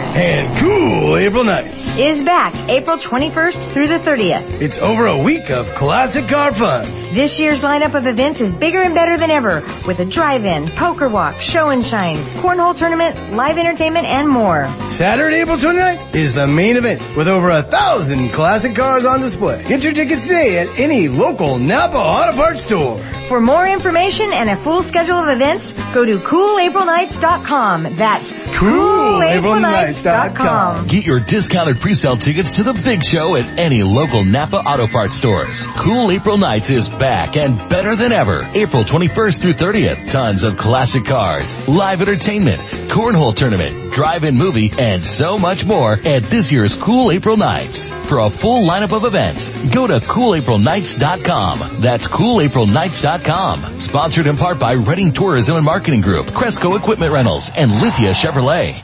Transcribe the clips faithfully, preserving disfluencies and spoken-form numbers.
And Cool April Nights is back April twenty-first through the thirtieth. It's over a week of classic car fun. This year's lineup of events is bigger and better than ever, with a drive-in, poker walk, show and shine, cornhole tournament, live entertainment, and more. Saturday, April twenty-ninth is the main event, with over a thousand classic cars on display. Get your tickets today at any local Napa Auto Parts store. For more information and a full schedule of events, go to cool april nights dot com. That's cool april nights dot com. Get your discounted pre-sale tickets to the big show at any local Napa Auto Parts stores. Cool April Nights is back and better than ever. April twenty-first through thirtieth. Tons of classic cars, live entertainment, cornhole tournament, drive-in movie, and so much more at this year's Cool April Nights. For a full lineup of events, go to cool april nights dot com. That's cool april nights dot com. Sponsored in part by Redding Tourism and Marketing Group, Cresco Equipment Rentals, and Lithia Chevrolet.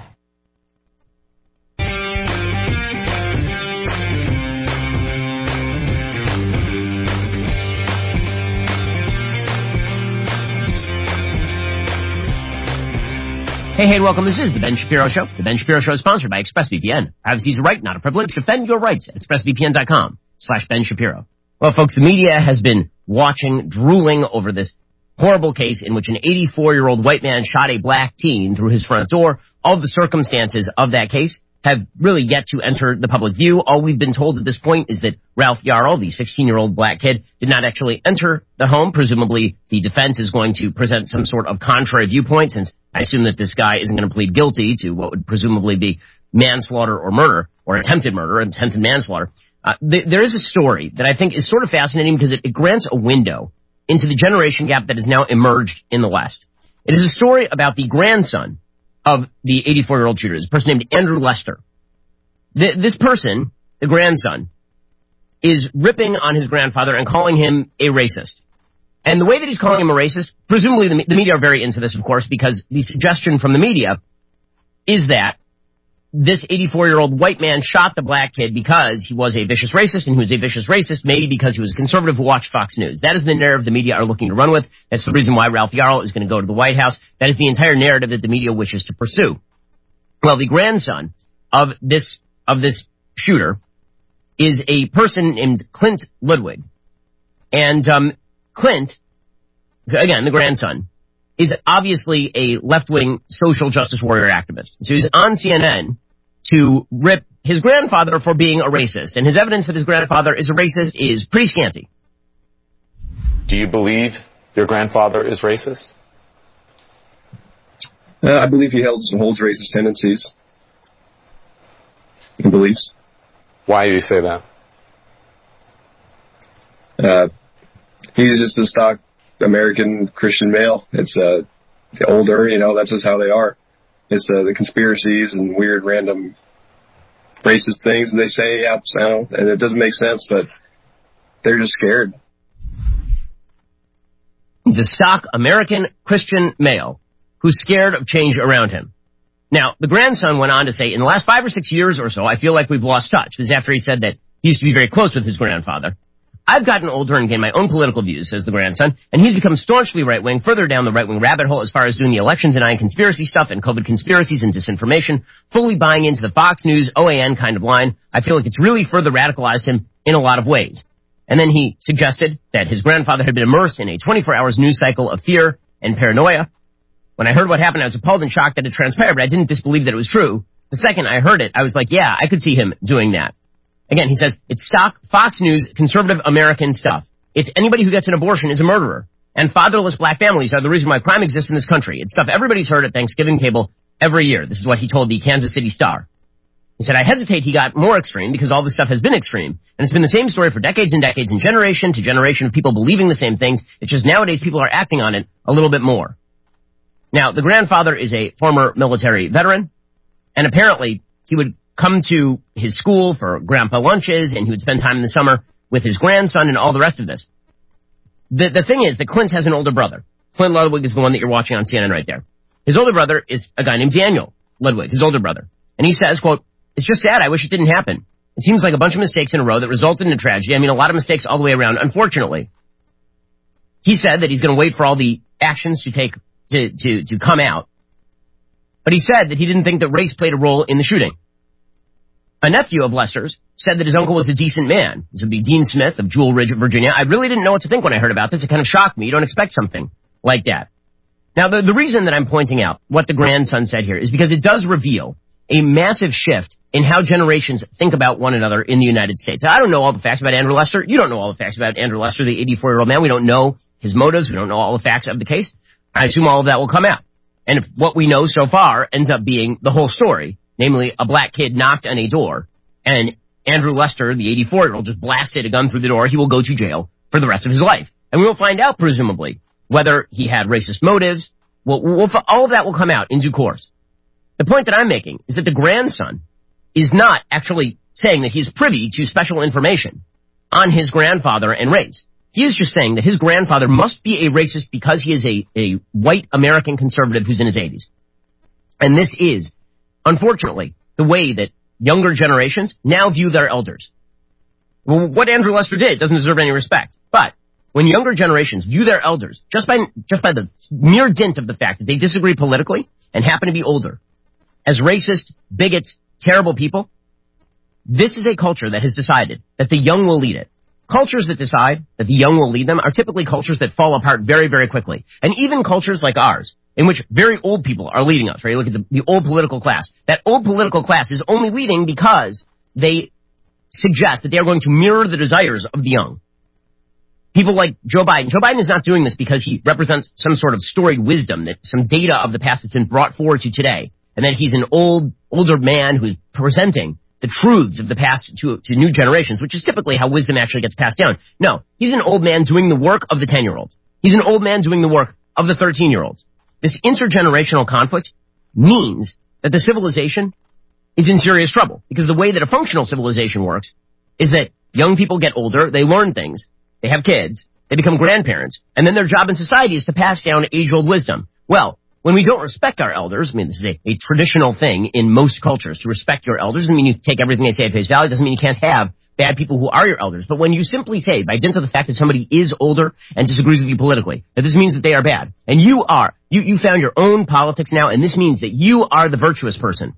Hey, hey, welcome. This is The Ben Shapiro Show. The Ben Shapiro Show is sponsored by ExpressVPN. Privacy is a right, not a privilege. Defend your rights at expressvpn.com slash Ben Shapiro. Well, folks, the media has been watching, drooling over this horrible case in which an eighty-four-year-old white man shot a black teen through his front door. All the circumstances of that case have really yet to enter the public view. All we've been told at this point is that Ralph Yarl, the sixteen-year-old black kid, did not actually enter the home. Presumably, the defense is going to present some sort of contrary viewpoint, since I assume that this guy isn't going to plead guilty to what would presumably be manslaughter or murder, or attempted murder, attempted manslaughter. Uh, th- there is a story that I think is sort of fascinating because it, it grants a window into the generation gap that has now emerged in the West. It is a story about the grandson of the eighty-four-year-old shooter, a person named Andrew Lester. Th- this person, the grandson, is ripping on his grandfather and calling him a racist. And the way that he's calling him a racist, presumably the, the media are very into this, of course, because the suggestion from the media is that this eighty-four-year-old white man shot the black kid because he was a vicious racist, and he was a vicious racist maybe because he was a conservative who watched Fox News. That is the narrative the media are looking to run with. That's the reason why Ralph Yarl is going to go to the White House. That is the entire narrative that the media wishes to pursue. Well, the grandson of this of this shooter is a person named Clint Ludwig. And um, Clint, again, the grandson, is obviously a left-wing social justice warrior activist. So he's on C N N to rip his grandfather for being a racist. And his evidence that his grandfather is a racist is pretty scanty. Do you believe your grandfather is racist? Uh, I believe he holds, holds racist tendencies and beliefs. Why do you say that? Uh, he's just a stock American Christian male. It's uh, older, you know, that's just how they are. It's uh, the conspiracies and weird random racist things, and they say, yeah, you know, and it doesn't make sense, but they're just scared. He's a stock American Christian male who's scared of change around him. Now, the grandson went on to say, in the last five or six years or so, I feel like we've lost touch. This is after he said that he used to be very close with his grandfather. I've gotten older and gained my own political views, says the grandson, and he's become staunchly right-wing, further down the right-wing rabbit hole as far as doing the elections denying conspiracy stuff and COVID conspiracies and disinformation, fully buying into the Fox News, O A N kind of line. I feel like it's really further radicalized him in a lot of ways. And then he suggested that his grandfather had been immersed in a twenty-four hours news cycle of fear and paranoia. When I heard what happened, I was appalled and shocked that it transpired, but I didn't disbelieve that it was true. The second I heard it, I was like, yeah, I could see him doing that. Again, he says, it's stock Fox News conservative American stuff. It's anybody who gets an abortion is a murderer. And fatherless black families are the reason why crime exists in this country. It's stuff everybody's heard at Thanksgiving table every year. This is what he told the Kansas City Star. He said, I hesitate he got more extreme because all this stuff has been extreme. And it's been the same story for decades and decades and generation to generation of people believing the same things. It's just nowadays people are acting on it a little bit more. Now, the grandfather is a former military veteran, and apparently he would come to his school for grandpa lunches, and he would spend time in the summer with his grandson and all the rest of this. The, the thing is that Clint has an older brother. Clint Ludwig is the one that you're watching on C N N right there. His older brother is a guy named Daniel Ludwig, his older brother. And he says, quote, it's just sad. I wish it didn't happen. It seems like a bunch of mistakes in a row that resulted in a tragedy. I mean, a lot of mistakes all the way around, unfortunately. He said that he's going to wait for all the actions to take to, to, to come out. But he said that he didn't think that race played a role in the shooting. A nephew of Lester's said that his uncle was a decent man. This would be Dean Smith of Jewel Ridge, Virginia. I really didn't know what to think when I heard about this. It kind of shocked me. You don't expect something like that. Now, the, the reason that I'm pointing out what the grandson said here is because it does reveal a massive shift in how generations think about one another in the United States. Now, I don't know all the facts about Andrew Lester. You don't know all the facts about Andrew Lester, the eighty-four-year-old man. We don't know his motives. We don't know all the facts of the case. I assume all of that will come out. And if what we know so far ends up being the whole story, namely a black kid knocked on a door and Andrew Lester, the eighty-four-year-old, just blasted a gun through the door, he will go to jail for the rest of his life. And we will find out, presumably, whether he had racist motives. We'll, we'll, all of that will come out in due course. The point that I'm making is that the grandson is not actually saying that he's privy to special information on his grandfather and race. He is just saying that his grandfather must be a racist because he is a, a white American conservative who's in his eighties. And this is, unfortunately, the way that younger generations now view their elders. Well, what Andrew Lester did doesn't deserve any respect. But when younger generations view their elders just by just by the mere dint of the fact that they disagree politically and happen to be older, as racist, bigots, terrible people, this is a culture that has decided that the young will lead it. Cultures that decide that the young will lead them are typically cultures that fall apart very, very quickly. And even cultures like ours, in which very old people are leading us, right? You look at the, the old political class. That old political class is only leading because they suggest that they are going to mirror the desires of the young. People like Joe Biden. Joe Biden is not doing this because he represents some sort of storied wisdom, that some data of the past that's been brought forward to today, and that he's an old, older man who's presenting the truths of the past to, to new generations, which is typically how wisdom actually gets passed down. No, he's an old man doing the work of the ten-year-olds. He's an old man doing the work of the thirteen-year-olds. This intergenerational conflict means that the civilization is in serious trouble, because the way that a functional civilization works is that young people get older, they learn things, they have kids, they become grandparents, and then their job in society is to pass down age-old wisdom. Well, when we don't respect our elders, I mean, this is a, a traditional thing in most cultures, to respect your elders doesn't mean you take everything they say at face value, doesn't mean you can't have bad people who are your elders. But when you simply say, by dint of the fact that somebody is older and disagrees with you politically, that this means that they are bad, and you are, you, you found your own politics now, and this means that you are the virtuous person,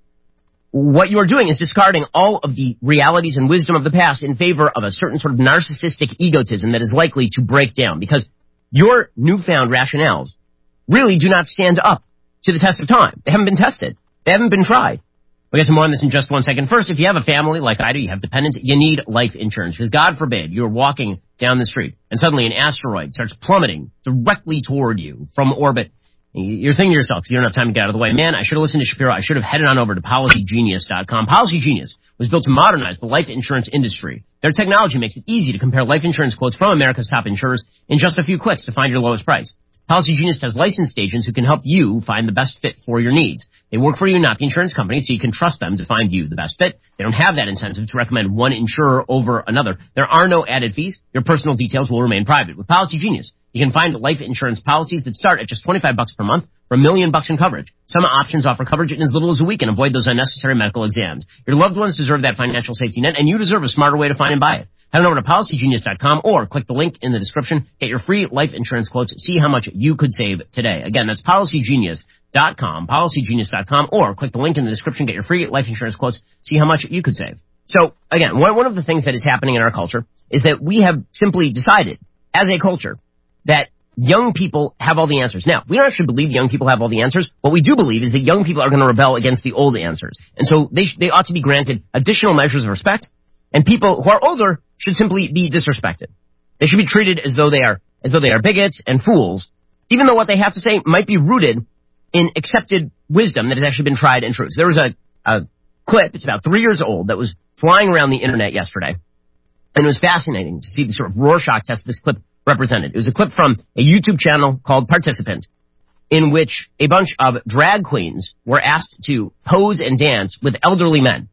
what you are doing is discarding all of the realities and wisdom of the past in favor of a certain sort of narcissistic egotism that is likely to break down, because your newfound rationales really do not stand up to the test of time. They haven't been tested. They haven't been tried. We'll get to more on this in just one second. First, if you have a family like I do, you have dependents, you need life insurance, because God forbid you're walking down the street and suddenly an asteroid starts plummeting directly toward you from orbit. You're thinking to yourself, because you don't have time to get out of the way, man, I should have listened to Shapiro. I should have headed on over to policy genius dot com. Policy Genius was built to modernize the life insurance industry. Their technology makes it easy to compare life insurance quotes from America's top insurers in just a few clicks to find your lowest price. Policy Genius has licensed agents who can help you find the best fit for your needs. They work for you, not the insurance company, so you can trust them to find you the best fit. They don't have that incentive to recommend one insurer over another. There are no added fees. Your personal details will remain private. With Policy Genius, you can find life insurance policies that start at just twenty-five bucks per month for a million bucks in coverage. Some options offer coverage in as little as a week and avoid those unnecessary medical exams. Your loved ones deserve that financial safety net, and you deserve a smarter way to find and buy it. Head on over to policy genius dot com or click the link in the description. Get your free life insurance quotes. See how much you could save today. Again, that's policy genius dot com, policy genius dot com, or click the link in the description. Get your free life insurance quotes. See how much you could save. So, again, one, one of the things that is happening in our culture is that we have simply decided, as a culture, that young people have all the answers. Now, we don't actually believe young people have all the answers. What we do believe is that young people are going to rebel against the old answers. And so they, sh- they ought to be granted additional measures of respect, and people who are older should simply be disrespected. They should be treated as though they are as though they are bigots and fools, even though what they have to say might be rooted in accepted wisdom that has actually been tried and true. So there was a, a clip, it's about three years old, that was flying around the internet yesterday, and it was fascinating to see the sort of Rorschach test this clip represented. It was a clip from a YouTube channel called Participant, in which a bunch of drag queens were asked to pose and dance with elderly men.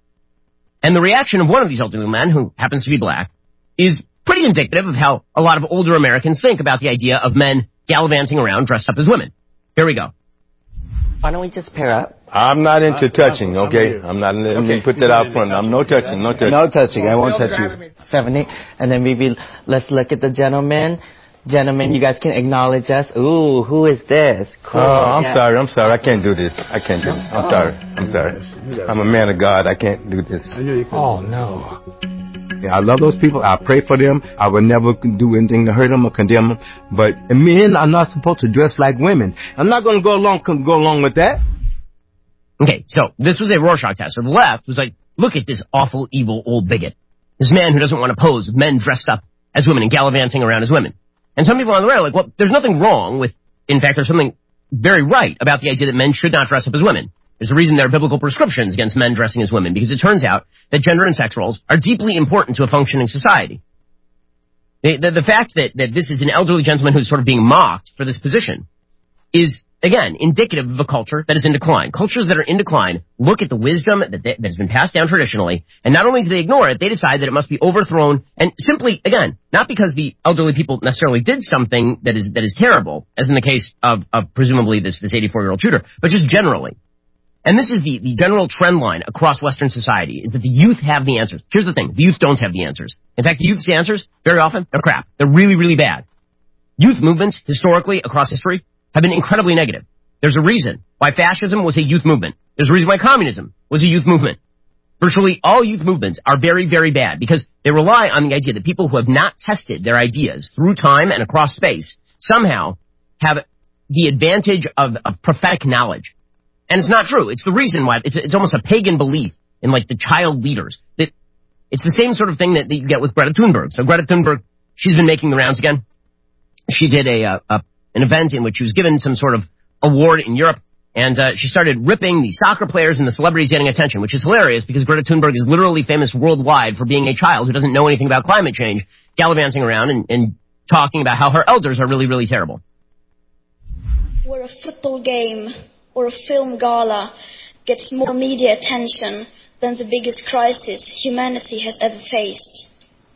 And the reaction of one of these elderly men, who happens to be black, is pretty indicative of how a lot of older Americans think about the idea of men gallivanting around dressed up as women. Here we go. Why don't we just pair up? I'm not into touching, okay? I'm not, let me put that out front. I'm no touching, no touching. No touching, I won't touch you. seventy, and then maybe let's look at the gentleman. Gentlemen, you guys can acknowledge us. Ooh, who is this? Cool. Oh, I'm yeah. sorry. I'm sorry. I can't do this. I can't do this. I'm sorry. I'm sorry. I'm a man of God. I can't do this. Oh, no. Yeah, I love those people. I pray for them. I would never do anything to hurt them or condemn them. But men are not supposed to dress like women. I'm not going to go along go along with that. Okay, so this was a Rorschach test. So the left was like, look at this awful, evil, old bigot. This man who doesn't want to pose with men dressed up as women and gallivanting around as women. And some people on the right are like, well, there's nothing wrong with, in fact, there's something very right about the idea that men should not dress up as women. There's a reason there are biblical prescriptions against men dressing as women, because it turns out that gender and sex roles are deeply important to a functioning society. The, the, the fact that, that this is an elderly gentleman who's sort of being mocked for this position is, again, indicative of a culture that is in decline. Cultures that are in decline look at the wisdom that, that has been passed down traditionally, and not only do they ignore it, they decide that it must be overthrown, and simply, again, not because the elderly people necessarily did something that is that is terrible, as in the case of, of presumably this this eighty-four-year-old shooter, but just generally. And this is the, the general trend line across Western society, is that the youth have the answers. Here's the thing, the youth don't have the answers. In fact, the youth's answers, very often, they're crap. They're really, really bad. Youth movements, historically, across history, have been incredibly negative. There's a reason why fascism was a youth movement. There's a reason why communism was a youth movement. Virtually all youth movements are very, very bad because they rely on the idea that people who have not tested their ideas through time and across space somehow have the advantage of, of prophetic knowledge. And it's not true. It's the reason why it's, it's almost a pagan belief in like the child leaders. That it's the same sort of thing that, that you get with Greta Thunberg. So Greta Thunberg, she's been making the rounds again. She did a, a, a an event in which she was given some sort of award in Europe, and uh, she started ripping the soccer players and the celebrities getting attention, which is hilarious because Greta Thunberg is literally famous worldwide for being a child who doesn't know anything about climate change, gallivanting around and, and talking about how her elders are really, really terrible. Where a football game or a film gala gets more media attention than the biggest crisis humanity has ever faced.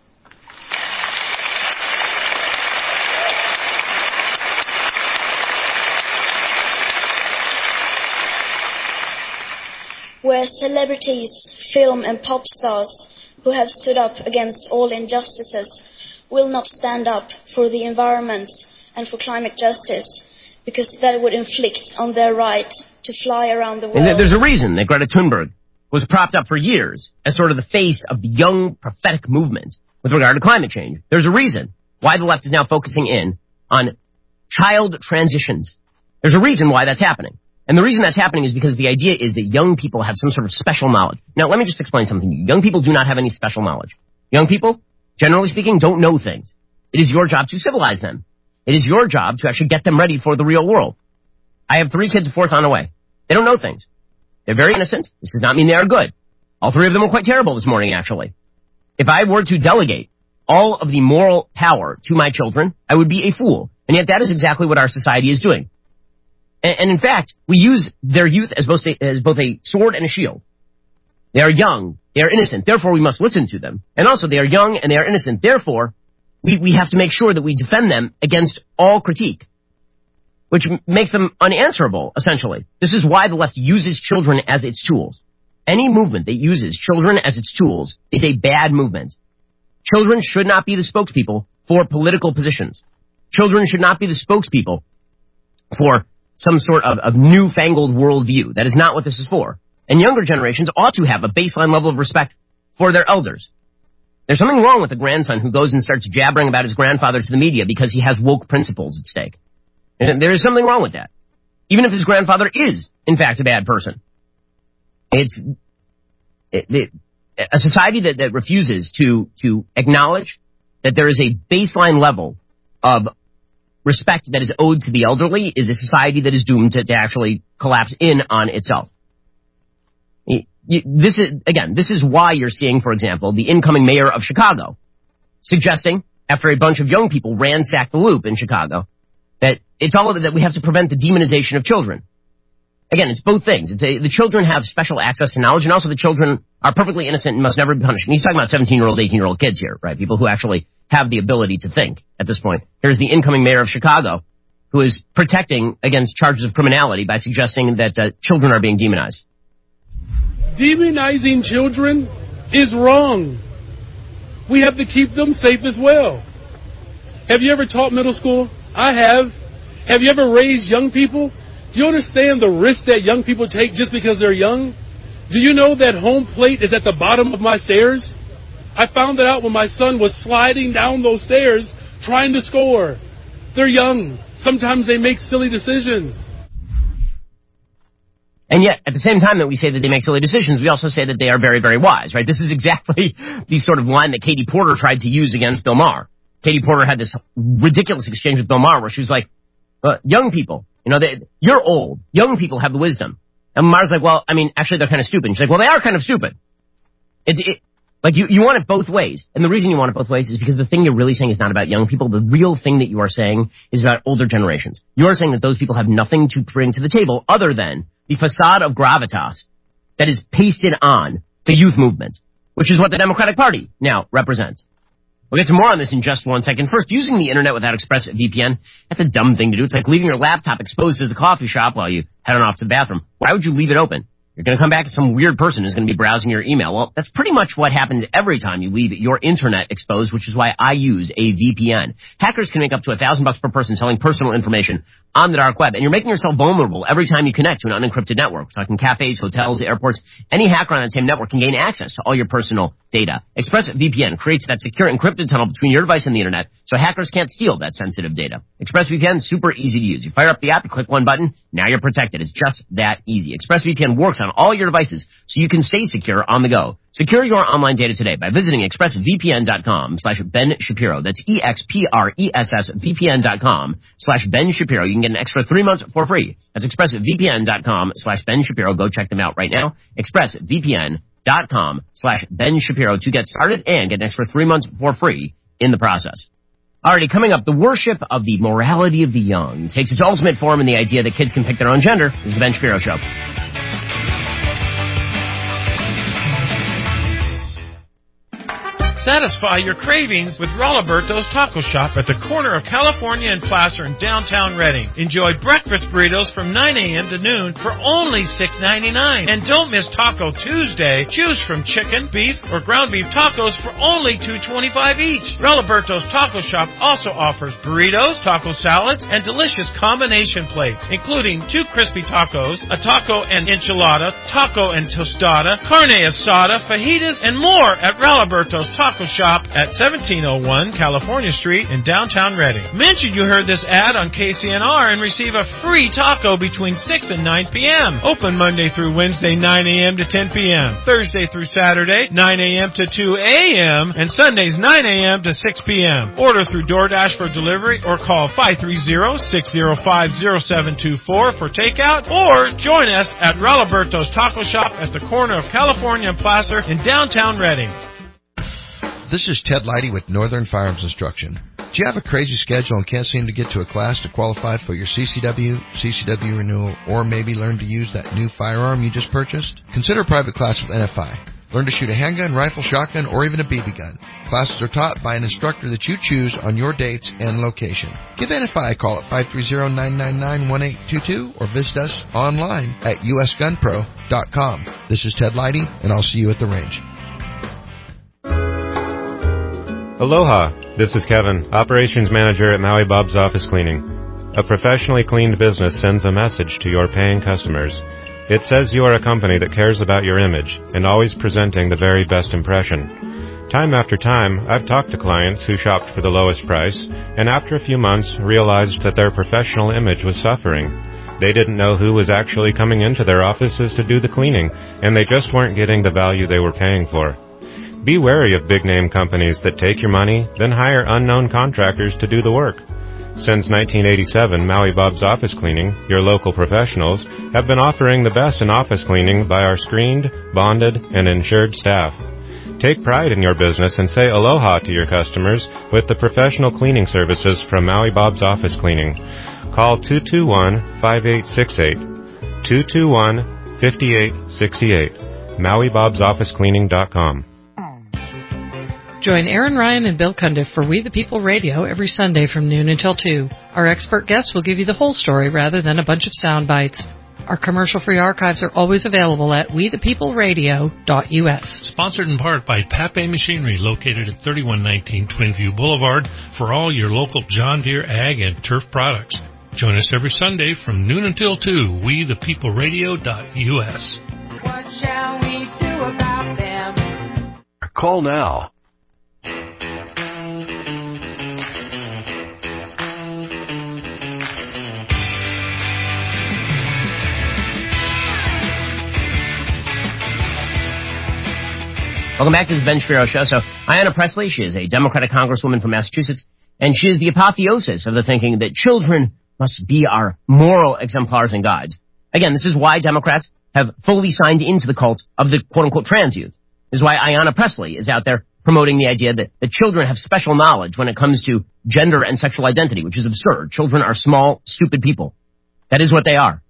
Where celebrities, film and pop stars who have stood up against all injustices will not stand up for the environment and for climate justice because that would inflict on their right to fly around the world. And there's a reason that Greta Thunberg was propped up for years as sort of the face of the young prophetic movement with regard to climate change. There's a reason why the left is now focusing in on child transitions. There's a reason why that's happening. And the reason that's happening is because the idea is that young people have some sort of special knowledge. Now, let me just explain something to you. Young people do not have any special knowledge. Young people, generally speaking, don't know things. It is your job to civilize them. It is your job to actually get them ready for the real world. I have three kids, a fourth on the way. They don't know things. They're very innocent. This does not mean they are good. All three of them were quite terrible this morning, actually. If I were to delegate all of the moral power to my children, I would be a fool. And yet that is exactly what our society is doing. And, and in fact, we use their youth as both, a, as both a sword and a shield. They are young. They are innocent. Therefore, we must listen to them. And also, they are young and they are innocent. Therefore, we, we have to make sure that we defend them against all critique, which m- makes them unanswerable, essentially. This is why the left uses children as its tools. Any movement that uses children as its tools is a bad movement. Children should not be the spokespeople for political positions. Children should not be the spokespeople for some sort of, of newfangled worldview. That is not what this is for. And younger generations ought to have a baseline level of respect for their elders. There's something wrong with a grandson who goes and starts jabbering about his grandfather to the media because he has woke principles at stake. And there is something wrong with that. Even if his grandfather is, in fact, a bad person. It's it, it, a society that, that refuses to, to acknowledge that there is a baseline level of respect that is owed to the elderly is a society that is doomed to, to actually collapse in on itself. This is, again, this is why you're seeing, for example, the incoming mayor of Chicago suggesting, after a bunch of young people ransacked the Loop in Chicago, that it's all that we have to prevent the demonization of children. Again, it's both things. It's a, the children have special access to knowledge, and also the children are perfectly innocent and must never be punished. And he's talking about seventeen-year-old, eighteen-year-old kids here, right? People who actually have the ability to think at this point. Here's the incoming mayor of Chicago, who is protecting against charges of criminality by suggesting that uh, children are being demonized. Demonizing children is wrong. We have to keep them safe as well. Have you ever taught middle school? I have. Have you ever raised young people? Do you understand the risk that young people take just because they're young? Do you know that home plate is at the bottom of my stairs? I found that out when my son was sliding down those stairs trying to score. They're young. Sometimes they make silly decisions. And yet, at the same time that we say that they make silly decisions, we also say that they are very, very wise, right? This is exactly the sort of line that Katie Porter tried to use against Bill Maher. Katie Porter had this ridiculous exchange with Bill Maher where she was like, uh, young people, you know, they, you're old. Young people have the wisdom. And Maher's like, well, I mean, actually, they're kind of stupid. And she's like, well, they are kind of stupid. It, it, like, you, you want it both ways. And the reason you want it both ways is because the thing you're really saying is not about young people. The real thing that you are saying is about older generations. You are saying that those people have nothing to bring to the table other than the facade of gravitas that is pasted on the youth movement, which is what the Democratic Party now represents. We'll get to more on this in just one second. First, using the internet without ExpressVPN, that's a dumb thing to do. It's like leaving your laptop exposed to the coffee shop while you head on off to the bathroom. Why would you leave it open? You're going to come back to some weird person who's going to be browsing your email. Well, that's pretty much what happens every time you leave your internet exposed, which is why I use a V P N. Hackers can make up to a thousand bucks per person selling personal information on the dark web, and you're making yourself vulnerable every time you connect to an unencrypted network. We're talking cafes, hotels, airports. Any hacker on that same network can gain access to all your personal data. ExpressVPN creates that secure encrypted tunnel between your device and the internet, so hackers can't steal that sensitive data. ExpressVPN is super easy to use. You fire up the app, you click one button, now you're protected. It's just that easy. ExpressVPN works on all your devices, so you can stay secure on the go. Secure your online data today by visiting expressvpn.com slash Ben Shapiro. That's E-X-P-R-E-S-S-V-P-N.com slash Ben Shapiro. You can get an extra three months for free. That's expressvpn.com slash Ben Shapiro. Go check them out right now. expressvpn.com slash Ben Shapiro to get started and get an extra three months for free in the process. Alrighty, coming up, the worship of the morality of the young takes its ultimate form in the idea that kids can pick their own gender. This is the Ben Shapiro Show. Satisfy your cravings with Rolliberto's Taco Shop at the corner of California and Placer in downtown Redding. Enjoy breakfast burritos from nine a.m. to noon for only six ninety-nine. And don't miss Taco Tuesday. Choose from chicken, beef, or ground beef tacos for only two twenty-five each. Rolliberto's Taco Shop also offers burritos, taco salads, and delicious combination plates, including two crispy tacos, a taco and enchilada, taco and tostada, carne asada, fajitas, and more at Rolliberto's Taco Shop at seventeen oh one California Street in downtown Redding. Mention you heard this ad on K C N R and receive a free taco between six and nine p.m. Open Monday through Wednesday, nine a.m. to ten p.m. Thursday through Saturday, nine a.m. to two a.m. and Sundays, nine a.m. to six p.m. Order through DoorDash for delivery or call five three zero, six zero five, zero seven two four for takeout, or join us at Rolliberto's Taco Shop at the corner of California and Placer in downtown Redding. This is Ted Leidy with Northern Firearms Instruction. Do you have a crazy schedule and can't seem to get to a class to qualify for your C C W, C C W renewal, or maybe learn to use that new firearm you just purchased? Consider a private class with N F I. Learn to shoot a handgun, rifle, shotgun, or even a B B gun. Classes are taught by an instructor that you choose on your dates and location. Give N F I a call at five three zero, nine nine nine, one eight two two or visit us online at U S gun pro dot com. This is Ted Leidy, and I'll see you at the range. Aloha, this is Kevin, Operations Manager at Maui Bob's Office Cleaning. A professionally cleaned business sends a message to your paying customers. It says you are a company that cares about your image and always presenting the very best impression. Time after time, I've talked to clients who shopped for the lowest price and after a few months realized that their professional image was suffering. They didn't know who was actually coming into their offices to do the cleaning, and they just weren't getting the value they were paying for. Be wary of big-name companies that take your money, then hire unknown contractors to do the work. Since nineteen eighty-seven, Maui Bob's Office Cleaning, your local professionals, have been offering the best in office cleaning by our screened, bonded, and insured staff. Take pride in your business and say aloha to your customers with the professional cleaning services from Maui Bob's Office Cleaning. Call two two one, five eight six eight, two two one, five eight six eight, maui bobs office cleaning dot com. Join Aaron Ryan and Bill Cundiff for We the People Radio every Sunday from noon until two. Our expert guests will give you the whole story rather than a bunch of sound bites. Our commercial-free archives are always available at we the people radio dot u s. Sponsored in part by Pape Machinery, located at thirty-one nineteen Twinview Boulevard, for all your local John Deere ag and turf products. Join us every Sunday from noon until two, we the people radio dot u s. What shall we do about them? Call now. Welcome back to the Ben Shapiro Show. So, Ayanna Pressley, she is a Democratic congresswoman from Massachusetts, and she is the apotheosis of the thinking that children must be our moral exemplars and guides. Again, this is why Democrats have fully signed into the cult of the quote-unquote trans youth. This is why Ayanna Pressley is out there promoting the idea that, that children have special knowledge when it comes to gender and sexual identity, which is absurd. Children are small, stupid people. That is what they are.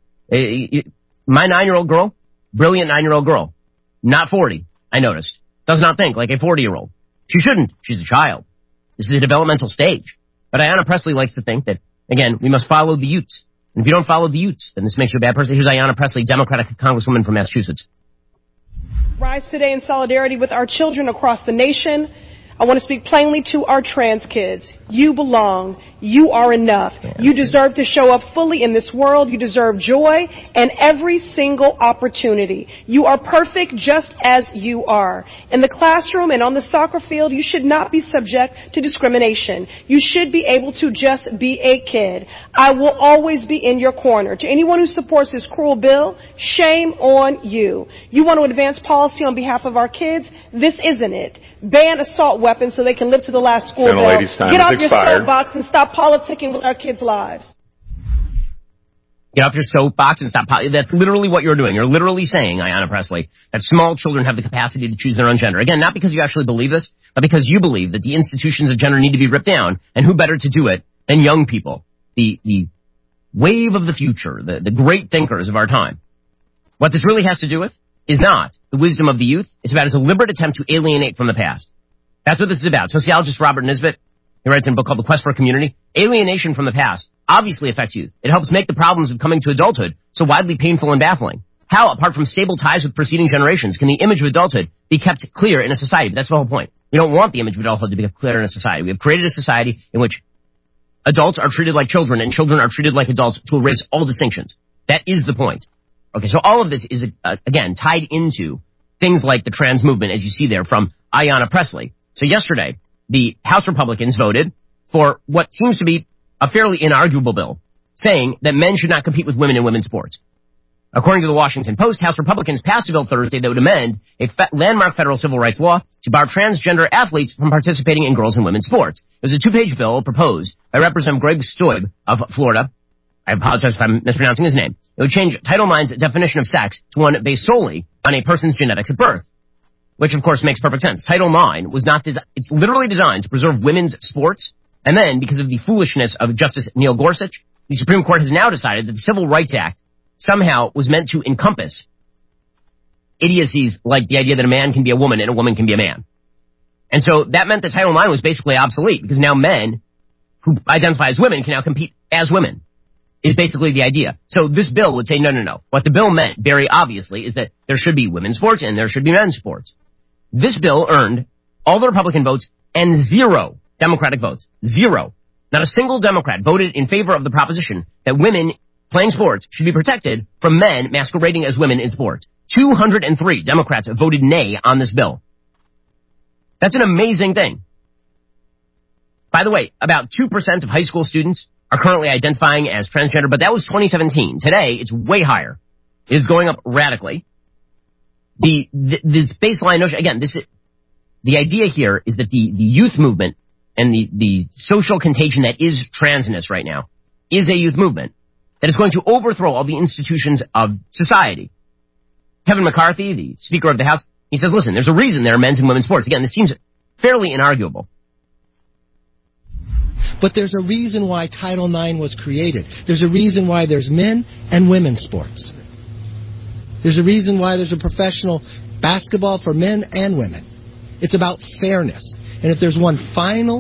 My nine-year-old girl, brilliant nine-year-old girl, not forty. I noticed, does not think like a forty-year-old. She shouldn't. She's a child. This is a developmental stage. But Ayanna Pressley likes to think that, again, we must follow the youths. And if you don't follow the youths, then this makes you a bad person. Here's Ayanna Pressley, Democratic congresswoman from Massachusetts. Rise today in solidarity with our children across the nation. I want to speak plainly to our trans kids. You belong. You are enough. Yes. You deserve to show up fully in this world. You deserve joy and every single opportunity. You are perfect just as you are. In the classroom and on the soccer field, you should not be subject to discrimination. You should be able to just be a kid. I will always be in your corner. To anyone who supports this cruel bill, shame on you. You want to advance policy on behalf of our kids? This isn't it. Ban assault weapons so they can live to the last school bell. Get off your soapbox and stop politicking with our kids' lives. Get off your soapbox and stop politicking. That's literally what you're doing. You're literally saying, Ayanna Pressley, that small children have the capacity to choose their own gender. Again, not because you actually believe this, but because you believe that the institutions of gender need to be ripped down, and who better to do it than young people, the the wave of the future, the, the great thinkers of our time. What this really has to do with is not the wisdom of the youth. It's about a deliberate attempt to alienate from the past. That's what this is about. Sociologist Robert Nisbet, he writes in a book called The Quest for a Community. Alienation from the past obviously affects youth. It helps make the problems of coming to adulthood so widely painful and baffling. How, apart from stable ties with preceding generations, can the image of adulthood be kept clear in a society? But that's the whole point. We don't want the image of adulthood to be kept clear in a society. We have created a society in which adults are treated like children and children are treated like adults to erase all distinctions. That is the point. Okay, so all of this is, uh, again, tied into things like the trans movement, as you see there from Ayanna Pressley. So yesterday, the House Republicans voted for what seems to be a fairly inarguable bill, saying that men should not compete with women in women's sports. According to the Washington Post, House Republicans passed a bill Thursday that would amend a fe- landmark federal civil rights law to bar transgender athletes from participating in girls and women's sports. It was a two-page bill proposed by Representative Greg Stoib of Florida. I apologize if I'm mispronouncing his name. It would change Title nine's definition of sex to one based solely on a person's genetics at birth, which of course makes perfect sense. Title nine was not desi- it's literally designed to preserve women's sports, and then because of the foolishness of Justice Neil Gorsuch, the Supreme Court has now decided that the Civil Rights Act somehow was meant to encompass idiocies like the idea that a man can be a woman and a woman can be a man. And so that meant that Title nine was basically obsolete, because now men who identify as women can now compete as women, is basically the idea. So this bill would say, no, no, no. What the bill meant, very obviously, is that there should be women's sports and there should be men's sports. This bill earned all the Republican votes and zero Democratic votes. Zero. Not a single Democrat voted in favor of the proposition that women playing sports should be protected from men masquerading as women in sports. two hundred three Democrats voted nay on this bill. That's an amazing thing. By the way, about two percent of high school students are currently identifying as transgender, but that was twenty seventeen. Today, it's way higher. It is going up radically. The, the this baseline notion, again, this is, the idea here is that the, the youth movement and the, the social contagion that is transness right now is a youth movement that is going to overthrow all the institutions of society. Kevin McCarthy, the Speaker of the House, he says, listen, there's a reason there are men's and women's sports. Again, this seems fairly inarguable. But there's a reason why Title nine was created. There's a reason why there's men and women's sports. There's a reason why there's a professional basketball for men and women. It's about fairness. And if there's one final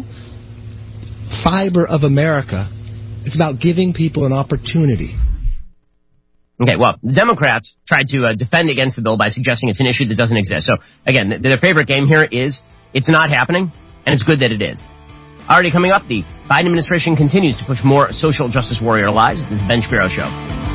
fiber of America, it's about giving people an opportunity. Okay, well, the Democrats tried to uh, defend against the bill by suggesting it's an issue that doesn't exist. So, again, th- their favorite game here is it's not happening, and it's good that it is. Already coming up, the Biden administration continues to push more social justice warrior lies. This is the Ben Shapiro Show.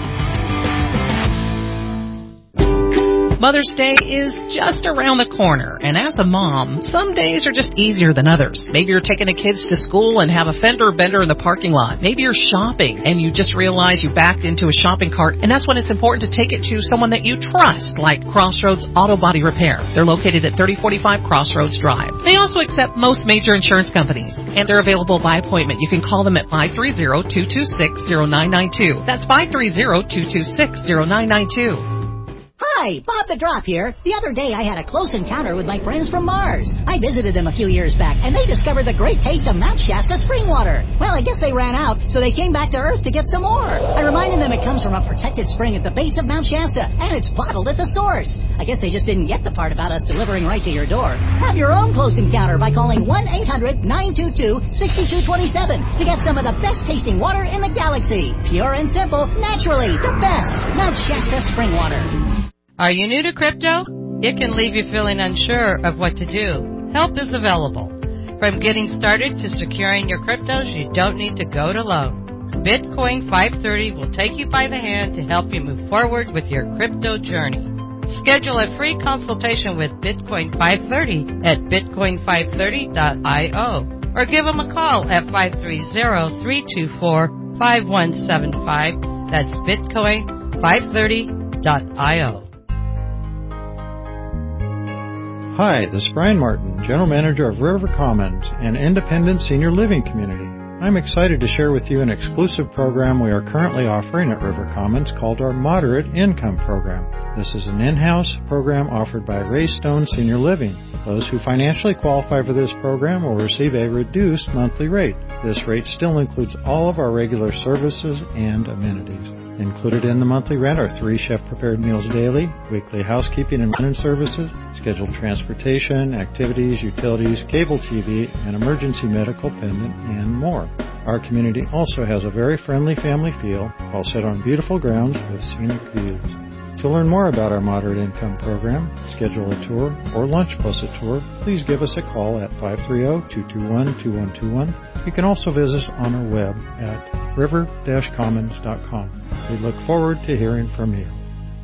Mother's Day is just around the corner, and as a mom, some days are just easier than others. Maybe you're taking the kids to school and have a fender bender in the parking lot. Maybe you're shopping and you just realize you backed into a shopping cart, and that's when it's important to take it to someone that you trust, like Crossroads Auto Body Repair. They're located at thirty forty-five Crossroads Drive. They also accept most major insurance companies, and they're available by appointment. You can call them at five three zero, two two six, zero nine nine two. That's five three zero, two two six, zero nine nine two. Hi, Bob the Drop here. The other day I had a close encounter with my friends from Mars. I visited them a few years back, and they discovered the great taste of Mount Shasta spring water. Well, I guess they ran out, so they came back to Earth to get some more. I reminded them it comes from a protected spring at the base of Mount Shasta, and it's bottled at the source. I guess they just didn't get the part about us delivering right to your door. Have your own close encounter by calling one eight hundred, nine two two, six two two seven to get some of the best tasting water in the galaxy. Pure and simple, naturally, the best. Mount Shasta spring water. Are you new to crypto? It can leave you feeling unsure of what to do. Help is available. From getting started to securing your cryptos, you don't need to go it alone. Bitcoin five thirty will take you by the hand to help you move forward with your crypto journey. Schedule a free consultation with Bitcoin five thirty at bitcoin five thirty dot io or give them a call at five three zero, three two four, five one seven five. That's bitcoin five thirty dot io. Hi, this is Brian Martin, General Manager of River Commons, an independent senior living community. I'm excited to share with you an exclusive program we are currently offering at River Commons called our Moderate Income Program. This is an in-house program offered by Ray Stone Senior Living. Those who financially qualify for this program will receive a reduced monthly rate. This rate still includes all of our regular services and amenities. Included in the monthly rent are three chef-prepared meals daily, weekly housekeeping and linen services, scheduled transportation, activities, utilities, cable T V, and emergency medical pendant, and more. Our community also has a very friendly family feel, while set on beautiful grounds with scenic views. To learn more about our Moderate Income Program, schedule a tour, or lunch plus a tour, please give us a call at five three zero, two two one, two one two one. You can also visit us on our web at river dash commons dot com. We look forward to hearing from you.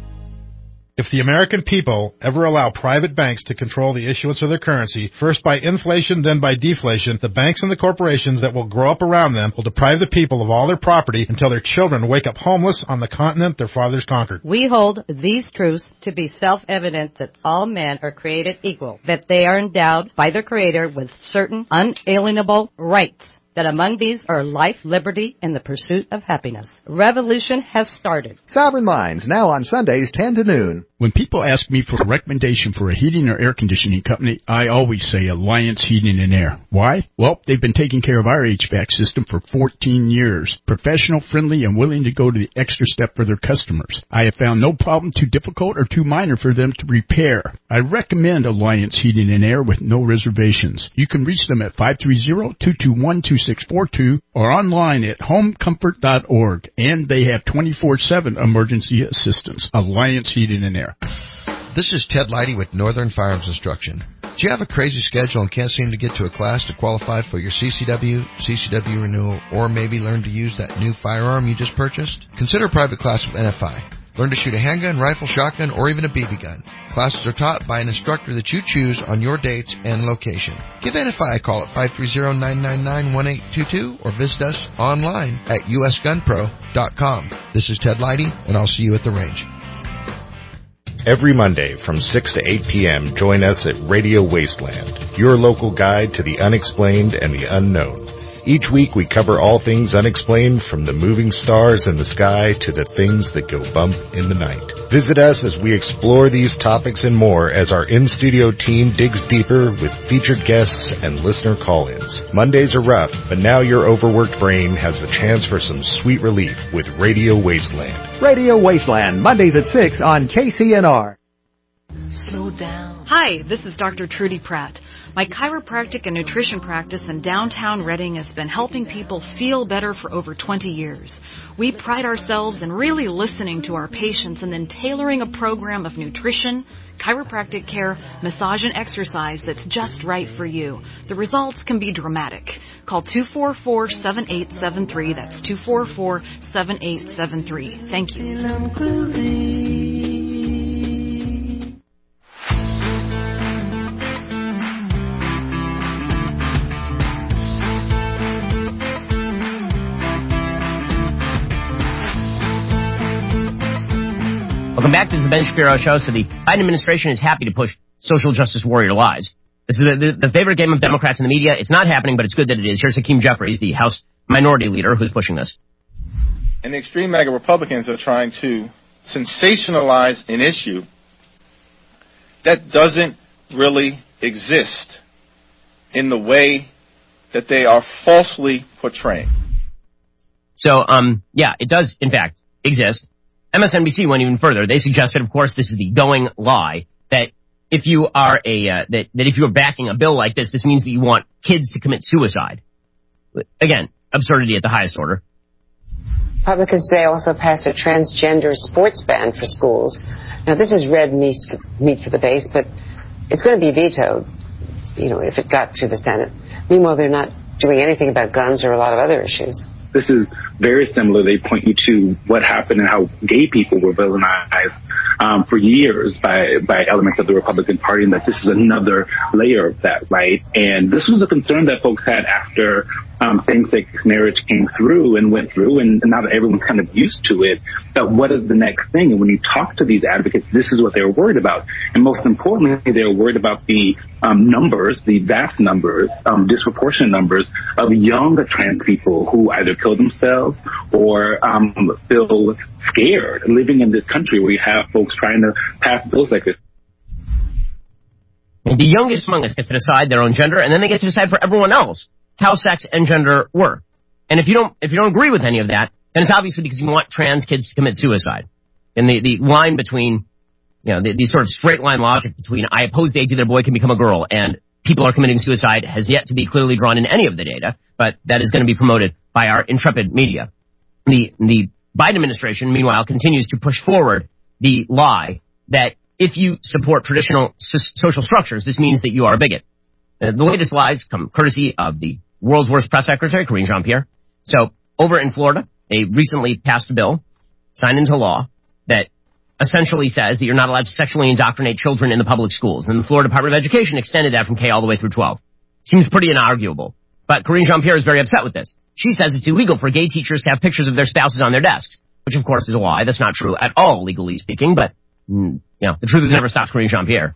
If the American people ever allow private banks to control the issuance of their currency, first by inflation, then by deflation, the banks and the corporations that will grow up around them will deprive the people of all their property until their children wake up homeless on the continent their fathers conquered. We hold these truths to be self-evident that all men are created equal, that they are endowed by their Creator with certain unalienable rights, that among these are life, liberty, and the pursuit of happiness. Revolution has started. Sovereign Minds, now on Sundays, ten to noon. When people ask me for a recommendation for a heating or air conditioning company, I always say Alliance Heating and Air. Why? Well, they've been taking care of our H V A C system for fourteen years. Professional, friendly, and willing to go to the extra step for their customers. I have found no problem too difficult or too minor for them to repair. I recommend Alliance Heating and Air with no reservations. You can reach them at five three zero, two two one, two six four two or online at home comfort dot org. And they have twenty-four seven emergency assistance. Alliance Heating and Air. This is Ted Leidy with Northern Firearms Instruction. Do you have a crazy schedule and can't seem to get to a class to qualify for your C C W, C C W renewal, or maybe learn to use that new firearm you just purchased? Consider a private class with N F I. Learn to shoot a handgun, rifle, shotgun, or even a B B gun. Classes are taught by an instructor that you choose on your dates and location. Give N F I a call at five three zero, nine nine nine, one eight two two or visit us online at u s gun pro dot com. This is Ted Leidy, and I'll see you at the range. Every Monday from six to eight p.m., join us at Radio Wasteland, your local guide to the unexplained and the unknown. Each week we cover all things unexplained, from the moving stars in the sky to the things that go bump in the night. Visit us as we explore these topics and more as our in-studio team digs deeper with featured guests and listener call-ins. Mondays are rough, but now your overworked brain has the chance for some sweet relief with Radio Wasteland. Radio Wasteland, Mondays at six on K C N R. Slow down. Hi, this is Doctor Trudy Pratt. My chiropractic and nutrition practice in downtown Reading has been helping people feel better for over twenty years. We pride ourselves in really listening to our patients and then tailoring a program of nutrition, chiropractic care, massage, and exercise that's just right for you. The results can be dramatic. Call two four four, seven eight seven three. That's two four four, seven eight seven three. Thank you. Welcome back. This is the Ben Shapiro Show. So the Biden administration is happy to push social justice warrior lies. This is the, the, the favorite game of Democrats in the media. It's not happening, but it's good that it is. Here's Hakeem Jeffries, the House Minority Leader, who's pushing this. And the extreme MAGA Republicans are trying to sensationalize an issue that doesn't really exist in the way that they are falsely portraying. So, um, yeah, it does, in fact, exist. M S N B C went even further. They suggested, of course, this is the going lie, that if you are a uh, that, that if you're backing a bill like this, this means that you want kids to commit suicide. Again, absurdity at the highest order. Republicans today also passed a transgender sports ban for schools. Now, this is red meat for the base, but it's going to be vetoed, you know, if it got through the Senate. Meanwhile, they're not doing anything about guns or a lot of other issues. This is very similar. They point you to what happened and how gay people were villainized um, for years by, by elements of the Republican Party, and that this is another layer of that, right? And this was a concern that folks had after um, same-sex marriage came through and went through, and, and now that everyone's kind of used to it, that what is the next thing? And when you talk to these advocates, this is what they're worried about. And most importantly, they're worried about the um, numbers, the vast numbers, um, disproportionate numbers of young trans people who either kill themselves or um, feel scared living in this country where you have folks trying to pass bills like this. And the youngest among us get to decide their own gender, and then they get to decide for everyone else how sex and gender work. And if you don't, if you don't agree with any of that, then it's obviously because you want trans kids to commit suicide. And the, the line between, you know, the, the sort of straight line logic between I oppose the idea that a boy can become a girl and people are committing suicide has yet to be clearly drawn in any of the data, but that is going to be promoted by our intrepid media. The, the Biden administration, meanwhile, continues to push forward the lie that if you support traditional so- social structures, this means that you are a bigot. Uh, the latest lies come courtesy of the world's worst press secretary, Karine Jean-Pierre. So over in Florida, they recently passed a bill, signed into law, that essentially says that you're not allowed to sexually indoctrinate children in the public schools. And the Florida Department of Education extended that from K all the way through twelve. Seems pretty inarguable. But Karine Jean-Pierre is very upset with this. She says it's illegal for gay teachers to have pictures of their spouses on their desks, which of course is a lie. That's not true at all, legally speaking, but, you know, the truth has never stopped Karine Jean-Pierre.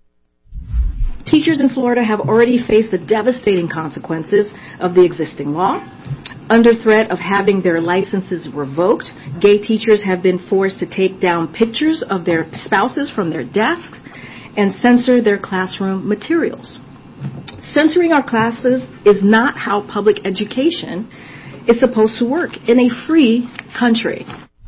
Teachers in Florida have already faced the devastating consequences of the existing law. Under threat of having their licenses revoked, gay teachers have been forced to take down pictures of their spouses from their desks and censor their classroom materials. Censoring our classes is not how public education is supposed to work in a free country.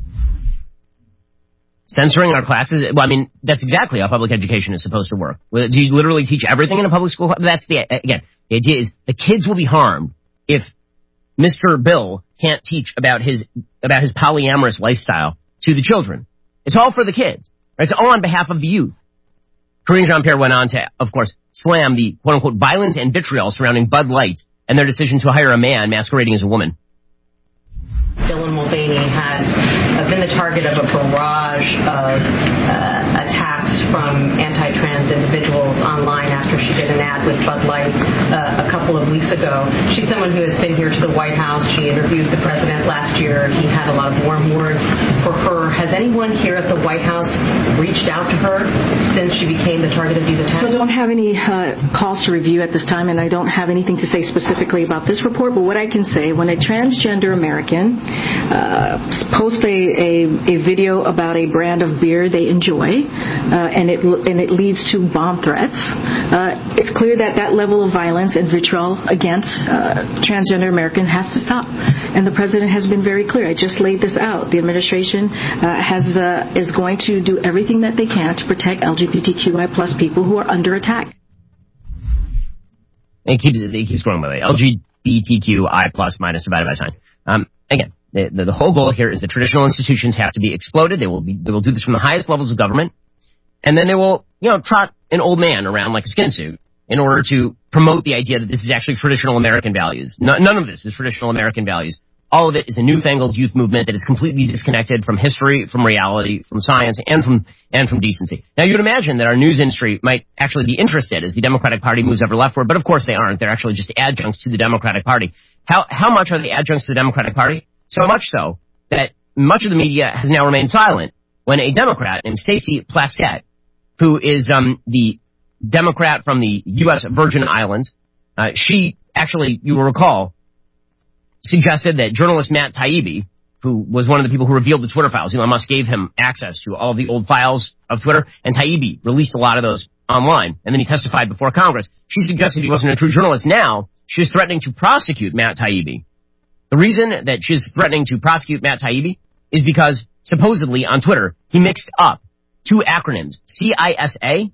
Censoring our classes? Well, I mean, that's exactly how public education is supposed to work. Do you literally teach everything in a public school? That's the, again, the idea is the kids will be harmed if Mister Bill can't teach about his, about his polyamorous lifestyle to the children. It's all for the kids. Right? It's all on behalf of the youth. Karine Jean-Pierre went on to, of course, slam the quote-unquote violence and vitriol surrounding Bud Light and their decision to hire a man masquerading as a woman. Dylan Mulvaney has uh, been the target of a barrage of uh, attacks from anti-trans individuals online after she did an ad with Bud Light uh, a couple of weeks ago. She's someone who has been here to the White House. She interviewed the president last year. He had a lot of warm words for her. Has anyone here at the White House reached out to her since she became the target of these attacks? So I don't have any uh, calls to review at this time, and I don't have anything to say specifically about this report, but what I can say, when a transgender American uh, posts a, a, a video about a brand of beer they enjoy, uh, and it and it leads to bomb threats, uh, it's clear that that level of violence and vitriol against uh, transgender Americans has to stop. And the president has been very clear. I just laid this out. The administration uh, has uh, is going to do everything that they can to protect L G B T Q I plus people who are under attack. It keeps it keeps growing by the way. L G B T Q I plus minus divided by sign. Um, again, the, the, the whole goal here is that traditional institutions have to be exploded. They will be they will do this from the highest levels of government, and then they will you know trot an old man around like a skin suit in order to promote the idea that this is actually traditional American values. No, none of this is traditional American values. All of it is a newfangled youth movement that is completely disconnected from history, from reality, from science, and from and from decency. Now, you'd imagine that our news industry might actually be interested as the Democratic Party moves ever leftward, but of course they aren't. They're actually just adjuncts to the Democratic Party. How how much are they adjuncts to the Democratic Party? So much so that much of the media has now remained silent when a Democrat named Stacey Plaskett, who is um, the Democrat from the U S Virgin Islands, uh, she actually, you will recall, suggested that journalist Matt Taibbi, who was one of the people who revealed the Twitter files, Elon Musk gave him access to all of the old files of Twitter, and Taibbi released a lot of those online, and then he testified before Congress. She suggested he wasn't a true journalist. Now, she is threatening to prosecute Matt Taibbi. The reason that she is threatening to prosecute Matt Taibbi is because, supposedly, on Twitter, he mixed up two acronyms, C I S A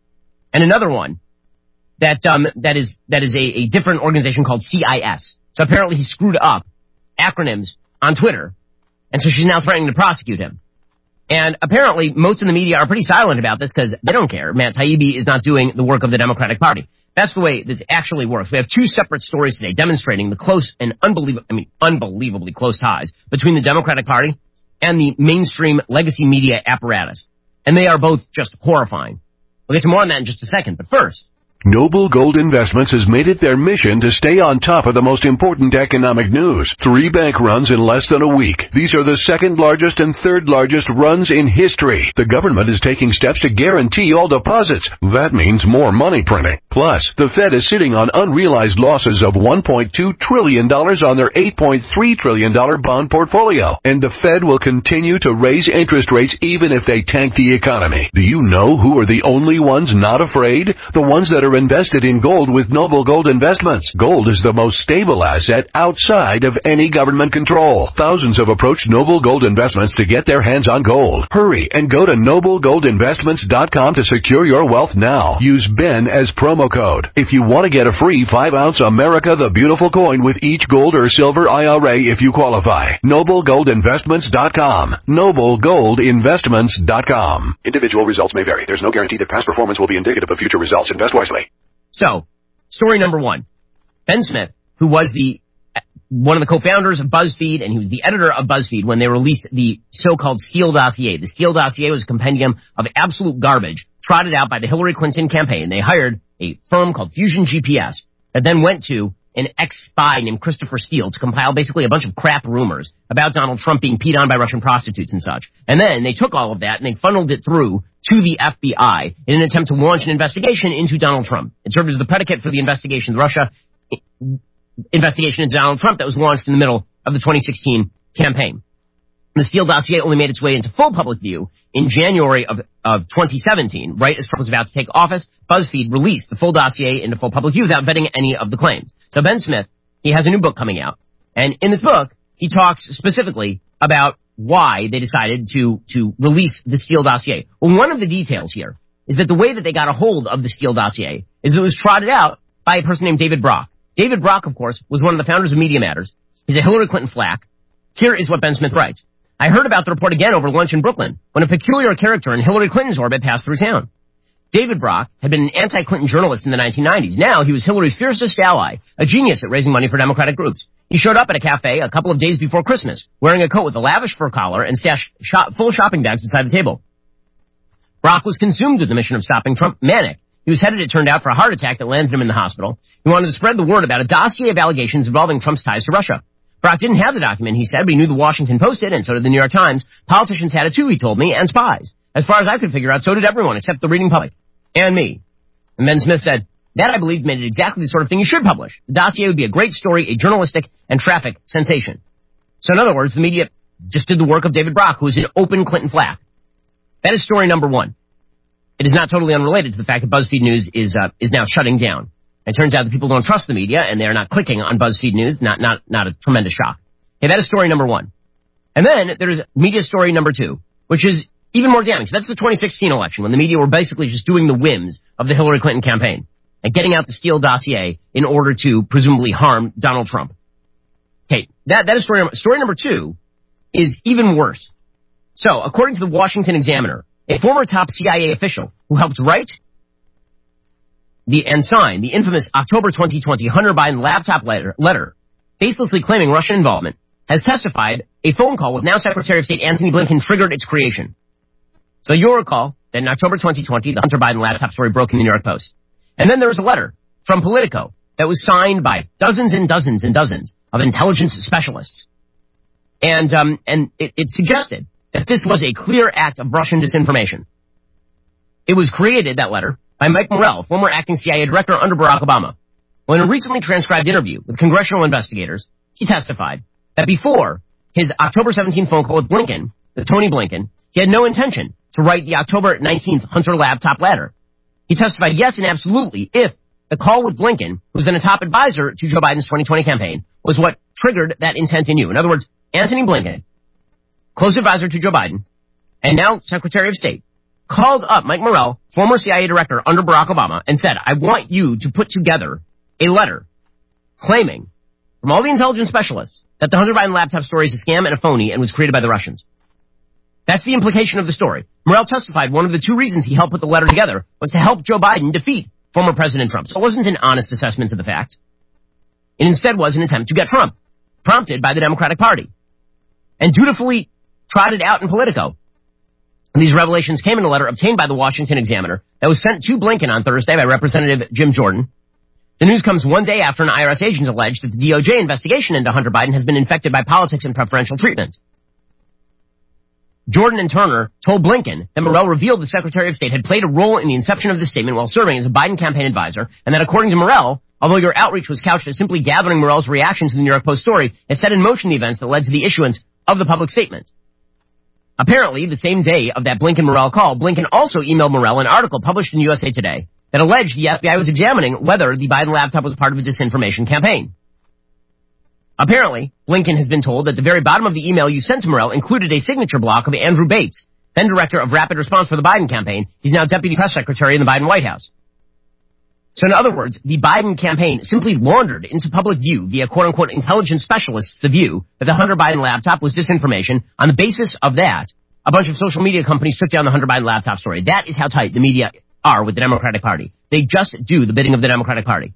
and another one that um, that is that is a, a different organization called C I S. So apparently he screwed up acronyms on Twitter, and so she's now threatening to prosecute him. And apparently most of the media are pretty silent about this because they don't care. Matt Taibbi is not doing the work of the Democratic Party. That's the way this actually works. We have two separate stories today demonstrating the close and unbelievable, I mean, unbelievably close ties between the Democratic Party and the mainstream legacy media apparatus. And they are both just horrifying. We'll get to more on that in just a second, but first, Noble Gold Investments has made it their mission to stay on top of the most important economic news. Three bank runs in less than a week. These are the second largest and third largest runs in history. The government is taking steps to guarantee all deposits. That means more money printing. Plus, the Fed is sitting on unrealized losses of one point two trillion dollars on their eight point three trillion dollars bond portfolio. And the Fed will continue to raise interest rates even if they tank the economy. Do you know who are the only ones not afraid? The ones that are invested in gold with Noble Gold Investments. Gold is the most stable asset outside of any government control. Thousands have approached Noble Gold Investments to get their hands on gold. Hurry and go to noble gold investments dot com to secure your wealth now. Use Ben as promo code. If you want to get a free five ounce America the Beautiful coin with each gold or silver I R A if you qualify. noble gold investments dot com. noble gold investments dot com. Individual results may vary. There's no guarantee that past performance will be indicative of future results. Invest wisely. So, story number one. Ben Smith, who was the one of the co-founders of BuzzFeed, and he was the editor of BuzzFeed when they released the so-called Steele dossier. The Steele dossier was a compendium of absolute garbage trotted out by the Hillary Clinton campaign. They hired a firm called Fusion G P S that then went to an ex-spy named Christopher Steele to compile basically a bunch of crap rumors about Donald Trump being peed on by Russian prostitutes and such. And then they took all of that and they funneled it through to the F B I in an attempt to launch an investigation into Donald Trump. It served as the predicate for the investigation, the Russia investigation into Donald Trump that was launched in the middle of the twenty sixteen campaign. The Steele dossier only made its way into full public view in January of, of twenty seventeen, right as Trump was about to take office. BuzzFeed released the full dossier into full public view without vetting any of the claims. So Ben Smith, he has a new book coming out. And in this book, he talks specifically about why they decided to, to release the Steele dossier. Well, one of the details here is that the way that they got a hold of the Steele dossier is that it was trotted out by a person named David Brock. David Brock, of course, was one of the founders of Media Matters. He's a Hillary Clinton flack. Here is what Ben Smith writes. I heard about the report again over lunch in Brooklyn when a peculiar character in Hillary Clinton's orbit passed through town. David Brock had been an anti-Clinton journalist in the nineteen nineties. Now he was Hillary's fiercest ally, a genius at raising money for Democratic groups. He showed up at a cafe a couple of days before Christmas, wearing a coat with a lavish fur collar and stashed shop, full shopping bags beside the table. Brock was consumed with the mission of stopping Trump, manic. He was headed, it turned out, for a heart attack that landed him in the hospital. He wanted to spread the word about a dossier of allegations involving Trump's ties to Russia. Brock didn't have the document, he said, but he knew the Washington Post did, and so did the New York Times. Politicians had it too, he told me, and spies. As far as I could figure out, so did everyone except the reading public. And me. And Ben Smith said, that, I believe, made it exactly the sort of thing you should publish. The dossier would be a great story, a journalistic and traffic sensation. So in other words, the media just did the work of David Brock, who is an open Clinton flack. That is story number one. It is not totally unrelated to the fact that BuzzFeed News is uh, is now shutting down. It turns out that people don't trust the media, and they're not clicking on BuzzFeed News. Not not not a tremendous shock. Okay, that is story number one. And then there's media story number two, which is even more damning. So that's the twenty sixteen election, when the media were basically just doing the whims of the Hillary Clinton campaign. at getting out the Steele dossier in order to presumably harm Donald Trump. Okay, that, that is story number, story number two is even worse. So, according to the Washington Examiner, a former top C I A official who helped write the and sign the infamous October twenty twenty Hunter Biden laptop letter, letter baselessly claiming Russian involvement, has testified a phone call with now Secretary of State Antony Blinken triggered its creation. So you'll recall that in October twenty twenty, the Hunter Biden laptop story broke in the New York Post. And then there was a letter from Politico that was signed by dozens and dozens and dozens of intelligence specialists. And um, and it, it suggested that this was a clear act of Russian disinformation. It was created, that letter, by Mike Morell, former acting C I A director under Barack Obama. Well, in a recently transcribed interview with congressional investigators, he testified that before his October seventeenth phone call with Blinken, with Tony Blinken, he had no intention to write the October nineteenth Hunter laptop letter. He testified yes and absolutely if the call with Blinken, who was then a top advisor to Joe Biden's twenty twenty campaign, was what triggered that intent in you. In other words, Antony Blinken, close advisor to Joe Biden, and now Secretary of State, called up Mike Morell, former C I A director under Barack Obama, and said, I want you to put together a letter claiming from all the intelligence specialists that the Hunter Biden laptop story is a scam and a phony and was created by the Russians. That's the implication of the story. Morell testified one of the two reasons he helped put the letter together was to help Joe Biden defeat former President Trump. So it wasn't an honest assessment of the facts. It instead was an attempt to get Trump, prompted by the Democratic Party, and dutifully trotted out in Politico. And these revelations came in a letter obtained by the Washington Examiner that was sent to Blinken on Thursday by Representative Jim Jordan. The news comes one day after an I R S agent alleged that the D O J investigation into Hunter Biden has been infected by politics and preferential treatment. Jordan and Turner told Blinken that Morell revealed the Secretary of State had played a role in the inception of the statement while serving as a Biden campaign advisor, and that according to Morell, although your outreach was couched as simply gathering Morell's reaction to the New York Post story, it set in motion the events that led to the issuance of the public statement. Apparently, the same day of that Blinken-Morell call, Blinken also emailed Morell an article published in U S A Today that alleged the F B I was examining whether the Biden laptop was part of a disinformation campaign. Apparently, Blinken has been told that the very bottom of the email you sent to Morell included a signature block of Andrew Bates, then director of rapid response for the Biden campaign. He's now deputy press secretary in the Biden White House. So in other words, the Biden campaign simply laundered into public view via quote-unquote intelligence specialists the view that the Hunter Biden laptop was disinformation. On the basis of that, a bunch of social media companies took down the Hunter Biden laptop story. That is how tight the media are with the Democratic Party. They just do the bidding of the Democratic Party.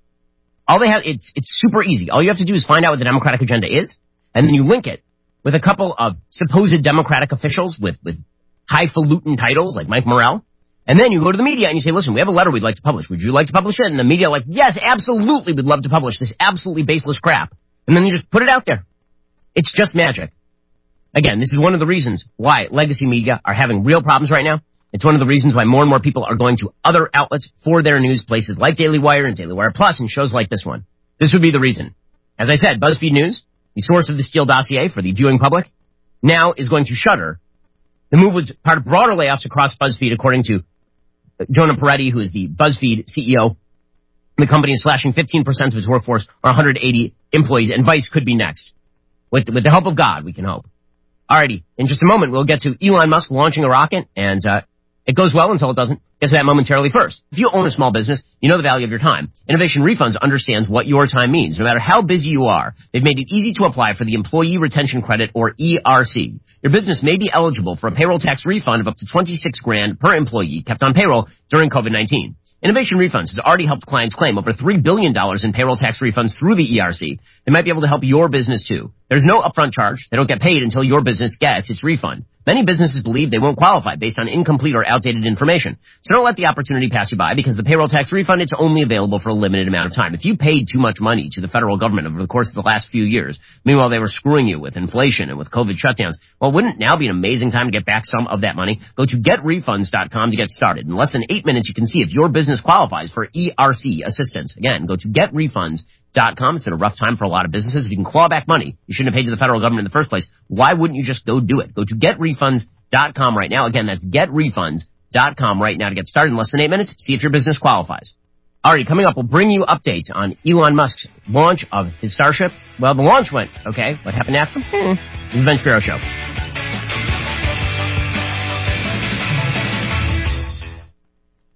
All they have, it's, it's super easy. All you have to do is find out what the Democratic agenda is, and then you link it with a couple of supposed Democratic officials with, with highfalutin titles like Mike Morell. And then you go to the media and you say, listen, we have a letter we'd like to publish. Would you like to publish it? And the media are like, yes, absolutely, we'd love to publish this absolutely baseless crap. And then you just put it out there. It's just magic. Again, this is one of the reasons why legacy media are having real problems right now. It's one of the reasons why more and more people are going to other outlets for their news, places like Daily Wire and Daily Wire Plus and shows like this one. This would be the reason. As I said, BuzzFeed News, the source of the Steele dossier for the viewing public, now is going to shutter. The move was part of broader layoffs across BuzzFeed, according to Jonah Peretti, who is the BuzzFeed C E O. The company is slashing fifteen percent of its workforce, or one hundred eighty employees, and Vice could be next. With, with the help of God, we can hope. Alrighty, in just a moment, we'll get to Elon Musk launching a rocket, and uh, it goes well until it doesn't. Get to that momentarily first. If you own a small business, you know the value of your time. Innovation Refunds understands what your time means. No matter how busy you are, they've made it easy to apply for the Employee Retention Credit, or E R C. Your business may be eligible for a payroll tax refund of up to twenty-six grand per employee kept on payroll during COVID nineteen. Innovation Refunds has already helped clients claim over three billion dollars in payroll tax refunds through the E R C. They might be able to help your business too. There's no upfront charge. They don't get paid until your business gets its refund. Many businesses believe they won't qualify based on incomplete or outdated information. So don't let the opportunity pass you by, because the payroll tax refund, it's only available for a limited amount of time. If you paid too much money to the federal government over the course of the last few years, meanwhile they were screwing you with inflation and with COVID shutdowns, well, wouldn't now be an amazing time to get back some of that money? Go to get refunds dot com to get started. In less than eight minutes, you can see if your business qualifies for E R C assistance. Again, go to get refunds dot com. It's been a rough time for a lot of businesses. If you can claw back money you shouldn't have paid to the federal government in the first place, why wouldn't you just go do it? Go to get refunds dot com right now. Again, that's get refunds dot com right now to get started in less than eight minutes. See if your business qualifies. Alright, coming up, we'll bring you updates on Elon Musk's launch of his Starship. Well, the launch went okay. What happened after? Hmm. This is the Ben Shapiro Show.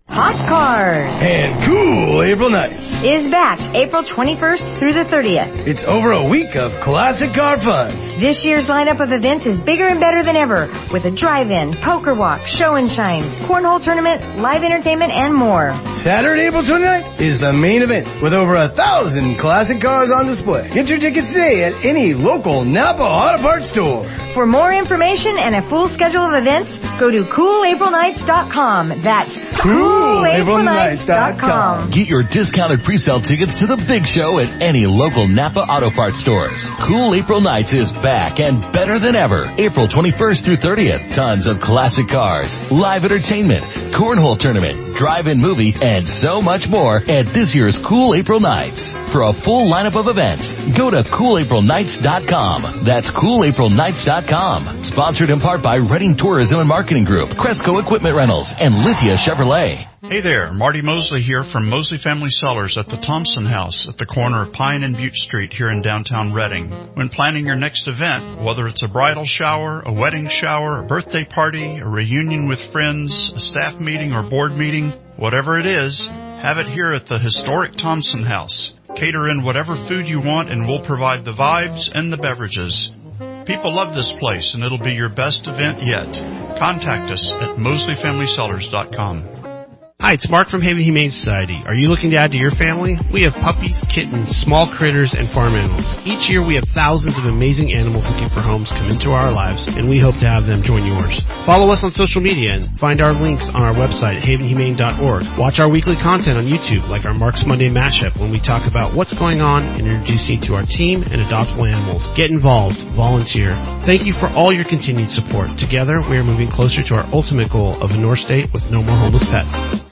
Hot Cars And Cool April Nights is back April twenty-first through the thirtieth. It's over a week of classic car fun. This year's lineup of events is bigger and better than ever, with a drive-in, poker walk, show and shines, cornhole tournament, live entertainment, and more. Saturday, April twenty-ninth is the main event, with over a thousand classic cars on display. Get your tickets today at any local Napa Auto Parts store. For more information and a full schedule of events, go to cool april nights dot com. That's cool april nights dot com. Get your discounted pre-sale tickets to the big show at any local Napa Auto Parts stores. Cool April Nights is back and better than ever. April twenty-first through thirtieth. Tons of classic cars, live entertainment, cornhole tournament, drive-in movie, and so much more at this year's Cool April Nights. For a full lineup of events, go to cool april nights dot com. That's cool april nights dot com. Sponsored in part by Redding Tourism and Marketing Group, Cresco Equipment Rentals, and Lithia Chevrolet. Hey there, Marty Mosley here from Mosley Family Cellars at the Thompson House at the corner of Pine and Butte Street here in downtown Redding. When planning your next event, whether it's a bridal shower, a wedding shower, a birthday party, a reunion with friends, a staff meeting or board meeting, whatever it is, have it here at the historic Thompson House. Cater in whatever food you want and we'll provide the vibes and the beverages. People love this place and it'll be your best event yet. Contact us at mosley family cellars dot com. Hi, it's Mark from Haven Humane Society. Are you looking to add to your family? We have puppies, kittens, small critters, and farm animals. Each year we have thousands of amazing animals looking for homes come into our lives, and we hope to have them join yours. Follow us on social media and find our links on our website at haven humane dot org. Watch our weekly content on YouTube, like our Mark's Monday Mashup, when we talk about what's going on and introduce you to our team and adoptable animals. Get involved. Volunteer. Thank you for all your continued support. Together, we are moving closer to our ultimate goal of a North State with no more homeless pets.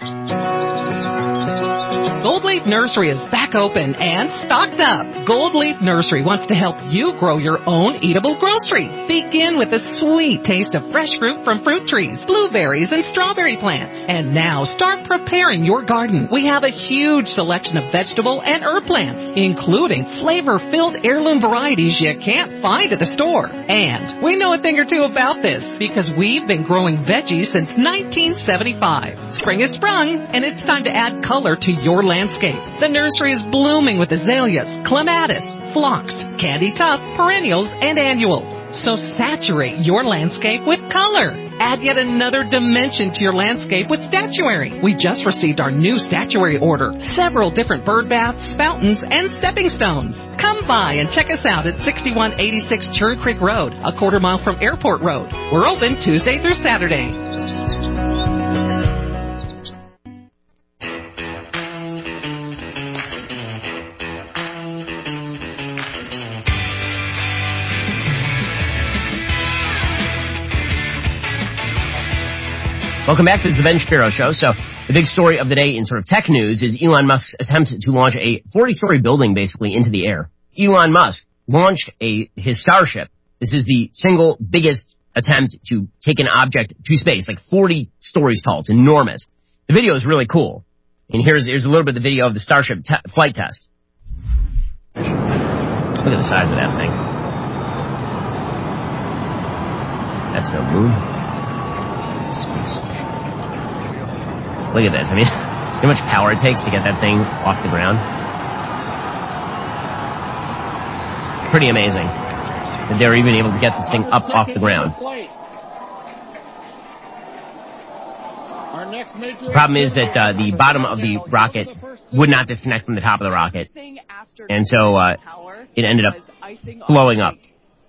Gold Leaf Nursery is back open and stocked up. Gold Leaf Nursery wants to help you grow your own eatable grocery. Begin with the sweet taste of fresh fruit from fruit trees, blueberries, and strawberry plants. And now start preparing your garden. We have a huge selection of vegetable and herb plants, including flavor-filled heirloom varieties you can't find at the store. And we know a thing or two about this because we've been growing veggies since nineteen seventy-five. Spring has sprung, and it's time to add color to your landscape. The nursery is blooming with azaleas, clematis, phlox, candy tuft, perennials, and annuals. So saturate your landscape with color. Add yet another dimension to your landscape with statuary. We just received our new statuary order. Several different bird baths, fountains, and stepping stones. Come by and check us out at sixty-one eighty-six Cherry Creek Road, a quarter mile from Airport Road. We're open Tuesday through Saturday. Welcome back. This is the Ben Shapiro Show. So the big story of the day in sort of tech news is Elon Musk's attempt to launch a forty-story building basically into the air. Elon Musk launched a his Starship. This is the single biggest attempt to take an object to space, like forty stories tall. It's enormous. The video is really cool. And here's here's a little bit of the video of the Starship te- flight test. Look at the size of that thing. That's no moon. It's a space. Look at this. I mean, how much power it takes to get that thing off the ground. Pretty amazing that they're even able to get this thing up off the ground. The problem is that uh, the bottom of the rocket would not disconnect from the top of the rocket, and so uh, it ended up blowing up.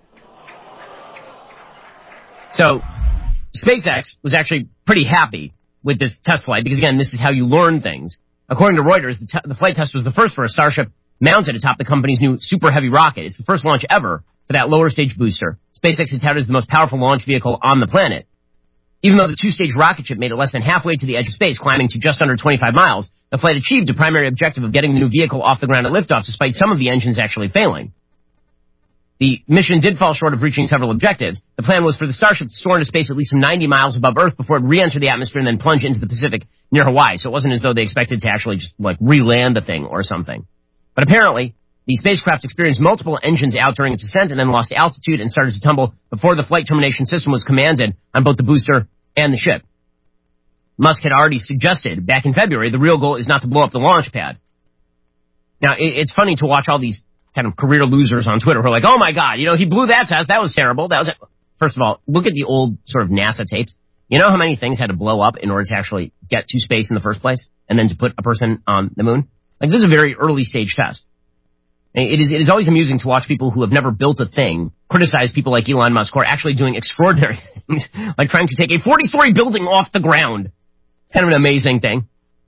So SpaceX was actually pretty happy with this test flight because, again, this is how you learn things. According to Reuters, the, te- the flight test was the first for a Starship mounted atop the company's new Super Heavy rocket. It's the first launch ever for that lower stage booster. SpaceX is touted as the most powerful launch vehicle on the planet. Even though the two-stage rocket ship made it less than halfway to the edge of space, climbing to just under twenty-five miles, the flight achieved the primary objective of getting the new vehicle off the ground at liftoff, despite some of the engines actually failing. The mission did fall short of reaching several objectives. The plan was for the Starship to soar into space at least some ninety miles above Earth before it re-enter the atmosphere and then plunge into the Pacific near Hawaii. So it wasn't as though they expected to actually just, like, re-land the thing or something. But apparently, the spacecraft experienced multiple engines out during its ascent and then lost altitude and started to tumble before the flight termination system was commanded on both the booster and the ship. Musk had already suggested back in February the real goal is not to blow up the launch pad. Now, it's funny to watch all these kind of career losers on Twitter who are like, oh, my God, you know, he blew that test. That was terrible. That was it. First of all, look at the old sort of NASA tapes. You know how many things had to blow up in order to actually get to space in the first place and then to put a person on the moon? Like, this is a very early stage test. It is, it is always amusing to watch people who have never built a thing criticize people like Elon Musk who are actually doing extraordinary things, like trying to take a forty-story building off the ground. It's kind of an amazing thing.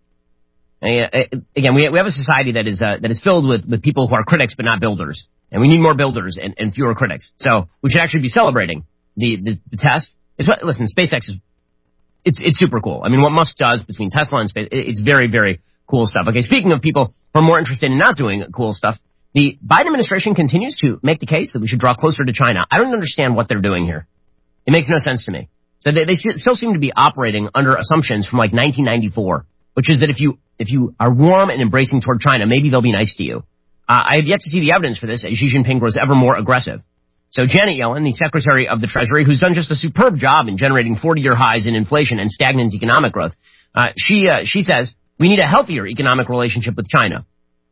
Again, we have a society that is uh, that is filled with, with people who are critics but not builders. And we need more builders and, and fewer critics. So we should actually be celebrating the, the, the test. It's what, listen, SpaceX is it's it's super cool. I mean, what Musk does between Tesla and space, it's very, very cool stuff. Okay, speaking of people who are more interested in not doing cool stuff, the Biden administration continues to make the case that we should draw closer to China. I don't understand what they're doing here. It makes no sense to me. So they, they still seem to be operating under assumptions from like nineteen ninety-four, which is that if you if you are warm and embracing toward China, maybe they'll be nice to you. Uh, I have yet to see the evidence for this as Xi Jinping grows ever more aggressive. So Janet Yellen, the Secretary of the Treasury, who's done just a superb job in generating forty-year highs in inflation and stagnant economic growth, uh, she uh, she says we need a healthier economic relationship with China.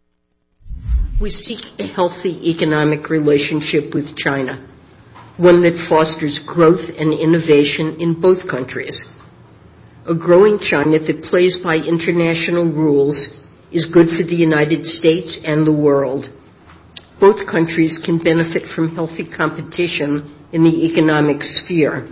We seek a healthy economic relationship with China, one that fosters growth and innovation in both countries. A growing China that plays by international rules is good for the United States and the world. Both countries can benefit from healthy competition in the economic sphere.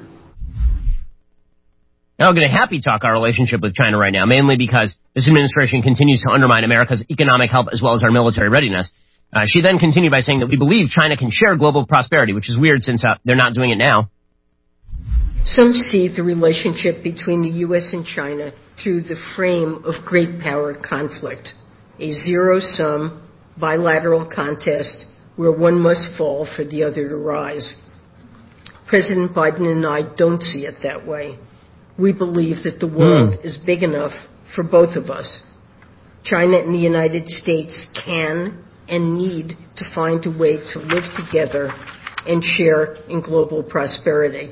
Now, we're going to happy talk our relationship with China right now, mainly because this administration continues to undermine America's economic health as well as our military readiness. Uh, she then continued by saying that we believe China can share global prosperity, which is weird since uh, they're not doing it now. Some see the relationship between the U S and China through the frame of great power conflict, a zero-sum bilateral contest where one must fall for the other to rise. President Biden and I don't see it that way. We believe that the world mm. is big enough for both of us. China and the United States can and need to find a way to live together and share in global prosperity.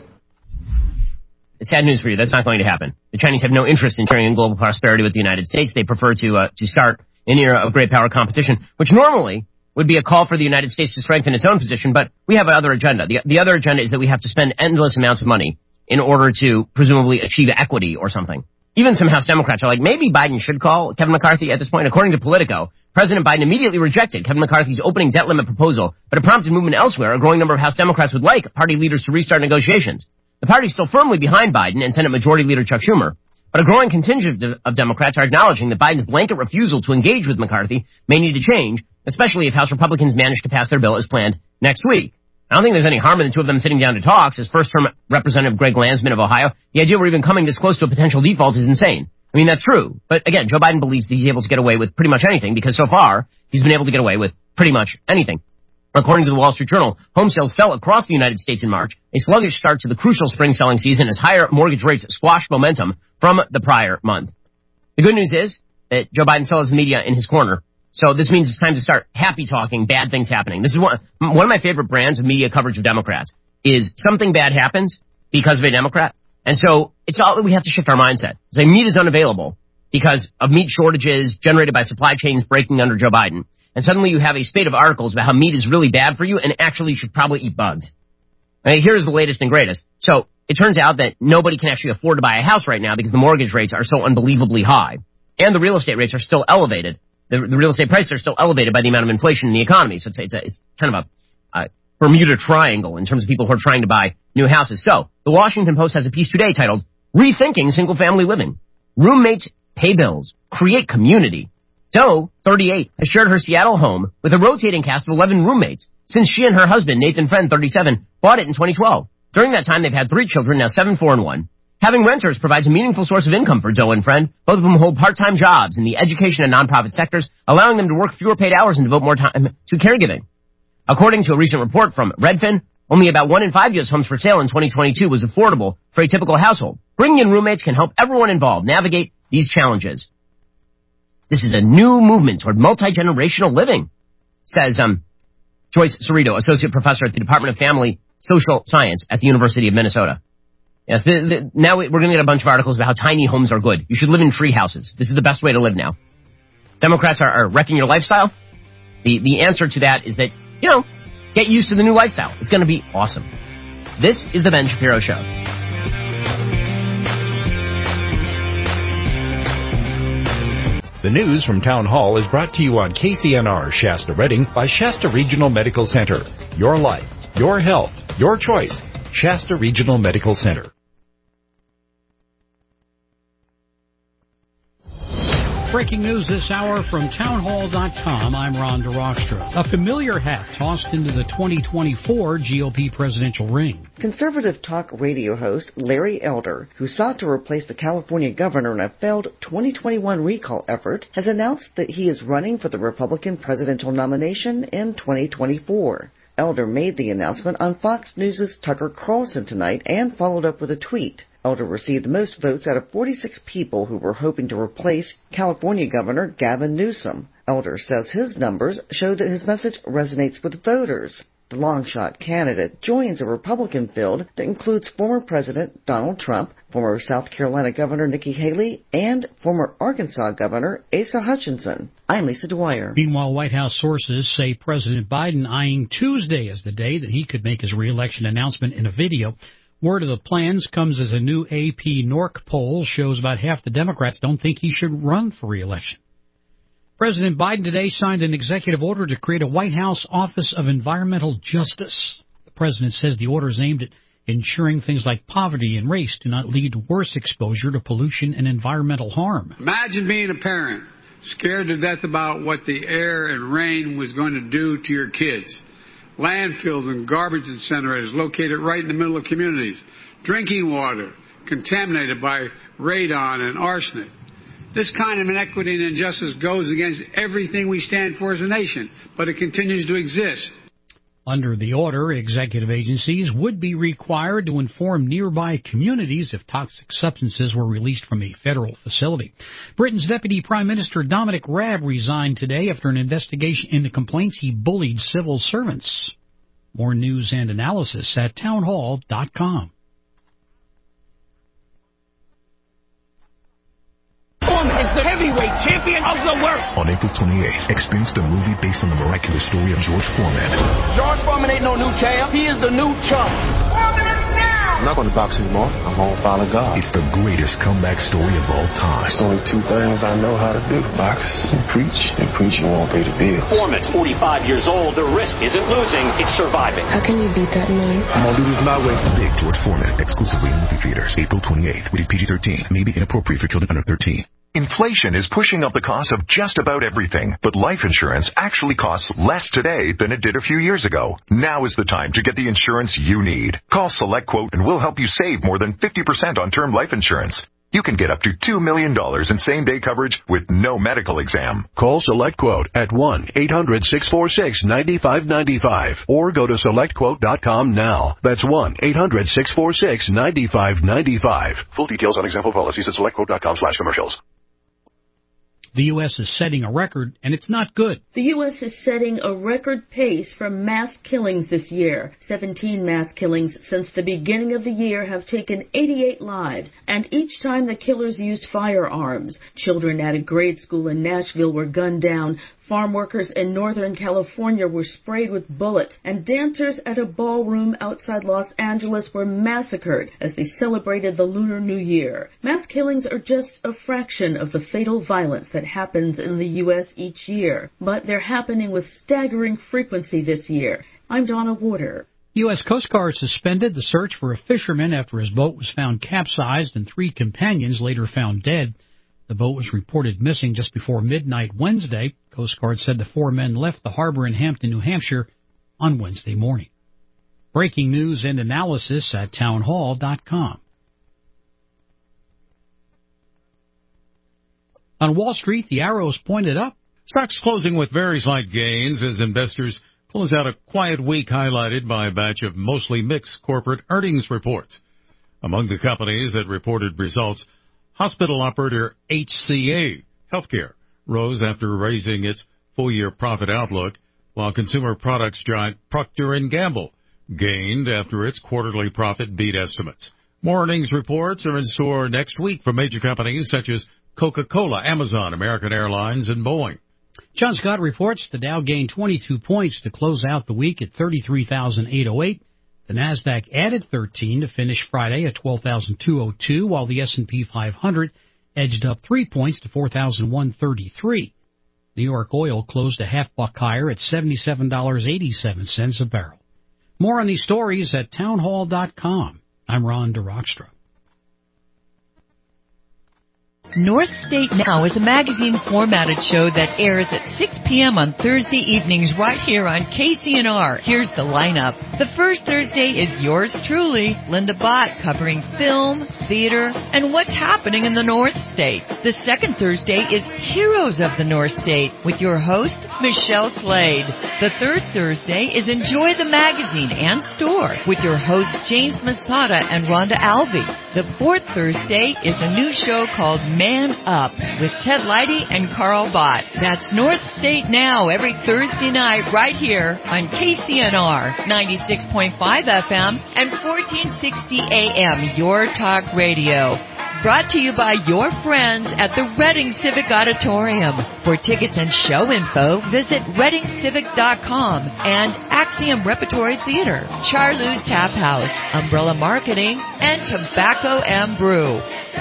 Sad news for you. That's not going to happen. The Chinese have no interest in sharing in global prosperity with the United States. They prefer to uh, to start an era of great power competition, which normally would be a call for the United States to strengthen its own position, but we have another agenda. The, the other agenda is that we have to spend endless amounts of money in order to presumably achieve equity or something. Even some House Democrats are like, maybe Biden should call Kevin McCarthy at this point. According to Politico, President Biden immediately rejected Kevin McCarthy's opening debt limit proposal, but it prompted movement elsewhere. A growing number of House Democrats would like party leaders to restart negotiations. The party is still firmly behind Biden and Senate Majority Leader Chuck Schumer, but a growing contingent of Democrats are acknowledging that Biden's blanket refusal to engage with McCarthy may need to change, especially if House Republicans manage to pass their bill as planned next week. I don't think there's any harm in the two of them sitting down to talk. As first-term Representative Greg Landsman of Ohio, the idea we're even coming this close to a potential default is insane. I mean, that's true. But again, Joe Biden believes that he's able to get away with pretty much anything because so far he's been able to get away with pretty much anything. According to the Wall Street Journal, home sales fell across the United States in March, a sluggish start to the crucial spring selling season as higher mortgage rates squashed momentum from the prior month. The good news is that Joe Biden still has the media in his corner. So this means it's time to start happy talking, bad things happening. This is one, one of my favorite brands of media coverage of Democrats is something bad happens because of a Democrat. And so it's all we have to shift our mindset. It's like meat is unavailable because of meat shortages generated by supply chains breaking under Joe Biden. And suddenly you have a spate of articles about how meat is really bad for you and actually you should probably eat bugs. Okay, here's the latest and greatest. So it turns out that nobody can actually afford to buy a house right now because the mortgage rates are so unbelievably high. And the real estate rates are still elevated. The, the real estate prices are still elevated by the amount of inflation in the economy. So it's, it's, a, it's kind of a, a Bermuda Triangle in terms of people who are trying to buy new houses. So the Washington Post has a piece today titled, Rethinking Single-Family Living. Roommates pay bills, create community. Doe, thirty-eight, has shared her Seattle home with a rotating cast of eleven roommates since she and her husband, Nathan Friend, thirty-seven, bought it in twenty twelve. During that time, they've had three children, now seven, four, and one. Having renters provides a meaningful source of income for Doe and Friend. Both of them hold part-time jobs in the education and nonprofit sectors, allowing them to work fewer paid hours and devote more time to caregiving. According to a recent report from Redfin, only about one in five U S homes for sale in twenty twenty-two was affordable for a typical household. Bringing in roommates can help everyone involved navigate these challenges. This is a new movement toward multi-generational living, says um, Joyce Cerrito, associate professor at the Department of Family Social Science at the University of Minnesota. Yes, the, the, now we're going to get a bunch of articles about how tiny homes are good. You should live in tree houses. This is the best way to live now. Democrats are, are wrecking your lifestyle. The, the answer to that is that, you know, get used to the new lifestyle. It's going to be awesome. This is The Ben Shapiro Show. The news from Town Hall is brought to you on K C N R Shasta Redding by Shasta Regional Medical Center. Your life, your health, your choice. Shasta Regional Medical Center. Breaking news this hour from townhall dot com. I'm Ron DeRockstra. A familiar hat tossed into the twenty twenty-four G O P presidential ring. Conservative talk radio host Larry Elder, who sought to replace the California governor in a failed twenty twenty-one recall effort, has announced that he is running for the Republican presidential nomination in twenty twenty-four. Elder made the announcement on Fox News' Tucker Carlson tonight and followed up with a tweet. Elder received the most votes out of forty-six people who were hoping to replace California Governor Gavin Newsom. Elder says his numbers show that his message resonates with voters. The long-shot candidate joins a Republican field that includes former President Donald Trump, former South Carolina Governor Nikki Haley, and former Arkansas Governor Asa Hutchinson. I'm Lisa Dwyer. Meanwhile, White House sources say President Biden eyeing Tuesday as the day that he could make his re-election announcement in a video. Word of the plans comes as a new A P NORC poll shows about half the Democrats don't think he should run for re-election. President Biden today signed an executive order to create a White House Office of Environmental Justice. The president says the order is aimed at ensuring things like poverty and race do not lead to worse exposure to pollution and environmental harm. Imagine being a parent, scared to death about what the air and rain was going to do to your kids. Landfills and garbage incinerators located right in the middle of communities. Drinking water contaminated by radon and arsenic. This kind of inequity and injustice goes against everything we stand for as a nation, but it continues to exist. Under the order, executive agencies would be required to inform nearby communities if toxic substances were released from a federal facility. Britain's Deputy Prime Minister Dominic Raab resigned today after an investigation into complaints he bullied civil servants. More news and analysis at townhall dot com. Is the heavyweight champion of the world. On April twenty-eighth, experience the movie based on the miraculous story of George Foreman. George Foreman ain't no new champ. He is the new chump. I'm not going to box anymore. I'm going to follow God. It's the greatest comeback story of all time. There's only two things I know how to do. Box and preach. And preaching won't pay the bills. Foreman's forty-five years old. The risk isn't losing. It's surviving. How can you beat that man? I'm going to do this my way. Big George Foreman. Exclusively in movie theaters. April twenty-eighth. Rated P G thirteen. May be inappropriate for children under thirteen. Inflation is pushing up the cost of just about everything, but life insurance actually costs less today than it did a few years ago. Now is the time to get the insurance you need. Call SelectQuote and we'll help you save more than fifty percent on term life insurance. You can get up to two million dollars in same-day coverage with no medical exam. Call SelectQuote at one eight hundred six four six nine five nine five or go to select quote dot com now. That's one eight hundred six four six nine five nine five. Full details on example policies at select quote dot com slash commercials. The U S is setting a record, and it's not good. The U S is setting a record pace for mass killings this year. seventeen mass killings since the beginning of the year have taken eighty-eight lives, and each time the killers used firearms. Children at a grade school in Nashville were gunned down. Farm workers in Northern California were sprayed with bullets, and dancers at a ballroom outside Los Angeles were massacred as they celebrated the Lunar New Year. Mass killings are just a fraction of the fatal violence that happens in the U S each year, but they're happening with staggering frequency this year. I'm Donna Warder. U S Coast Guard suspended the search for a fisherman after his boat was found capsized and three companions later found dead. The boat was reported missing just before midnight Wednesday. Coast Guard said the four men left the harbor in Hampton, New Hampshire on Wednesday morning. Breaking news and analysis at townhall dot com. On Wall Street, the arrows pointed up. Stocks closing with very slight gains as investors close out a quiet week highlighted by a batch of mostly mixed corporate earnings reports. Among the companies that reported results, hospital operator H C A Healthcare rose after raising its full-year profit outlook, while consumer products giant Procter and Gamble gained after its quarterly profit beat estimates. More earnings reports are in store next week for major companies such as Coca-Cola, Amazon, American Airlines, and Boeing. John Scott reports the Dow gained twenty-two points to close out the week at thirty-three thousand eight hundred eight. The Nasdaq added thirteen to finish Friday at twelve thousand two hundred two, while the S and P five hundred edged up three points to four thousand one hundred thirty-three. New York oil closed a half buck higher at seventy-seven dollars and eighty-seven cents a barrel. More on these stories at townhall dot com. I'm Ron DeRockstra. North State Now is a magazine formatted show that airs at six p.m. on Thursday evenings right here on K C N R. Here's the lineup. The first Thursday is yours truly, Linda Bott, covering film, theater, and what's happening in the North State. The second Thursday is Heroes of the North State with your host, Michelle Slade. The third Thursday is Enjoy the Magazine and Store with your hosts, James Masada and Rhonda Alvey. The fourth Thursday is a new show called Man Up with Ted Leidy and Carl Bott. That's North State Now every Thursday night right here on K C N R ninety-six point five F M and fourteen sixty A M, Your Talk Radio. Brought to you by your friends at the Reading Civic Auditorium. For tickets and show info, visit reading civic dot com and Axiom Repertory Theater, Charlou's Tap House, Umbrella Marketing, and Tobacco and Brew.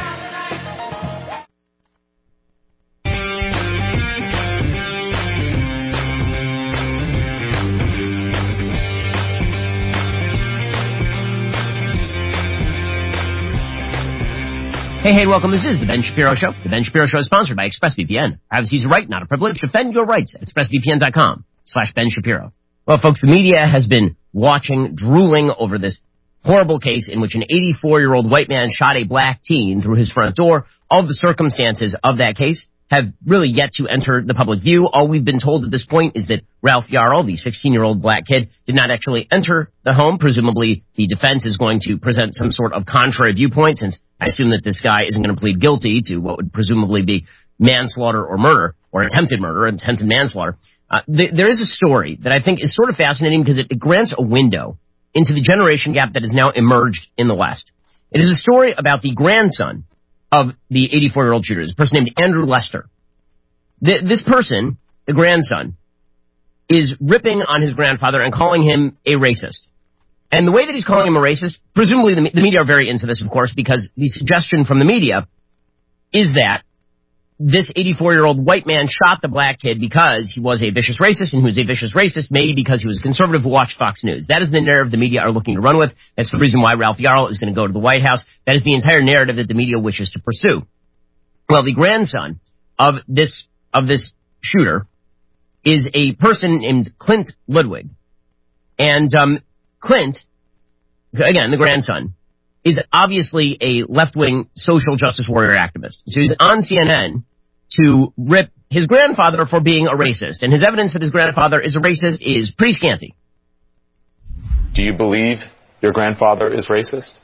Hey, hey, welcome. This is The Ben Shapiro Show. The Ben Shapiro Show is sponsored by ExpressVPN. Privacy is a right, not a privilege. Defend your rights at expressvpn dot com slash Ben Shapiro. Well, folks, the media has been watching, drooling over this horrible case in which an eighty-four-year-old white man shot a black teen through his front door. All of the circumstances of that case have really yet to enter the public view. All we've been told at this point is that Ralph Yarl, the sixteen-year-old black kid, did not actually enter the home. Presumably, the defense is going to present some sort of contrary viewpoint, since I assume that this guy isn't going to plead guilty to what would presumably be manslaughter or murder, or attempted murder, attempted manslaughter. Uh, th- there is a story that I think is sort of fascinating because it, it grants a window into the generation gap that has now emerged in the West. It is a story about the grandson of the eighty-four-year-old shooter, a person named Andrew Lester. Th- this person, the grandson, is ripping on his grandfather and calling him a racist. And the way that he's calling him a racist, presumably the, the media are very into this, of course, because the suggestion from the media is that this eighty-four-year-old white man shot the black kid because he was a vicious racist, and he was a vicious racist maybe because he was a conservative who watched Fox News. That is the narrative the media are looking to run with. That's the reason why Ralph Yarl is going to go to the White House. That is the entire narrative that the media wishes to pursue. Well, the grandson of this of this shooter is a person named Clint Ludwig. And um, Clint, again, the grandson, is obviously a left-wing social justice warrior activist. So he's on C N N to rip his grandfather for being a racist. And his evidence that his grandfather is a racist is pretty scanty. Do you believe your grandfather is racist?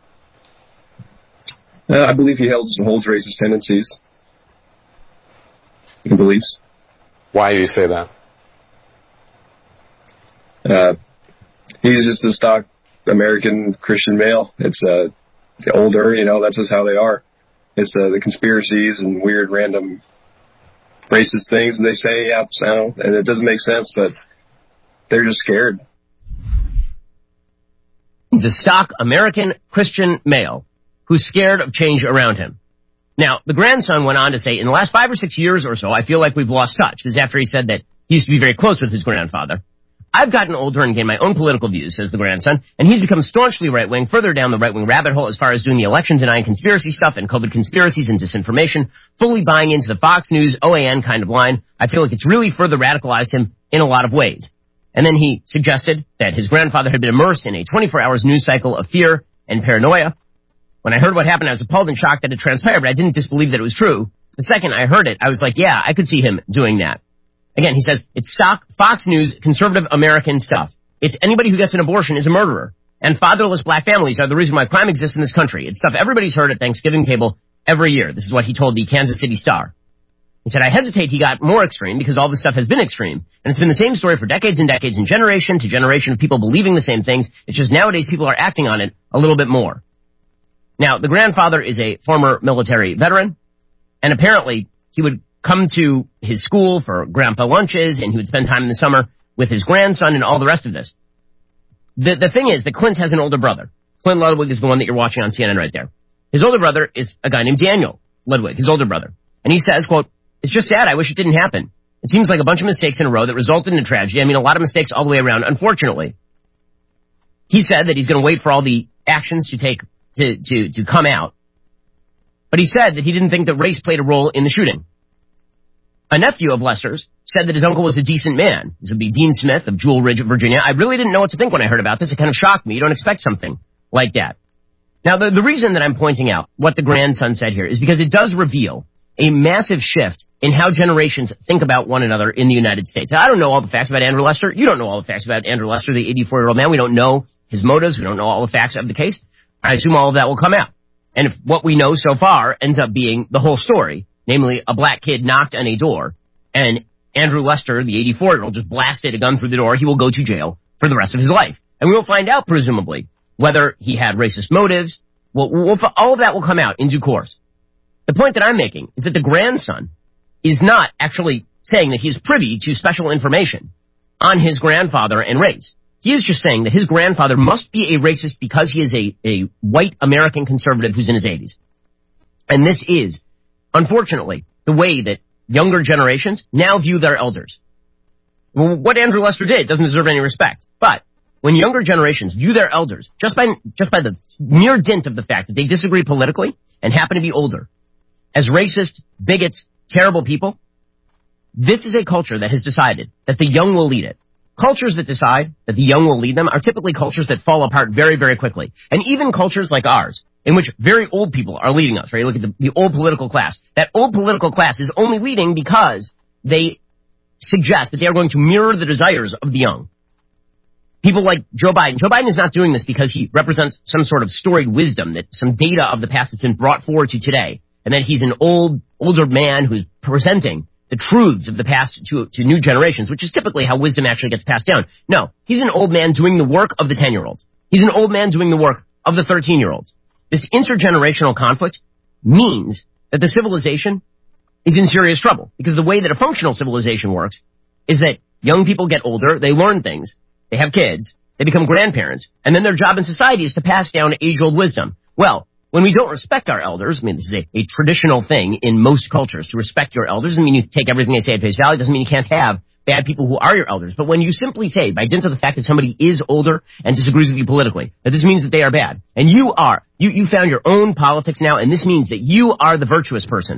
Uh, I believe he holds, holds racist tendencies and beliefs. Why do you say that? Uh, he's just the stock American Christian male. It's uh, older, you know, that's just how they are. It's uh, the conspiracies and weird random racist things and they say, yeah, so, and it doesn't make sense, but they're just scared. He's a stock American Christian male who's scared of change around him. Now, the grandson went on to say, in the last five or six years or so, I feel like we've lost touch. This is after he said that he used to be very close with his grandfather. I've gotten older and gained my own political views, says the grandson, and he's become staunchly right-wing, further down the right-wing rabbit hole as far as doing the elections denying conspiracy stuff and COVID conspiracies and disinformation, fully buying into the Fox News, O A N kind of line. I feel like it's really further radicalized him in a lot of ways. And then he suggested that his grandfather had been immersed in a twenty-four hours news cycle of fear and paranoia. When I heard what happened, I was appalled and shocked that it transpired, but I didn't disbelieve that it was true. The second I heard it, I was like, yeah, I could see him doing that. Again, he says, it's stock Fox News, conservative American stuff. It's anybody who gets an abortion is a murderer. And fatherless black families are the reason why crime exists in this country. It's stuff everybody's heard at Thanksgiving table every year. This is what he told the Kansas City Star. He said, I hesitate he got more extreme because all this stuff has been extreme. And it's been the same story for decades and decades and generation to generation of people believing the same things. It's just nowadays people are acting on it a little bit more. Now, the grandfather is a former military veteran, and apparently he would come to his school for grandpa lunches, and he would spend time in the summer with his grandson and all the rest of this. The, the thing is that Clint has an older brother. Clint Ludwig is the one that you're watching on C N N right there. His older brother is a guy named Daniel Ludwig, his older brother. And he says, quote, "It's just sad. I wish it didn't happen. It seems like a bunch of mistakes in a row that resulted in a tragedy. I mean, a lot of mistakes all the way around, unfortunately." He said that he's going to wait for all the actions to take to, to, to come out. But he said that he didn't think that race played a role in the shooting. A nephew of Lester's said that his uncle was a decent man. This would be Dean Smith of Jewel Ridge, Virginia. I really didn't know what to think when I heard about this. It kind of shocked me. You don't expect something like that. Now, the, the reason that I'm pointing out what the grandson said here is because it does reveal a massive shift in how generations think about one another in the United States. Now, I don't know all the facts about Andrew Lester. You don't know all the facts about Andrew Lester, the eighty-four-year-old man. We don't know his motives. We don't know all the facts of the case. I assume all of that will come out. And if what we know so far ends up being the whole story, namely a black kid knocked on a door and Andrew Lester, the eighty-four-year-old, just blasted a gun through the door, he will go to jail for the rest of his life. And we will find out, presumably, whether he had racist motives. Well, we'll, all of that will come out in due course. The point that I'm making is that the grandson is not actually saying that he is privy to special information on his grandfather and race. He is just saying that his grandfather must be a racist because he is a, a white American conservative who's in his eighties. And this is, unfortunately, the way that younger generations now view their elders. Well, what Andrew Lester did doesn't deserve any respect. But when younger generations view their elders just by just by the mere dint of the fact that they disagree politically and happen to be older, as racist, bigots, terrible people, this is a culture that has decided that the young will lead it. Cultures that decide that the young will lead them are typically cultures that fall apart very, very quickly. And even cultures like ours, in which very old people are leading us, right? Look at the, the old political class. That old political class is only leading because they suggest that they are going to mirror the desires of the young. People like Joe Biden. Joe Biden is not doing this because he represents some sort of storied wisdom, that some data of the past has been brought forward to today, and that he's an old, older man who's presenting the truths of the past to, to new generations, which is typically how wisdom actually gets passed down. No, he's an old man doing the work of the ten-year-olds. He's an old man doing the work of the thirteen-year-olds. This intergenerational conflict means that the civilization is in serious trouble, because the way that a functional civilization works is that young people get older, they learn things, they have kids, they become grandparents, and then their job in society is to pass down age-old wisdom. Well, when we don't respect our elders, I mean, this is a, a traditional thing in most cultures, to respect your elders. Doesn't mean you take everything they say at face value. Doesn't mean you can't have bad people who are your elders. But when you simply say, by dint of the fact that somebody is older and disagrees with you politically, that this means that they are bad, and you are, you, you found your own politics now, and this means that you are the virtuous person.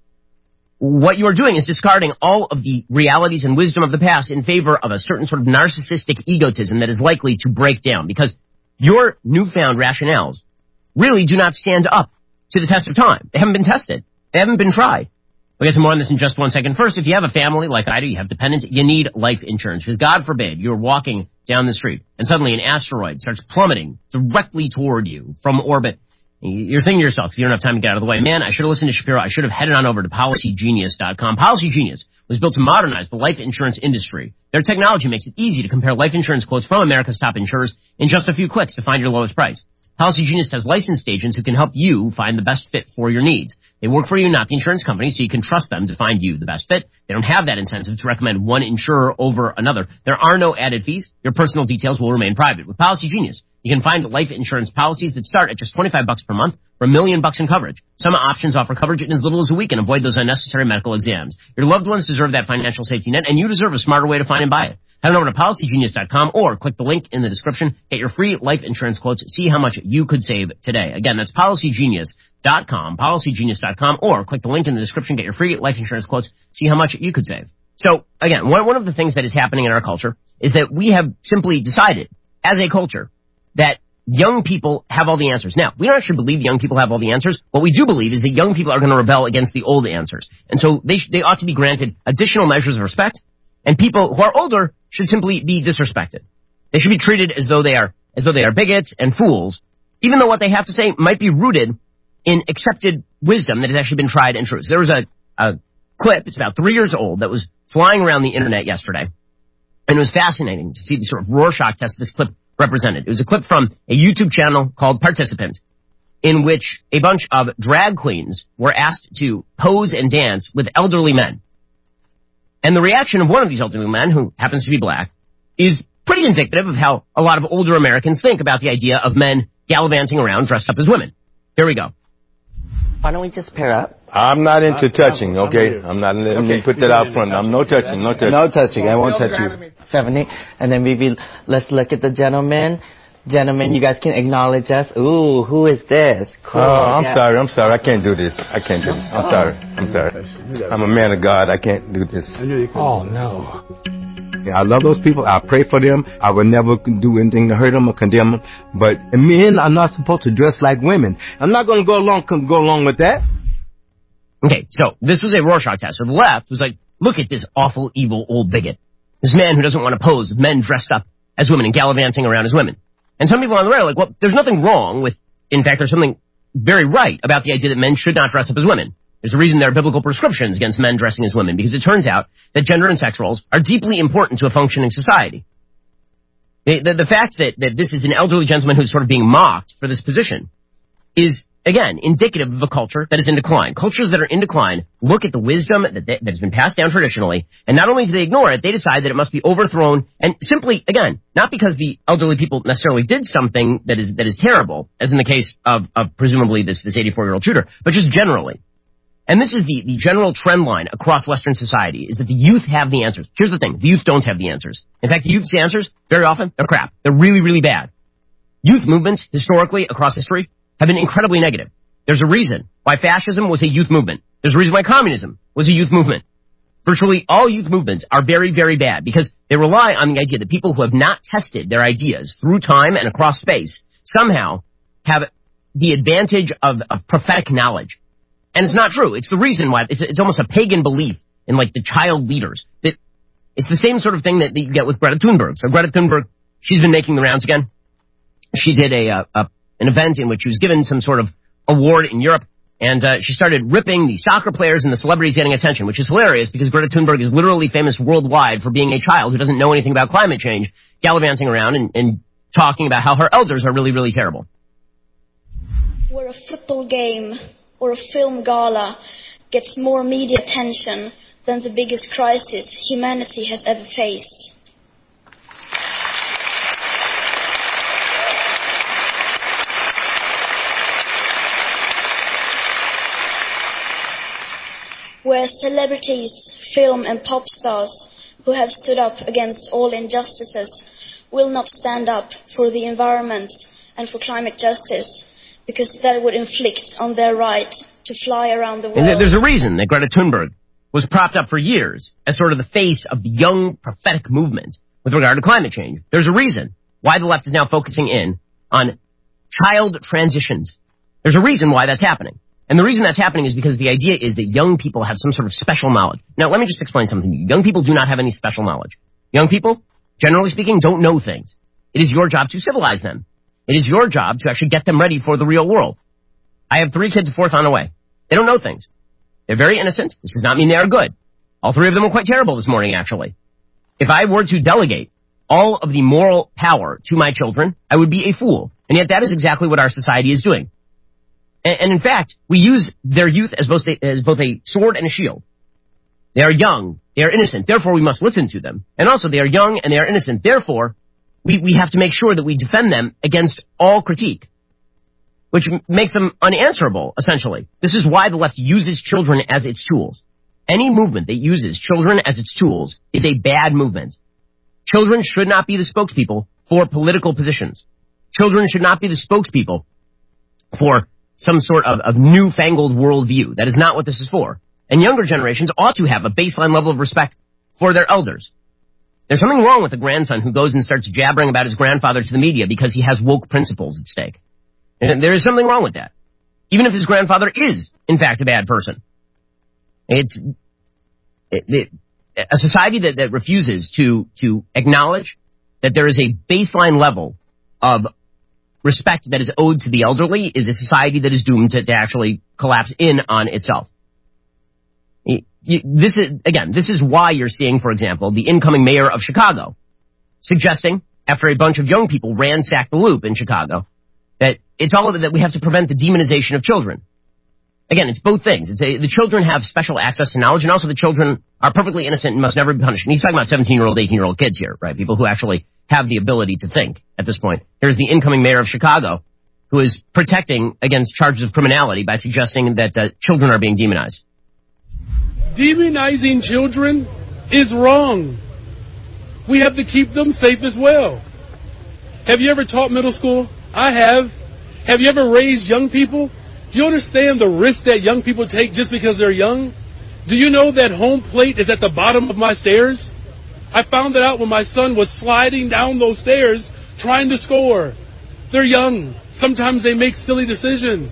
What you are doing is discarding all of the realities and wisdom of the past in favor of a certain sort of narcissistic egotism that is likely to break down, because your newfound rationales really do not stand up to the test of time. They haven't been tested. They haven't been tried. We'll get to more on this in just one second. First, if you have a family like I do, you have dependents, you need life insurance. Because God forbid you're walking down the street and suddenly an asteroid starts plummeting directly toward you from orbit. You're thinking to yourself, because you don't have time to get out of the way, man, I should have listened to Shapiro. I should have headed on over to Policy Genius dot com. Policy Genius was built to modernize the life insurance industry. Their technology makes it easy to compare life insurance quotes from America's top insurers in just a few clicks to find your lowest price. Policy Genius has licensed agents who can help you find the best fit for your needs. They work for you, not the insurance company, so you can trust them to find you the best fit. They don't have that incentive to recommend one insurer over another. There are no added fees. Your personal details will remain private. With Policy Genius, you can find life insurance policies that start at just twenty-five bucks per month for a million bucks in coverage. Some options offer coverage in as little as a week and avoid those unnecessary medical exams. Your loved ones deserve that financial safety net, and you deserve a smarter way to find and buy it. Head on over to Policy Genius dot com or click the link in the description. Get your free life insurance quotes. See how much you could save today. Again, that's Policy Genius dot com, Policy Genius dot com, or click the link in the description. Get your free life insurance quotes. See how much you could save. So, again, one, one of the things that is happening in our culture is that we have simply decided, as a culture, that young people have all the answers. Now, we don't actually believe young people have all the answers. What we do believe is that young people are going to rebel against the old answers. And so they, sh- they ought to be granted additional measures of respect, and people who are older should simply be disrespected. They should be treated as though they are as though they are bigots and fools, even though what they have to say might be rooted in accepted wisdom that has actually been tried and true. So there was a, a clip, it's about three years old, that was flying around the internet yesterday, and it was fascinating to see the sort of Rorschach test this clip represented. It was a clip from a YouTube channel called Participant, in which a bunch of drag queens were asked to pose and dance with elderly men. And the reaction of one of these elderly men, who happens to be black, is pretty indicative of how a lot of older Americans think about the idea of men gallivanting around dressed up as women. Here we go. Why don't we just pair up? I'm not into touching, okay? I'm not, let me put that out front. I'm no touching, no touching. No touching, I won't touch you. seventy, and then maybe let's look at the gentleman. Gentlemen, you guys can acknowledge us. Ooh, who is this? Cool. Oh, I'm yeah. sorry, I'm sorry. I can't do this. I can't do this. I'm sorry. I'm sorry. I'm a man of God. I can't do this. Oh, no. Yeah, I love those people. I pray for them. I would never do anything to hurt them or condemn them. But men are not supposed to dress like women. I'm not going to go along go along with that. Okay, so this was a Rorschach test. So the left was like, look at this awful, evil, old bigot. This man who doesn't want to pose with men dressed up as women and gallivanting around as women. And some people on the right are like, well, there's nothing wrong with, in fact, there's something very right about the idea that men should not dress up as women. There's a reason there are biblical prescriptions against men dressing as women, because it turns out that gender and sex roles are deeply important to a functioning society. The, the, the fact that, that this is an elderly gentleman who's sort of being mocked for this position is, again, indicative of a culture that is in decline. Cultures that are in decline look at the wisdom that, they, that has been passed down traditionally, and not only do they ignore it, they decide that it must be overthrown, and simply, again, not because the elderly people necessarily did something that is that is terrible, as in the case of, of presumably this this eighty-four-year-old shooter, but just generally. And this is the, the general trend line across Western society, is that the youth have the answers. Here's the thing, the youth don't have the answers. In fact, the youth's answers, very often, they're crap. They're really, really bad. Youth movements, historically, across history, have been incredibly negative. There's a reason why fascism was a youth movement. There's a reason why communism was a youth movement. Virtually all youth movements are very, very bad because they rely on the idea that people who have not tested their ideas through time and across space somehow have the advantage of, of prophetic knowledge. And it's not true. It's the reason why it's, it's almost a pagan belief in like the child leaders. That it's the same sort of thing that, that you get with Greta Thunberg. So Greta Thunberg, she's been making the rounds again. She did a, a, a an event in which she was given some sort of award in Europe, and uh, she started ripping the soccer players and the celebrities getting attention, which is hilarious because Greta Thunberg is literally famous worldwide for being a child who doesn't know anything about climate change, gallivanting around and, and talking about how her elders are really, really terrible. Where a football game or a film gala gets more media attention than the biggest crisis humanity has ever faced. Where celebrities, film and pop stars who have stood up against all injustices will not stand up for the environment and for climate justice because that would inflict on their right to fly around the world. And there's a reason that Greta Thunberg was propped up for years as sort of the face of the young prophetic movement with regard to climate change. There's a reason why the left is now focusing in on child transitions. There's a reason why that's happening. And the reason that's happening is because the idea is that young people have some sort of special knowledge. Now, let me just explain something to you. Young people do not have any special knowledge. Young people, generally speaking, don't know things. It is your job to civilize them. It is your job to actually get them ready for the real world. I have three kids, a fourth on the way. They don't know things. They're very innocent. This does not mean they are good. All three of them were quite terrible this morning, actually. If I were to delegate all of the moral power to my children, I would be a fool. And yet that is exactly what our society is doing. And in fact, we use their youth as both, a, as both a sword and a shield. They are young, they are innocent, therefore we must listen to them. And also they are young and they are innocent, therefore we, we have to make sure that we defend them against all critique, which m- makes them unanswerable, essentially. This is why the left uses children as its tools. Any movement that uses children as its tools is a bad movement. Children should not be the spokespeople for political positions. Children should not be the spokespeople for some sort of, of newfangled worldview. That is not what this is for. And younger generations ought to have a baseline level of respect for their elders. There's something wrong with a grandson who goes and starts jabbering about his grandfather to the media because he has woke principles at stake. And there is something wrong with that. Even if his grandfather is, in fact, a bad person. It's it, it, a society that, that refuses to, to acknowledge that there is a baseline level of respect that is owed to the elderly is a society that is doomed to, to actually collapse in on itself. You, you, this is, again, this is why you're seeing, for example, the incoming mayor of Chicago suggesting, after a bunch of young people ransacked the Loop in Chicago, that it's all of it that we have to prevent the demonization of children. Again, it's both things. It's a, the children have special access to knowledge, and also the children are perfectly innocent and must never be punished. And he's talking about seventeen-year-old, eighteen-year-old kids here, right? People who actually have the ability to think at this point. Here's the incoming mayor of Chicago, who is protecting against charges of criminality by suggesting that uh, children are being demonized. Demonizing children is wrong. We have to keep them safe as well. Have you ever taught middle school? I have. Have you ever raised young people? Do you understand the risk that young people take just because they're young? Do you know that home plate is at the bottom of my stairs? I found that out when my son was sliding down those stairs trying to score. They're young. Sometimes they make silly decisions.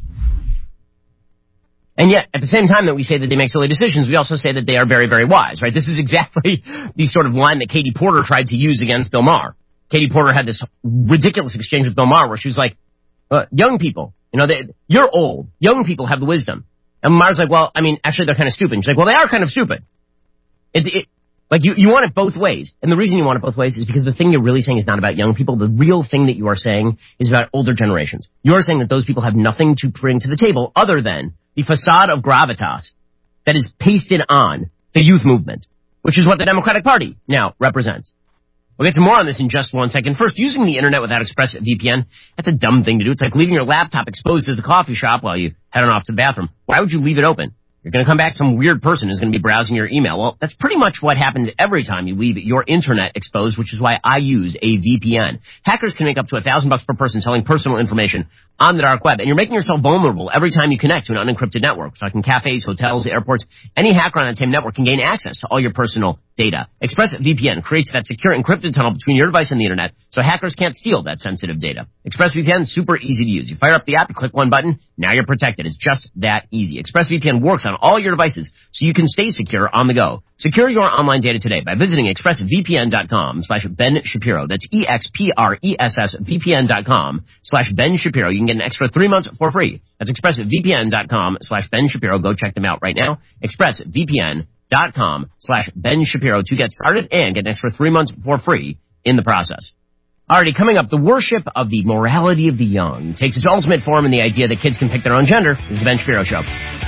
And yet, at the same time that we say that they make silly decisions, we also say that they are very, very wise, right? This is exactly the sort of line that Katie Porter tried to use against Bill Maher. Katie Porter had this ridiculous exchange with Bill Maher where she was like, uh, young people, you know, they, you're old. Young people have the wisdom. And Maher's like, well, I mean, actually, they're kind of stupid. And she's like, well, they are kind of stupid. It's, it, like, you, you want it both ways. And the reason you want it both ways is because the thing you're really saying is not about young people. The real thing that you are saying is about older generations. You're saying that those people have nothing to bring to the table other than the facade of gravitas that is pasted on the youth movement, which is what the Democratic Party now represents. We'll get to more on this in just one second. First, using the internet without ExpressVPN, that's a dumb thing to do. It's like leaving your laptop exposed to the coffee shop while you head on off to the bathroom. Why would you leave it open? You're going to come back some weird person who's going to be browsing your email. Well, that's pretty much what happens every time you leave your internet exposed, which is why I use a V P N. Hackers can make up to a thousand bucks per person selling personal information on the dark web, and you're making yourself vulnerable every time you connect to an unencrypted network. We're talking cafes, hotels, airports. Any hacker on that same network can gain access to all your personal data. ExpressVPN creates that secure encrypted tunnel between your device and the internet, so hackers can't steal that sensitive data. ExpressVPN is super easy to use. You fire up the app, you click one button, now you're protected. It's just that easy. ExpressVPN works on all your devices, so you can stay secure on the go. Secure your online data today by visiting expressvpn.com slash Ben Shapiro. That's E-X-P-R-E-S-S-V-P-N.com slash Ben Shapiro. You can get an extra three months for free. That's expressvpn.com slash Ben Shapiro. Go check them out right now. expressvpn.com slash Ben Shapiro to get started and get an extra three months for free in the process. Alrighty, coming up, the worship of the morality of the young takes its ultimate form in the idea that kids can pick their own gender. This is the Ben Shapiro Show.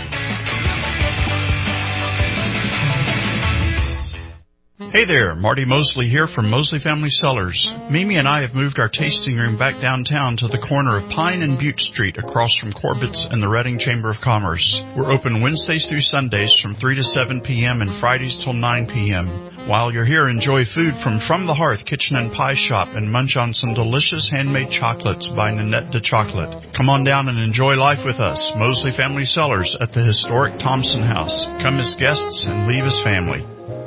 Hey there, Marty Mosley here from Mosley Family Cellars. Mimi and I have moved our tasting room back downtown to the corner of Pine and Butte Street across from Corbett's and the Reading Chamber of Commerce. We're open Wednesdays through Sundays from three to seven p.m. and Fridays till nine p.m. While you're here, enjoy food from From the Hearth Kitchen and Pie Shop and munch on some delicious handmade chocolates by Nanette de Chocolate. Come on down and enjoy life with us, Mosley Family Cellars at the historic Thompson House. Come as guests and leave as family.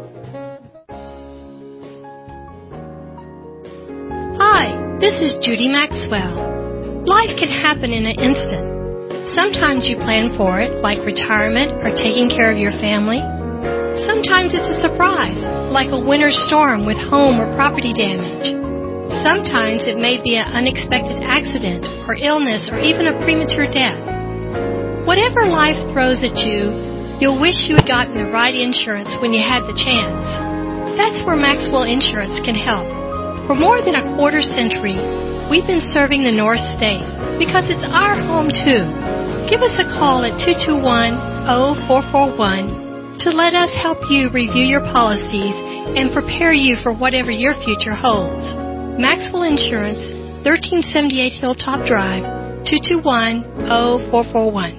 Hi, this is Judy Maxwell. Life can happen in an instant. Sometimes you plan for it, like retirement or taking care of your family. Sometimes it's a surprise, like a winter storm with home or property damage. Sometimes it may be an unexpected accident or illness or even a premature death. Whatever life throws at you, you'll wish you had gotten the right insurance when you had the chance. That's where Maxwell Insurance can help. For more than a quarter century, we've been serving the North State because it's our home too. Give us a call at two two one, oh four four one to let us help you review your policies and prepare you for whatever your future holds. Maxwell Insurance, thirteen seventy-eight Hilltop Drive, two two one, oh four four one.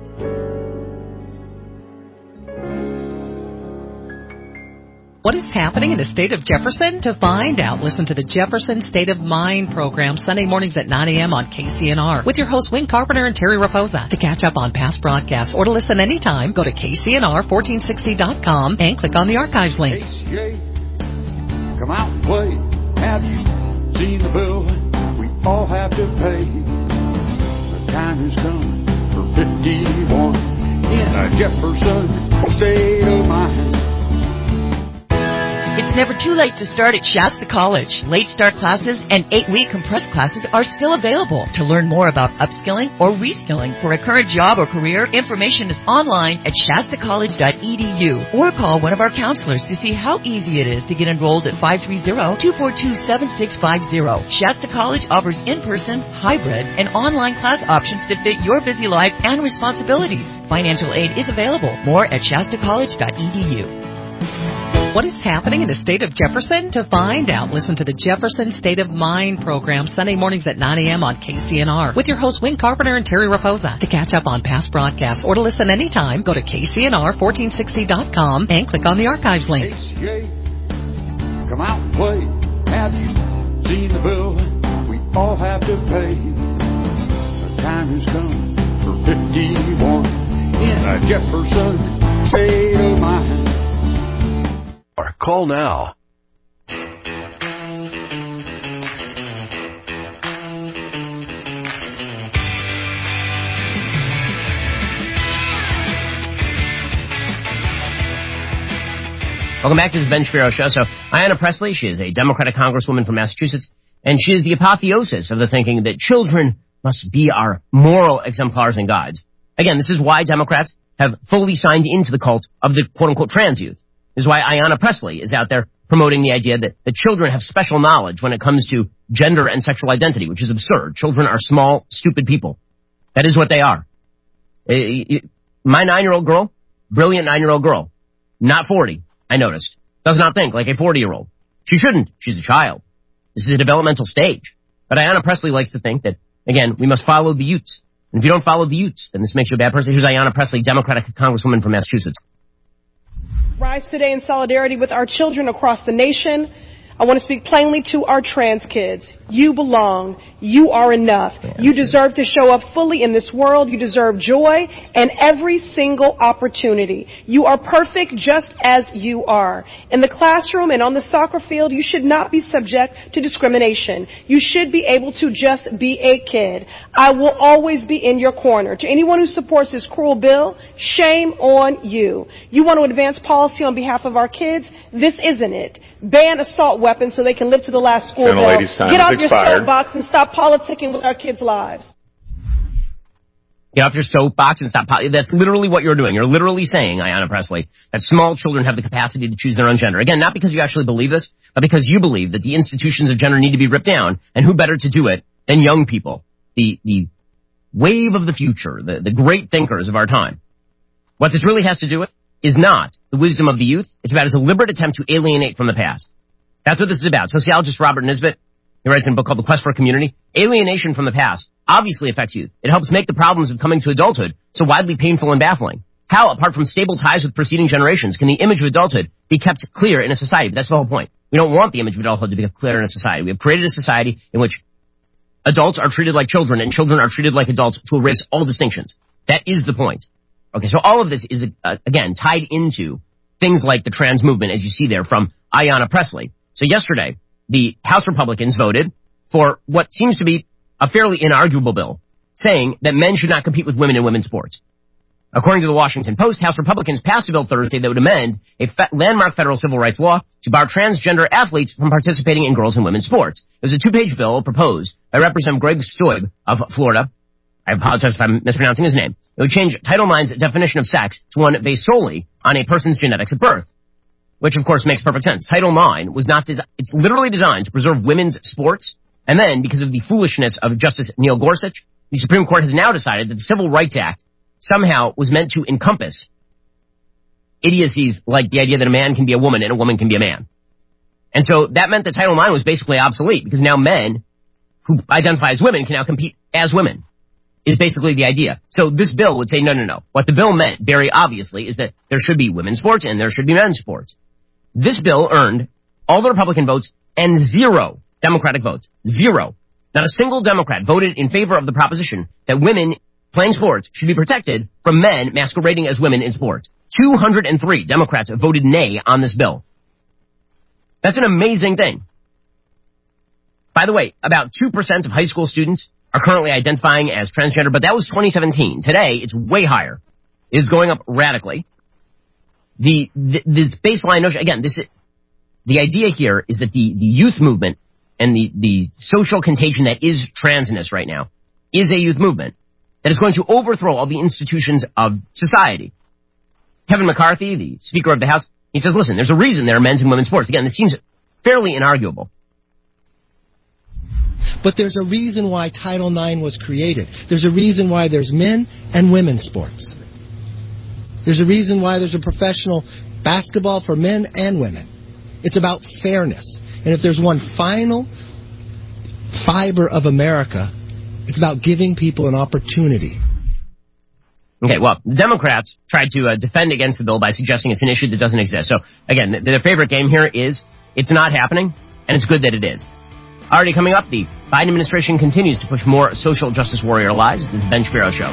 What is happening in the state of Jefferson? To find out, listen to the Jefferson State of Mind program Sunday mornings at nine a.m. on K C N R with your hosts Wayne Carpenter and Terry Raposa. To catch up on past broadcasts or to listen anytime, go to K C N R fourteen sixty dot com and click on the archives link. K C A, come out and play. Have you seen the bill we all have to pay? The time has come for fifty-one in a Jefferson State of Mind. It's never too late to start at Shasta College. Late start classes and eight-week compressed classes are still available. To learn more about upskilling or reskilling for a current job or career, information is online at shasta college dot e d u or call one of our counselors to see how easy it is to get enrolled at five three zero, two four two, seven six five zero. Shasta College offers in-person, hybrid, and online class options to fit your busy life and responsibilities. Financial aid is available. More at shasta college dot e d u. What is happening in the state of Jefferson? To find out, listen to the Jefferson State of Mind program Sunday mornings at nine a.m. on K C N R with your hosts Wayne Carpenter and Terry Raposa. To catch up on past broadcasts or to listen anytime, go to K C N R fourteen sixty dot com and click on the archives link. H J, come out and play. Have you seen the bill we all have to pay? The time has come for fifty-one in a Jefferson State of Mind. Call now. Welcome back to the Ben Shapiro Show. So, Ayanna Pressley, she is a Democratic congresswoman from Massachusetts, and she is the apotheosis of the thinking that children must be our moral exemplars and guides. Again, this is why Democrats have fully signed into the cult of the quote-unquote trans youth. This is why Ayanna Pressley is out there promoting the idea that, that children have special knowledge when it comes to gender and sexual identity, which is absurd. Children are small, stupid people. That is what they are. My nine-year-old girl, brilliant nine-year-old girl, not forty, I noticed, does not think like a forty-year-old. She shouldn't. She's a child. This is a developmental stage. But Ayanna Pressley likes to think that, again, we must follow the youths. And if you don't follow the youths, then this makes you a bad person. Here's Ayanna Pressley, Democratic congresswoman from Massachusetts. Rise today in solidarity with our children across the nation. I want to speak plainly to our trans kids. You belong. You are enough. Yeah, you deserve good. to show up fully in this world. You deserve joy and every single opportunity. You are perfect just as you are. In the classroom and on the soccer field, you should not be subject to discrimination. You should be able to just be a kid. I will always be in your corner. To anyone who supports this cruel bill, shame on you. You want to advance policy on behalf of our kids? This isn't it. Ban assault weapons so they can live to the last school bell. Get off your soapbox and stop politicking with our kids' lives. Get off your soapbox and stop. Poli- That's literally what you're doing. You're literally saying, Ayanna Pressley, that small children have the capacity to choose their own gender. Again, not because you actually believe this, but because you believe that the institutions of gender need to be ripped down, and who better to do it than young people, the the wave of the future, the, the great thinkers of our time. What this really has to do with is not the wisdom of the youth. It's about a deliberate attempt to alienate from the past. That's what this is about. Sociologist Robert Nisbet, he writes in a book called The Quest for Community. Alienation from the past obviously affects youth. It helps make the problems of coming to adulthood so widely painful and baffling. How, apart from stable ties with preceding generations, can the image of adulthood be kept clear in a society? But that's the whole point. We don't want the image of adulthood to be kept clear in a society. We have created a society in which adults are treated like children and children are treated like adults to erase all distinctions. That is the point. Okay, so all of this is, uh, again, tied into things like the trans movement, as you see there from Ayanna Pressley. So yesterday, the House Republicans voted for what seems to be a fairly inarguable bill, saying that men should not compete with women in women's sports. According to the Washington Post, House Republicans passed a bill Thursday that would amend a fe- landmark federal civil rights law to bar transgender athletes from participating in girls and women's sports. It was a two-page bill proposed by Representative Greg Stoib of Florida. I apologize if I'm mispronouncing his name. It would change Title nine's definition of sex to one based solely on a person's genetics at birth, which of course makes perfect sense. Title nine was not, des- it's literally designed to preserve women's sports, and then because of the foolishness of Justice Neil Gorsuch, the Supreme Court has now decided that the Civil Rights Act somehow was meant to encompass idiocies like the idea that a man can be a woman and a woman can be a man. And so that meant that Title nine was basically obsolete, because now men who identify as women can now compete as women, is basically the idea. So this bill would say, no, no, no. What the bill meant, very obviously, is that there should be women's sports and there should be men's sports. This bill earned all the Republican votes and zero Democratic votes. Zero. Not a single Democrat voted in favor of the proposition that women playing sports should be protected from men masquerading as women in sports. two hundred three Democrats voted nay on this bill. That's an amazing thing. By the way, about two percent of high school students are currently identifying as transgender, but that was twenty seventeen. Today, it's way higher. It is going up radically. The, the this baseline notion, again, this is, the idea here is that the, the youth movement and the, the social contagion that is transness right now is a youth movement that is going to overthrow all the institutions of society. Kevin McCarthy, the Speaker of the House, he says, listen, there's a reason there are men's and women's sports. Again, this seems fairly inarguable. But there's a reason why Title nine was created. There's a reason why there's men and women's sports. There's a reason why there's a professional basketball for men and women. It's about fairness. And if there's one final fiber of America, it's about giving people an opportunity. Okay, well, the Democrats tried to uh, defend against the bill by suggesting it's an issue that doesn't exist. So, again, th- their favorite game here is it's not happening, and it's good that it is. Already coming up, the Biden administration continues to push more social justice warrior lies. This is the Ben Shapiro Show.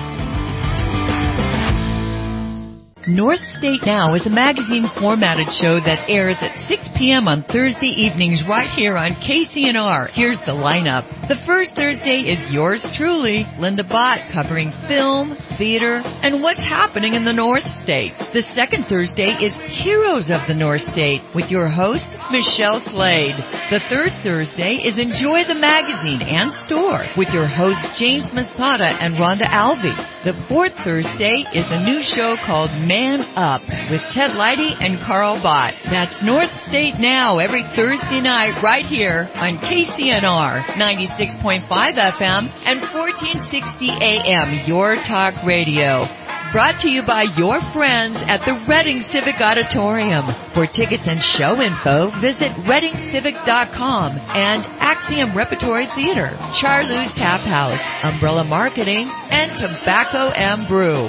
North State Now is a magazine formatted show that airs at six p.m. on Thursday evenings right here on K C N R. Here's the lineup. The first Thursday is yours truly, Linda Bott, covering film, theater, and what's happening in the North State. The second Thursday is Heroes of the North State with your host, Michelle Slade. The third Thursday is Enjoy the Magazine and Store with your hosts, James Masada and Rhonda Alvey. The fourth Thursday is a new show called Man Up with Ted Leidy and Carl Bott. That's North State Now every Thursday night right here on K C N R ninety-six point five F M and fourteen sixty A M, Your Talk Radio. Brought to you by your friends at the Reading Civic Auditorium. For tickets and show info, visit reading civic dot com and Axiom Repertory Theater, Charlou's Tap House, Umbrella Marketing, and Tobacco and Brew.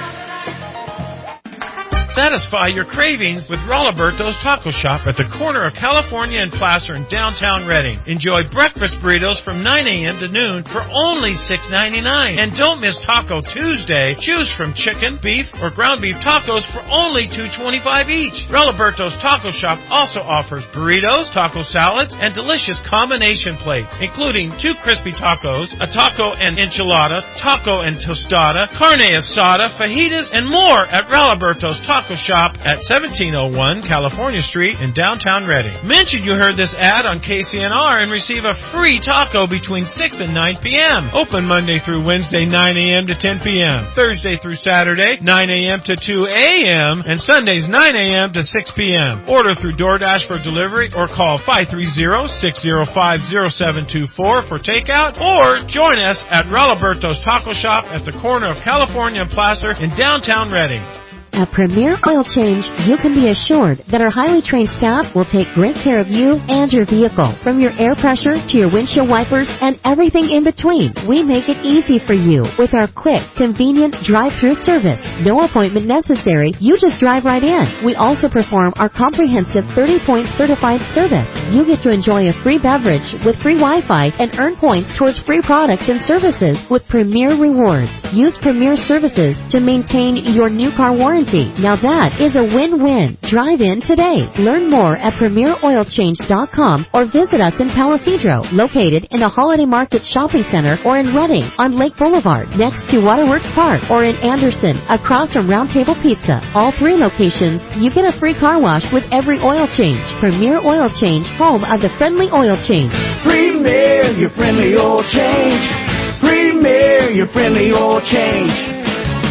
Satisfy your cravings with Rolliberto's Taco Shop at the corner of California and Placer in downtown Reading. Enjoy breakfast burritos from nine a.m. to noon for only six ninety-nine. And don't miss Taco Tuesday. Choose from chicken, beef, or ground beef tacos for only two twenty-five each. Rolliberto's Taco Shop also offers burritos, taco salads, and delicious combination plates, including two crispy tacos, a taco and enchilada, taco and tostada, carne asada, fajitas, and more at Rolliberto's Taco Shop at seventeen oh one California Street in downtown Reading. Mention you heard this ad on K C N R and receive a free taco between six and nine p.m. Open Monday through Wednesday, nine a.m. to ten p.m. Thursday through Saturday, nine a.m. to two a.m. and Sundays, nine a.m. to six p.m. Order through DoorDash for delivery or call five three zero, six zero five, zero seven two four for takeout, or join us at Rolliberto's Taco Shop at the corner of California and Placer in downtown Reading. At Premier Oil Change, you can be assured that our highly trained staff will take great care of you and your vehicle. From your air pressure to your windshield wipers and everything in between, we make it easy for you with our quick, convenient drive-through service. No appointment necessary. You just drive right in. We also perform our comprehensive thirty-point certified service. You get to enjoy a free beverage with free Wi-Fi and earn points towards free products and services with Premier Rewards. Use Premier Services to maintain your new car warranty. Now that is a win-win. Drive in today. Learn more at premier oil change dot com or visit us in Palo Cedro, located in the Holiday Market Shopping Center, or in Reading on Lake Boulevard next to Waterworks Park, or in Anderson across from Round Table Pizza. All three locations, you get a free car wash with every oil change. Premier Oil Change, home of the friendly oil change. Premier, your friendly oil change. Premier, your friendly oil change.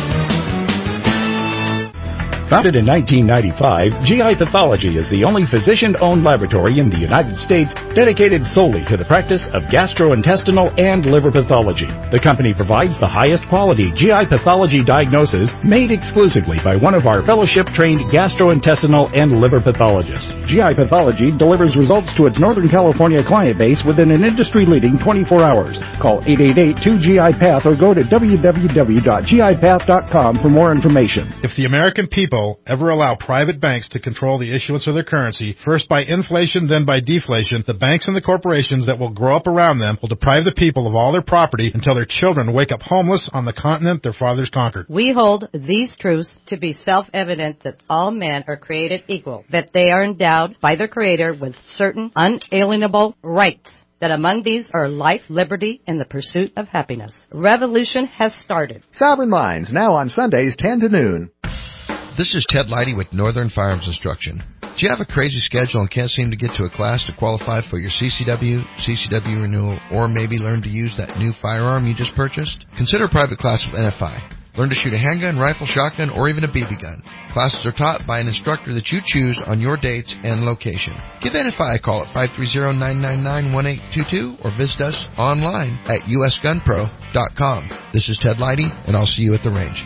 Founded in nineteen ninety-five, G I Pathology is the only physician-owned laboratory in the United States dedicated solely to the practice of gastrointestinal and liver pathology. The company provides the highest quality G I pathology diagnosis made exclusively by one of our fellowship-trained gastrointestinal and liver pathologists. G I Pathology delivers results to its Northern California client base within an industry-leading twenty-four hours. Call eight eight eight, two G I Path or go to w w w dot g i path dot com for more information. If the American people ever allow private banks to control the issuance of their currency, first by inflation, then by deflation, the banks and the corporations that will grow up around them will deprive the people of all their property until their children wake up homeless on the continent their fathers conquered. We hold these truths to be self-evident, that all men are created equal, that they are endowed by their Creator with certain unalienable rights, that among these are life, liberty, and the pursuit of happiness. Revolution has started. Sovereign Minds, now on Sundays ten to noon. This is Ted Leidy with Northern Firearms Instruction. Do you have a crazy schedule and can't seem to get to a class to qualify for your C C W, C C W renewal, or maybe learn to use that new firearm you just purchased? Consider a private class with N F I. Learn to shoot a handgun, rifle, shotgun, or even a B B gun. Classes are taught by an instructor that you choose on your dates and location. Give N F I a call at five three zero, nine nine nine, one eight two two or visit us online at U S gun pro dot com. This is Ted Leidy, and I'll see you at the range.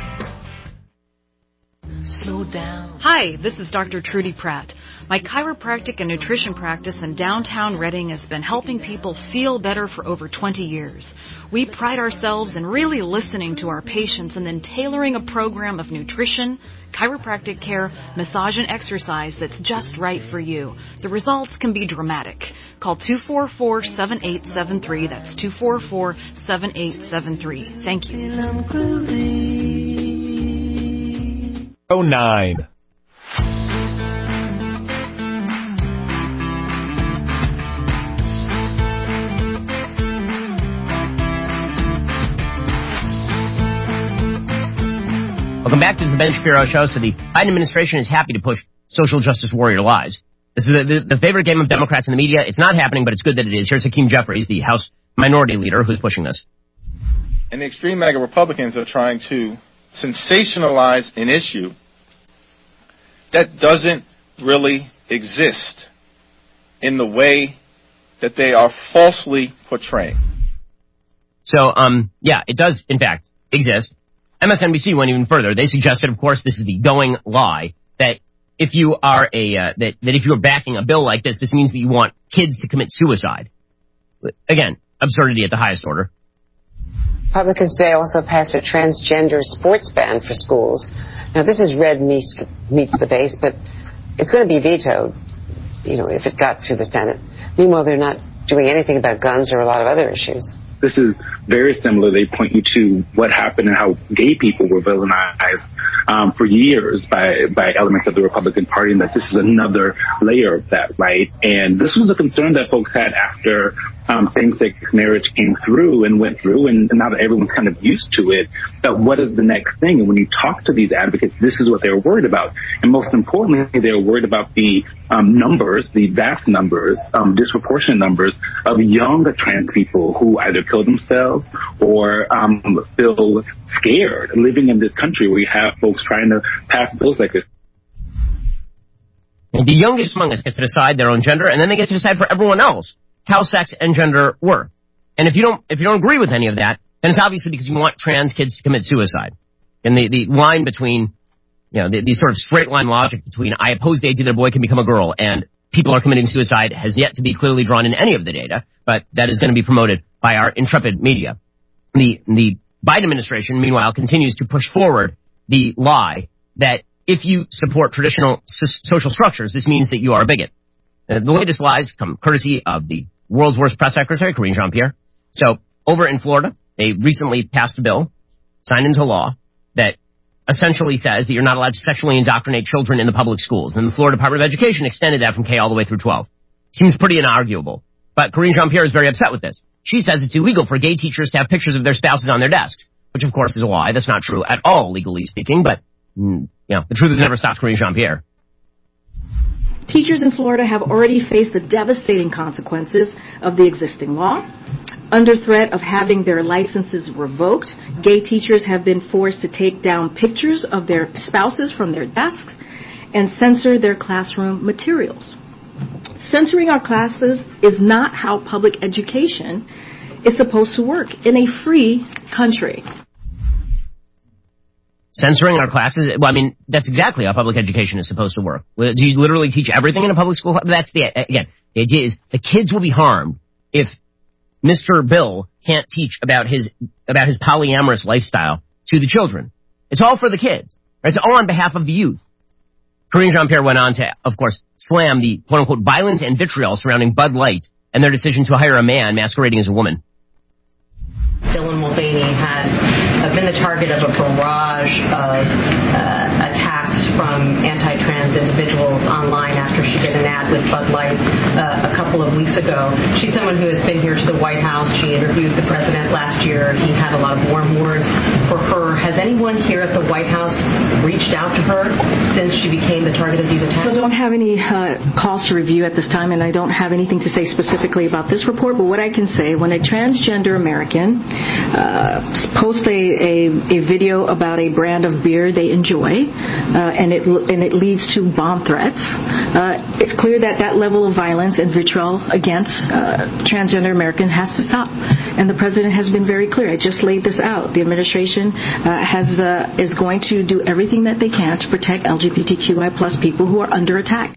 Slow down. Hi, this is Doctor Trudy Pratt. My chiropractic and nutrition practice in downtown Reading has been helping people feel better for over twenty years. We pride ourselves in really listening to our patients and then tailoring a program of nutrition, chiropractic care, massage, and exercise that's just right for you. The results can be dramatic. Call two four four, seven eight seven three. That's two four four, seven eight seven three. Thank you. oh nine. Welcome back. This is the Ben Shapiro Show. So the Biden administration is happy to push social justice warrior lies. This is the, the, the favorite game of Democrats in the media. It's not happening, but it's good that it is. Here's Hakeem Jeffries, the House Minority Leader, who's pushing this. And the extreme MAGA Republicans are trying to sensationalize an issue that doesn't really exist in the way that they are falsely portraying. So, um, yeah, it does, in fact, exist. M S N B C went even further. They suggested, of course, this is the going lie, that if you are a uh, that, that if you are backing a bill like this, this means that you want kids to commit suicide. Again, absurdity at the highest order. Republicans today also passed a transgender sports ban for schools. Now, this is red meets, meets the base, but it's going to be vetoed, you know, if it got through the Senate. Meanwhile, they're not doing anything about guns or a lot of other issues. This is very similar. They point you to what happened and how gay people were villainized um, for years by, by elements of the Republican Party, and that this is another layer of that, right? And this was a concern that folks had after um, same-sex marriage came through and went through, and, and now that everyone's kind of used to it, that what is the next thing? And when you talk to these advocates, this is what they're worried about. And most importantly, they're worried about the um, numbers, the vast numbers, um, disproportionate numbers of young trans people who either kill themselves or um, feel scared living in this country where you have folks trying to pass bills like this. And the youngest among us get to decide their own gender, and then they get to decide for everyone else how sex and gender work. And if you don't, if you don't agree with any of that, then it's obviously because you want trans kids to commit suicide. And the, the line between, you know, the, the sort of straight line logic between I oppose the idea that a boy can become a girl and people are committing suicide has yet to be clearly drawn in any of the data, but that is going to be promoted by our intrepid media. The, the Biden administration, meanwhile, continues to push forward the lie that if you support traditional s- social structures, this means that you are a bigot. Uh, the latest lies come courtesy of the world's worst press secretary, Karine Jean-Pierre. So over in Florida, they recently passed a bill, signed into law, that essentially says that you're not allowed to sexually indoctrinate children in the public schools. And the Florida Department of Education extended that from K all the way through twelve. Seems pretty inarguable. But Karine Jean-Pierre is very upset with this. She says it's illegal for gay teachers to have pictures of their spouses on their desks, which of course is a lie. That's not true at all, legally speaking, but, you know, the truth has never stopped Karine Jean-Pierre. Teachers in Florida have already faced the devastating consequences of the existing law. Under threat of having their licenses revoked, gay teachers have been forced to take down pictures of their spouses from their desks and censor their classroom materials. Censoring our classes is not how public education is supposed to work in a free country. Censoring our classes? Well, I mean, that's exactly how public education is supposed to work. Do you literally teach everything in a public school? That's the, again, the idea is the kids will be harmed if Mister Bill can't teach about his, about his polyamorous lifestyle to the children. It's all for the kids. Right? It's all on behalf of the youth. Karine Jean-Pierre went on to, of course, slam the quote-unquote violence and vitriol surrounding Bud Light and their decision to hire a man masquerading as a woman. Dylan Mulvaney has been the target of a barrage of uh, attacks from anti-trans individuals online after she did an ad with Bud Light uh, a couple couple of weeks ago. She's someone who has been here to the White House. She interviewed the president last year. He had a lot of warm words for her. Has anyone here at the White House reached out to her since she became the target of these attacks? So I don't have any uh, calls to review at this time, and I don't have anything to say specifically about this report, but what I can say, when a transgender American uh, posts a, a, a video about a brand of beer they enjoy, uh, and it and it leads to bomb threats, uh, it's clear that that level of violence and vitriol against uh, transgender Americans has to stop. And the president has been very clear. I just laid this out. The administration uh, has uh, is going to do everything that they can to protect L G B T Q I plus people who are under attack.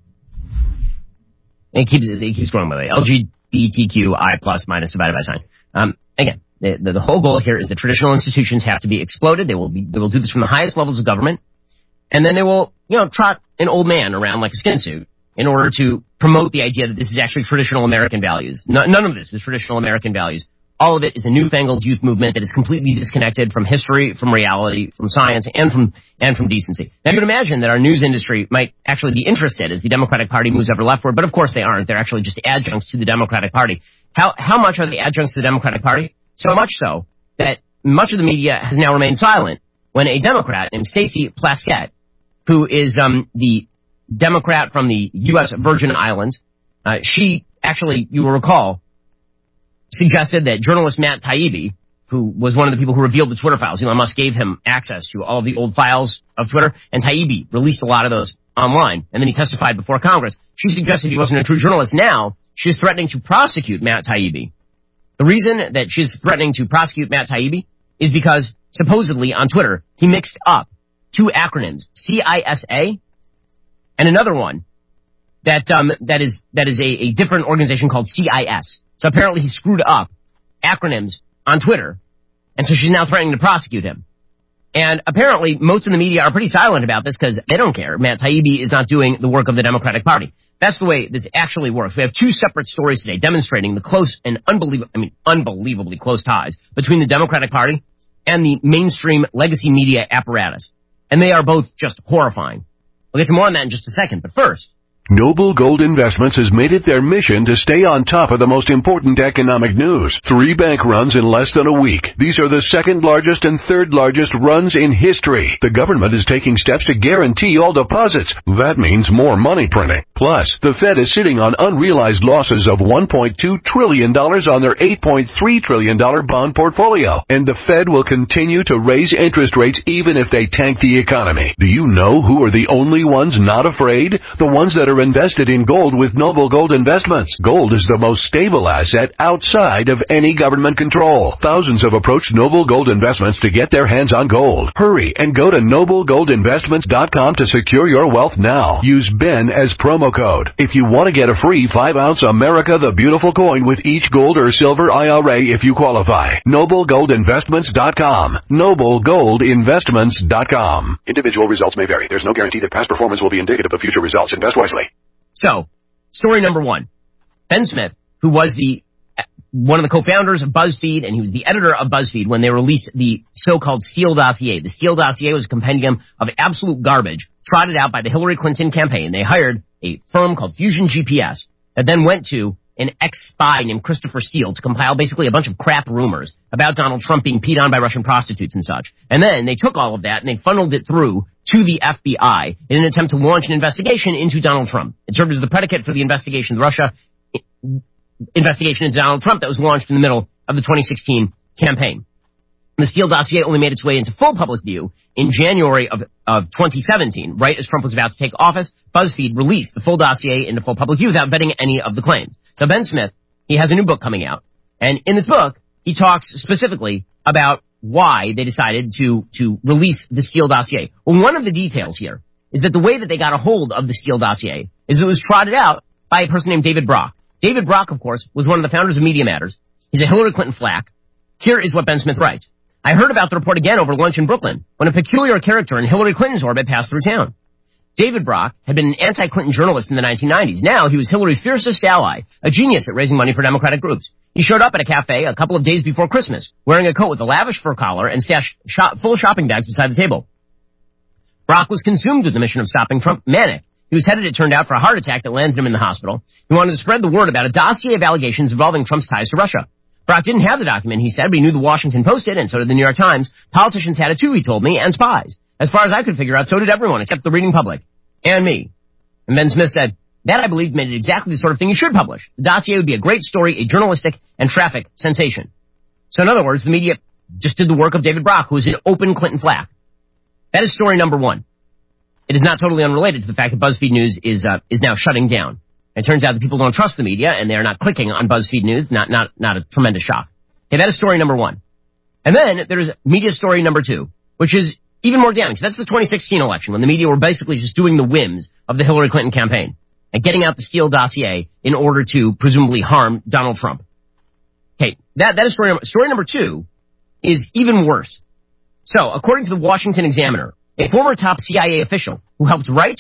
It keeps it keeps going by the way. L G B T Q I plus minus divided by sign. Um, again, the, the, the whole goal here is that traditional institutions have to be exploded. They will be they will do this from the highest levels of government, and then they will you know trot an old man around like a skin suit in order to promote the idea that this is actually traditional American values. No, none of this is traditional American values. All of it is a newfangled youth movement that is completely disconnected from history, from reality, from science, and from and from decency. Now, you can imagine that our news industry might actually be interested as the Democratic Party moves ever leftward, but of course they aren't. They're actually just adjuncts to the Democratic Party. How how much are they adjuncts to the Democratic Party? So much so that much of the media has now remained silent when a Democrat named Stacey Plaskett, who is um, the Democrat from the U S Virgin Islands, uh, she actually, you will recall, suggested that journalist Matt Taibbi, who was one of the people who revealed the Twitter files, Elon Musk gave him access to all of the old files of Twitter, and Taibbi released a lot of those online, and then he testified before Congress. She suggested he wasn't a true journalist. Now, she's threatening to prosecute Matt Taibbi. The reason that she's threatening to prosecute Matt Taibbi is because, supposedly, on Twitter, he mixed up two acronyms, C I S A and another one that um, that is that is a, a different organization called C I S. So apparently he screwed up acronyms on Twitter, and so she's now threatening to prosecute him. And apparently most of the media are pretty silent about this because they don't care. Matt Taibbi is not doing the work of the Democratic Party. That's the way this actually works. We have two separate stories today demonstrating the close and unbelievable, I mean, unbelievably close ties between the Democratic Party and the mainstream legacy media apparatus. And they are both just horrifying. We'll get to more on that in just a second, but first, Noble Gold Investments has made it their mission to stay on top of the most important economic news. Three bank runs in less than a week. These are the second largest and third largest runs in history. The government is taking steps to guarantee all deposits. That means more money printing. Plus, the Fed is sitting on unrealized losses of one point two trillion dollars on their eight point three trillion dollars bond portfolio. And the Fed will continue to raise interest rates even if they tank the economy. Do you know who are the only ones not afraid? The ones that are invested in gold with Noble Gold Investments. Gold is the most stable asset outside of any government control. Thousands have approached Noble Gold Investments to get their hands on gold. Hurry and go to noble gold investments dot com to secure your wealth now. Use Ben as promo code. If you want to get a free five ounce America the Beautiful coin with each gold or silver I R A if you qualify. noble gold investments dot com. noble gold investments dot com. Individual results may vary. There's no guarantee that past performance will be indicative of future results. Invest wisely. So, story number one. Ben Smith, who was the one of the co-founders of BuzzFeed, and he was the editor of BuzzFeed when they released the so-called Steele dossier. The Steele dossier was a compendium of absolute garbage trotted out by the Hillary Clinton campaign. They hired a firm called Fusion G P S that then went to an ex-spy named Christopher Steele to compile basically a bunch of crap rumors about Donald Trump being peed on by Russian prostitutes and such. And then they took all of that and they funneled it through to the F B I in an attempt to launch an investigation into Donald Trump. It served as the predicate for the investigation, the Russia investigation into Donald Trump that was launched in the middle of the twenty sixteen campaign. The Steele dossier only made its way into full public view in January of, of twenty seventeen, right as Trump was about to take office. BuzzFeed released the full dossier into full public view without vetting any of the claims. So Ben Smith, he has a new book coming out, and in this book, he talks specifically about why they decided to, to release the Steele dossier. Well, one of the details here is that the way that they got a hold of the Steele dossier is that it was trotted out by a person named David Brock. David Brock, of course, was one of the founders of Media Matters. He's a Hillary Clinton flack. Here is what Ben Smith writes. I heard about the report again over lunch in Brooklyn when a peculiar character in Hillary Clinton's orbit passed through town. David Brock had been an anti-Clinton journalist in the nineteen nineties. Now he was Hillary's fiercest ally, a genius at raising money for Democratic groups. He showed up at a cafe a couple of days before Christmas, wearing a coat with a lavish fur collar and stashed shop, full shopping bags beside the table. Brock was consumed with the mission of stopping Trump, manic. He was headed, it turned out, for a heart attack that landed him in the hospital. He wanted to spread the word about a dossier of allegations involving Trump's ties to Russia. Brock didn't have the document, he said, but he knew the Washington Post did, and so did the New York Times. Politicians had it too, he told me, and spies. As far as I could figure out, so did everyone, except the reading public. And me. And Ben Smith said, that, I believe, made it exactly the sort of thing you should publish. The dossier would be a great story, a journalistic and traffic sensation. So in other words, the media just did the work of David Brock, who is in open Clinton flak. That is story number one. It is not totally unrelated to the fact that BuzzFeed News is uh, is now shutting down. It turns out that people don't trust the media, and they are not clicking on BuzzFeed News. Not not not a tremendous shock. Okay, that is story number one. And then there's media story number two, which is even more damning. So that's the twenty sixteen election, when the media were basically just doing the whims of the Hillary Clinton campaign and getting out the Steele dossier in order to presumably harm Donald Trump. Okay, that that is story number, story number two is even worse. So, according to the Washington Examiner, a former top C I A official who helped write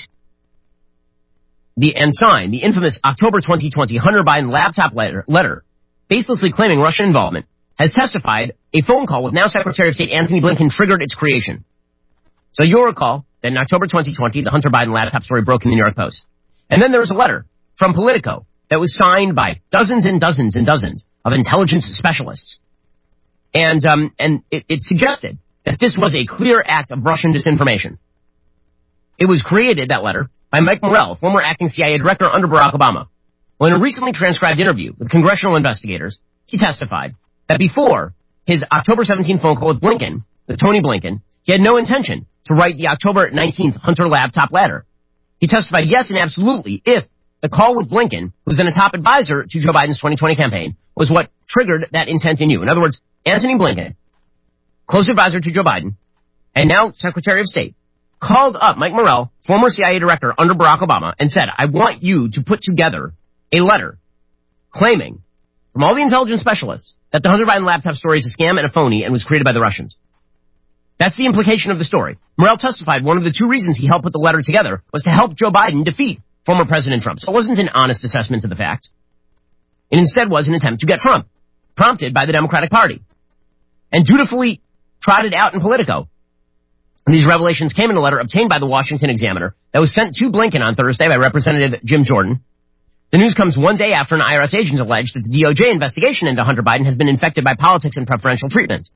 the and sign the infamous October twenty twenty Hunter Biden laptop letter, letter baselessly claiming Russian involvement, has testified a phone call with now Secretary of State Anthony Blinken triggered its creation. So you'll recall that in October twenty twenty, the Hunter Biden laptop story broke in the New York Post. And then there was a letter from Politico that was signed by dozens and dozens and dozens of intelligence specialists. And um, and it, it suggested that this was a clear act of Russian disinformation. It was created, that letter, by Mike Morell, former acting C I A director under Barack Obama. Well, in a recently transcribed interview with congressional investigators, he testified that before his October seventeenth phone call with Blinken, with Tony Blinken, he had no intention to write the October nineteenth Hunter laptop letter. He testified, yes, and absolutely, if the call with Blinken, who was then a top advisor to Joe Biden's twenty twenty campaign, was what triggered that intent in you. In other words, Anthony Blinken, close advisor to Joe Biden, and now Secretary of State, called up Mike Morell, former C I A director under Barack Obama, and said, I want you to put together a letter claiming from all the intelligence specialists that the Hunter Biden laptop story is a scam and a phony and was created by the Russians. That's the implication of the story. Morell testified one of the two reasons he helped put the letter together was to help Joe Biden defeat former President Trump. So it wasn't an honest assessment of the facts. It instead was an attempt to get Trump, prompted by the Democratic Party, and dutifully trotted out in Politico. And these revelations came in a letter obtained by the Washington Examiner that was sent to Blinken on Thursday by Representative Jim Jordan. The news comes one day after an I R S agent alleged that the D O J investigation into Hunter Biden has been infected by politics and preferential treatment.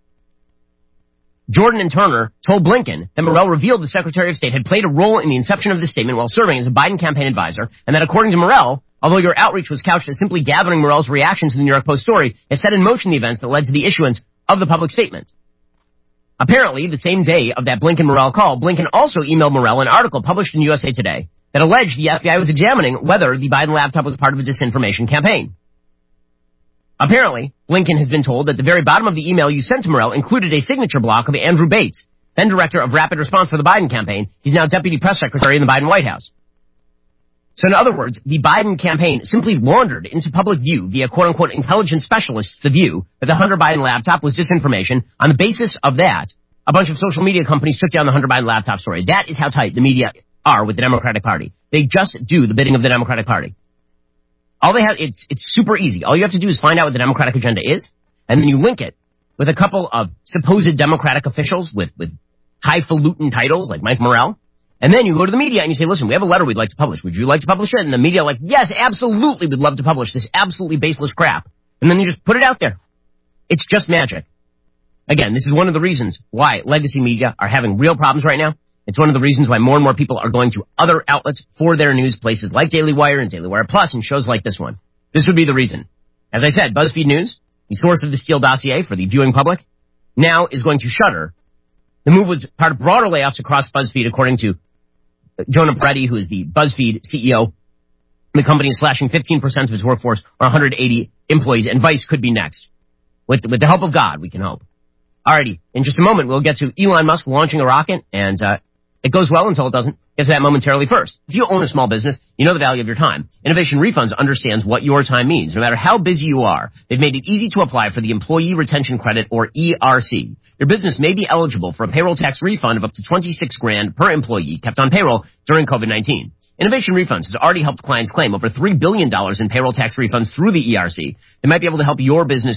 Jordan and Turner told Blinken that Morell revealed the Secretary of State had played a role in the inception of the statement while serving as a Biden campaign advisor, and that according to Morell, although your outreach was couched as simply gathering Morell's reaction to the New York Post story, it set in motion the events that led to the issuance of the public statement. Apparently, the same day of that Blinken-Morell call, Blinken also emailed Morell an article published in U S A Today that alleged the F B I was examining whether the Biden laptop was part of a disinformation campaign. Apparently, Blinken has been told that the very bottom of the email you sent to Morell included a signature block of Andrew Bates, then director of rapid response for the Biden campaign. He's now deputy press secretary in the Biden White House. So in other words, the Biden campaign simply laundered into public view via quote-unquote intelligence specialists the view that the Hunter Biden laptop was disinformation. On the basis of that, a bunch of social media companies took down the Hunter Biden laptop story. That is how tight the media are with the Democratic Party. They just do the bidding of the Democratic Party. All they have, it's, it's super easy. All you have to do is find out what the Democratic agenda is, and then you link it with a couple of supposed Democratic officials with, with highfalutin titles like Mike Morell. And then you go to the media and you say, listen, we have a letter we'd like to publish. Would you like to publish it? And the media are like, yes, absolutely, we'd love to publish this absolutely baseless crap. And then you just put it out there. It's just magic. Again, this is one of the reasons why legacy media are having real problems right now. It's one of the reasons why more and more people are going to other outlets for their news, places like Daily Wire and Daily Wire Plus and shows like this one. This would be the reason. As I said, BuzzFeed News, the source of the Steele dossier for the viewing public, now is going to shutter. The move was part of broader layoffs across BuzzFeed, according to Jonah Peretti, who is the BuzzFeed C E O. The company is slashing fifteen percent of its workforce, or one hundred eighty employees, and Vice could be next. With, with the help of God, we can hope. Alrighty, in just a moment, we'll get to Elon Musk launching a rocket, and uh, it goes well until it doesn't. Get to that momentarily first. If you own a small business, you know the value of your time. Innovation Refunds understands what your time means. No matter how busy you are, they've made it easy to apply for the Employee Retention Credit, or E R C. Your business may be eligible for a payroll tax refund of up to twenty-six grand per employee kept on payroll during COVID nineteen. Innovation Refunds has already helped clients claim over three billion dollars in payroll tax refunds through the E R C. They might be able to help your business too.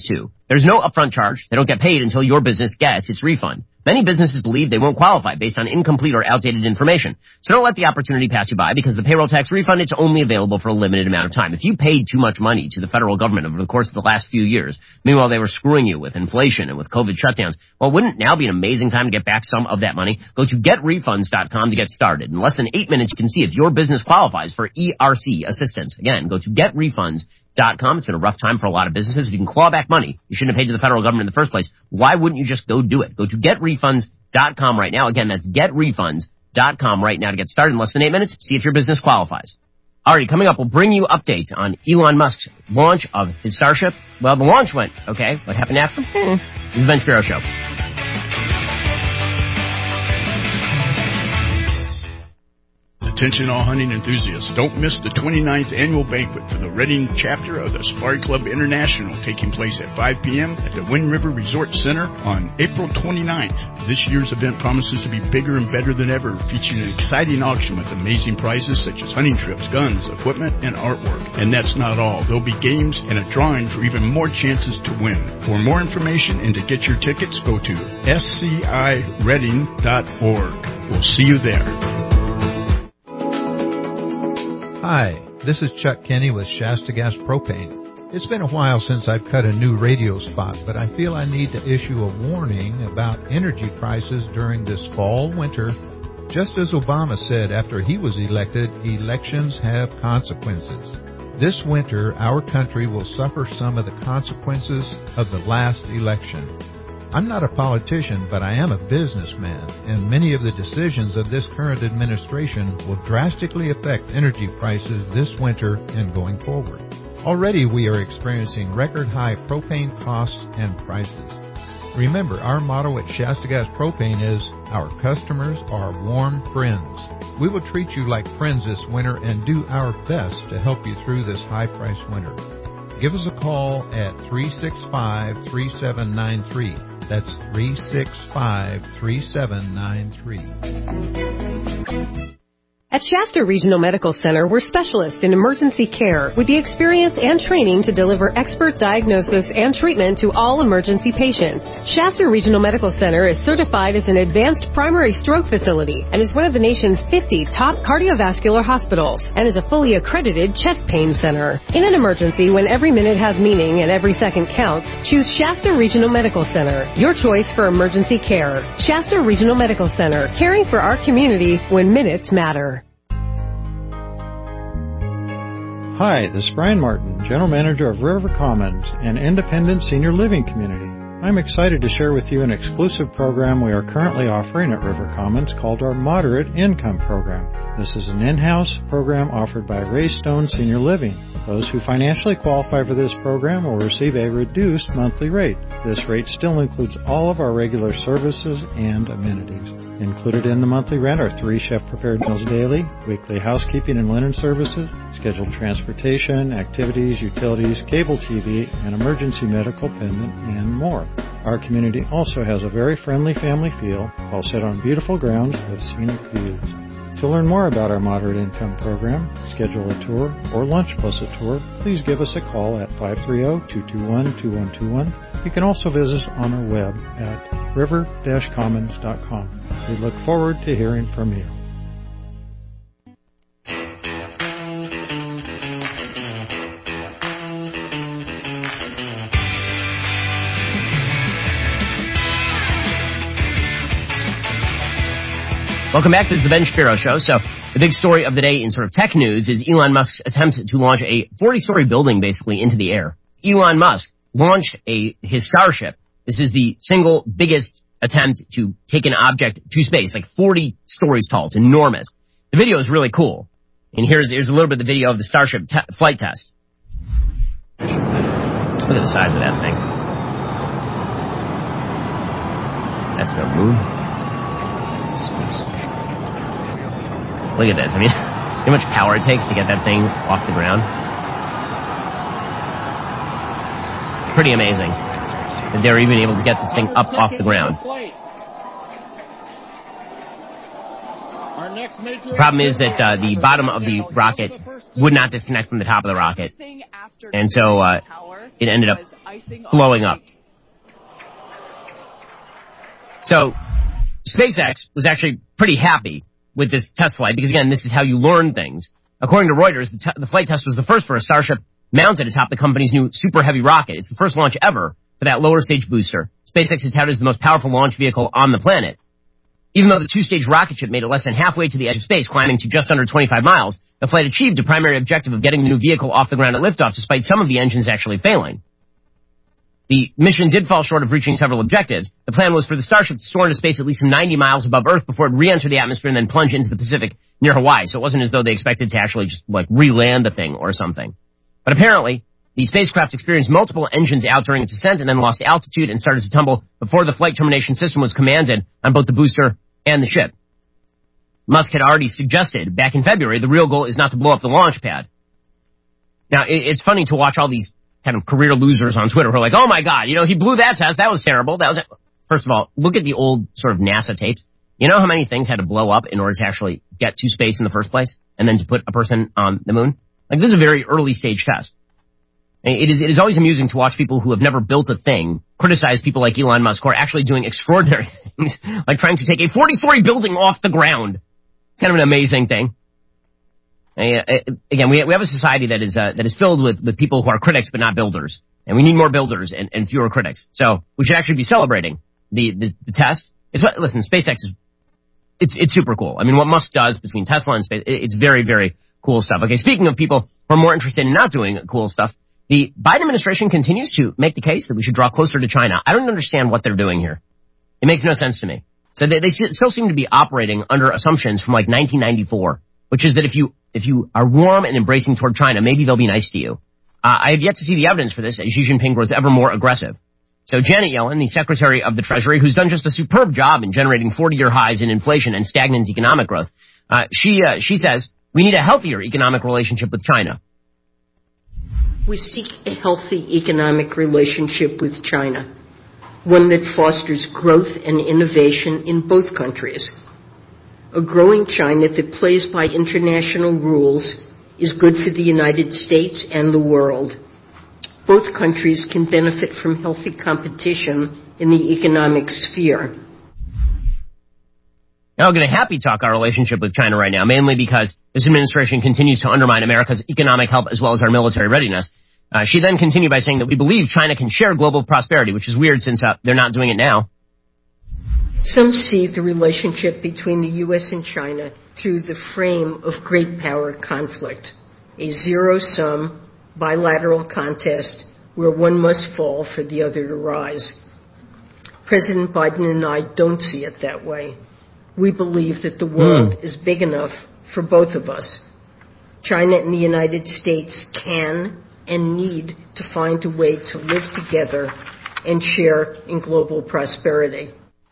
There's no upfront charge. They don't get paid until your business gets its refund. Many businesses believe they won't qualify based on incomplete or outdated information. So don't let the opportunity pass you by, because the payroll tax refund, it's only available for a limited amount of time. If you paid too much money to the federal government over the course of the last few years, meanwhile they were screwing you with inflation and with COVID shutdowns, well, wouldn't now be an amazing time to get back some of that money? Go to get refunds dot com to get started. In less than eight minutes, you can see if your business qualifies for E R C assistance. Again, go to get refunds dot com. It's been a rough time for a lot of businesses. If you can claw back money you shouldn't have paid to the federal government in the first place, why wouldn't you just go do it? Go to get refunds dot com right now. Again, that's get refunds dot com right now to get started in less than eight minutes. See if your business qualifies. All right, coming up, we'll bring you updates on Elon Musk's launch of his Starship. Well, the launch went okay. What happened after? Hmm. This is the Ben Shapiro Show. Attention all hunting enthusiasts, don't miss the twenty-ninth annual banquet for the Reading chapter of the Safari Club International, taking place at five p.m. at the Wind River Resort Center on April twenty-ninth. This year's event promises to be bigger and better than ever, featuring an exciting auction with amazing prizes such as hunting trips, guns, equipment, and artwork. And that's not all. There'll be games and a drawing for even more chances to win. For more information and to get your tickets, go to S C I reading dot org. We'll see you there. Hi, this is Chuck Kenny with Shasta Gas Propane. It's been a while since I've cut a new radio spot, but I feel I need to issue a warning about energy prices during this fall winter. Just as Obama said after he was elected, elections have consequences. This winter, our country will suffer some of the consequences of the last election. I'm not a politician, but I am a businessman, and many of the decisions of this current administration will drastically affect energy prices this winter and going forward. Already we are experiencing record-high propane costs and prices. Remember, our motto at Shasta Gas Propane is, our customers are warm friends. We will treat you like friends this winter and do our best to help you through this high-priced winter. Give us a call at three six five, three seven nine three. That's three six five, three seven nine three. At Shasta Regional Medical Center, we're specialists in emergency care with the experience and training to deliver expert diagnosis and treatment to all emergency patients. Shasta Regional Medical Center is certified as an advanced primary stroke facility and is one of the nation's fifty top cardiovascular hospitals and is a fully accredited chest pain center. In an emergency, when every minute has meaning and every second counts, choose Shasta Regional Medical Center, your choice for emergency care. Shasta Regional Medical Center, caring for our community when minutes matter. Hi, this is Brian Martin, General Manager of River Commons, an independent senior living community. I'm excited to share with you an exclusive program we are currently offering at River Commons called our Moderate Income Program. This is an in-house program offered by Ray Stone Senior Living. Those who financially qualify for this program will receive a reduced monthly rate. This rate still includes all of our regular services and amenities. Included in the monthly rent are three chef-prepared meals daily, weekly housekeeping and linen services, scheduled transportation, activities, utilities, cable T V, and emergency medical pendant, and more. Our community also has a very friendly family feel, all set on beautiful grounds with scenic views. To learn more about our moderate income program, schedule a tour, or lunch plus a tour, please give us a call at five three zero, two two one, two one two one. You can also visit us on our web at river dash commons dot com. We look forward to hearing from you. Welcome back. This is the Ben Shapiro Show. So the big story of the day in sort of tech news is Elon Musk's attempt to launch a forty-story building basically into the air. Elon Musk launched a his Starship. This is the single biggest attempt to take an object to space, like forty stories tall. It's enormous. The video is really cool. And here's here's a little bit of the video of the Starship te- flight test. Look at the size of that thing. That's no move. Look at this. I mean, how much power it takes to get that thing off the ground. Pretty amazing that they're even able to get this thing up off the ground. The problem is that uh, the bottom of the rocket would not disconnect from the top of the rocket. And so uh, it ended up blowing up. So SpaceX was actually pretty happy with this test flight because, again, this is how you learn things. According to Reuters, the, te- the flight test was the first for a Starship mounted atop the company's new Super Heavy rocket. It's the first launch ever for that lower stage booster. SpaceX is touted as the most powerful launch vehicle on the planet. Even though the two-stage rocket ship made it less than halfway to the edge of space, climbing to just under twenty-five miles, the flight achieved the primary objective of getting the new vehicle off the ground at liftoff, despite some of the engines actually failing. The mission did fall short of reaching several objectives. The plan was for the Starship to soar into space at least some ninety miles above Earth before it re-enter the atmosphere and then plunge into the Pacific near Hawaii. So it wasn't as though they expected to actually just, like, re-land the thing or something. But apparently, the spacecraft experienced multiple engines out during its ascent and then lost altitude and started to tumble before the flight termination system was commanded on both the booster and the ship. Musk had already suggested back in February the real goal is not to blow up the launch pad. Now, it's funny to watch all these kind of career losers on Twitter who are like, oh my God, you know, he blew that test. That was terrible. That was, first of all, look at the old sort of NASA tapes. You know how many things had to blow up in order to actually get to space in the first place and then to put a person on the moon? Like, this is a very early stage test. It is, it is always amusing to watch people who have never built a thing criticize people like Elon Musk who are actually doing extraordinary things, like trying to take a forty-story building off the ground. Kind of an amazing thing. Again, we we have a society that is uh, that is filled with, with people who are critics but not builders, and we need more builders and, and fewer critics. So we should actually be celebrating the the, the test. It's what, listen, SpaceX is it's it's super cool. I mean, what Musk does between Tesla and space, it's very very cool stuff. Okay, speaking of people who are more interested in not doing cool stuff, the Biden administration continues to make the case that we should draw closer to China. I don't understand what they're doing here. It makes no sense to me. So they, they still seem to be operating under assumptions from like nineteen ninety-four, which is that if you if you are warm and embracing toward China, maybe they'll be nice to you. Uh, I have yet to see the evidence for this as Xi Jinping grows ever more aggressive. So Janet Yellen, the Secretary of the Treasury, who's done just a superb job in generating forty-year highs in inflation and stagnant economic growth, uh, she uh, she says we need a healthier economic relationship with China. We seek a healthy economic relationship with China, one that fosters growth and innovation in both countries. A growing China that plays by international rules is good for the United States and the world. Both countries can benefit from healthy competition in the economic sphere. Now, I'm going to happy talk our relationship with China right now, mainly because this administration continues to undermine America's economic health as well as our military readiness. Uh, she then continued by saying that we believe China can share global prosperity, which is weird since uh, they're not doing it now. Some see the relationship between the U S and China through the frame of great power conflict, a zero-sum bilateral contest where one must fall for the other to rise. President Biden and I don't see it that way. We believe that the world mm. is big enough for both of us. China and the United States can and need to find a way to live together and share in global prosperity.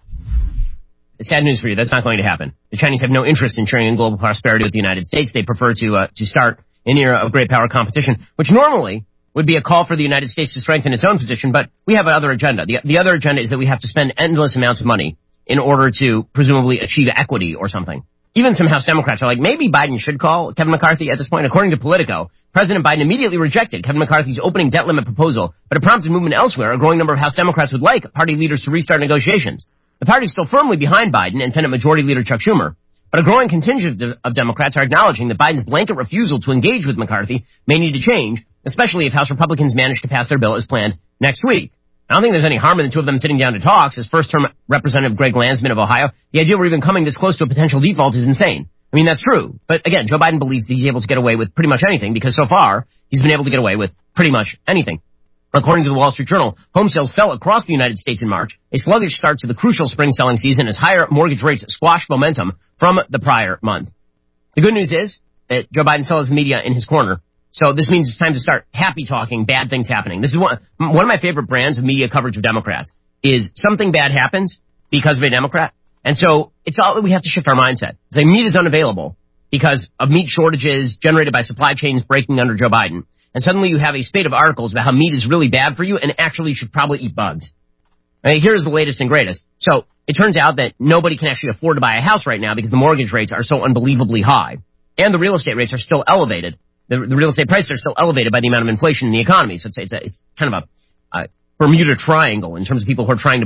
Sad news for you. That's not going to happen. The Chinese have no interest in sharing in global prosperity with the United States. They prefer to uh, to start an era of great power competition, which normally would be a call for the United States to strengthen its own position, but we have another agenda. The, the other agenda is that we have to spend endless amounts of money in order to presumably achieve equity or something. Even some House Democrats are like, maybe Biden should call Kevin McCarthy at this point. According to Politico, President Biden immediately rejected Kevin McCarthy's opening debt limit proposal, but it prompted movement elsewhere. A growing number of House Democrats would like party leaders to restart negotiations. The party is still firmly behind Biden and Senate Majority Leader Chuck Schumer, but a growing contingent of Democrats are acknowledging that Biden's blanket refusal to engage with McCarthy may need to change, especially if House Republicans manage to pass their bill as planned next week. I don't think there's any harm in the two of them sitting down to talk. As first-term Representative Greg Landsman of Ohio, the idea we're even coming this close to a potential default is insane. I mean, that's true. But again, Joe Biden believes that he's able to get away with pretty much anything because so far he's been able to get away with pretty much anything. According to the Wall Street Journal, home sales fell across the United States in March, a sluggish start to the crucial spring selling season as higher mortgage rates squashed momentum from the prior month. The good news is that Joe Biden still has the media in his corner. So this means it's time to start happy talking, bad things happening. This is one, one of my favorite brands of media coverage of Democrats is something bad happens because of a Democrat. And so it's all we have to shift our mindset. The meat is unavailable because of meat shortages generated by supply chains breaking under Joe Biden. And suddenly you have a spate of articles about how meat is really bad for you and actually you should probably eat bugs. Right, here's the latest and greatest. So it turns out that nobody can actually afford to buy a house right now because the mortgage rates are so unbelievably high. And the real estate rates are still elevated. The, the real estate prices are still elevated by the amount of inflation in the economy. So it's, it's, a, it's kind of a, a Bermuda Triangle in terms of people who are trying to buy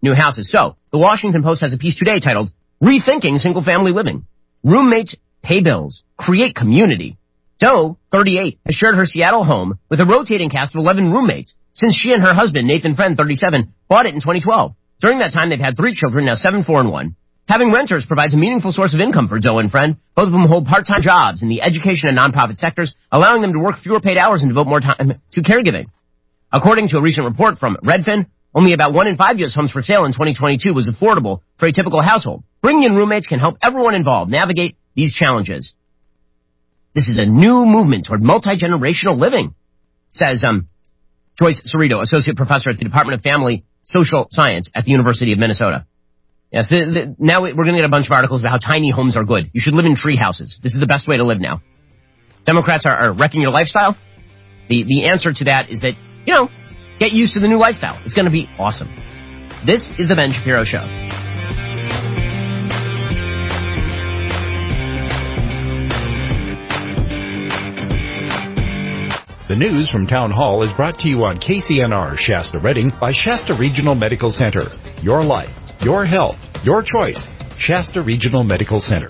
new houses. So, the Washington Post has a piece today titled, Rethinking Single-Family Living. Roommates pay bills, create community. Doe, thirty-eight, has shared her Seattle home with a rotating cast of eleven roommates since she and her husband, Nathan Friend, thirty-seven, bought it in twenty twelve. During that time, they've had three children, now seven, four, and one. Having renters provides a meaningful source of income for Doe and Friend. Both of them hold part-time jobs in the education and nonprofit sectors, allowing them to work fewer paid hours and devote more time to caregiving. According to a recent report from Redfin, only about one in five U S homes for sale in twenty twenty-two was affordable for a typical household. Bringing in roommates can help everyone involved navigate these challenges. This is a new movement toward multi-generational living, says um, Joyce Cerrito, associate professor at the Department of Family Social Science at the University of Minnesota. Yes, the, the, now we're going to get a bunch of articles about how tiny homes are good. You should live in tree houses. This is the best way to live now. Democrats are, are wrecking your lifestyle. The, the answer to that is that, you know, get used to the new lifestyle. It's going to be awesome. This is The Ben Shapiro Show. The news from Town Hall is brought to you on K C N R Shasta Redding by Shasta Regional Medical Center. Your life, your health, your choice. Shasta Regional Medical Center.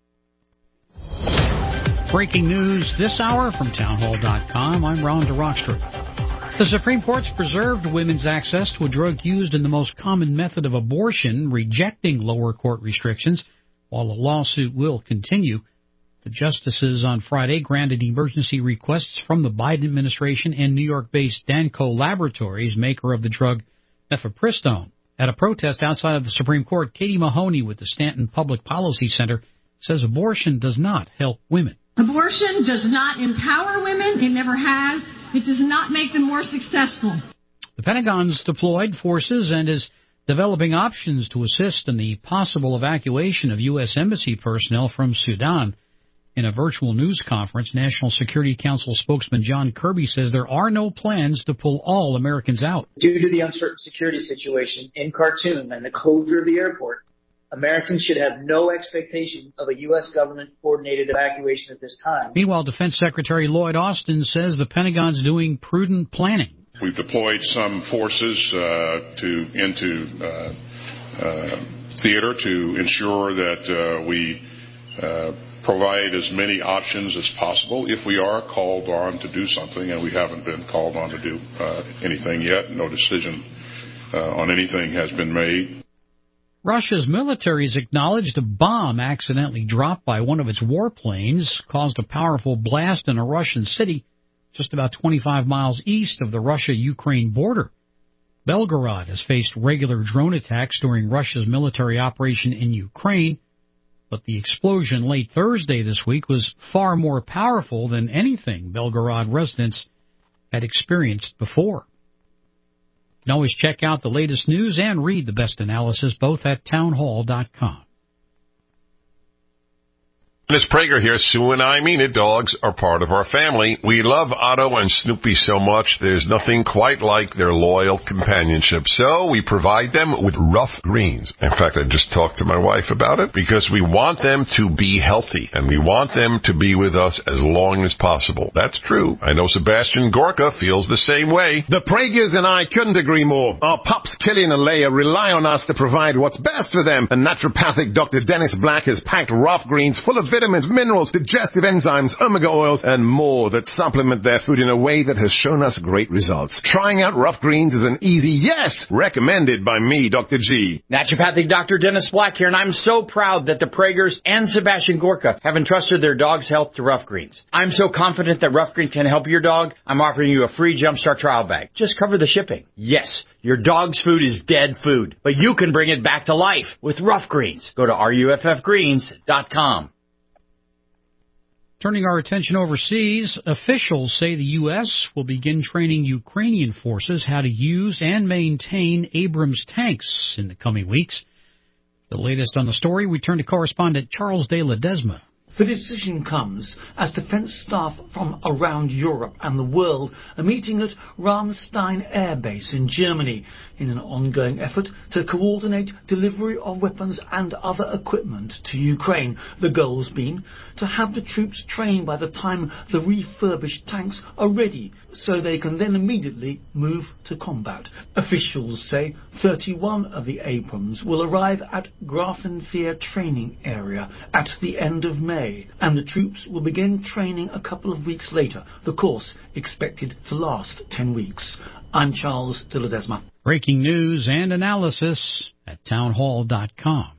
Breaking news this hour from town hall dot com. I'm Ron DeRockstra. The Supreme Court's preserved women's access to a drug used in the most common method of abortion, rejecting lower court restrictions, while a lawsuit will continue. The justices on Friday granted emergency requests from the Biden administration and New York-based Danco Laboratories, maker of the drug mifepristone. At a protest outside of the Supreme Court, Katie Mahoney with the Stanton Public Policy Center says abortion does not help women. Abortion does not empower women. It never has. It does not make them more successful. The Pentagon's deployed forces and is developing options to assist in the possible evacuation of U S Embassy personnel from Sudan. In a virtual news conference, National Security Council spokesman John Kirby says there are no plans to pull all Americans out. Due to the uncertain security situation in Khartoum and the closure of the airport, Americans should have no expectation of a U S government-coordinated evacuation at this time. Meanwhile, Defense Secretary Lloyd Austin says the Pentagon's doing prudent planning. We've deployed some forces uh, to into uh, uh, theater to ensure that uh, we uh, provide as many options as possible if we are called on to do something, and we haven't been called on to do uh, anything yet. No decision uh, on anything has been made. Russia's military has acknowledged a bomb accidentally dropped by one of its warplanes caused a powerful blast in a Russian city just about twenty-five miles east of the Russia-Ukraine border. Belgorod has faced regular drone attacks during Russia's military operation in Ukraine, but the explosion late Thursday this week was far more powerful than anything Belgorod residents had experienced before. You can always check out the latest news and read the best analysis both at town hall dot com. Miss Prager here. Sue and I mean it. Dogs are part of our family. We love Otto and Snoopy so much, there's nothing quite like their loyal companionship. So we provide them with Rough Greens. In fact, I just talked to my wife about it because we want them to be healthy and we want them to be with us as long as possible. That's true. I know Sebastian Gorka feels the same way. The Pragers and I couldn't agree more. Our pups, Killian and Leia, rely on us to provide what's best for them. And naturopathic Doctor Dennis Black has packed Rough Greens full of vitamins, minerals, digestive enzymes, omega oils, and more that supplement their food in a way that has shown us great results. Trying out Rough Greens is an easy yes, recommended by me, Doctor G. Naturopathic Doctor Dennis Black here, and I'm so proud that the Pragers and Sebastian Gorka have entrusted their dog's health to Rough Greens. I'm so confident that Rough Greens can help your dog, I'm offering you a free Jumpstart trial bag. Just cover the shipping. Yes, your dog's food is dead food, but you can bring it back to life with Rough Greens. Go to ruff greens dot com. Turning our attention overseas, officials say the U S will begin training Ukrainian forces how to use and maintain Abrams tanks in the coming weeks. The latest on the story, we turn to correspondent Charles de Ledesma. The decision comes as defence staff from around Europe and the world are meeting at Ramstein Air Base in Germany in an ongoing effort to coordinate delivery of weapons and other equipment to Ukraine. The goal's been to have the troops trained by the time the refurbished tanks are ready, so they can then immediately move to combat. Officials say thirty-one of the Abrams will arrive at Grafenfehr training area at the end of May, and the troops will begin training a couple of weeks later. The course expected to last ten weeks. I'm Charles de Ledesma. Breaking news and analysis at townhall dot com.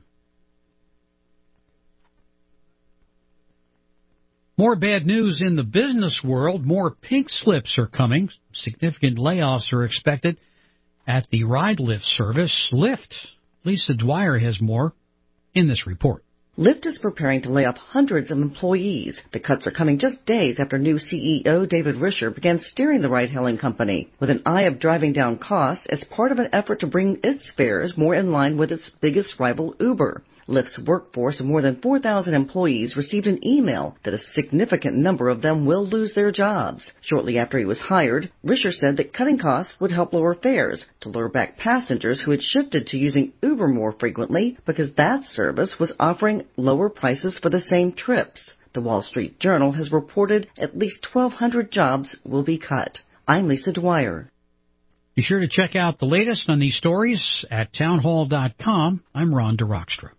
More bad news in the business world. More pink slips are coming. Significant layoffs are expected at the ride Lyft service, Lyft. Lisa Dwyer has more in this report. Lyft is preparing to lay off hundreds of employees. The cuts are coming just days after new C E O David Risher began steering the ride-hailing company with an eye of driving down costs as part of an effort to bring its fares more in line with its biggest rival, Uber. Lyft's workforce of more than four thousand employees received an email that a significant number of them will lose their jobs. Shortly after he was hired, Risher said that cutting costs would help lower fares to lure back passengers who had shifted to using Uber more frequently because that service was offering lower prices for the same trips. The Wall Street Journal has reported at least twelve hundred jobs will be cut. I'm Lisa Dwyer. Be sure to check out the latest on these stories at townhall dot com. I'm Ron DeRockstra.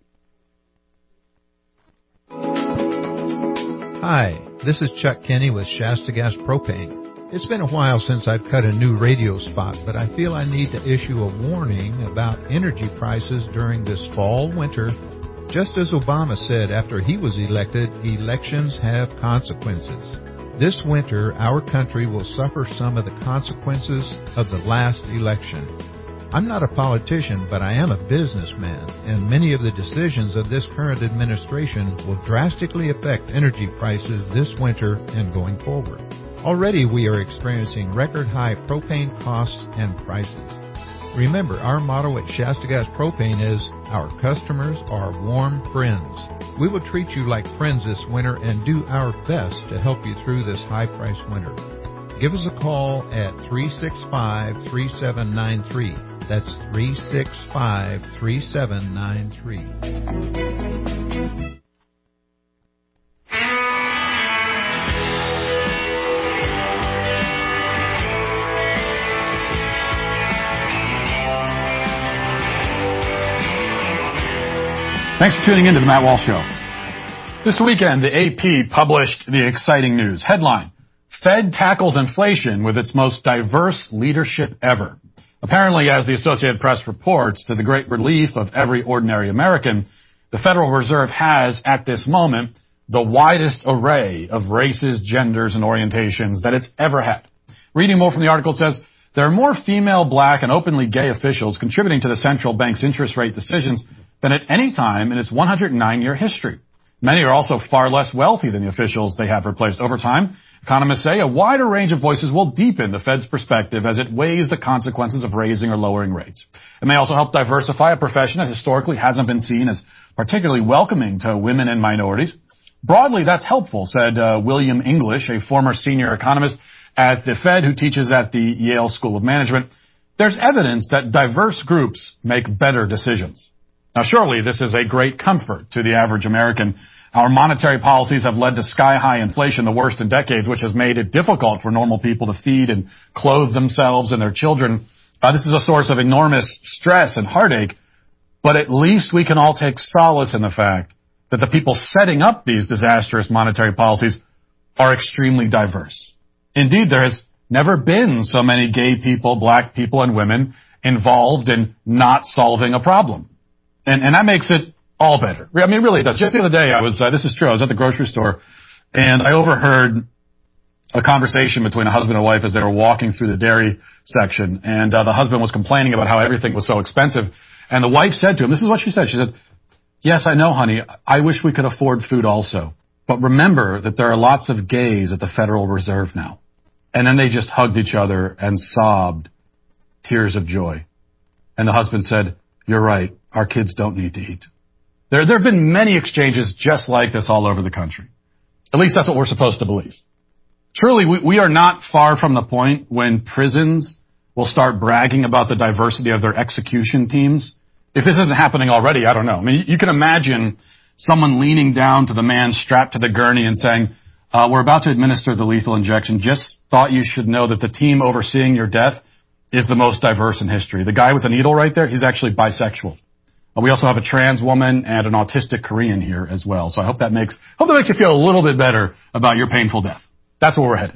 Hi, this is Chuck Kenny with Shasta Gas Propane. It's been a while since I've cut a new radio spot, but I feel I need to issue a warning about energy prices during this fall winter. Just as Obama said after he was elected, elections have consequences. This winter, our country will suffer some of the consequences of the last election. I'm not a politician, but I am a businessman, and many of the decisions of this current administration will drastically affect energy prices this winter and going forward. Already we are experiencing record-high propane costs and prices. Remember, our motto at Shasta Gas Propane is, our customers are warm friends. We will treat you like friends this winter and do our best to help you through this high-priced winter. Give us a call at three six five, three seven nine three. That's three six five, three seven nine three. Thanks for tuning in to the Matt Walsh Show. This weekend, the A P published the exciting news. Headline, Fed tackles inflation with its most diverse leadership ever. Apparently, as the Associated Press reports, to the great relief of every ordinary American, the Federal Reserve has, at this moment, the widest array of races, genders, and orientations that it's ever had. Reading more from the article, it says, there are more female, black, and openly gay officials contributing to the central bank's interest rate decisions than at any time in its one hundred nine year history. Many are also far less wealthy than the officials they have replaced. Over time, economists say a wider range of voices will deepen the Fed's perspective as it weighs the consequences of raising or lowering rates. It may also help diversify a profession that historically hasn't been seen as particularly welcoming to women and minorities. Broadly, that's helpful, said uh, William English, a former senior economist at the Fed who teaches at the Yale School of Management. There's evidence that diverse groups make better decisions. Now, surely this is a great comfort to the average American. Our monetary policies have led to sky-high inflation, the worst in decades, which has made it difficult for normal people to feed and clothe themselves and their children. Uh, this is a source of enormous stress and heartache, but at least we can all take solace in the fact that the people setting up these disastrous monetary policies are extremely diverse. Indeed, there has never been so many gay people, black people, and women involved in not solving a problem. And, and that makes it all better. I mean, it really does. Just the other day, I was, uh, this is true, I was at the grocery store, and I overheard a conversation between a husband and wife as they were walking through the dairy section, and uh, the husband was complaining about how everything was so expensive, and the wife said to him, this is what she said, she said, yes, I know, honey, I wish we could afford food also, but remember that there are lots of gays at the Federal Reserve now. And then they just hugged each other and sobbed tears of joy. And the husband said, you're right, our kids don't need to eat. There, there have been many exchanges just like this all over the country. At least that's what we're supposed to believe. Surely we, we are not far from the point when prisons will start bragging about the diversity of their execution teams. If this isn't happening already, I don't know. I mean, you can imagine someone leaning down to the man strapped to the gurney and saying, uh, we're about to administer the lethal injection. Just thought you should know that the team overseeing your death is the most diverse in history. The guy with the needle right there, he's actually bisexual. Uh, we also have a trans woman and an autistic Korean here as well. So I hope that makes, hope that makes you feel a little bit better about your painful death. That's where we're headed.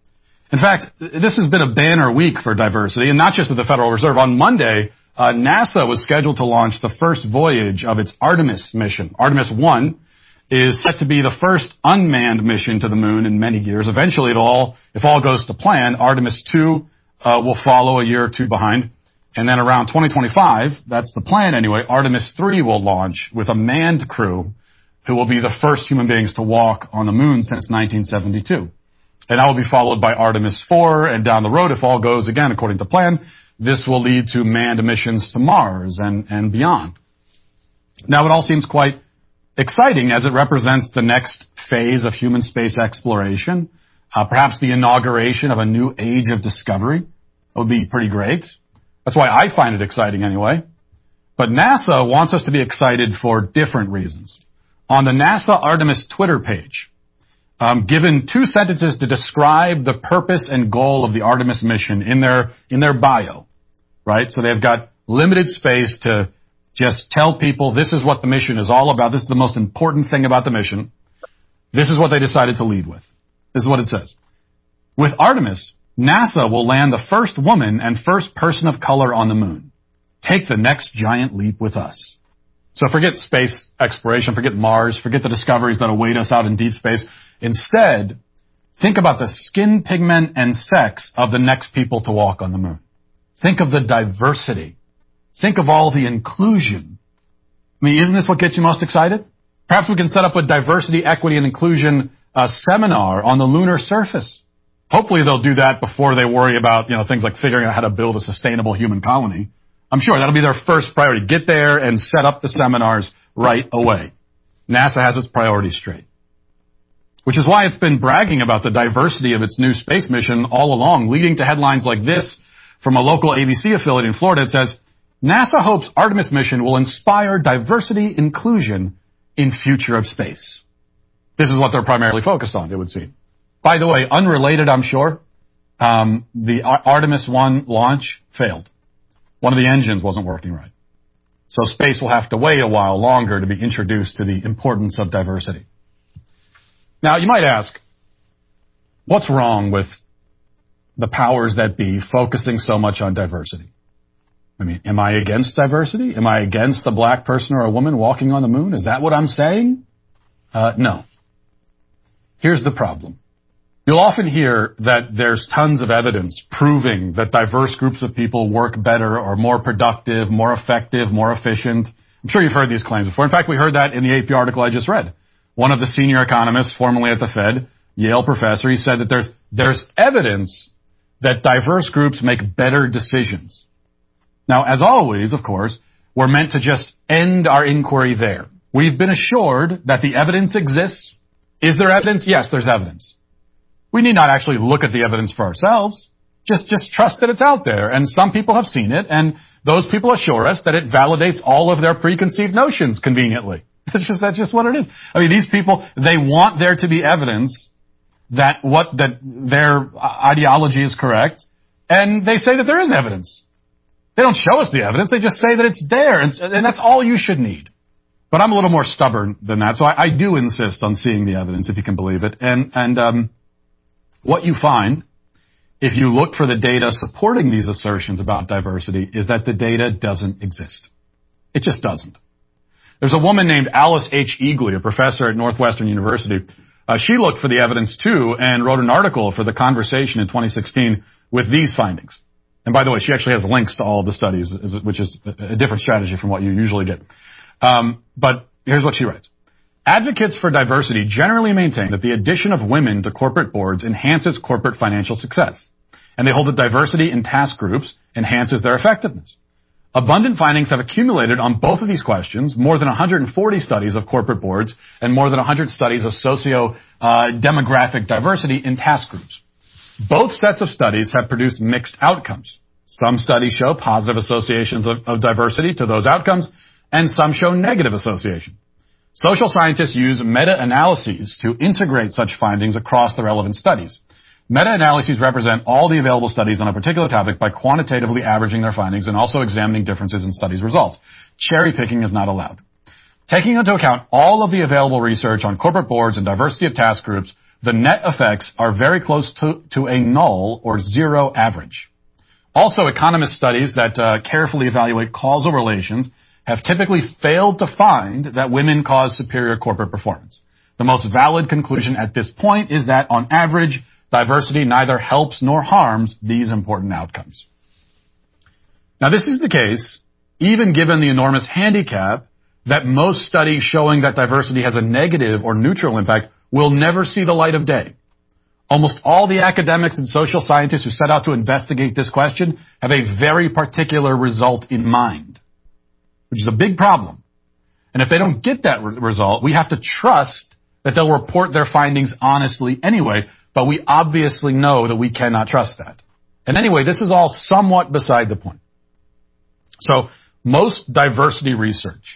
In fact, this has been a banner week for diversity, and not just at the Federal Reserve. On Monday, uh, NASA was scheduled to launch the first voyage of its Artemis mission. Artemis one is set to be the first unmanned mission to the moon in many years. Eventually, it all, if all goes to plan, Artemis two uh, will follow a year or two behind. And then around twenty twenty-five, that's the plan anyway, Artemis three will launch with a manned crew who will be the first human beings to walk on the moon since nineteen seventy-two. And that will be followed by Artemis four, and down the road, if all goes again according to plan, this will lead to manned missions to Mars and, and beyond. Now, it all seems quite exciting as it represents the next phase of human space exploration, uh, perhaps the inauguration of a new age of discovery. That would be pretty great. That's why I find it exciting anyway. But NASA wants us to be excited for different reasons. On the NASA Artemis Twitter page, Um, given two sentences to describe the purpose and goal of the Artemis mission in their in their bio, right? So they've got limited space to just tell people this is what the mission is all about. This is the most important thing about the mission. This is what they decided to lead with. This is what it says. With Artemis, NASA will land the first woman and first person of color on the moon. Take the next giant leap with us. So forget space exploration, forget Mars, forget the discoveries that await us out in deep space. Instead, think about the skin pigment and sex of the next people to walk on the moon. Think of the diversity. Think of all the inclusion. I mean, isn't this what gets you most excited? Perhaps we can set up a diversity, equity, and inclusion uh, seminar on the lunar surface. Hopefully they'll do that before they worry about, you know, things like figuring out how to build a sustainable human colony. I'm sure that'll be their first priority. Get there and set up the seminars right away. NASA has its priorities straight. Which is why it's been bragging about the diversity of its new space mission all along, leading to headlines like this from a local A B C affiliate in Florida. It says, NASA hopes Artemis mission will inspire diversity inclusion in future of space. This is what they're primarily focused on, it would seem. By the way, unrelated, I'm sure, um, the Artemis one launch failed. One of the engines wasn't working right. So space will have to wait a while longer to be introduced to the importance of diversity. Now, you might ask, what's wrong with the powers that be focusing so much on diversity? I mean, am I against diversity? Am I against a black person or a woman walking on the moon? Is that what I'm saying? Uh, no. Here's the problem. You'll often hear that there's tons of evidence proving that diverse groups of people work better or more productive, more effective, more efficient. I'm sure you've heard these claims before. In fact, we heard that in the A P article I just read. One of the senior economists, formerly at the Fed, Yale professor, he said that there's there's evidence that diverse groups make better decisions. Now, as always, of course, we're meant to just end our inquiry there. We've been assured that the evidence exists. Is there evidence? Yes, there's evidence. We need not actually look at the evidence for ourselves. Just, just trust that it's out there. And some people have seen it, and those people assure us that it validates all of their preconceived notions conveniently. That's just, that's just what it is. I mean, these people, they want there to be evidence that what, that their ideology is correct, and they say that there is evidence. They don't show us the evidence, they just say that it's there, and, and that's all you should need. But I'm a little more stubborn than that, so I, I do insist on seeing the evidence, if you can believe it. And, and, um, what you find, if you look for the data supporting these assertions about diversity, is that the data doesn't exist. It just doesn't. There's a woman named Alice H. Eagley, a professor at Northwestern University. Uh, she looked for the evidence too and wrote an article for The Conversation in twenty sixteen with these findings. And by the way, she actually has links to all of the studies, which is a different strategy from what you usually get. Um, but here's what she writes. Advocates for diversity generally maintain that the addition of women to corporate boards enhances corporate financial success, and they hold that diversity in task groups enhances their effectiveness. Abundant findings have accumulated on both of these questions, more than one hundred forty studies of corporate boards and more than one hundred studies of socio-demographic uh, diversity in task groups. Both sets of studies have produced mixed outcomes. Some studies show positive associations of, of diversity to those outcomes, and some show negative association. Social scientists use meta-analyses to integrate such findings across the relevant studies. Meta-analyses represent all the available studies on a particular topic by quantitatively averaging their findings and also examining differences in studies' results. Cherry-picking is not allowed. Taking into account all of the available research on corporate boards and diversity of task groups, the net effects are very close to, to a null or zero average. Also, economist studies that uh, carefully evaluate causal relations have typically failed to find that women cause superior corporate performance. The most valid conclusion at this point is that, on average, diversity neither helps nor harms these important outcomes. Now, this is the case even given the enormous handicap that most studies showing that diversity has a negative or neutral impact will never see the light of day. Almost all the academics and social scientists who set out to investigate this question have a very particular result in mind, which is a big problem. And if they don't get that re- result, we have to trust that they'll report their findings honestly anyway, but we obviously know that we cannot trust that. And anyway, this is all somewhat beside the point. So, most diversity research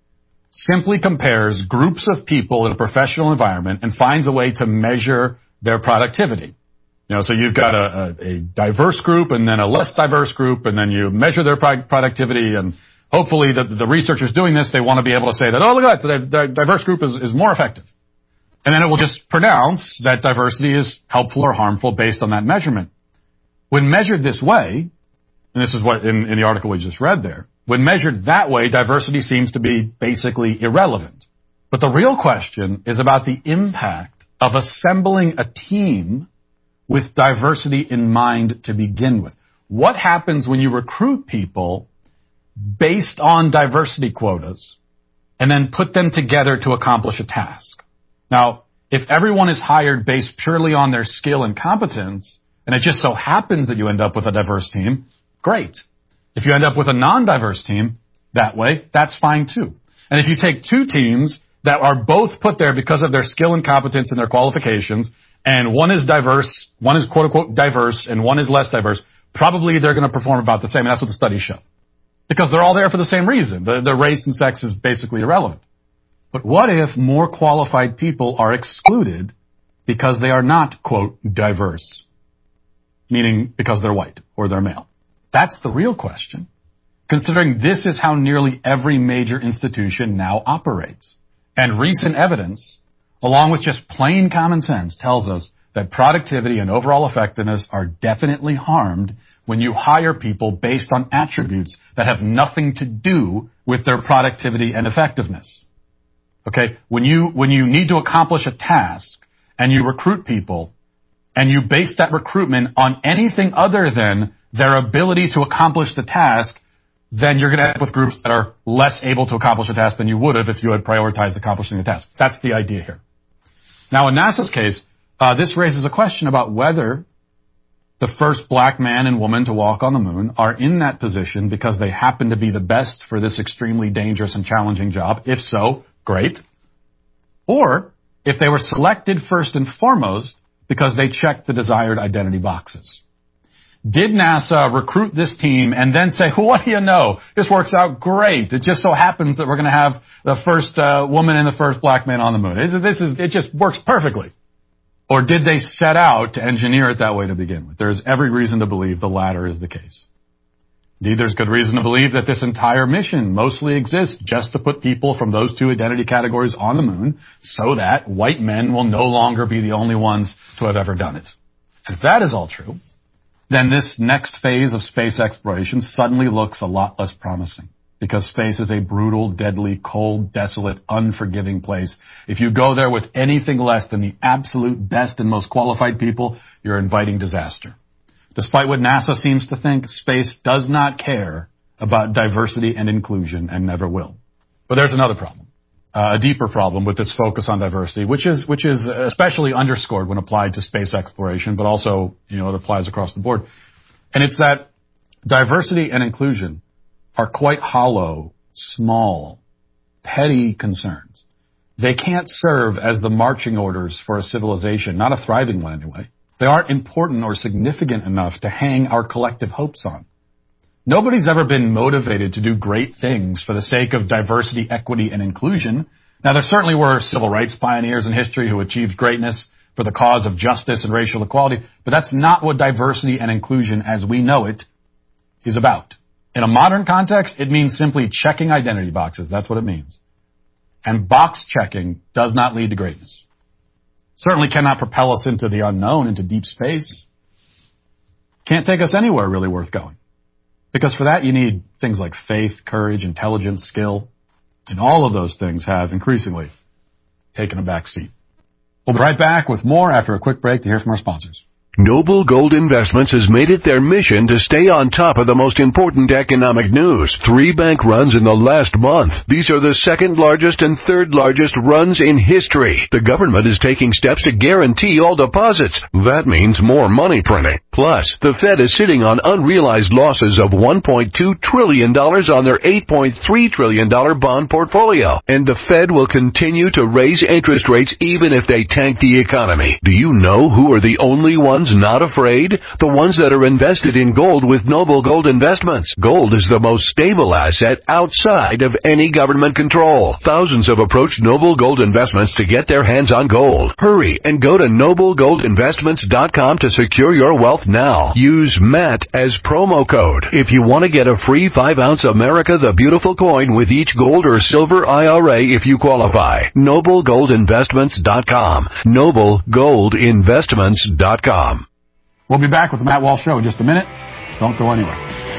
simply compares groups of people in a professional environment and finds a way to measure their productivity. You know, so you've got a, a, a diverse group and then a less diverse group, and then you measure their pro- productivity, and hopefully the, the researchers doing this, they want to be able to say that, oh, look at that, the diverse group is, is more effective. And then it will just pronounce that diversity is helpful or harmful based on that measurement. When measured this way, and this is what in, in the article we just read there, when measured that way, diversity seems to be basically irrelevant. But the real question is about the impact of assembling a team with diversity in mind to begin with. What happens when you recruit people based on diversity quotas and then put them together to accomplish a task? Now, if everyone is hired based purely on their skill and competence, and it just so happens that you end up with a diverse team, great. If you end up with a non-diverse team that way, that's fine too. And if you take two teams that are both put there because of their skill and competence and their qualifications, and one is diverse, one is quote-unquote diverse, and one is less diverse, probably they're going to perform about the same, and that's what the studies show. Because they're all there for the same reason. The, the race and sex is basically irrelevant. But what if more qualified people are excluded because they are not, quote, diverse? Meaning because they're white or they're male. That's the real question, considering this is how nearly every major institution now operates. And recent evidence, along with just plain common sense, tells us that productivity and overall effectiveness are definitely harmed when you hire people based on attributes that have nothing to do with their productivity and effectiveness. Okay, when you, when you need to accomplish a task and you recruit people and you base that recruitment on anything other than their ability to accomplish the task, then you're going to end up with groups that are less able to accomplish a task than you would have if you had prioritized accomplishing the task. That's the idea here. Now, in NASA's case, uh, this raises a question about whether the first black man and woman to walk on the moon are in that position because they happen to be the best for this extremely dangerous and challenging job. If so, great. Or if they were selected first and foremost because they checked the desired identity boxes. Did NASA recruit this team and then say, well, what do you know? This works out great. It just so happens that we're going to have the first uh, woman and the first black man on the moon. It, this is, it just works perfectly. Or did they set out to engineer it that way to begin with? There's every reason to believe the latter is the case. Indeed, there's good reason to believe that this entire mission mostly exists just to put people from those two identity categories on the moon so that white men will no longer be the only ones to have ever done it. And if that is all true, then this next phase of space exploration suddenly looks a lot less promising. Because space is a brutal, deadly, cold, desolate, unforgiving place. If you go there with anything less than the absolute best and most qualified people, you're inviting disaster. Despite what NASA seems to think, space does not care about diversity and inclusion and never will. But there's another problem, uh, a deeper problem with this focus on diversity, which is which is especially underscored when applied to space exploration, but also, you know, it applies across the board. And it's that diversity and inclusion are quite hollow, small, petty concerns. They can't serve as the marching orders for a civilization, not a thriving one anyway. They aren't important or significant enough to hang our collective hopes on. Nobody's ever been motivated to do great things for the sake of diversity, equity, and inclusion. Now, there certainly were civil rights pioneers in history who achieved greatness for the cause of justice and racial equality, but that's not what diversity and inclusion as we know it is about. In a modern context, it means simply checking identity boxes. That's what it means. And box checking does not lead to greatness. Certainly cannot propel us into the unknown, into deep space. Can't take us anywhere really worth going. Because for that, you need things like faith, courage, intelligence, skill. And all of those things have increasingly taken a back seat. We'll be right back with more after a quick break to hear from our sponsors. Noble Gold Investments has made it their mission to stay on top of the most important economic news. Three bank runs in the last month. These are the second largest and third largest runs in history. The government is taking steps to guarantee all deposits. That means more money printing. Plus, the Fed is sitting on unrealized losses of one point two trillion dollars on their eight point three trillion dollars bond portfolio. And the Fed will continue to raise interest rates even if they tank the economy. Do you know who are the only ones not afraid? The ones that are invested in gold with Noble Gold Investments. Gold is the most stable asset outside of any government control. Thousands have approached Noble Gold Investments to get their hands on gold. Hurry and go to noble gold investments dot com to secure your wealth now. Use Matt as promo code. If you want to get a free five ounce America the Beautiful coin with each gold or silver I R A if you qualify. noble gold investments dot com. noble gold investments dot com. We'll be back with the Matt Walsh Show in just a minute. Don't go anywhere.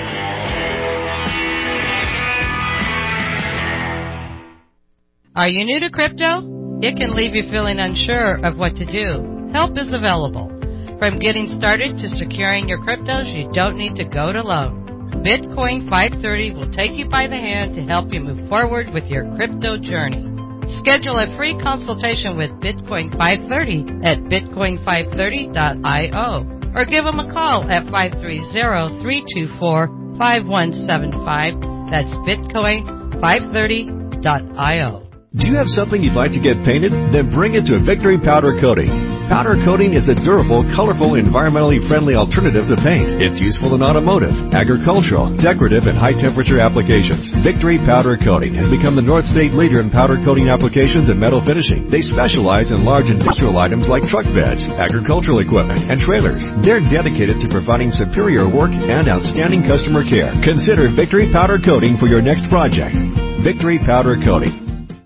Are you new to crypto? It can leave you feeling unsure of what to do. Help is available. From getting started to securing your cryptos, you don't need to go it alone. Bitcoin five thirty will take you by the hand to help you move forward with your crypto journey. Schedule a free consultation with Bitcoin five thirty at bitcoin five thirty dot io. Or give them a call at five three zero, three two four, five one seven five. That's bitcoin five thirty dot io. Do you have something you'd like to get painted? Then bring it to Victory Powder Coating. Powder coating is a durable, colorful, environmentally friendly alternative to paint. It's useful in automotive, agricultural, decorative, and high-temperature applications. Victory Powder Coating has become the North State leader in powder coating applications and metal finishing. They specialize in large industrial items like truck beds, agricultural equipment, and trailers. They're dedicated to providing superior work and outstanding customer care. Consider Victory Powder Coating for your next project. Victory Powder Coating.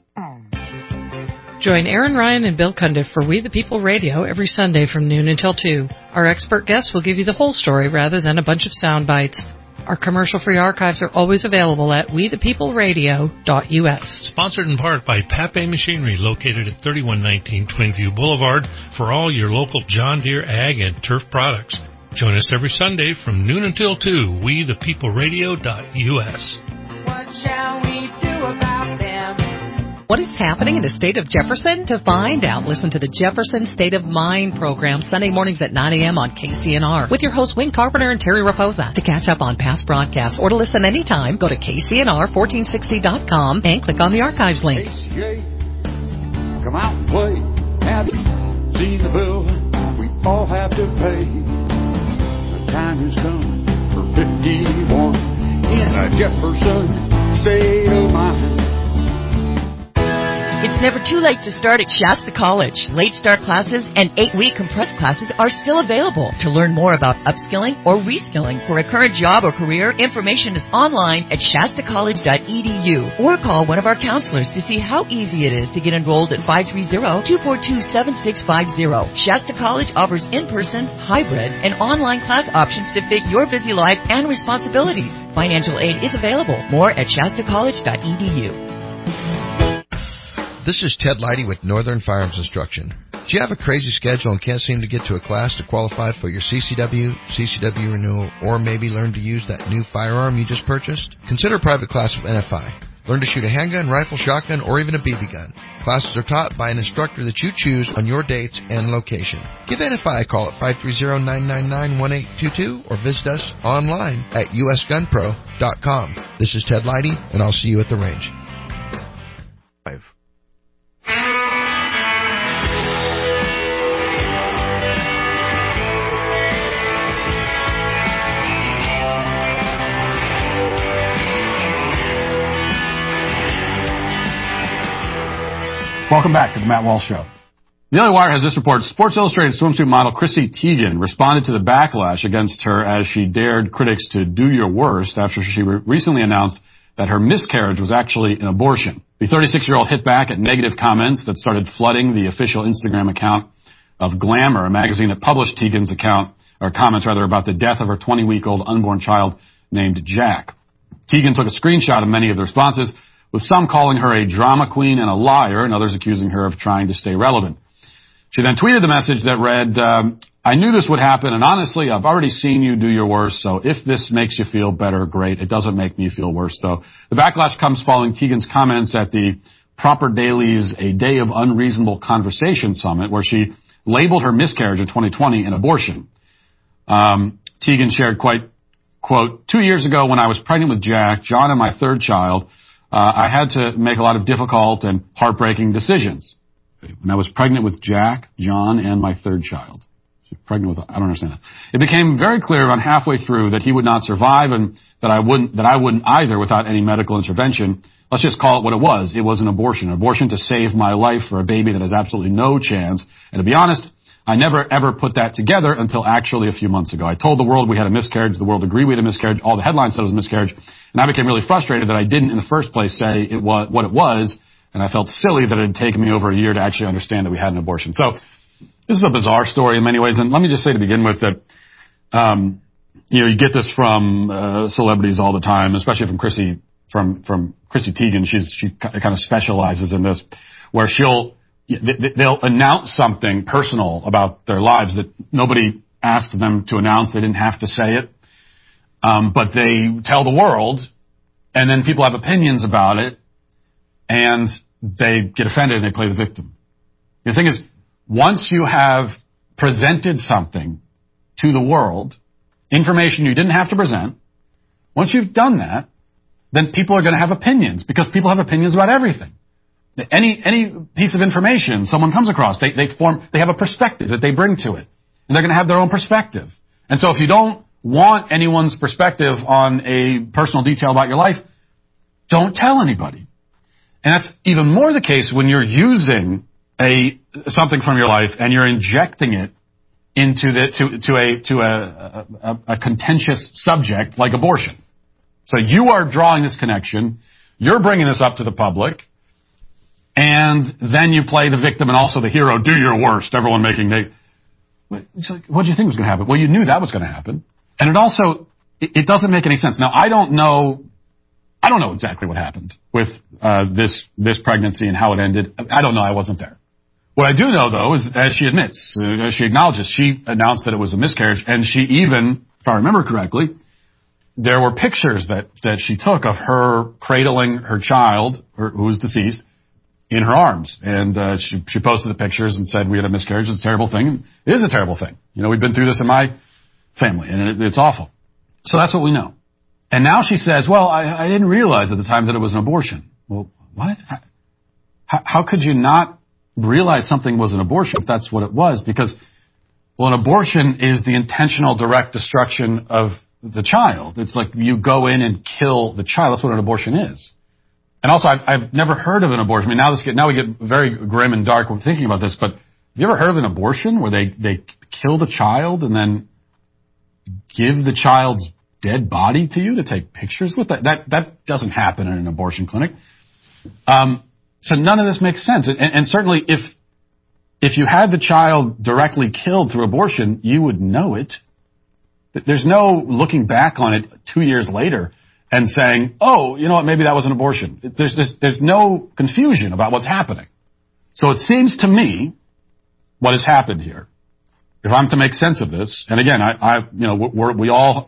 Join Aaron Ryan and Bill Cundiff for We the People Radio every Sunday from noon until two. Our expert guests will give you the whole story rather than a bunch of sound bites. Our commercial-free archives are always available at we the people radio dot u s. Sponsored in part by Pape Machinery, located at thirty-one nineteen Twinview Boulevard, for all your local John Deere ag and turf products. Join us every Sunday from noon until two, we the people radio dot u s. What shall we do about them? What is happening in the state of Jefferson? To find out, listen to the Jefferson State of Mind program Sunday mornings at nine a.m. on K C N R with your hosts Wayne Carpenter and Terry Raposa. To catch up on past broadcasts or to listen anytime, go to K C N R fourteen sixty dot com and click on the archives link. A C A, come out and play. Have you seen the bill we all have to pay? The time has come for fifty-one in a Jefferson State of Mind. It's never too late to start at Shasta College. Late start classes and eight-week compressed classes are still available. To learn more about upskilling or reskilling for a current job or career, information is online at shasta college dot e d u or call one of our counselors to see how easy it is to get enrolled at five three zero, two four two, seven six five zero. Shasta College offers in-person, hybrid, and online class options to fit your busy life and responsibilities. Financial aid is available. More at shasta college dot e d u. This is Ted Leidy with Northern Firearms Instruction. Do you have a crazy schedule and can't seem to get to a class to qualify for your C C W, C C W renewal, or maybe learn to use that new firearm you just purchased? Consider a private class with N F I. Learn to shoot a handgun, rifle, shotgun, or even a B B gun. Classes are taught by an instructor that you choose on your dates and location. Give N F I a call at five three zero, nine nine nine, one eight two two or visit us online at U S gun pro dot com. This is Ted Leidy, and I'll see you at the range. Five. Welcome back to the Matt Walsh Show. The Daily Wire has this report. Sports Illustrated swimsuit model Chrissy Teigen responded to the backlash against her as she dared critics to do your worst after she re- recently announced that her miscarriage was actually an abortion. The thirty-six-year-old hit back at negative comments that started flooding the official Instagram account of Glamour, a magazine that published Teigen's account, or comments rather, about the death of her twenty-week-old unborn child named Jack. Teigen took a screenshot of many of the responses, with some calling her a drama queen and a liar, and others accusing her of trying to stay relevant. She then tweeted a message that read, um, I knew this would happen, and honestly, I've already seen you do your worst, so if this makes you feel better, great. It doesn't make me feel worse, though. The backlash comes following Teigen's comments at the Proper Daily's A Day of Unreasonable Conversation Summit, where she labeled her miscarriage in twenty twenty an abortion. Um, Teigen shared, quite, quote, two years ago when I was pregnant with Jack, John and my third child, Uh, I had to make a lot of difficult and heartbreaking decisions. When I was pregnant with Jack, John, and my third child. She's pregnant with, I don't understand that. It became very clear around halfway through that he would not survive and that I wouldn't, that I wouldn't either without any medical intervention. Let's just call it what it was. It was an abortion. An abortion to save my life for a baby that has absolutely no chance. And to be honest, I never ever put that together until actually a few months ago. I told the world we had a miscarriage. The world agreed we had a miscarriage. All the headlines said it was a miscarriage. And I became really frustrated that I didn't in the first place say it was what it was. And I felt silly that it had taken me over a year to actually understand that we had an abortion. So this is a bizarre story in many ways. And let me just say to begin with that, um, you know, you get this from uh, celebrities all the time, especially from Chrissy, from, from Chrissy Teigen. She's, she kind of specializes in this, where she'll, they'll announce something personal about their lives that nobody asked them to announce. They didn't have to say it. Um, but they tell the world, and then people have opinions about it, and they get offended and they play the victim. The thing is, once you have presented something to the world, information you didn't have to present, once you've done that, then people are going to have opinions, because people have opinions about everything. Any any piece of information someone comes across, they they form they have a perspective that they bring to it, and they're going to have their own perspective. And so if you don't want anyone's perspective on a personal detail about your life, don't tell anybody. And that's even more the case when you're using a something from your life and you're injecting it into the to to a to a, a, a contentious subject like abortion. So you are drawing this connection, you're bringing this up to the public. And then you play the victim and also the hero. Do your worst. Everyone making they. It's like, what do you think was going to happen? Well, you knew that was going to happen, and it also it, it doesn't make any sense. Now, I don't know. I don't know exactly what happened with uh, this this pregnancy and how it ended. I don't know. I wasn't there. What I do know, though, is as she admits, uh, as she acknowledges, she announced that it was a miscarriage, and she even, if I remember correctly, there were pictures that that she took of her cradling her child, her, who was deceased, in her arms. And uh, she, she posted the pictures and said, we had a miscarriage. It's a terrible thing. And it is a terrible thing. You know, we've been through this in my family, and it, it's awful. So that's what we know. And now she says, well, I, I didn't realize at the time that it was an abortion. Well, what? How, how could you not realize something was an abortion if that's what it was? Because, well, an abortion is the intentional direct destruction of the child. It's like you go in and kill the child. That's what an abortion is. And also, I've, I've never heard of an abortion. I mean, now this get, now we get very grim and dark when thinking about this, but have you ever heard of an abortion where they, they kill the child and then give the child's dead body to you to take pictures with? That that, that doesn't happen in an abortion clinic. Um, so none of this makes sense. And, and certainly if if you had the child directly killed through abortion, you would know it. There's no looking back on it two years later and saying, oh, you know what, maybe that was an abortion. There's, there's, there's no confusion about what's happening. So it seems to me what has happened here, if I'm to make sense of this, and again, I, I you know, we're, we all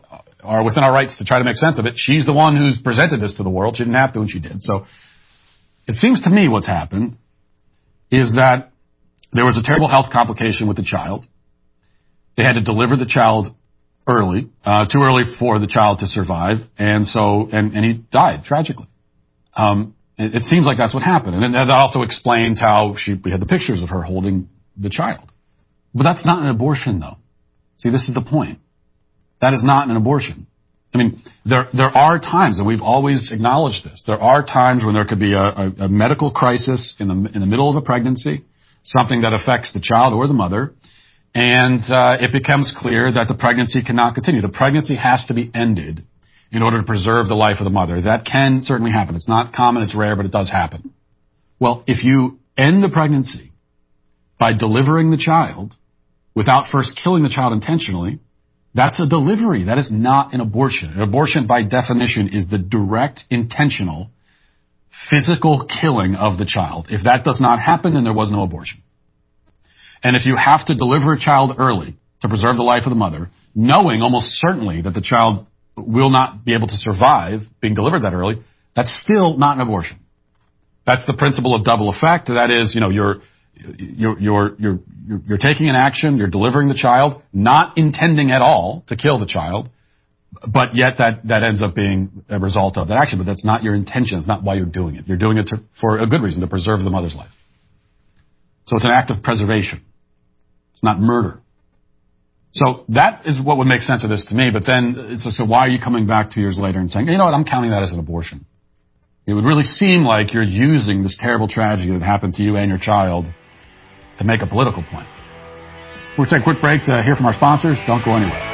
are within our rights to try to make sense of it. She's the one who's presented this to the world. She didn't have to, and she did. So it seems to me what's happened is that there was a terrible health complication with the child. They had to deliver the child early, uh, too early for the child to survive, and so and, and he died tragically. Um, it, it seems like that's what happened, and then that also explains how she we had the pictures of her holding the child. But that's not an abortion, though. See, this is the point. That is not an abortion. I mean, there there are times, and we've always acknowledged this. There are times when there could be a, a, a medical crisis in the in the middle of a pregnancy, something that affects the child or the mother. And uh, it becomes clear that the pregnancy cannot continue. The pregnancy has to be ended in order to preserve the life of the mother. That can certainly happen. It's not common, it's rare, but it does happen. Well, if you end the pregnancy by delivering the child without first killing the child intentionally, that's a delivery. That is not an abortion. An abortion, by definition, is the direct, intentional, physical killing of the child. If that does not happen, then there was no abortion. And if you have to deliver a child early to preserve the life of the mother, knowing almost certainly that the child will not be able to survive being delivered that early, that's still not an abortion. That's the principle of double effect. That is, you know, you're you're you're you're you're taking an action, you're delivering the child, not intending at all to kill the child, but yet that that ends up being a result of that action. But that's not your intention. It's not why you're doing it. You're doing it to, for a good reason, to preserve the mother's life. So it's an act of preservation. It's not murder. So that is what would make sense of this to me. But then, so, so why are you coming back two years later and saying, you know what, I'm counting that as an abortion? It would really seem like you're using this terrible tragedy that happened to you and your child to make a political point. We'll take a quick break to hear from our sponsors. Don't go anywhere.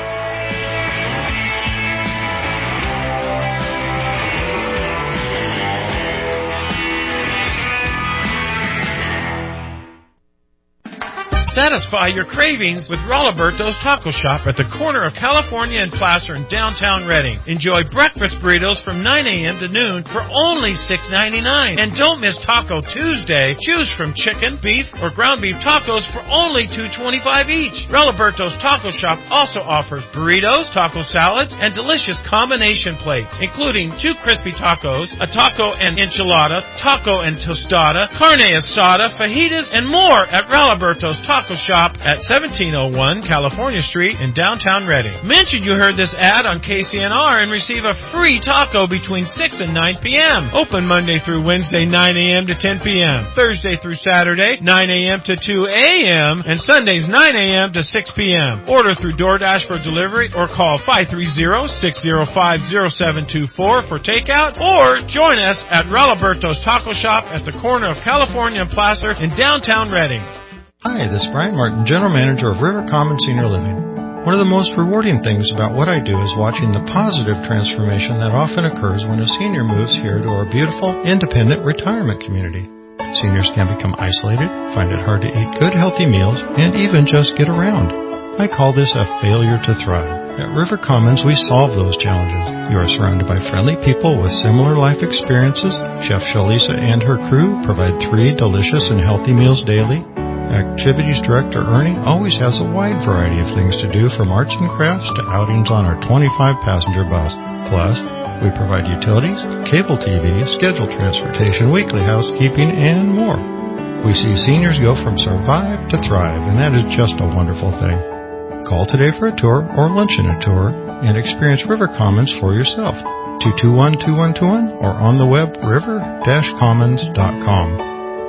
Satisfy your cravings with Rolliberto's Taco Shop at the corner of California and Placer in downtown Redding. Enjoy breakfast burritos from nine a.m. to noon for only six ninety-nine. And don't miss Taco Tuesday. Choose from chicken, beef, or ground beef tacos for only two twenty-five each. Rolliberto's Taco Shop also offers burritos, taco salads, and delicious combination plates, including two crispy tacos, a taco and enchilada, taco and tostada, carne asada, fajitas, and more at Rolliberto's Taco Shop at seventeen oh one California Street in downtown Redding. Mention you heard this ad on K C N R and receive a free taco between six and nine p.m. Open Monday through Wednesday, nine a.m. to ten p.m. Thursday through Saturday, nine a.m. to two a.m. and Sundays, nine a.m. to six p.m. Order through DoorDash for delivery or call five three zero, six zero five, zero seven two four for takeout, or join us at Rolliberto's Taco Shop at the corner of California and Placer in downtown Redding. Hi, this is Brian Martin, General Manager of River Common Senior Living. One of the most rewarding things about what I do is watching the positive transformation that often occurs when a senior moves here to our beautiful, independent retirement community. Seniors can become isolated, find it hard to eat good, healthy meals, and even just get around. I call this a failure to thrive. At River Commons, we solve those challenges. You are surrounded by friendly people with similar life experiences. Chef Shalisa and her crew provide three delicious and healthy meals daily. Activities Director Ernie always has a wide variety of things to do, from arts and crafts to outings on our twenty-five passenger bus. Plus, we provide utilities, cable T V, scheduled transportation, weekly housekeeping, and more. We see seniors go from survive to thrive, and that is just a wonderful thing. Call today for a tour or lunch and a tour and experience River Commons for yourself. two two one, two one two one or on the web river dash commons dot com.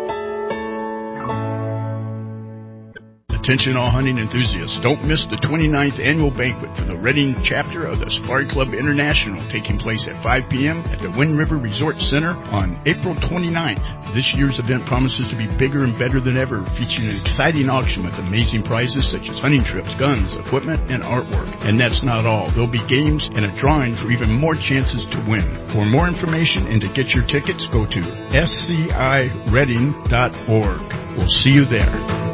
Attention all hunting enthusiasts, don't miss the twenty-ninth annual banquet for the Redding chapter of the Safari Club International, taking place at five p.m. at the Wind River Resort Center on April twenty-ninth. This year's event promises to be bigger and better than ever, featuring an exciting auction with amazing prizes such as hunting trips, guns, equipment, and artwork. And that's not all. There'll be games and a drawing for even more chances to win. For more information and to get your tickets, go to s c i redding dot org. We'll see you there.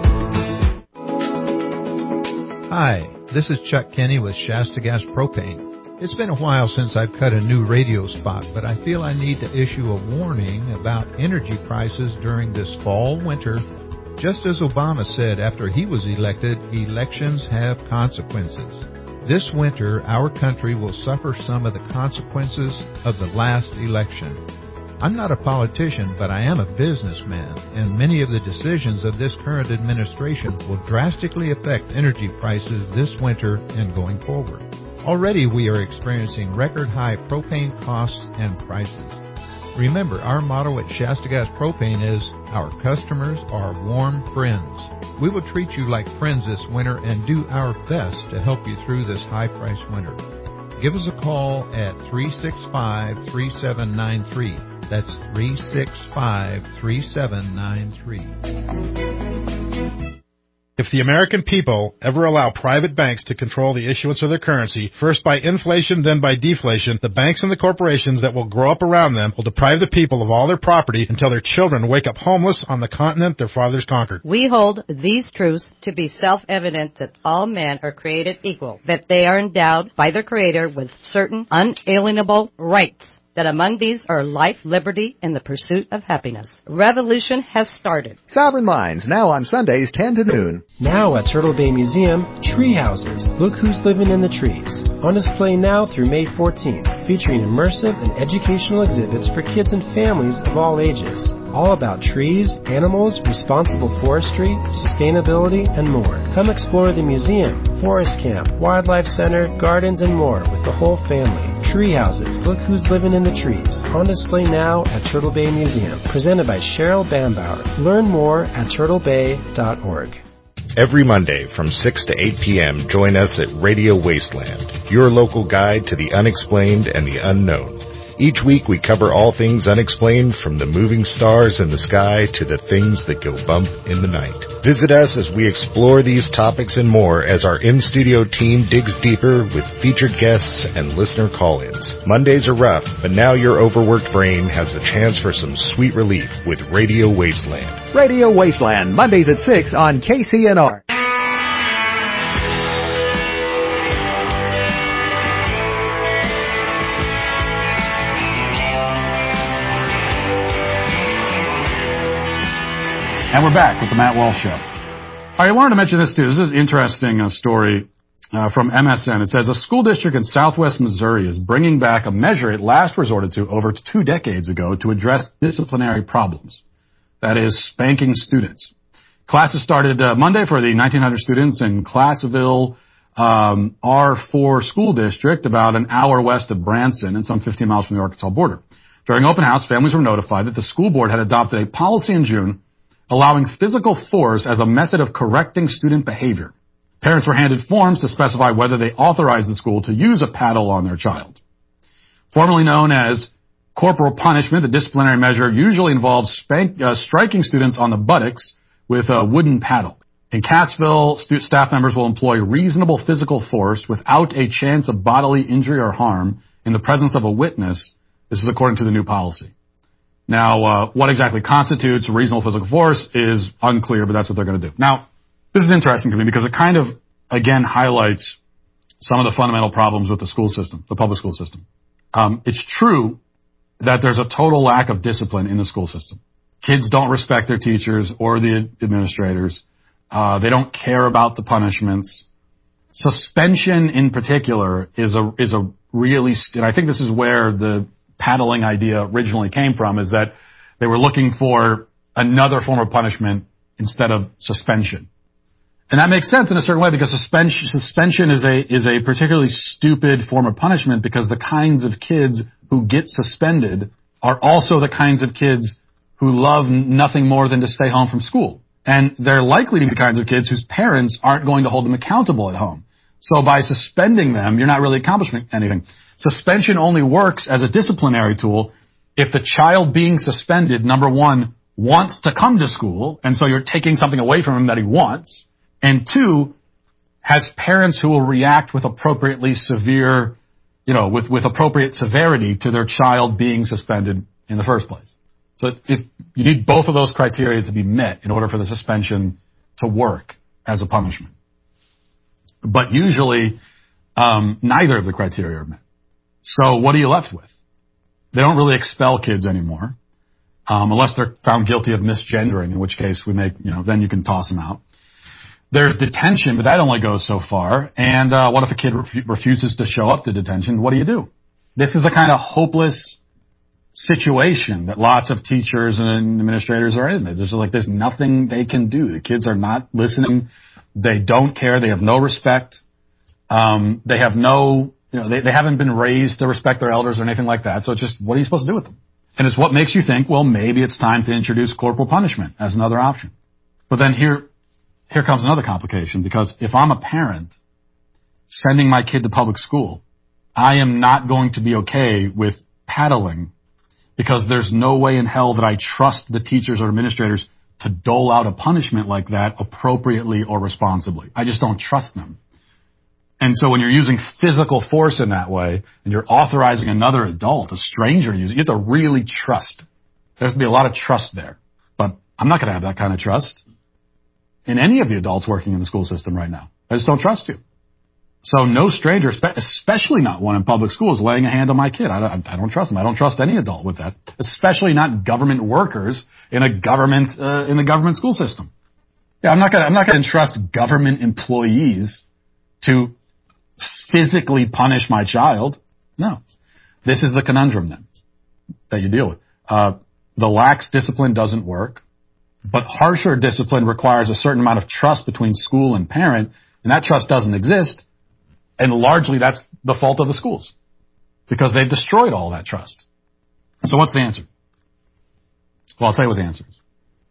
Hi, this is Chuck Kenny with Shasta Gas Propane. It's been a while since I've cut a new radio spot, but I feel I need to issue a warning about energy prices during this fall winter. Just as Obama said after he was elected, elections have consequences. This winter, our country will suffer some of the consequences of the last election. I'm not a politician, but I am a businessman, and many of the decisions of this current administration will drastically affect energy prices this winter and going forward. Already we are experiencing record-high propane costs and prices. Remember, our motto at Shasta Gas Propane is, our customers are warm friends. We will treat you like friends this winter and do our best to help you through this high-priced winter. Give us a call at three six five, three seven nine three. That's three six five, three seven nine three. If the American people ever allow private banks to control the issuance of their currency, first by inflation, then by deflation, the banks and the corporations that will grow up around them will deprive the people of all their property until their children wake up homeless on the continent their fathers conquered. We hold these truths to be self-evident that all men are created equal, that they are endowed by their Creator with certain unalienable rights, that among these are life, liberty, and the pursuit of happiness. Revolution has started. Sovereign Minds, now on Sundays, ten to noon. Now at Turtle Bay Museum, Tree Houses. Look who's living in the trees. On display now through May fourteenth, featuring immersive and educational exhibits for kids and families of all ages. All about trees, animals, responsible forestry, sustainability, and more. Come explore the museum, forest camp, wildlife center, gardens, and more with the whole family. Tree Houses. Look who's living in the trees. On display now at Turtle Bay Museum. Presented by Cheryl Bambauer. Learn more at turtle bay dot org. Every Monday from six to eight p.m., join us at Radio Wasteland, your local guide to the unexplained and the unknown. Each week we cover all things unexplained, from the moving stars in the sky to the things that go bump in the night. Visit us as we explore these topics and more as our in-studio team digs deeper with featured guests and listener call-ins. Mondays are rough, but now your overworked brain has a chance for some sweet relief with Radio Wasteland. Radio Wasteland, Mondays at six on K C N R. And we're back with the Matt Walsh Show. All right, I wanted to mention this too. This is an interesting uh, story uh, from M S N. It says a school district in southwest Missouri is bringing back a measure it last resorted to over two decades ago to address disciplinary problems. That is, spanking students. Classes started uh, Monday for the nineteen hundred students in Classville um, R four school district, about an hour west of Branson and some fifteen miles from the Arkansas border. During open house, families were notified that the school board had adopted a policy in June allowing physical force as a method of correcting student behavior. Parents were handed forms to specify whether they authorized the school to use a paddle on their child. Formerly known as corporal punishment, the disciplinary measure usually involves spank, uh, striking students on the buttocks with a wooden paddle. In Cassville, stu- staff members will employ reasonable physical force without a chance of bodily injury or harm in the presence of a witness. This is according to the new policy. Now, uh, what exactly constitutes reasonable physical force is unclear, but that's what they're going to do. Now, this is interesting to me because it kind of, again, highlights some of the fundamental problems with the school system, the public school system. Um, it's true that there's a total lack of discipline in the school system. Kids don't respect their teachers or the administrators. Uh, they don't care about the punishments. Suspension, in particular, is a is a really, and I think this is where the paddling idea originally came from, is that they were looking for another form of punishment instead of suspension. And that makes sense in a certain way, because suspension, suspension is a, is a particularly stupid form of punishment, because the kinds of kids who get suspended are also the kinds of kids who love nothing more than to stay home from school. And they're likely to be the kinds of kids whose parents aren't going to hold them accountable at home. So by suspending them, you're not really accomplishing anything. Suspension only works as a disciplinary tool if the child being suspended, number one, wants to come to school, and so you're taking something away from him that he wants, and two, has parents who will react with appropriately severe, you know, with, with appropriate severity to their child being suspended in the first place. So if you need both of those criteria to be met in order for the suspension to work as a punishment. But usually, um, neither of the criteria are met. So what are you left with? They don't really expel kids anymore, um, unless they're found guilty of misgendering, in which case we make, you know, then you can toss them out. There's detention, but that only goes so far. And uh, what if a kid ref- refuses to show up to detention? What do you do? This is the kind of hopeless situation that lots of teachers and administrators are in. There's like there's nothing they can do. The kids are not listening. They don't care. They have no respect. Um, they have no, you know, they, they haven't been raised to respect their elders or anything like that. So it's just, what are you supposed to do with them? And it's what makes you think, well, maybe it's time to introduce corporal punishment as another option. But then here, here comes another complication, because if I'm a parent sending my kid to public school, I am not going to be okay with paddling, because there's no way in hell that I trust the teachers or administrators to dole out a punishment like that appropriately or responsibly. I just don't trust them. And so when you're using physical force in that way, and you're authorizing another adult, a stranger, to use it, you have to really trust. There has to be a lot of trust there. But I'm not going to have that kind of trust in any of the adults working in the school system right now. I just don't trust you. So no stranger, especially not one in public school, is laying a hand on my kid. I don't, I don't trust them. I don't trust any adult with that, especially not government workers in a government uh, in the government school system. Yeah, I'm not going. I'm not going to entrust government employees to physically punish my child. No, this is the conundrum then that you deal with. Uh, the lax discipline doesn't work, but harsher discipline requires a certain amount of trust between school and parent, and that trust doesn't exist. And largely that's the fault of the schools, because they've destroyed all that trust. So what's the answer? Well, I'll tell you what the answer is.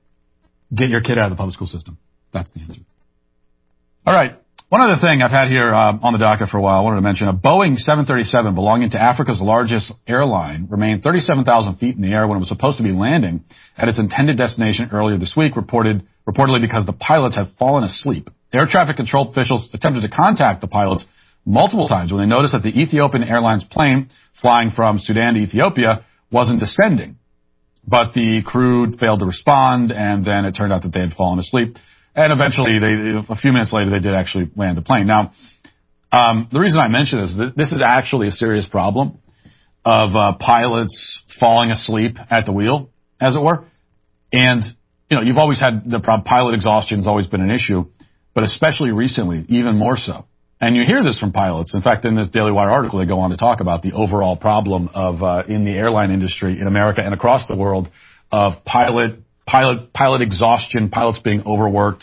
Get your kid out of the public school system. That's the answer. All right. One other thing I've had here uh, on the docket for a while, I wanted to mention, a Boeing seven thirty-seven belonging to Africa's largest airline remained thirty-seven thousand feet in the air when it was supposed to be landing at its intended destination earlier this week, reported reportedly because the pilots had fallen asleep. Air traffic control officials attempted to contact the pilots multiple times when they noticed that the Ethiopian Airlines plane flying from Sudan to Ethiopia wasn't descending. But the crew failed to respond, and then it turned out that they had fallen asleep. And eventually, they, a few minutes later, they did actually land the plane. Now, um, the reason I mention this is that this is actually a serious problem of uh, pilots falling asleep at the wheel, as it were. And, you know, you've always had the problem. Pilot exhaustion has always been an issue, but especially recently, even more so. And you hear this from pilots. In fact, in this Daily Wire article, they go on to talk about the overall problem of uh, in the airline industry in America and across the world of pilot pilot pilot exhaustion, pilots being overworked.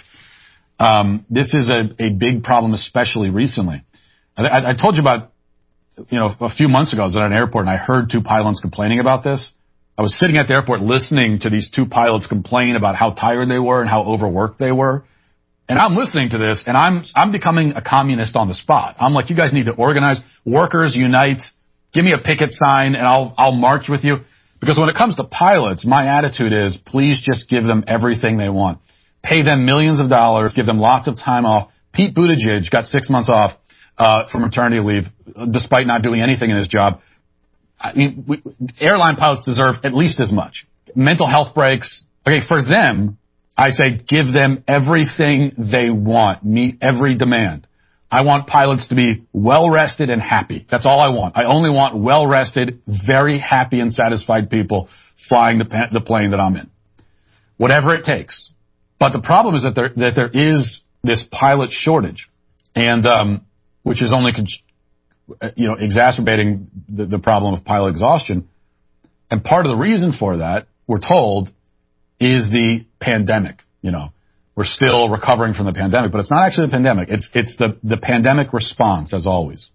Um, this is a, a big problem, especially recently. I, I, I told you about, you know, a few months ago, I was at an airport and I heard two pilots complaining about this. I was sitting at the airport listening to these two pilots complain about how tired they were and how overworked they were. And I'm listening to this, and I'm I'm becoming a communist on the spot. I'm like, you guys need to organize, workers unite, give me a picket sign, and I'll I'll march with you. Because when it comes to pilots, my attitude is, please just give them everything they want. Pay them millions of dollars, give them lots of time off. Pete Buttigieg got six months off uh, from maternity leave, despite not doing anything in his job. I mean, we, airline pilots deserve at least as much. Mental health breaks. Okay, for them, I say give them everything they want, meet every demand. I want pilots to be well-rested and happy. That's all I want. I only want well-rested, very happy and satisfied people flying the, the plane that I'm in. Whatever it takes. But the problem is that there, that there is this pilot shortage, and um, which is only you know exacerbating the, the problem of pilot exhaustion. And part of the reason for that, we're told, is the pandemic. You know, we're still recovering from the pandemic, but it's not actually the pandemic. It's it's the, the pandemic response, as always,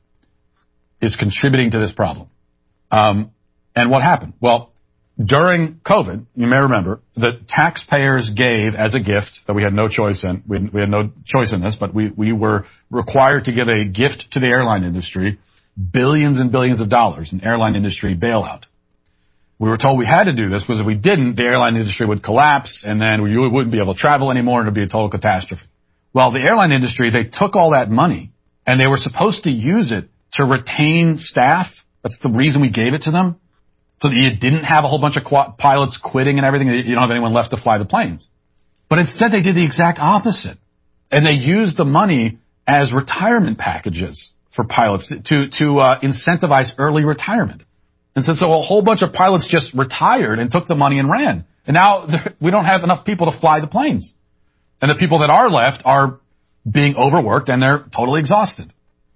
is contributing to this problem. Um, and what happened? Well, during COVID, you may remember, the taxpayers gave as a gift that we had no choice in. We, we had no choice in this, but we, we were required to give a gift to the airline industry, billions and billions of dollars in airline industry bailout. We were told we had to do this because if we didn't, the airline industry would collapse and then we wouldn't be able to travel anymore and it would be a total catastrophe. Well, the airline industry, they took all that money and they were supposed to use it to retain staff. That's the reason we gave it to them, so that you didn't have a whole bunch of qu- pilots quitting and everything. You don't have anyone left to fly the planes. But instead, they did the exact opposite. And they used the money as retirement packages for pilots to, to uh, incentivize early retirement. And so, so a whole bunch of pilots just retired and took the money and ran. And now we don't have enough people to fly the planes. And the people that are left are being overworked and they're totally exhausted.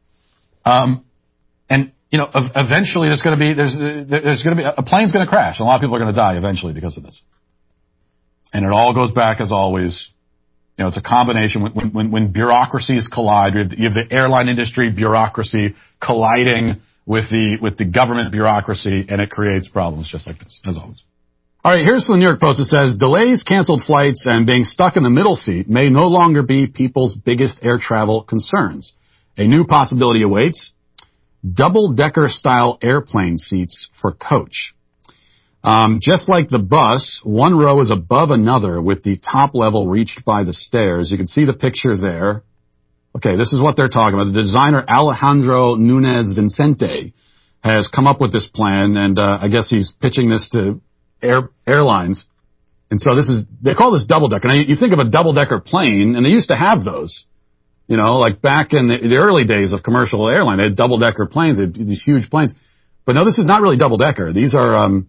Um, and, you know, eventually there's going to be, there's, there's going to be, a plane's going to crash. And a lot of people are going to die eventually because of this. And it all goes back, as always, you know, it's a combination. When, when, when bureaucracies collide, you have, the, you have the airline industry bureaucracy colliding with the, with the government bureaucracy, and it creates problems just like this, as always. All right, here's the New York Post. It says, delays, canceled flights, and being stuck in the middle seat may no longer be people's biggest air travel concerns. A new possibility awaits. Double-decker style airplane seats for coach. Um, just like the bus, one row is above another with the top level reached by the stairs. You can see the picture there. Okay, this is what they're talking about. The designer Alejandro Nunez Vincente has come up with this plan, and uh, I guess he's pitching this to air, airlines. And so this is, they call this double-decker. Now, you think of a double-decker plane, and they used to have those. You know, like back in the, the early days of commercial airline, they had double-decker planes, they had these huge planes. But no, this is not really double-decker. These are um,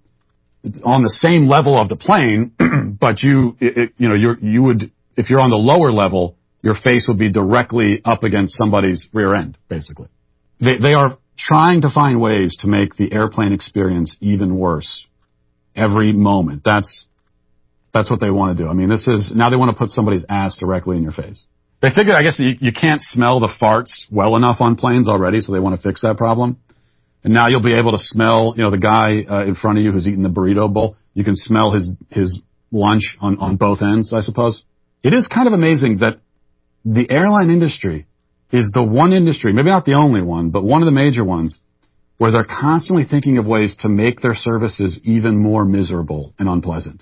on the same level of the plane, but you, it, it, you know, you're, you would, if you're on the lower level, your face would be directly up against somebody's rear end, basically. They, they are trying to find ways to make the airplane experience even worse every moment. That's, that's what they want to do. I mean, this is, now they want to put somebody's ass directly in your face. They figured, I guess, you, you can't smell the farts well enough on planes already, so they want to fix that problem. And now you'll be able to smell, you know, the guy uh, in front of you who's eating the burrito bowl. You can smell his, his lunch on, on both ends, I suppose. It is kind of amazing that the airline industry is the one industry, maybe not the only one, but one of the major ones, where they're constantly thinking of ways to make their services even more miserable and unpleasant.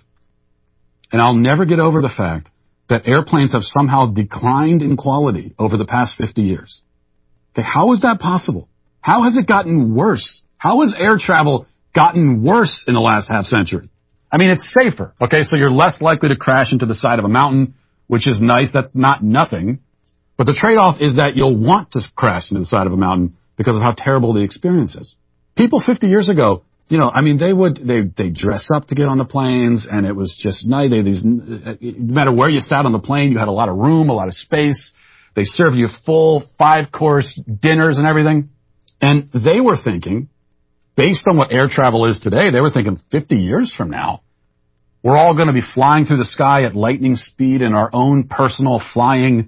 And I'll never get over the fact that airplanes have somehow declined in quality over the past fifty years. Okay, how is that possible? How has it gotten worse? How has air travel gotten worse in the last half century? I mean, it's safer, okay? So you're less likely to crash into the side of a mountain, which is nice. That's not nothing. But the trade-off is that you'll want to crash into the side of a mountain because of how terrible the experience is. People fifty years ago, you know, I mean, they would, they, they dress up to get on the planes, and it was just nice. They, these, no matter where you sat on the plane, you had a lot of room, a lot of space. They serve you full five-course dinners and everything. And they were thinking, based on what air travel is today, they were thinking fifty years from now, we're all going to be flying through the sky at lightning speed in our own personal flying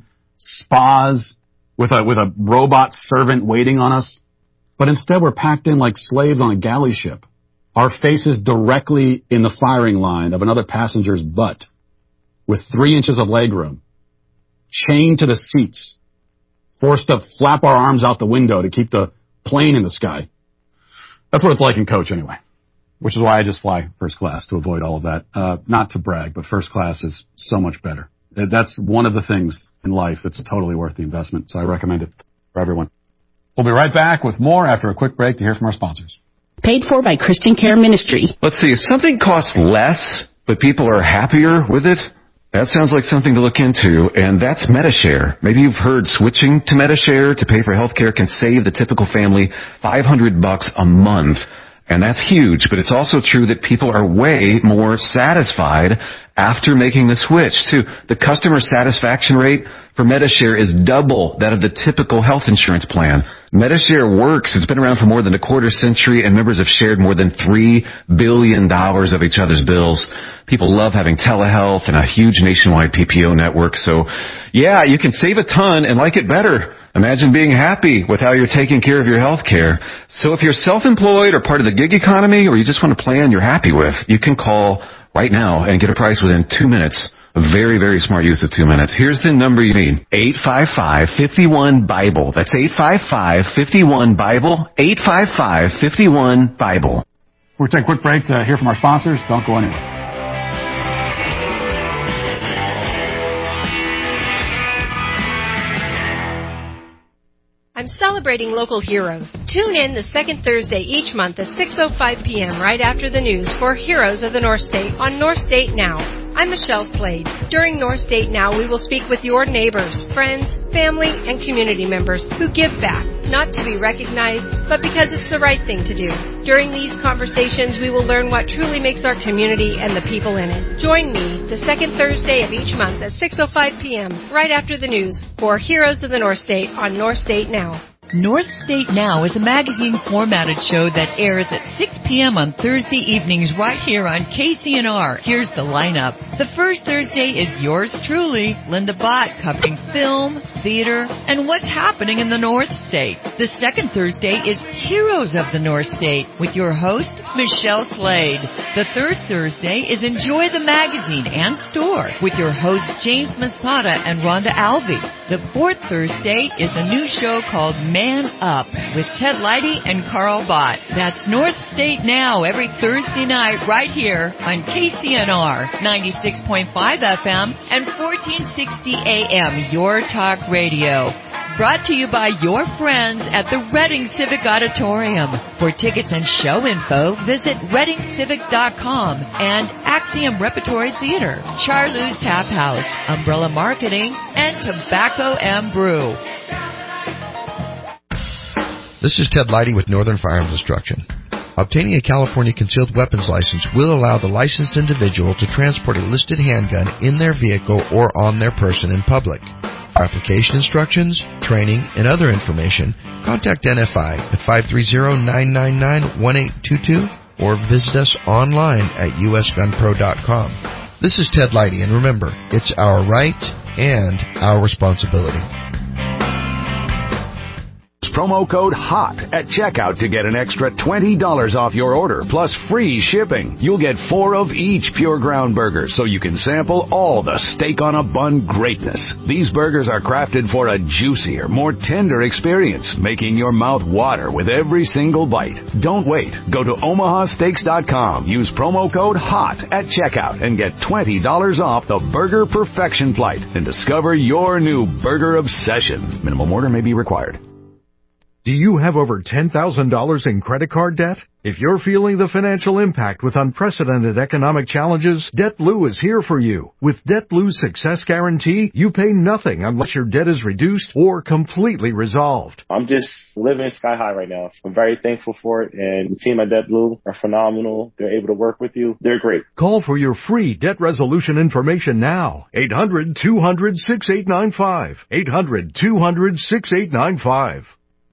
spas with a, with a robot servant waiting on us. But instead, we're packed in like slaves on a galley ship, our faces directly in the firing line of another passenger's butt, with three inches of legroom, chained to the seats, forced to flap our arms out the window to keep the plane in the sky. That's what it's like in coach anyway, which is why I just fly first class to avoid all of that. Uh, not to brag, but first class is so much better. That's one of the things in life that's totally worth the investment, so I recommend it for everyone. We'll be right back with more after a quick break to hear from our sponsors. Paid for by Christian Care Ministry. Let's see, if something costs less, but people are happier with it, that sounds like something to look into, and that's Medi-Share. Maybe you've heard switching to Medi-Share to pay for health care can save the typical family five hundred bucks a month. And that's huge, but it's also true that people are way more satisfied after making the switch, too. The customer satisfaction rate for Medi-Share is double that of the typical health insurance plan. Medi-Share works. It's been around for more than a quarter century, and members have shared more than three billion dollars of each other's bills. People love having telehealth and a huge nationwide P P O network. So, yeah, you can save a ton and like it better. Imagine being happy with how you're taking care of your health care. So if you're self-employed or part of the gig economy, or you just want a plan you're happy with, you can call right now and get a price within two minutes. A very, very smart use of two minutes. Here's the number you need. eight five five, five one, BIBLE. That's eight five five, five one, BIBLE. eight five five, five one, BIBLE. We'll take a quick break to hear from our sponsors. Don't go anywhere. I'm celebrating local heroes. Tune in the second Thursday each month at six oh five p.m. right after the news for Heroes of the North State on North State Now. I'm Michelle Slade. During North State Now, we will speak with your neighbors, friends, family, and community members who give back, not to be recognized, but because it's the right thing to do. During these conversations, we will learn what truly makes our community and the people in it. Join me the second Thursday of each month at six oh five p.m., right after the news, for Heroes of the North State on North State Now. North State Now is a magazine-formatted show that airs at six p.m. on Thursday evenings right here on K C N R. Here's the lineup. The first Thursday is yours truly, Linda Bott, covering film, theater, and what's happening in the North State. The second Thursday is Heroes of the North State with your host, Michelle Slade. The third Thursday is Enjoy the Magazine and Store with your hosts, James Masada and Rhonda Alvey. The fourth Thursday is a new show called Man Up with Ted Leidy and Carl Bott. That's North State Now every Thursday night right here on K C N R ninety-six point five F M and fourteen sixty A M, Your Talk Radio. Brought to you by your friends at the Reading Civic Auditorium. For tickets and show info, visit reading civic dot com and Axiom Repertory Theater, Charlou's Tap House, Umbrella Marketing, and Tobacco M Brew. This is Ted Leidy with Northern Firearms Instruction. Obtaining a California concealed weapons license will allow the licensed individual to transport a listed handgun in their vehicle or on their person in public. For application instructions, training, and other information, contact N F I at five three zero, nine nine nine, one eight two two or visit us online at u s gun pro dot com. This is Ted Leidy, and remember, it's our right and our responsibility. Promo code HOT at checkout to get an extra twenty dollars off your order, plus free shipping. You'll get four of each Pure Ground burger, so you can sample all the steak-on-a-bun greatness. These burgers are crafted for a juicier, more tender experience, making your mouth water with every single bite. Don't wait. Go to omaha steaks dot com. Use promo code HOT at checkout and get twenty dollars off the Burger Perfection Flight and discover your new burger obsession. Minimum order may be required. Do you have over ten thousand dollars in credit card debt? If you're feeling the financial impact with unprecedented economic challenges, DebtBlue is here for you. With DebtBlue's Success Guarantee, you pay nothing unless your debt is reduced or completely resolved. I'm just living sky high right now. I'm very thankful for it, and the team at DebtBlue are phenomenal. They're able to work with you. They're great. Call for your free debt resolution information now. eight hundred, two hundred, six eight nine five. eight hundred, two hundred, six eight nine five.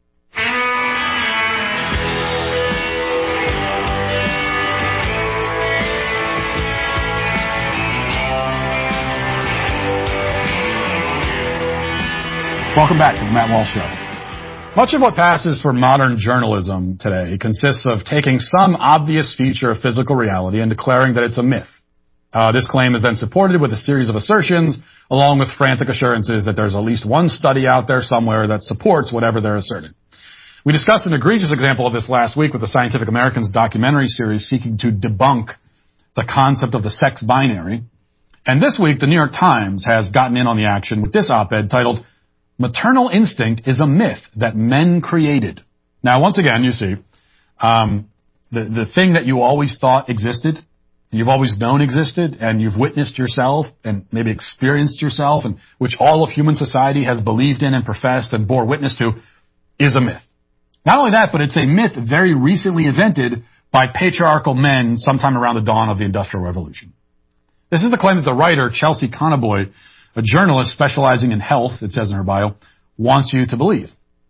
Welcome back to the Matt Walsh Show. Much of what passes for modern journalism today consists of taking some obvious feature of physical reality and declaring that it's a myth. Uh, this claim is then supported with a series of assertions, along with frantic assurances that there's at least one study out there somewhere that supports whatever they're asserting. We discussed an egregious example of this last week with the Scientific American's documentary series seeking to debunk the concept of the sex binary. And this week, the New York Times has gotten in on the action with this op-ed titled, "Maternal Instinct is a Myth That Men Created." Now, once again, you see, um, the, the thing that you always thought existed, you've always known existed, and you've witnessed yourself and maybe experienced yourself, and which all of human society has believed in and professed and bore witness to, is a myth. Not only that, but it's a myth very recently invented by patriarchal men sometime around the dawn of the Industrial Revolution. This is the claim that the writer, Chelsea Conaboy, a journalist specializing in health, it says in her bio, wants you to believe.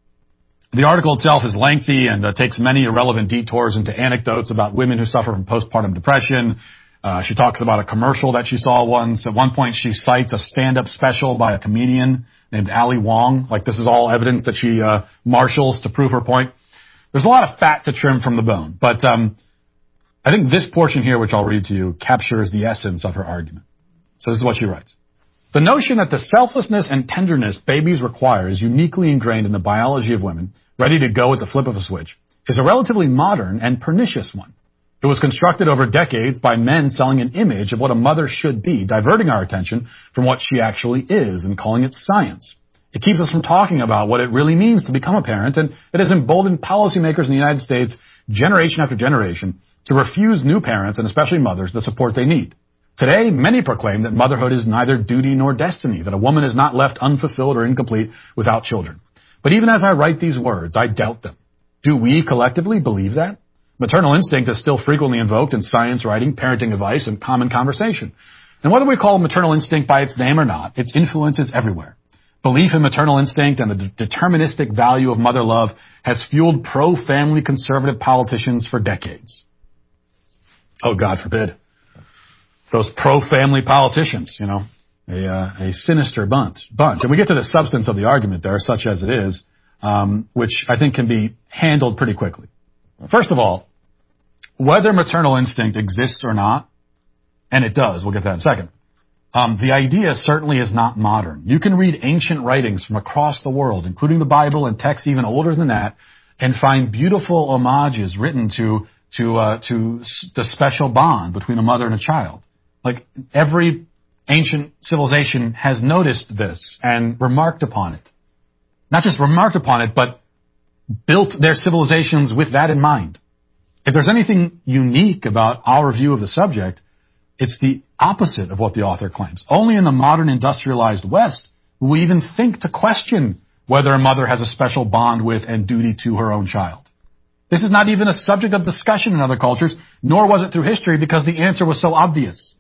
The article itself is lengthy and uh, takes many irrelevant detours into anecdotes about women who suffer from postpartum depression. Uh, she talks about a commercial that she saw once. At one point, she cites a stand-up special by a comedian named Ali Wong. Like, this is all evidence that she uh, marshals to prove her point. There's a lot of fat to trim from the bone. But um, I think this portion here, which I'll read to you, captures the essence of her argument. So this is what she writes. The notion that the selflessness and tenderness babies require is uniquely ingrained in the biology of women, ready to go at the flip of a switch, is a relatively modern and pernicious one. It was constructed over decades by men selling an image of what a mother should be, diverting our attention from what she actually is and calling it science. It keeps us from talking about what it really means to become a parent, and it has emboldened policymakers in the United States, generation after generation, to refuse new parents, and especially mothers, the support they need. Today, many proclaim that motherhood is neither duty nor destiny, that a woman is not left unfulfilled or incomplete without children. But even as I write these words, I doubt them. Do we collectively believe that? Maternal instinct is still frequently invoked in science writing, parenting advice, and common conversation. And whether we call maternal instinct by its name or not, its influence is everywhere. Belief in maternal instinct and the de- deterministic value of mother love has fueled pro-family conservative politicians for decades. Oh, God forbid. Those pro-family politicians, you know, a, uh, a sinister bunch, bunch. And we get to the substance of the argument there, such as it is, um, which I think can be handled pretty quickly. First of all, whether maternal instinct exists or not, and it does, we'll get that in a second, um, the idea certainly is not modern. You can read ancient writings from across the world, including the Bible and texts even older than that, and find beautiful homages written to to uh, to the special bond between a mother and a child. Like, every ancient civilization has noticed this and remarked upon it. Not just remarked upon it, but built their civilizations with that in mind. If there's anything unique about our view of the subject, it's the opposite of what the author claims. Only in the modern industrialized West will we even think to question whether a mother has a special bond with and duty to her own child. This is not even a subject of discussion in other cultures, nor was it through history, because the answer was so obvious.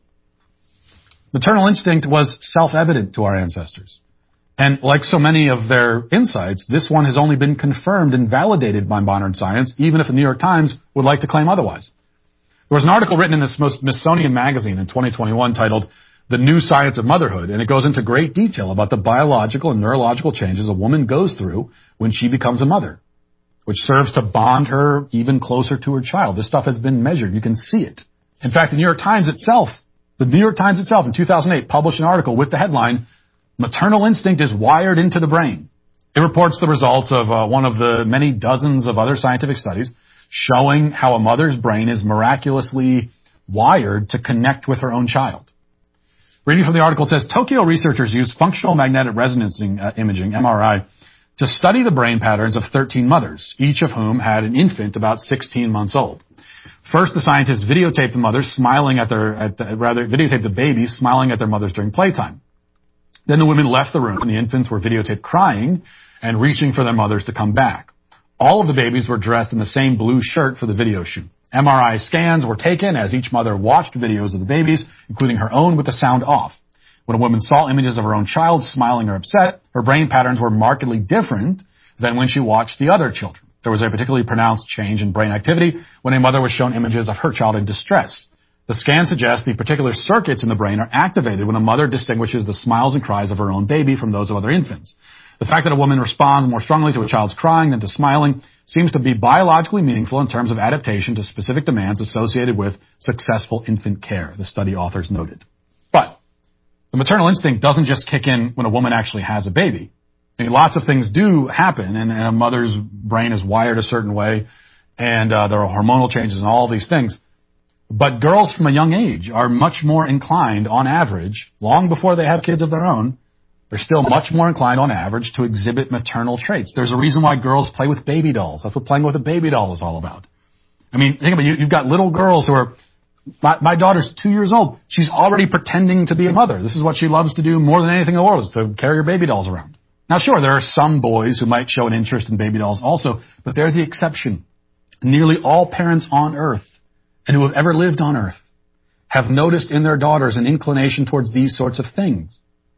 Maternal instinct was self-evident to our ancestors. And like so many of their insights, this one has only been confirmed and validated by modern science, even if the New York Times would like to claim otherwise. There was an article written in the Smithsonian Magazine in twenty twenty-one titled The New Science of Motherhood, and it goes into great detail about the biological and neurological changes a woman goes through when she becomes a mother, which serves to bond her even closer to her child. This stuff has been measured. You can see it. In fact, the New York Times itself, the New York Times itself in two thousand eight published an article with the headline, Maternal Instinct is Wired into the Brain. It reports the results of uh, one of the many dozens of other scientific studies showing how a mother's brain is miraculously wired to connect with her own child. Reading from the article, it says, Tokyo researchers used functional magnetic resonance uh, imaging, M R I, to study the brain patterns of thirteen mothers, each of whom had an infant about sixteen months old. First, the scientists videotaped the mothers smiling at their, at the, rather, videotaped the babies smiling at their mothers during playtime. Then the women left the room, and the infants were videotaped crying and reaching for their mothers to come back. All of the babies were dressed in the same blue shirt for the video shoot. M R I scans were taken as each mother watched videos of the babies, including her own, with the sound off. When a woman saw images of her own child smiling or upset, her brain patterns were markedly different than when she watched the other children. There was a particularly pronounced change in brain activity when a mother was shown images of her child in distress. The scan suggests the particular circuits in the brain are activated when a mother distinguishes the smiles and cries of her own baby from those of other infants. The fact that a woman responds more strongly to a child's crying than to smiling seems to be biologically meaningful in terms of adaptation to specific demands associated with successful infant care, the study authors noted. But the maternal instinct doesn't just kick in when a woman actually has a baby. I mean, lots of things do happen, and, and a mother's brain is wired a certain way, and uh, there are hormonal changes and all these things. But girls from a young age are much more inclined, on average, long before they have kids of their own, they're still much more inclined, on average, to exhibit maternal traits. There's a reason why girls play with baby dolls. That's what playing with a baby doll is all about. I mean, think about it. You, you've got little girls who are, my, my daughter's two years old. She's already pretending to be a mother. This is what she loves to do more than anything in the world, is to carry her baby dolls around. Now, sure, there are some boys who might show an interest in baby dolls also, but they're the exception. Nearly all parents on earth, and who have ever lived on earth, have noticed in their daughters an inclination towards these sorts of things.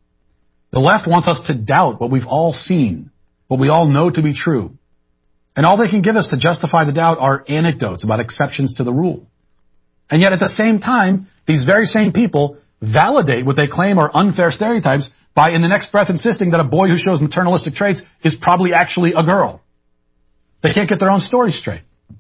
The left wants us to doubt what we've all seen, what we all know to be true. And all they can give us to justify the doubt are anecdotes about exceptions to the rule. And yet at the same time, these very same people validate what they claim are unfair stereotypes by in the next breath insisting that a boy who shows maternalistic traits is probably actually a girl. They can't get their own story straight.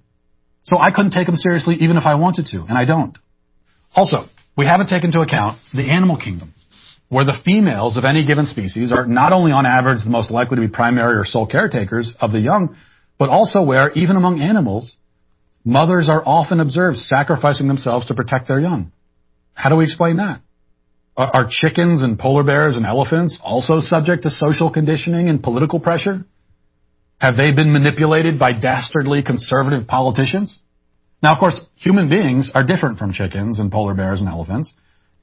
So I couldn't take them seriously even if I wanted to, and I don't. Also, we haven't taken into account the animal kingdom, where the females of any given species are not only on average the most likely to be primary or sole caretakers of the young, but also where, even among animals, mothers are often observed sacrificing themselves to protect their young. How do we explain that? Are, are chickens and polar bears and elephants also subject to social conditioning and political pressure? Have they been manipulated by dastardly conservative politicians? Now, of course, human beings are different from chickens and polar bears and elephants.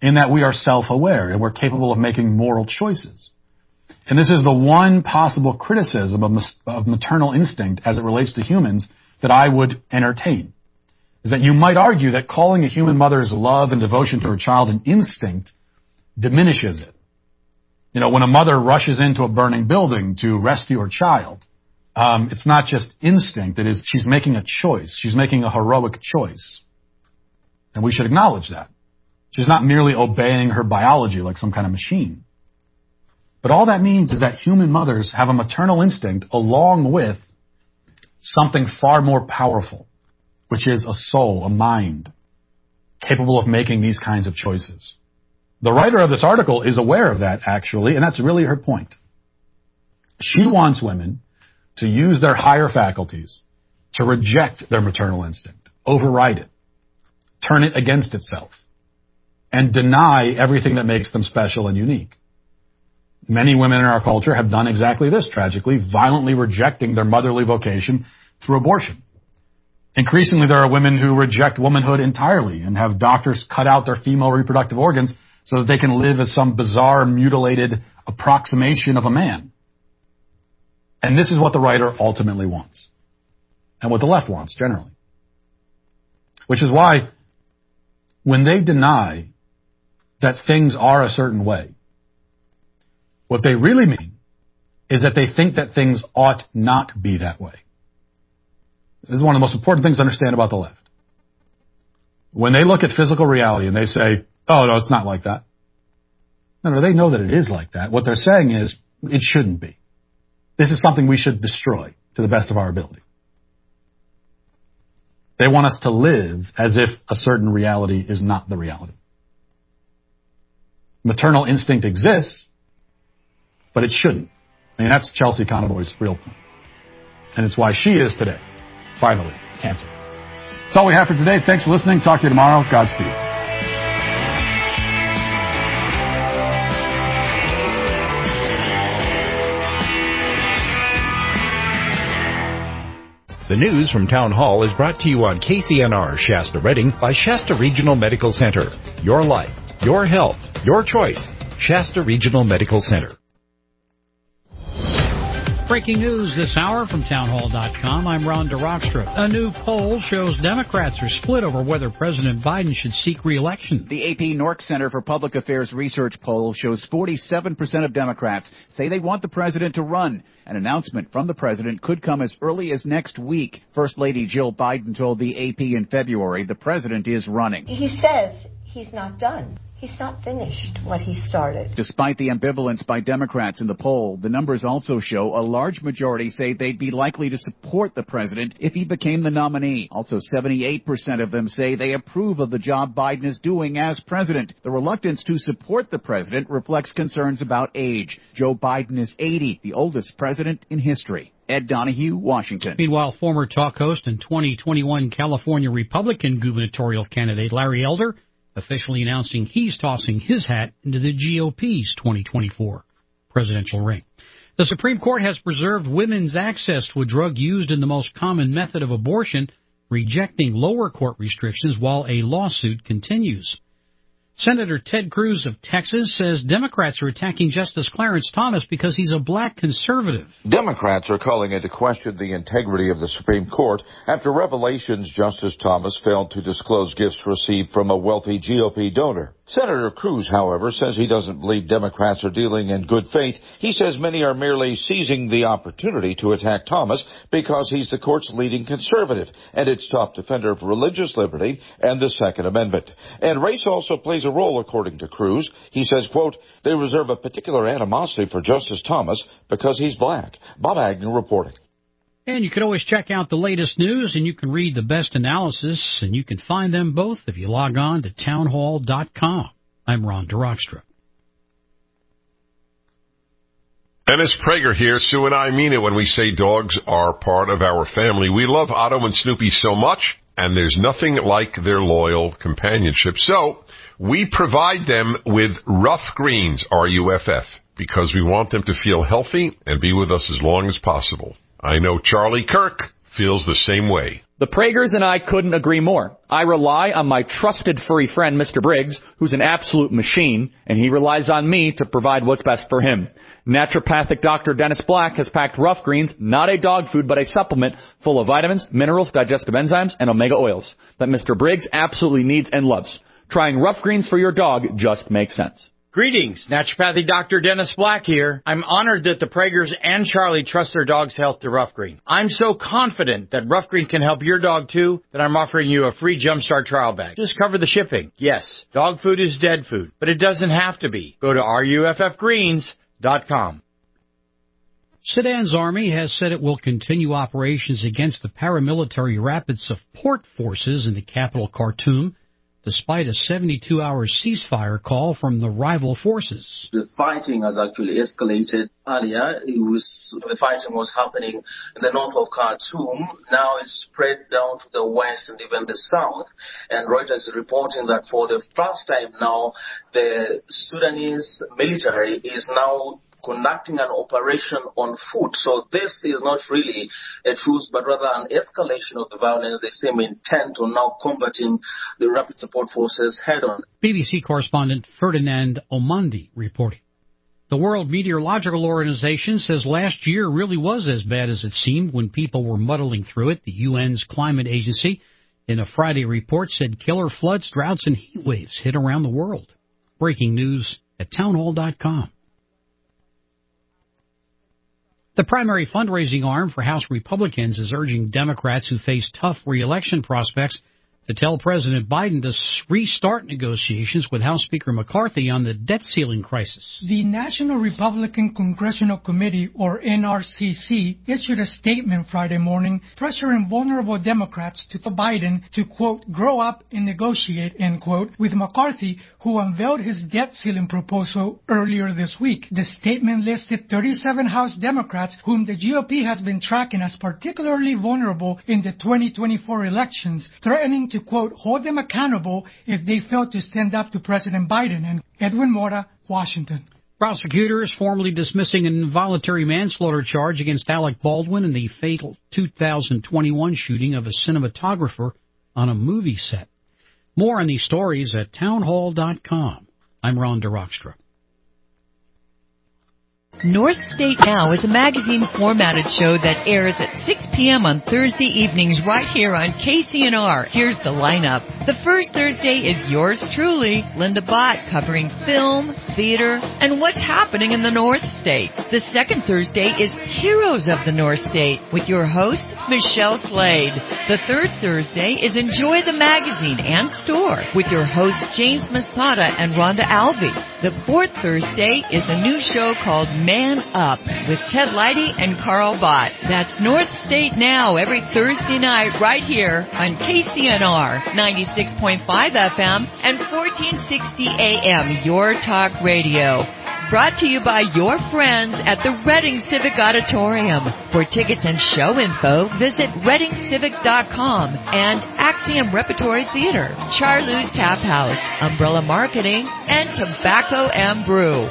in that we are self-aware and we're capable of making moral choices. And this is the one possible criticism of, of maternal instinct as it relates to humans that I would entertain, is that you might argue that calling a human mother's love and devotion to her child an instinct diminishes it. You know, when a mother rushes into a burning building to rescue her child, um, it's not just instinct. It is, she's making a choice. She's making a heroic choice. And we should acknowledge that. She's not merely obeying her biology like some kind of machine. But all that means is that human mothers have a maternal instinct along with something far more powerful, which is a soul, a mind, capable of making these kinds of choices. The writer of this article is aware of that, actually, and that's really her point. She wants women to use their higher faculties to reject their maternal instinct, override it, turn it against itself, and deny everything that makes them special and unique. Many women in our culture have done exactly this, tragically, violently rejecting their motherly vocation through abortion. Increasingly, there are women who reject womanhood entirely and have doctors cut out their female reproductive organs so that they can live as some bizarre, mutilated approximation of a man. And this is what the writer ultimately wants, and what the left wants generally. Which is why, when they deny that things are a certain way, what they really mean is that they think that things ought not be that way. This is one of the most important things to understand about the left. When they look at physical reality and they say, oh, no, it's not like that. No, no, they know that it is like that. What they're saying is, it shouldn't be. This is something we should destroy to the best of our ability. They want us to live as if a certain reality is not the reality. Maternal instinct exists, but it shouldn't. I mean, that's Chelsea Conboy's real point. And it's why she is today, finally, cancer. That's all we have for today. Thanks for listening. Talk to you tomorrow. Godspeed. The news from Town Hall is brought to you on K C N R Shasta Redding by Shasta Regional Medical Center. Your life, your health, your choice. Shasta Regional Medical Center. Breaking news this hour from townhall dot com. I'm Rhonda Rockstrup. A new poll shows Democrats are split over whether President Biden should seek re-election. The A P Nork Center for Public Affairs research poll shows forty-seven percent of Democrats say they want the president to run. An announcement from the president could come as early as next week. First Lady Jill Biden told the A P in February the president is running. He says he's not done. He's not finished what he started. Despite the ambivalence by Democrats in the poll, the numbers also show a large majority say they'd be likely to support the president if he became the nominee. Also, seventy-eight percent of them say they approve of the job Biden is doing as president. The reluctance to support the president reflects concerns about age. Joe Biden is eighty, the oldest president in history. Ed Donahue, Washington. Meanwhile, former talk host and twenty twenty-one California Republican gubernatorial candidate Larry Elder officially announcing he's tossing his hat into the G O P's twenty twenty-four presidential ring. The Supreme Court has preserved women's access to a drug used in the most common method of abortion, rejecting lower court restrictions while a lawsuit continues. Senator Ted Cruz of Texas says Democrats are attacking Justice Clarence Thomas because he's a black conservative. Democrats are calling into question the integrity of the Supreme Court after revelations Justice Thomas failed to disclose gifts received from a wealthy G O P donor. Senator Cruz, however, says he doesn't believe Democrats are dealing in good faith. He says many are merely seizing the opportunity to attack Thomas because he's the court's leading conservative and its top defender of religious liberty and the Second Amendment. And race also plays a role, according to Cruz. He says, quote, they reserve a particular animosity for Justice Thomas because he's black. Bob Agnew reporting. And you can always check out the latest news, and you can read the best analysis, and you can find them both if you log on to townhall dot com. I'm Ron Rockstrup. Dennis Prager here. Sue and I mean it when we say dogs are part of our family. We love Otto and Snoopy so much, and there's nothing like their loyal companionship. So we provide them with Rough Greens, R U F F, because we want them to feel healthy and be with us as long as possible. I know Charlie Kirk feels the same way. The Pragers and I couldn't agree more. I rely on my trusted furry friend, Mister Briggs, who's an absolute machine, and he relies on me to provide what's best for him. Naturopathic Doctor Dennis Black has packed Rough Greens, not a dog food, but a supplement full of vitamins, minerals, digestive enzymes, and omega oils that Mister Briggs absolutely needs and loves. Trying Rough Greens for your dog just makes sense. Greetings, Naturopathic Doctor Dennis Black here. I'm honored that the Pragers and Charlie trust their dog's health to Rough Green. I'm so confident that Rough Green can help your dog too that I'm offering you a free Jumpstart trial bag. Just cover the shipping. Yes, dog food is dead food, but it doesn't have to be. Go to R U F F greens dot com. Sudan's army has said it will continue operations against the paramilitary Rapid Support Forces in the capital Khartoum, despite a seventy-two hour ceasefire call from the rival forces. The fighting has actually escalated. Earlier, it was, the fighting was happening in the north of Khartoum. Now it's spread down to the west and even the south. And Reuters is reporting that for the first time now, the Sudanese military is now conducting an operation on foot. So this is not really a truce, but rather an escalation of the violence. They seem intent on now combating the Rapid Support Forces head-on. B B C correspondent Ferdinand Omandi reporting. The World Meteorological Organization says last year really was as bad as it seemed when people were muddling through it. The U N's climate agency, in a Friday report, said killer floods, droughts, and heat waves hit around the world. Breaking news at townhall dot com. The primary fundraising arm for House Republicans is urging Democrats who face tough re-election prospects to tell President Biden to restart negotiations with House Speaker McCarthy on the debt ceiling crisis. The National Republican Congressional Committee, or N R C C, issued a statement Friday morning pressuring vulnerable Democrats to Biden to, quote, grow up and negotiate, end quote, with McCarthy, who unveiled his debt ceiling proposal earlier this week. The statement listed thirty-seven House Democrats whom the G O P has been tracking as particularly vulnerable in the twenty twenty-four elections, threatening to, quote, hold them accountable if they fail to stand up to President Biden. And Edwin Mora, Washington. Prosecutors formally dismissing an involuntary manslaughter charge against Alec Baldwin in the fatal two thousand twenty-one shooting of a cinematographer on a movie set. More on these stories at townhall dot com. I'm Ron DeRockstra. North State Now is a magazine-formatted show that airs at six p.m. on Thursday evenings right here on K C N R. Here's the lineup. The first Thursday is yours truly, Linda Bott, covering film, theater, and what's happening in the North State. The second Thursday is Heroes of the North State with your host, Michelle Slade. The third Thursday is Enjoy the Magazine and Store with your hosts, James Masada and Rhonda Alvey. The fourth Thursday is a new show called Man Up with Ted Leidy and Carl Bott. That's North State Now every Thursday night right here on K C N R ninety-six point five F M and fourteen sixty A M, Your Talk Radio. Brought to you by your friends at the Reading Civic Auditorium. For tickets and show info, visit reading civic dot com and Axiom Repertory Theater, Charlou's Tap House, Umbrella Marketing, and Tobacco and Brew.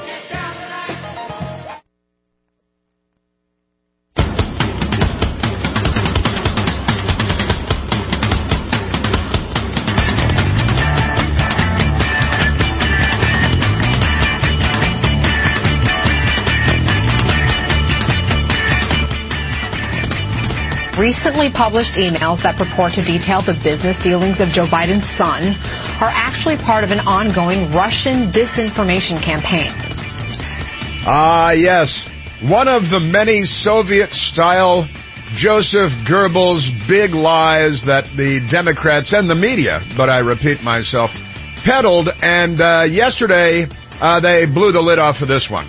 Recently published emails that purport to detail the business dealings of Joe Biden's son are actually part of an ongoing Russian disinformation campaign. Ah, yes. One of the many Soviet-style Joseph Goebbels big lies that the Democrats and the media, but I repeat myself, peddled, and uh, yesterday uh, they blew the lid off of this one.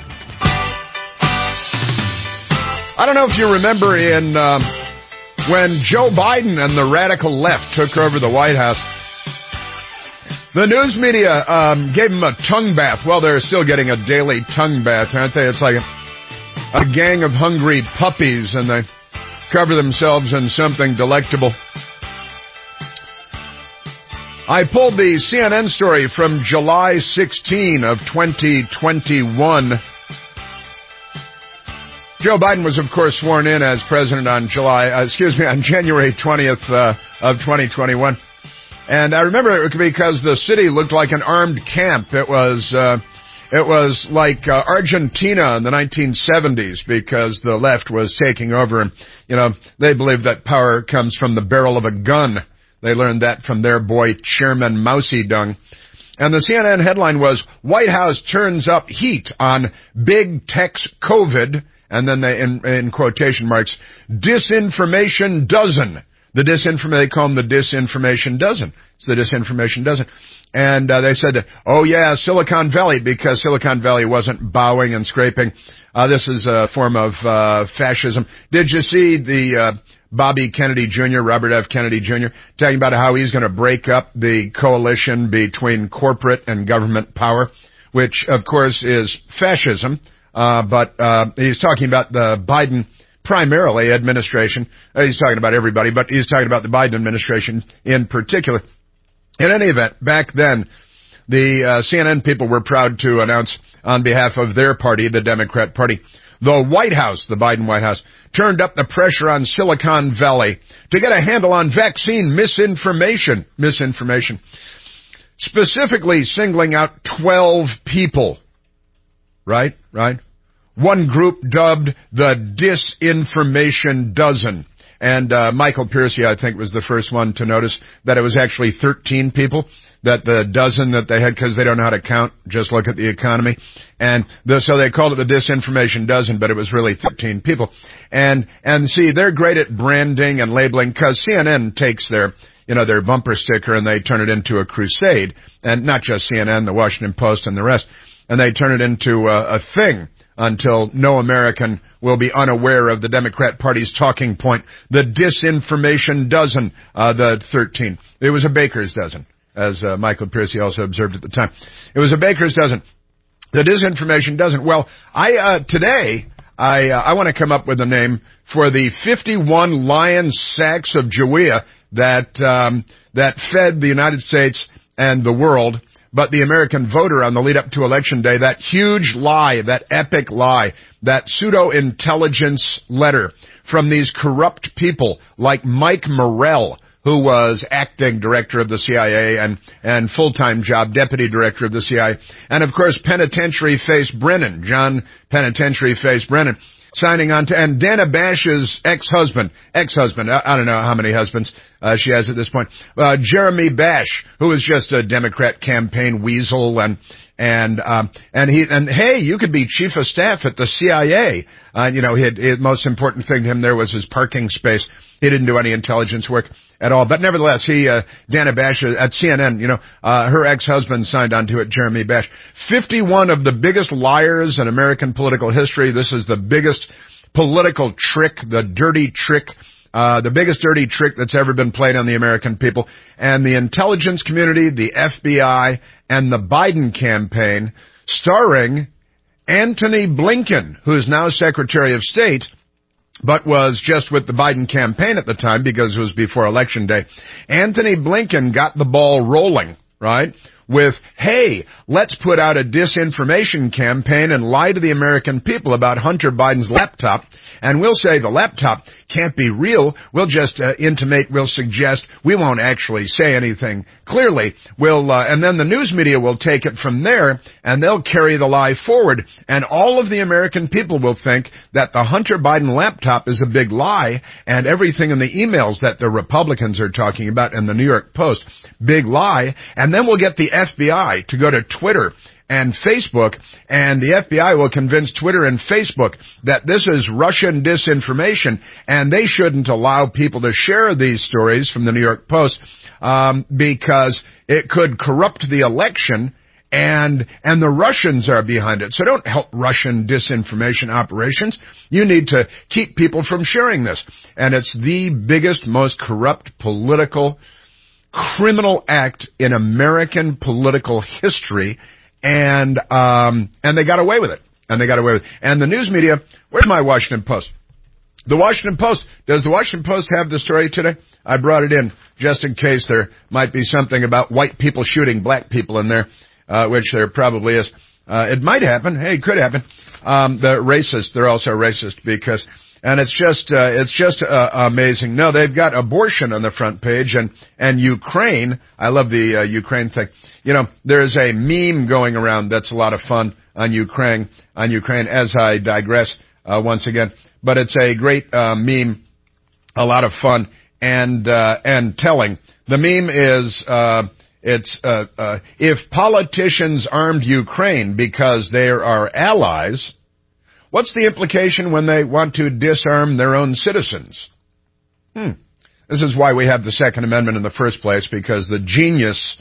I don't know if you remember in... Uh, When Joe Biden and the radical left took over the White House, the news media um, gave him a tongue bath. Well, they're still getting a daily tongue bath, aren't they? It's like a, a gang of hungry puppies, and they cover themselves in something delectable. I pulled the C N N story from July sixteenth of twenty twenty-one. Joe Biden was, of course, sworn in as president on July, uh, excuse me, on January twentieth uh, of twenty twenty-one. And I remember it because the city looked like an armed camp. It was, uh, it was like uh, Argentina in the nineteen seventies because the left was taking over. And, you know, they believe that power comes from the barrel of a gun. They learned that from their boy, Chairman Mousy Dung. And the C N N headline was, White House turns up heat on big tech's COVID. And then they, in, in quotation marks, disinformation dozen. The disinformation, they call them the disinformation dozen. It's the disinformation dozen. And uh, they said, that, oh yeah, Silicon Valley, because Silicon Valley wasn't bowing and scraping. Uh, this is a form of uh, fascism. Did you see the uh, Bobby Kennedy Junior, Robert F. Kennedy Junior, talking about how he's going to break up the coalition between corporate and government power, which, of course, is fascism. Uh, but, uh, he's talking about the Biden, primarily, administration. Uh, he's talking about everybody, but he's talking about the Biden administration in particular. In any event, back then, the, uh, C N N people were proud to announce on behalf of their party, the Democrat Party, the White House, the Biden White House, turned up the pressure on Silicon Valley to get a handle on vaccine misinformation, misinformation, specifically singling out twelve people. Right, right. One group dubbed the Disinformation Dozen. And uh, Michael Piercy, I think, was the first one to notice that it was actually thirteen people, that the dozen that they had, because they don't know how to count, just look at the economy. And the, so they called it the Disinformation Dozen, but it was really thirteen people. And, and see, they're great at branding and labeling, because C N N takes their, you know, their bumper sticker and they turn it into a crusade. And not just C N N, the Washington Post and the rest. And they turn it into a, a thing until no American will be unaware of the Democrat Party's talking point, the Disinformation Dozen, uh, the thirteen. It was a baker's dozen, as uh, Michael Piercy also observed at the time. It was a baker's dozen. The Disinformation Dozen. Well, I uh, today, I uh, I want to come up with a name for the fifty-one lion sacks of Jawea that um, that fed the United States and the world. But the American voter on the lead up to Election Day, that huge lie, that epic lie, that pseudo-intelligence letter from these corrupt people like Mike Morell, who was acting director of the C I A and, and full-time job deputy director of the C I A. And, of course, Penitentiary Face Brennan, John Penitentiary Face Brennan, signing on to, and Dana Bash's ex-husband, ex-husband, I, I don't know how many husbands uh, she has at this point, uh, Jeremy Bash, who was just a Democrat campaign weasel, and and um, and he and hey, you could be chief of staff at the C I A. Uh, you know, the most important thing to him there was his parking space. He didn't do any intelligence work at all. But nevertheless, he, uh, Dana Bash at C N N, you know, uh, her ex-husband signed on to it, Jeremy Bash. fifty-one of the biggest liars in American political history. This is the biggest political trick, the dirty trick, uh, the biggest dirty trick that's ever been played on the American people. And the intelligence community, the F B I, and the Biden campaign, starring Antony Blinken, who is now Secretary of State, but was just with the Biden campaign at the time because it was before Election Day. Antony Blinken got the ball rolling, right, with, hey, let's put out a disinformation campaign and lie to the American people about Hunter Biden's laptop, and we'll say the laptop can't be real. We'll just uh, intimate, we'll suggest, we won't actually say anything clearly. We'll, uh, and then the news media will take it from there, and they'll carry the lie forward, and all of the American people will think that the Hunter Biden laptop is a big lie, and everything in the emails that the Republicans are talking about in the New York Post, big lie, and then we'll get the F B I to go to Twitter and Facebook, and the F B I will convince Twitter and Facebook that this is Russian disinformation, and they shouldn't allow people to share these stories from the New York Post um, because it could corrupt the election, and and the Russians are behind it. So don't help Russian disinformation operations. You need to keep people from sharing this. And it's the biggest, most corrupt political, criminal act in American political history. And, um, and they got away with it. And they got away with it. And the news media, where's my Washington Post? The Washington Post, does the Washington Post have the story today? I brought it in just in case there might be something about white people shooting black people in there, uh, which there probably is. Uh, it might happen. Hey, it could happen. Um, the racist, they're also racist because, and it's just, uh, it's just, uh, amazing. No, they've got abortion on the front page and, and Ukraine. I love the, uh, Ukraine thing. You know, there's a meme going around that's a lot of fun on Ukraine, on Ukraine as I digress, uh, once again. But it's a great, uh, meme, a lot of fun and, uh, and telling. The meme is, uh, It's, uh, uh, if politicians armed Ukraine because they are our allies, what's the implication when they want to disarm their own citizens? Hmm. This is why we have the Second Amendment in the first place, because the genius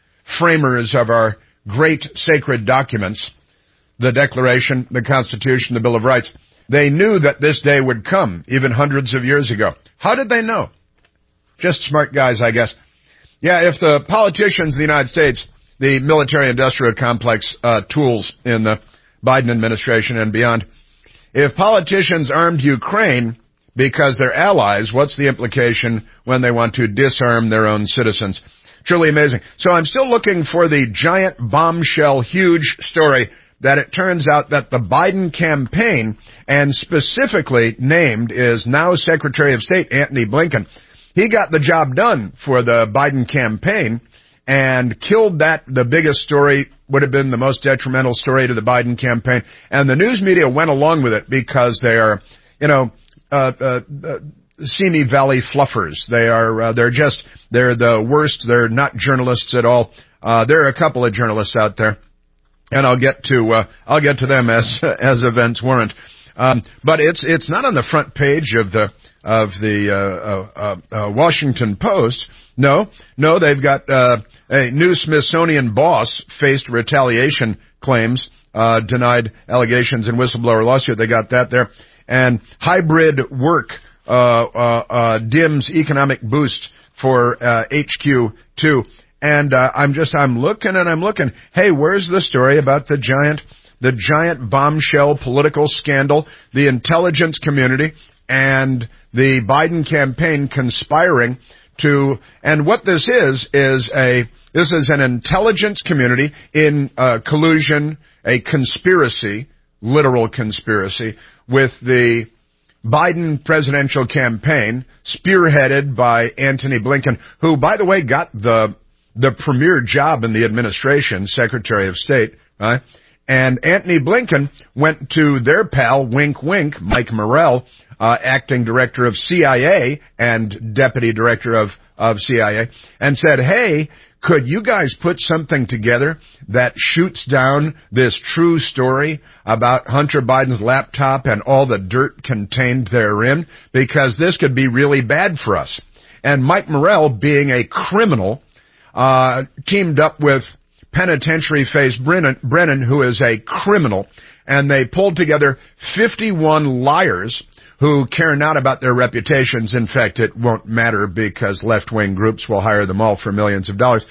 framers of our great sacred documents, the Declaration, the Constitution, the Bill of Rights, they knew that this day would come, even hundreds of years ago. How did they know? Just smart guys, I guess. Yeah, if the politicians in the United States, the military-industrial complex uh, tools in the Biden administration and beyond, if politicians armed Ukraine because they're allies, what's the implication when they want to disarm their own citizens? Truly amazing. So I'm still looking for the giant bombshell, huge story that it turns out that the Biden campaign, and specifically named is now Secretary of State Antony Blinken, he got the job done for the Biden campaign and killed that. The biggest story would have been the most detrimental story to the Biden campaign. And the news media went along with it because they are, you know, uh, uh, uh Simi Valley fluffers. They are, uh, they're just, they're the worst. They're not journalists at all. Uh, there are a couple of journalists out there. And I'll get to, uh, I'll get to them as, as events warrant. Um, but it's, it's not on the front page of the, of the uh, uh, uh, Washington Post. No, no, they've got uh, a new Smithsonian boss faced retaliation claims, uh, denied allegations in whistleblower lawsuit. They got that there. And hybrid work uh, uh, uh, dims economic boost for uh, H Q two. And uh, I'm just, I'm looking and I'm looking. Hey, where's the story about the giant, the giant bombshell political scandal, the intelligence community, and the Biden campaign conspiring to, and what this is, is a, this is an intelligence community in uh, collusion, a conspiracy, literal conspiracy, with the Biden presidential campaign, spearheaded by Antony Blinken, who, by the way, got the, the premier job in the administration, Secretary of State, right? And Antony Blinken went to their pal, wink, wink, Mike Morrell, uh, acting director of C I A and deputy director of, of C I A, and said, hey, could you guys put something together that shoots down this true story about Hunter Biden's laptop and all the dirt contained therein? Because this could be really bad for us. And Mike Morrell, being a criminal, uh, teamed up with penitentiary face Brennan, Brennan, who is a criminal, and they pulled together fifty-one liars who care not about their reputations. In fact, it won't matter because left-wing groups will hire them all for millions of dollars.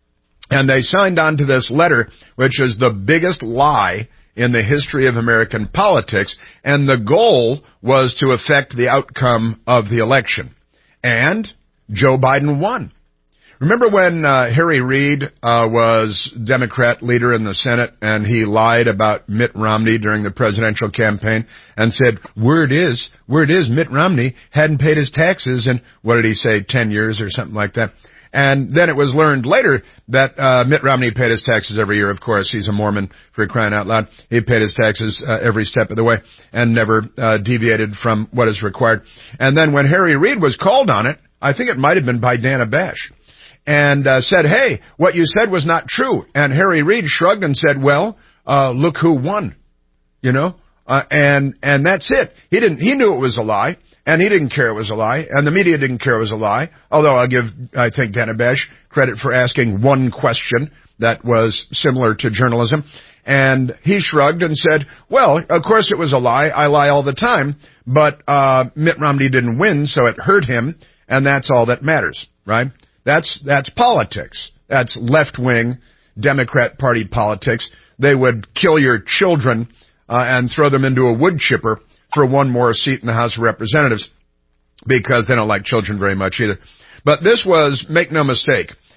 And they signed on to this letter, which is the biggest lie in the history of American politics, and the goal was to affect the outcome of the election. And Joe Biden won. Remember when uh, Harry Reid uh, was Democrat leader in the Senate and he lied about Mitt Romney during the presidential campaign and said, word is, word is Mitt Romney hadn't paid his taxes in, what did he say, ten years or something like that. And then it was learned later that uh, Mitt Romney paid his taxes every year. Of course, he's a Mormon, for crying out loud. He paid his taxes uh, every step of the way and never uh, deviated from what is required. And then when Harry Reid was called on it, I think it might have been by Dana Bash, and uh, said, hey, what you said was not true. And Harry Reid shrugged and said, well, uh, look who won, you know, uh, and, and that's it. He didn't, he knew it was a lie, and he didn't care it was a lie, and the media didn't care it was a lie, although I'll give, I think, Dana Bash credit for asking one question that was similar to journalism. And he shrugged and said, well, of course it was a lie. I lie all the time, but uh, Mitt Romney didn't win, so it hurt him, and that's all that matters, right? That's, that's politics. That's left-wing Democrat Party politics. They would kill your children uh, and throw them into a wood chipper for one more seat in the House of Representatives because they don't like children very much either. But this was, make no mistake,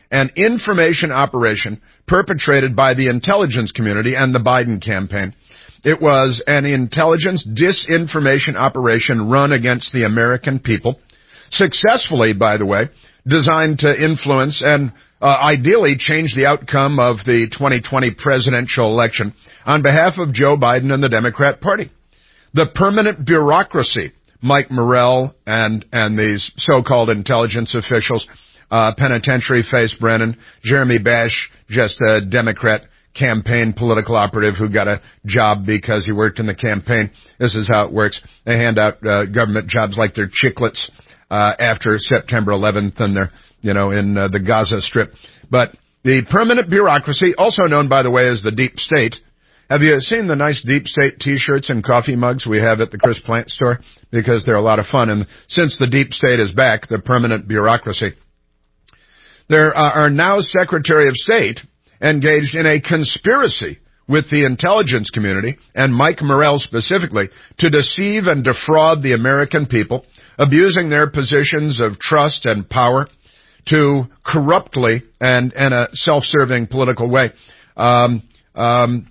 an information operation perpetrated by the intelligence community and the Biden campaign. It was an intelligence disinformation operation run against the American people, successfully, by the way, designed to influence and uh, ideally change the outcome of the twenty twenty presidential election on behalf of Joe Biden and the Democrat Party. The permanent bureaucracy, Mike Morrell and, and these so-called intelligence officials, uh, penitentiary face Brennan, Jeremy Bash, just a Democrat campaign political operative who got a job because he worked in the campaign. This is how it works. They hand out uh, government jobs like they're chiclets uh, after September eleventh, and they're, you know, in uh, the Gaza Strip. But the permanent bureaucracy, also known, by the way, as the Deep State. Have you seen the nice Deep State T-shirts and coffee mugs we have at the Chris Plant store? Because they're a lot of fun. And since the Deep State is back, the permanent bureaucracy, there are now Secretary of State engaged in a conspiracy with the intelligence community, and Mike Morrell specifically, to deceive and defraud the American people, abusing their positions of trust and power to corruptly and in a self-serving political way um, um,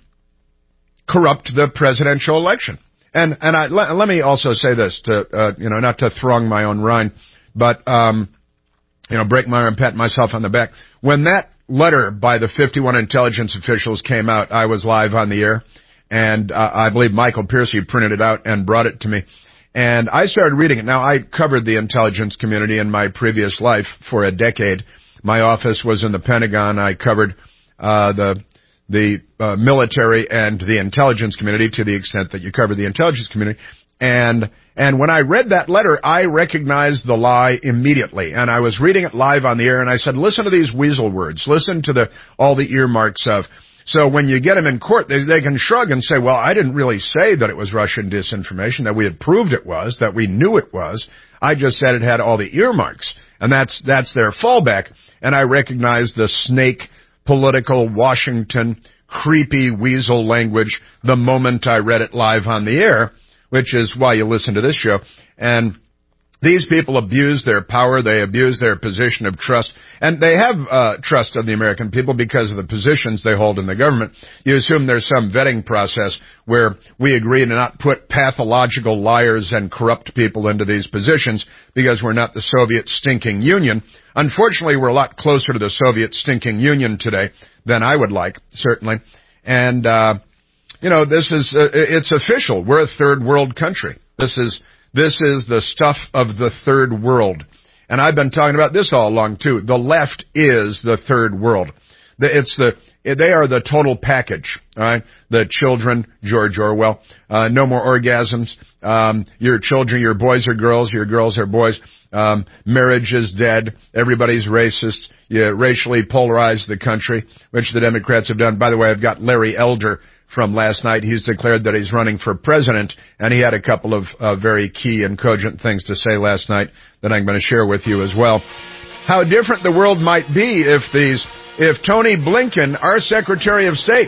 corrupt the presidential election. And and I, let, let me also say this, to uh, you know, not to throng my own rhyme, but um, you know, break my arm, pat myself on the back. When that letter by the fifty-one intelligence officials came out, I was live on the air, and uh, I believe Michael Piercy printed it out and brought it to me. And I started reading it. Now, I covered the intelligence community in my previous life for a decade. My office was in the Pentagon. I covered uh, the the uh, military and the intelligence community to the extent that you cover the intelligence community. And and when I read that letter, I recognized the lie immediately. And I was reading it live on the air, and I said, listen to these weasel words. Listen to the all the earmarks of. So when you get them in court, they, they can shrug and say, well, I didn't really say that it was Russian disinformation, that we had proved it was, that we knew it was. I just said it had all the earmarks. And that's that's their fallback. And I recognized the snake political Washington creepy weasel language the moment I read it live on the air, which is why you listen to this show. And these people abuse their power. They abuse their position of trust. And they have uh, trust of the American people because of the positions they hold in the government. You assume there's some vetting process where we agree to not put pathological liars and corrupt people into these positions because we're not the Soviet stinking Union. Unfortunately, we're a lot closer to the Soviet stinking Union today than I would like, certainly. And, uh, you know, this is, uh, it's official. We're a third world country. This is, this is the stuff of the third world. And I've been talking about this all along, too. The left is the third world. It's the, they are the total package, all right? The children, George Orwell, uh, no more orgasms. Um, your children, your boys are girls, your girls are boys. Um, marriage is dead. Everybody's racist. You racially polarize the country, which the Democrats have done. By the way, I've got Larry Elder from last night. He's declared that he's running for president, and he had a couple of uh, very key and cogent things to say last night that I'm going to share with you as well. How different the world might be if these, if Tony Blinken, our Secretary of State,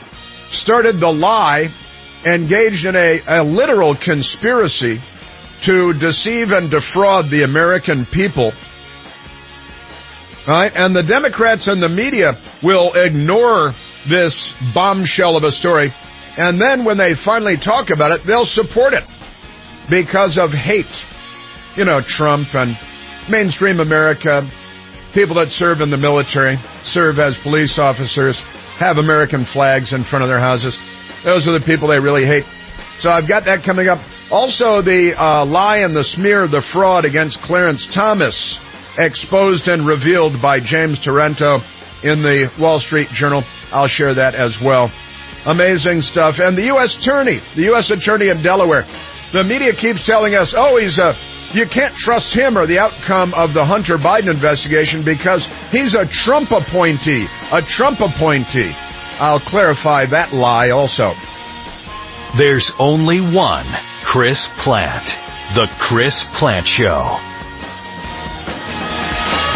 started the lie, engaged in a, a literal conspiracy to deceive and defraud the American people. Right? And the Democrats and the media will ignore this bombshell of a story, and then when they finally talk about it, they'll support it because of hate. You know, Trump and mainstream America, people that serve in the military, serve as police officers, have American flags in front of their houses. Those are the people they really hate. So I've got that coming up. Also, the uh, lie and the smear, the fraud against Clarence Thomas, exposed and revealed by James Taranto in the Wall Street Journal. I'll share that as well. Amazing stuff. And the U S Attorney, the U S Attorney in Delaware, the media keeps telling us, oh, he's a, you can't trust him or the outcome of the Hunter Biden investigation because he's a Trump appointee, a Trump appointee. I'll clarify that lie also. There's only one Chris Plant, The Chris Plant Show.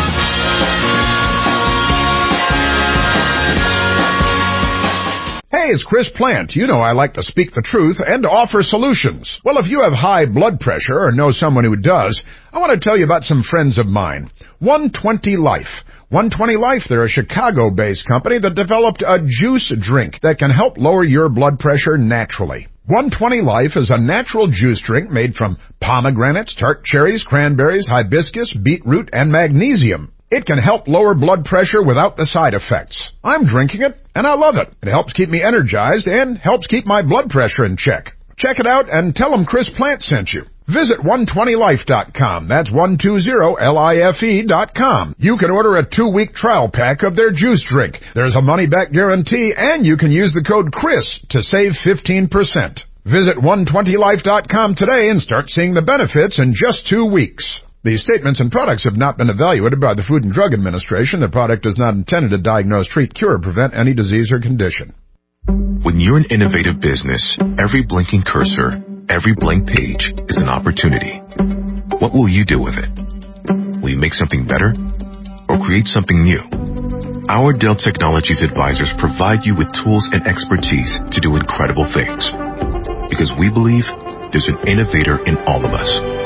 Hey, it's Chris Plant. You know I like to speak the truth and to offer solutions. Well, if you have high blood pressure or know someone who does, I want to tell you about some friends of mine. one twenty Life. one twenty Life, they're a Chicago-based company that developed a juice drink that can help lower your blood pressure naturally. one twenty Life is a natural juice drink made from pomegranates, tart cherries, cranberries, hibiscus, beetroot, and magnesium. It can help lower blood pressure without the side effects. I'm drinking it, and I love it. It helps keep me energized and helps keep my blood pressure in check. Check it out and tell them Chris Plant sent you. Visit one twenty life dot com. That's one twenty life dot com. You can order a two-week trial pack of their juice drink. There's a money-back guarantee, and you can use the code CHRIS to save fifteen percent. Visit one twenty life dot com today and start seeing the benefits in just two weeks. These statements and products have not been evaluated by the Food and Drug Administration. The product is not intended to diagnose, treat, cure, or prevent any disease or condition. When you're an innovative business, every blinking cursor, every blank page is an opportunity. What will you do with it? Will you make something better or create something new? Our Dell Technologies advisors provide you with tools and expertise to do incredible things. Because we believe there's an innovator in all of us.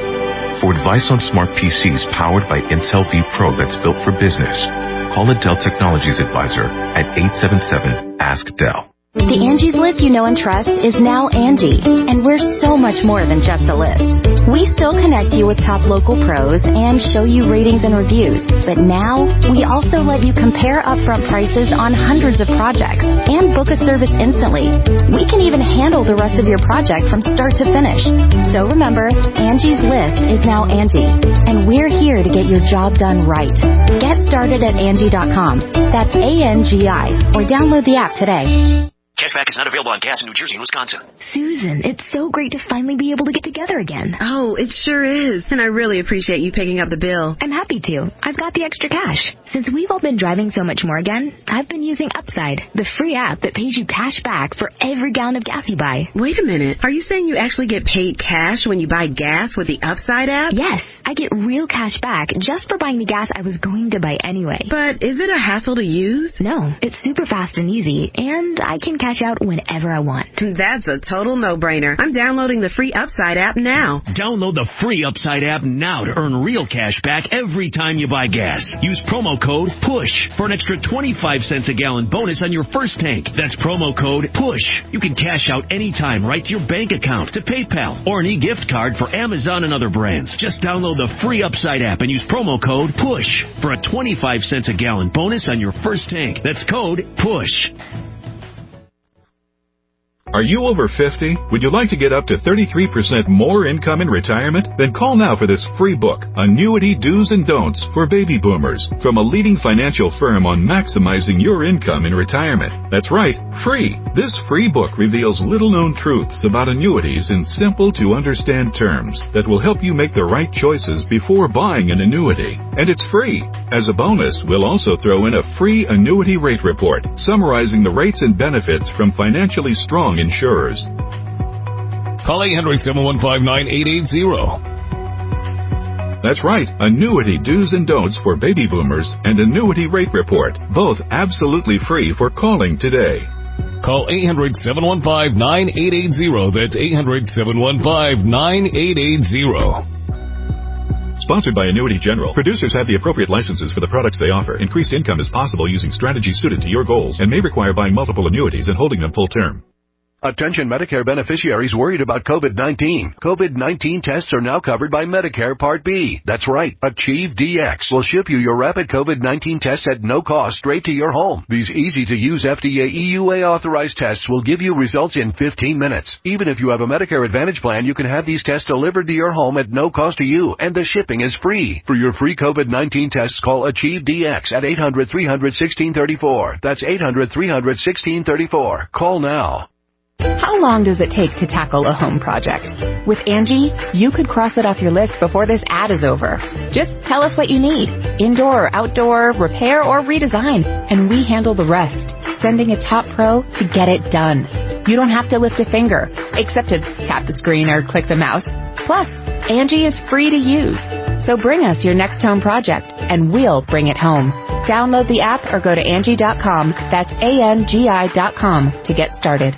For advice on smart P Cs powered by Intel V Pro that's built for business, call a Dell Technologies advisor at eight seven seven, ask Dell. The Angie's List you know and trust is now Angie, and we're so much more than just a list. We still connect you with top local pros and show you ratings and reviews, but now we also let you compare upfront prices on hundreds of projects and book a service instantly. We can even handle the rest of your project from start to finish. So remember, Angie's List is now Angie, and we're here to get your job done right. Get started at Angie dot com. That's A N G I, or download the app today. Cashback is not available on gas in New Jersey and Wisconsin. Susan, it's so great to finally be able to get together again. Oh, it sure is. And I really appreciate you picking up the bill. I'm happy to. I've got the extra cash. Since we've all been driving so much more again, I've been using Upside, the free app that pays you cash back for every gallon of gas you buy. Wait a minute. Are you saying you actually get paid cash when you buy gas with the Upside app? Yes. I get real cash back just for buying the gas I was going to buy anyway. But is it a hassle to use? No. It's super fast and easy, and I can cash out whenever I want. That's a total no-brainer. I'm downloading the free Upside app now. Download the free Upside app now to earn real cash back every time you buy gas. Use promo code PUSH for an extra twenty-five cents a gallon bonus on your first tank. That's promo code PUSH. You can cash out anytime right to your bank account, to PayPal, or an e-gift card for Amazon and other brands. Just download the free Upside app and use promo code PUSH for a twenty-five cents a gallon bonus on your first tank. That's code PUSH. Are you over fifty? Would you like to get up to thirty-three percent more income in retirement? Then call now for this free book, Annuity Do's and Don'ts for Baby Boomers, from a leading financial firm on maximizing your income in retirement. That's right, free. This free book reveals little-known truths about annuities in simple-to-understand terms that will help you make the right choices before buying an annuity. And it's free. As a bonus, we'll also throw in a free annuity rate report summarizing the rates and benefits from financially strong insurers. Call eight hundred, seven one five, nine eight eight zero. That's right, Annuity Do's and Don'ts for Baby Boomers and Annuity Rate Report, both absolutely free for calling today. Call eight hundred, seven one five, nine eight eight zero. That's eight hundred, seven one five, nine eight eight zero. Sponsored by Annuity General. Producers have the appropriate licenses for the products they offer. Increased income is possible using strategies suited to your goals and may require buying multiple annuities and holding them full term. Attention Medicare beneficiaries worried about COVID nineteen. COVID nineteen tests are now covered by Medicare Part B. That's right. Achieve D X will ship you your rapid COVID nineteen tests at no cost straight to your home. These easy-to-use F D A E U A authorized tests will give you results in fifteen minutes. Even if you have a Medicare Advantage plan, you can have these tests delivered to your home at no cost to you, and the shipping is free. For your free COVID nineteen tests, call Achieve D X at eight hundred, three hundred, sixteen thirty-four. That's eight hundred, three hundred, sixteen thirty-four. Call now. How long does it take to tackle a home project? With Angie, you could cross it off your list before this ad is over. Just tell us what you need. Indoor or outdoor, repair or redesign. And we handle the rest, sending a top pro to get it done. You don't have to lift a finger, except to tap the screen or click the mouse. Plus, Angie is free to use. So bring us your next home project, and we'll bring it home. Download the app or go to Angie dot com. That's A N G I dot com to get started.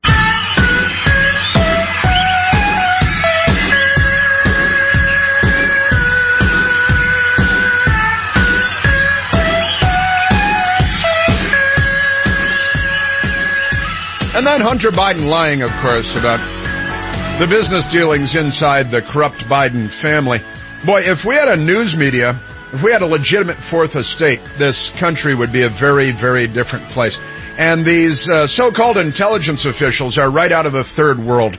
And then Hunter Biden lying, of course, about the business dealings inside the corrupt Biden family. Boy, if we had a news media, if we had a legitimate fourth estate, this country would be a very, very different place. And these uh, so-called intelligence officials are right out of the third world.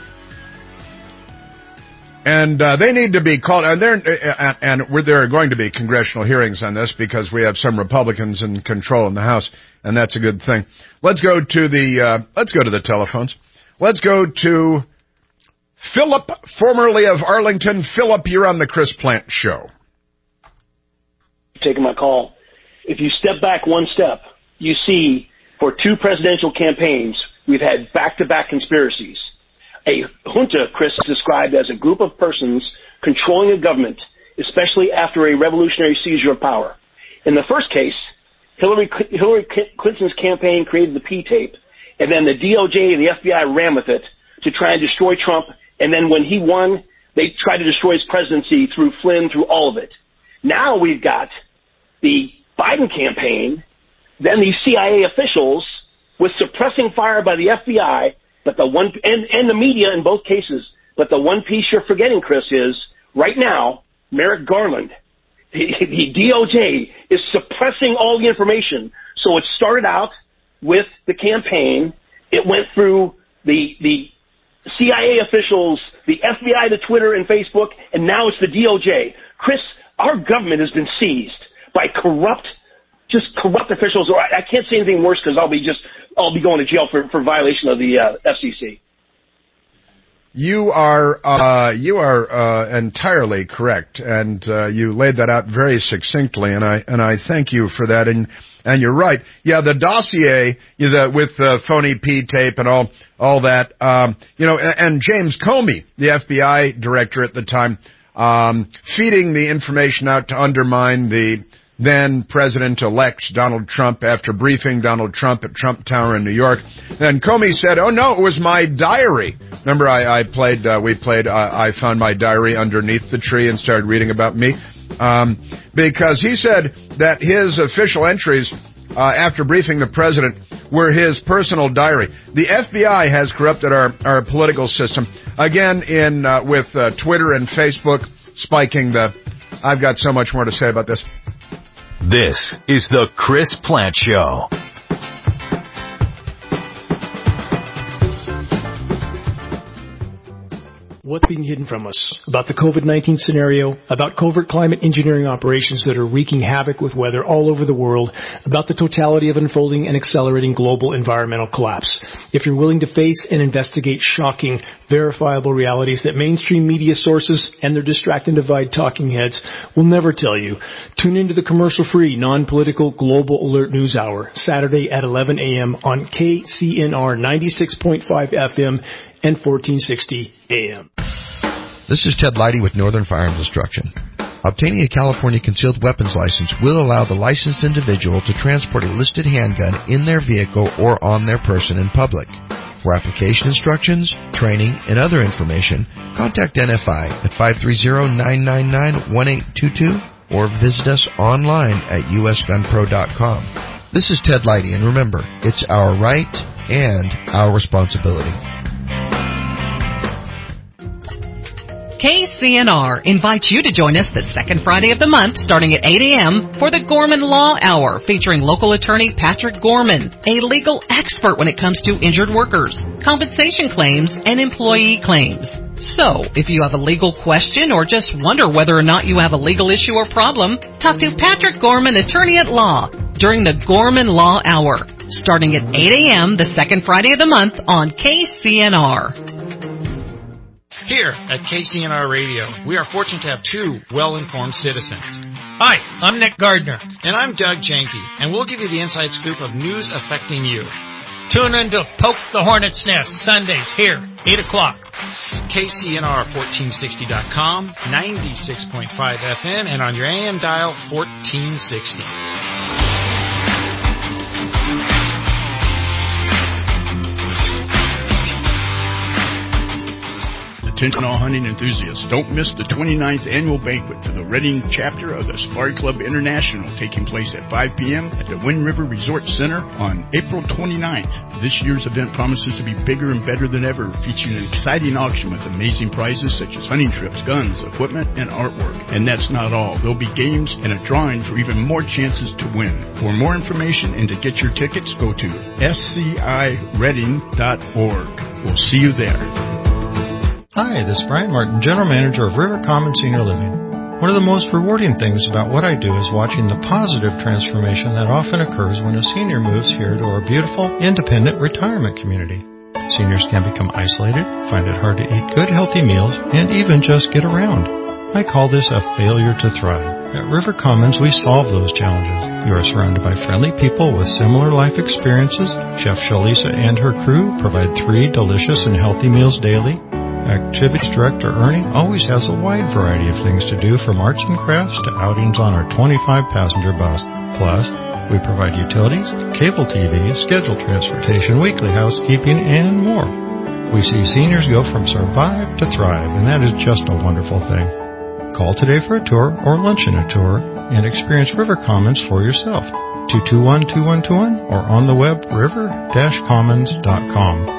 And uh, they need to be called, and, they're, uh, and there are going to be congressional hearings on this because we have some Republicans in control in the House, and that's a good thing. Let's go to the uh, let's go to the telephones. Let's go to Philip, formerly of Arlington. Philip, you're on the Chris Plante Show. Taking my call. If you step back one step, you see for two presidential campaigns we've had back-to-back conspiracies. A junta, Chris, described as a group of persons controlling a government, especially after a revolutionary seizure of power. In the first case, Hillary, Hillary Clinton's campaign created the P-tape, and then the D O J and the F B I ran with it to try and destroy Trump, and then when he won, they tried to destroy his presidency through Flynn, through all of it. Now we've got the Biden campaign, then these C I A officials with suppressing fire by the F B I, but the one and, and the media in both cases. But the one piece you're forgetting, Chris, is right now Merrick Garland, the, the D O J, is suppressing all the information. So it started out with the campaign. It went through the the C I A officials, the F B I, the Twitter and Facebook, and now it's the D O J. Chris, our government has been seized by corrupt, just corrupt officials. Or I, I can't say anything worse because I'll be just I'll be going to jail for, for violation of the uh, F C C. You are uh, you are uh, entirely correct, and uh, you laid that out very succinctly, and I and I thank you for that. And and you're right. Yeah, the dossier you know, the, with the phony P tape and all all that. Um, you know, and, and James Comey, the F B I director at the time, um, feeding the information out to undermine the then President-elect Donald Trump after briefing Donald Trump at Trump Tower in New York. And Comey said, oh, no, it was my diary. Remember, I, I played, uh, we played, uh, I found my diary underneath the tree and started reading about me. Um, because he said that his official entries uh, after briefing the president were his personal diary. The F B I has corrupted our, our political system, again, in uh, with uh, Twitter and Facebook spiking the... I've got so much more to say about this. This is the Chris Plante Show. What's being hidden from us about the COVID nineteen scenario, about covert climate engineering operations that are wreaking havoc with weather all over the world, about the totality of unfolding and accelerating global environmental collapse. If you're willing to face and investigate shocking, verifiable realities that mainstream media sources and their distract and divide talking heads will never tell you, tune into the commercial-free, non-political Global Alert News Hour, Saturday at eleven a.m. on K C N R ninety-six point five F M and fourteen sixty A M. This is Ted Leidy with Northern Firearms Instruction. Obtaining a California concealed weapons license will allow the licensed individual to transport a listed handgun in their vehicle or on their person in public. For application instructions, training, and other information, contact N F I at five three zero, nine nine nine, one eight two two or visit us online at U S gun pro dot com. This is Ted Leidy, and remember, it's our right and our responsibility. K C N R invites you to join us the second Friday of the month starting at eight a.m. for the Gorman Law Hour featuring local attorney Patrick Gorman, a legal expert when it comes to injured workers, compensation claims, and employee claims. So, if you have a legal question or just wonder whether or not you have a legal issue or problem, talk to Patrick Gorman, attorney at law, during the Gorman Law Hour starting at eight a.m. the second Friday of the month on K C N R. Here at K C N R Radio, we are fortunate to have two well-informed citizens. Hi, I'm Nick Gardner. And I'm Doug Janke, and we'll give you the inside scoop of news affecting you. Tune in to Poke the Hornet's Nest, Sundays here, eight o'clock. K C N R fourteen sixty dot com, ninety-six point five F M, and on your A M dial, fourteen sixty. Attention all hunting enthusiasts. Don't miss the twenty-ninth annual banquet for the Reading chapter of the Safari Club International, taking place at five p.m. at the Wind River Resort Center on April twenty-ninth. This year's event promises to be bigger and better than ever, featuring an exciting auction with amazing prizes such as hunting trips, guns, equipment, and artwork. And that's not all. There'll be games and a drawing for even more chances to win. For more information and to get your tickets, go to S C I reading dot org. We'll see you there. Hi, this is Brian Martin, General Manager of River Commons Senior Living. One of the most rewarding things about what I do is watching the positive transformation that often occurs when a senior moves here to our beautiful, independent retirement community. Seniors can become isolated, find it hard to eat good, healthy meals, and even just get around. I call this a failure to thrive. At River Commons, we solve those challenges. You are surrounded by friendly people with similar life experiences. Chef Shalisa and her crew provide three delicious and healthy meals daily. Activities Director Ernie always has a wide variety of things to do, from arts and crafts to outings on our twenty-five passenger bus. Plus, we provide utilities, cable T V, scheduled transportation, weekly housekeeping, and more. We see seniors go from survive to thrive, and that is just a wonderful thing. Call today for a tour or lunch in a tour and experience River Commons for yourself. two two one, two one two one or on the web river dash commons dot com.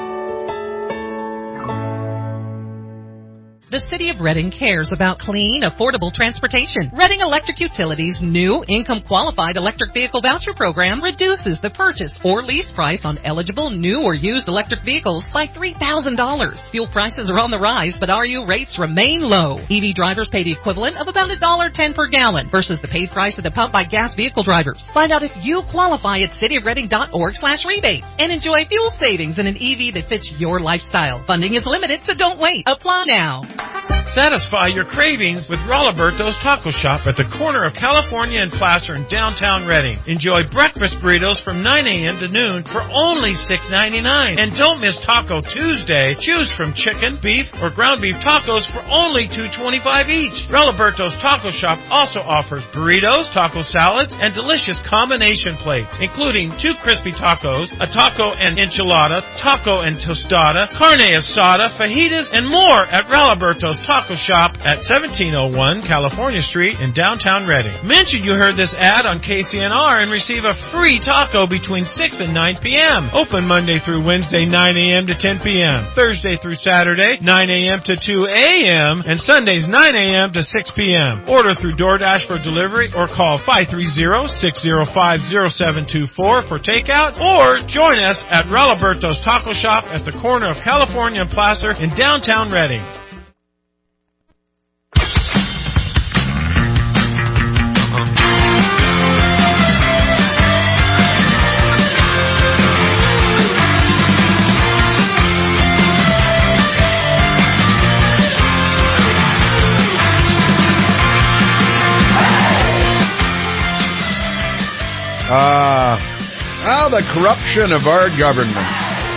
The City of Reading cares about clean, affordable transportation. Reading Electric Utilities' new income-qualified electric vehicle voucher program reduces the purchase or lease price on eligible new or used electric vehicles by three thousand dollars. Fuel prices are on the rise, but R U rates remain low. E V drivers pay the equivalent of about one dollar ten per gallon versus the paid price at the pump by gas vehicle drivers. Find out if you qualify at city of reading dot org slash rebate and enjoy fuel savings in an E V that fits your lifestyle. Funding is limited, so don't wait. Apply now. Satisfy your cravings with Rolliberto's Taco Shop at the corner of California and Placer in downtown Reading. Enjoy breakfast burritos from nine a.m. to noon for only six ninety-nine. And don't miss Taco Tuesday. Choose from chicken, beef, or ground beef tacos for only two twenty-five each. Rolliberto's Taco Shop also offers burritos, taco salads, and delicious combination plates, including two crispy tacos, a taco and enchilada, taco and tostada, carne asada, fajitas, and more at Rolliberto's Taco Shop at seventeen oh one California Street in downtown Reading. Mention you heard this ad on K C N R and receive a free taco between six and nine p.m. Open Monday through Wednesday, nine a.m. to ten p.m. Thursday through Saturday, nine a.m. to two a.m. and Sundays, nine a.m. to six p.m. Order through DoorDash for delivery or call five three zero, six zero five, zero seven two four for takeout, or join us at Rolliberto's Taco Shop at the corner of California and Placer in downtown Reading. Ah, uh, oh, the corruption of our government.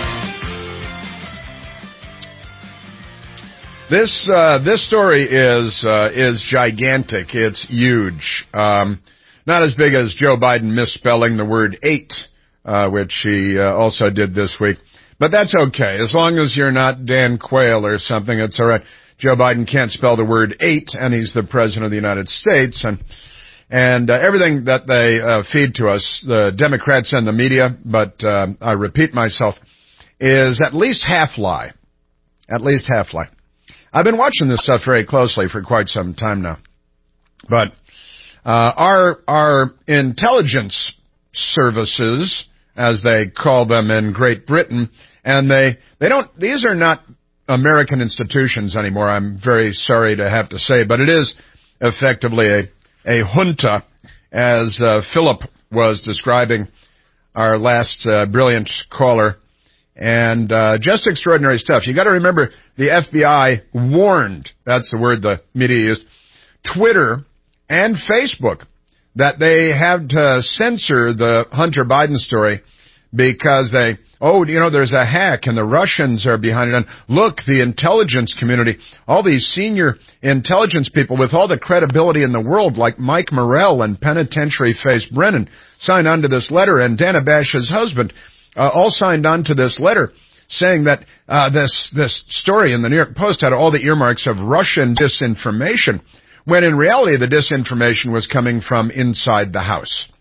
This uh, this story is uh, is gigantic. It's huge. Um, not as big as Joe Biden misspelling the word eight, uh, which he uh, also did this week. But that's okay. As long as you're not Dan Quayle or something, it's all right. Joe Biden can't spell the word eight, and he's the president of the United States. And And uh, everything that they uh, feed to us, the Democrats and the media, but uh, I repeat myself, is at least half lie. At least half lie. I've been watching this stuff very closely for quite some time now. But uh, our our intelligence services, as they call them in Great Britain, and they they don't. These are not American institutions anymore. I'm very sorry to have to say, but it is effectively a a junta, as uh, Philip was describing, our last uh, brilliant caller, and uh, just extraordinary stuff. You got to remember, the F B I warned, that's the word the media used, Twitter and Facebook, that they had to censor the Hunter Biden story because they, oh, you know, there's a hack and the Russians are behind it. And look, the intelligence community, all these senior intelligence people with all the credibility in the world, like Mike Morrell and Penitentiary Face Brennan, signed on to this letter, and Dana Bash's husband uh, all signed on to this letter saying that uh, this this story in the New York Post had all the earmarks of Russian disinformation, when in reality the disinformation was coming from inside the House.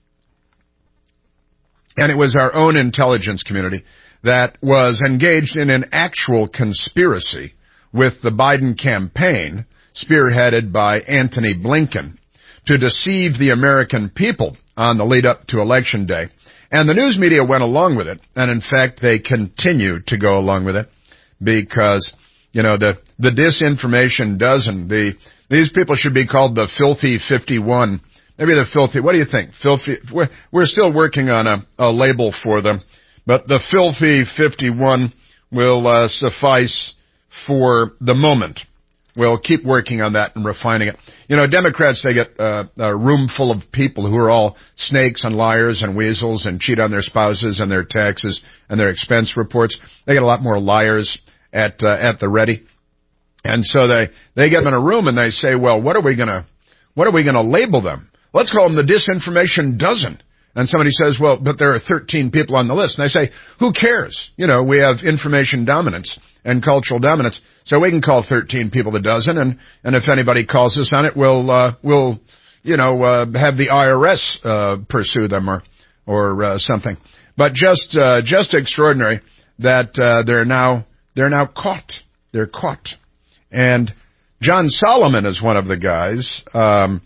And it was our own intelligence community that was engaged in an actual conspiracy with the Biden campaign, spearheaded by Antony Blinken, to deceive the American people on the lead up to Election Day. And the news media went along with it, and in fact they continue to go along with it because, you know, the, the disinformation dozen, the, these people should be called the Filthy fifty-one. Maybe the Filthy, what do you think? Filthy, we're, we're still working on a, a label for them, but the Filthy fifty-one will uh, suffice for the moment. We'll keep working on that and refining it. You know, Democrats, they get uh, a room full of people who are all snakes and liars and weasels and cheat on their spouses and their taxes and their expense reports. They get a lot more liars at uh, at the ready. And so they, they get them in a room and they say, well, what are we going to, what are we going to label them? Let's call them the Disinformation Dozen. And somebody says, well, but there are thirteen people on the list. And I say, who cares? You know, we have information dominance and cultural dominance, so we can call thirteen people the dozen, and, and if anybody calls us on it, we'll, uh, we'll, you know, uh, have the I R S, uh, pursue them or, or, uh, something. But just, uh, just extraordinary that, uh, they're now, they're now caught. They're caught. And John Solomon is one of the guys, um,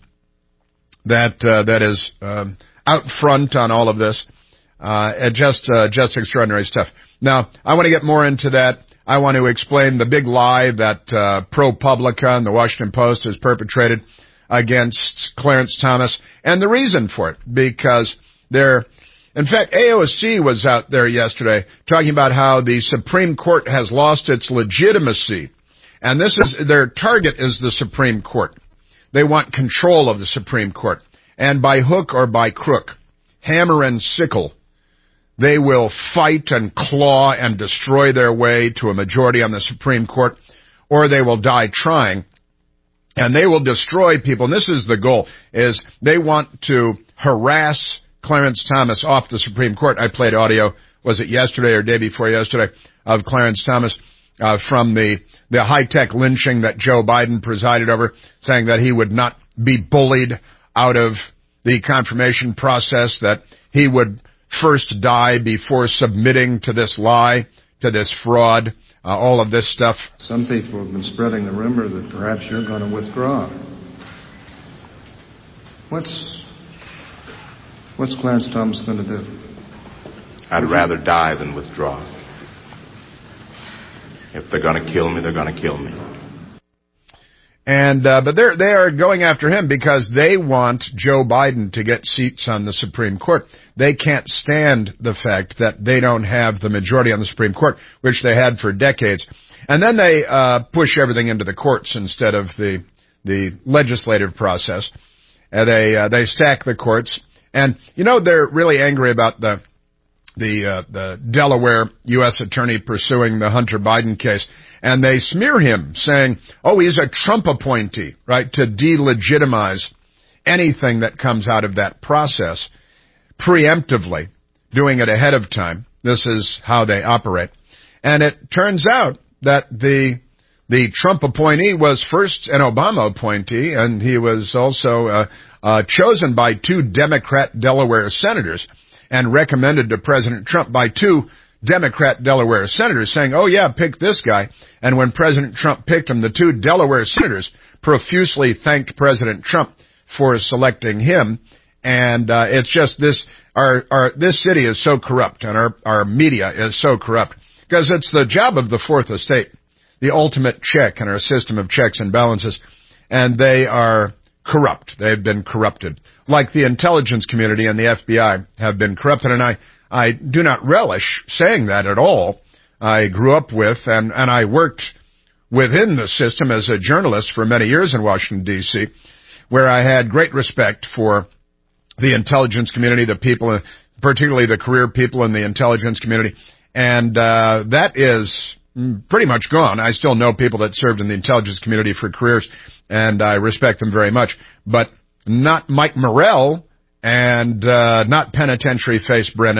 that, uh, that is, um, out front on all of this. Uh, just, uh, just extraordinary stuff. Now, I want to get more into that. I want to explain the big lie that, uh, ProPublica and the Washington Post has perpetrated against Clarence Thomas and the reason for it, because they're, in fact, A O C was out there yesterday talking about how the Supreme Court has lost its legitimacy. And this is, their target is the Supreme Court. They want control of the Supreme Court. And by hook or by crook, hammer and sickle, they will fight and claw and destroy their way to a majority on the Supreme Court, or they will die trying. And they will destroy people. And this is the goal, is they want to harass Clarence Thomas off the Supreme Court. I played audio, was it yesterday or day before yesterday, of Clarence Thomas uh, from the, the high-tech lynching that Joe Biden presided over, saying that he would not be bullied out of the confirmation process, that he would first die before submitting to this lie, to this fraud, uh, all of this stuff. Some people have been spreading the rumor that perhaps you're going to withdraw. What's what's Clarence Thomas going to do? I'd rather die than withdraw. If they're going to kill me, they're going to kill me. And, uh, but they're, they are going after him because they want Joe Biden to get seats on the Supreme Court. They can't stand the fact that they don't have the majority on the Supreme Court, which they had for decades. And then they, uh, push everything into the courts instead of the, the legislative process. And they, uh, they stack the courts. And, you know, they're really angry about the, the, uh, the Delaware U S attorney pursuing the Hunter Biden case. And they smear him, saying, oh, he's a Trump appointee, right, to delegitimize anything that comes out of that process, preemptively, doing it ahead of time. This is how they operate. And it turns out that the the Trump appointee was first an Obama appointee, and he was also uh, uh, chosen by two Democrat Delaware senators and recommended to President Trump by two Democrat Delaware senators, saying, oh, yeah, pick this guy. And when President Trump picked him, the two Delaware senators profusely thanked President Trump for selecting him. And uh, it's just this, our, our, this city is so corrupt, and our, our media is so corrupt, because it's the job of the Fourth Estate, the ultimate check in our system of checks and balances, and they are corrupt. They've been corrupted, like the intelligence community and the F B I have been corrupted. And I I do not relish saying that at all. I grew up with, and, and I worked within the system as a journalist for many years in Washington, D C, where I had great respect for the intelligence community, the people, particularly the career people in the intelligence community. And uh that is pretty much gone. I still know people that served in the intelligence community for careers, and I respect them very much. But not Mike Morrell, and uh not penitentiary face Brennan,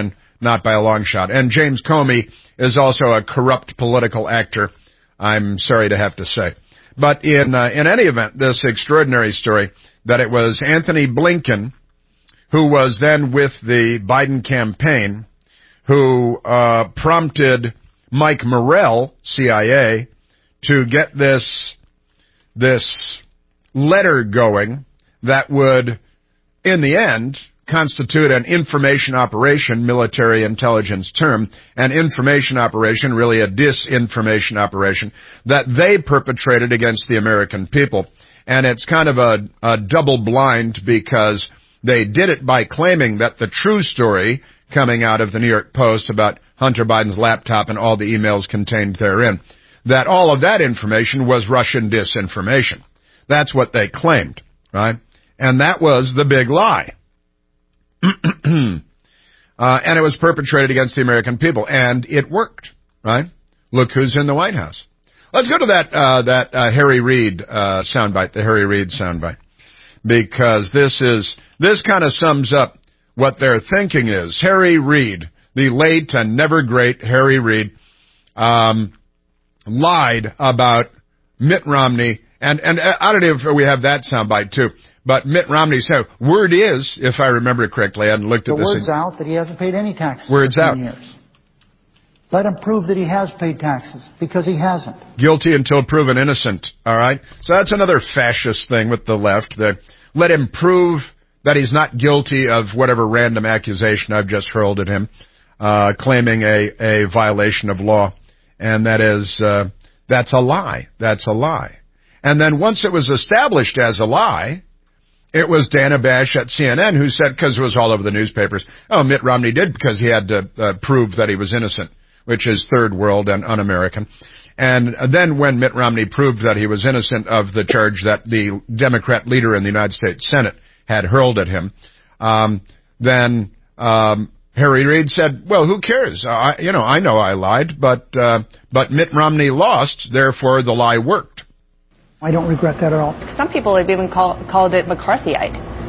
not by a long shot. And James Comey is also a corrupt political actor, I'm sorry to have to say. But in uh, in any event, this extraordinary story that it was Anthony Blinken, who was then with the Biden campaign, who uh, prompted Mike Morrell, C I A, to get this this letter going that would, in the end, constitute an information operation, military intelligence term, an information operation, really a disinformation operation, that they perpetrated against the American people. And it's kind of a, a double blind because they did it by claiming that the true story coming out of the New York Post about Hunter Biden's laptop and all the emails contained therein, that all of that information was Russian disinformation. That's what they claimed, right? And that was the big lie. uh, and it was perpetrated against the American people, and it worked, right? Look who's in the White House. Let's go to that uh, that uh, Harry Reid uh, soundbite, the Harry Reid soundbite, because this is this kind of sums up what their thinking is. Harry Reid, the late and never great Harry Reid, um, lied about Mitt Romney, and and I don't know if we have that soundbite too. But Mitt Romney said, word is, if I remember it correctly, I hadn't looked at the this. The word's in, out that he hasn't paid any taxes word's for ten out. years. Let him prove that he has paid taxes, because he hasn't. Guilty until proven innocent, all right? So that's another fascist thing with the left. That let him prove that he's not guilty of whatever random accusation I've just hurled at him, uh, claiming a, a violation of law. And that is, uh, that's a lie. That's a lie. And then once it was established as a lie, it was Dana Bash at C N N who said, because it was all over the newspapers, oh, Mitt Romney did because he had to uh, prove that he was innocent, which is third world and un-American. And then when Mitt Romney proved that he was innocent of the charge that the Democrat leader in the United States Senate had hurled at him, um, then um, Harry Reid said, well, who cares? I, you know, I know I lied, but uh, but Mitt Romney lost, therefore the lie worked. I don't regret that at all. Some people have even call, called it McCarthyite.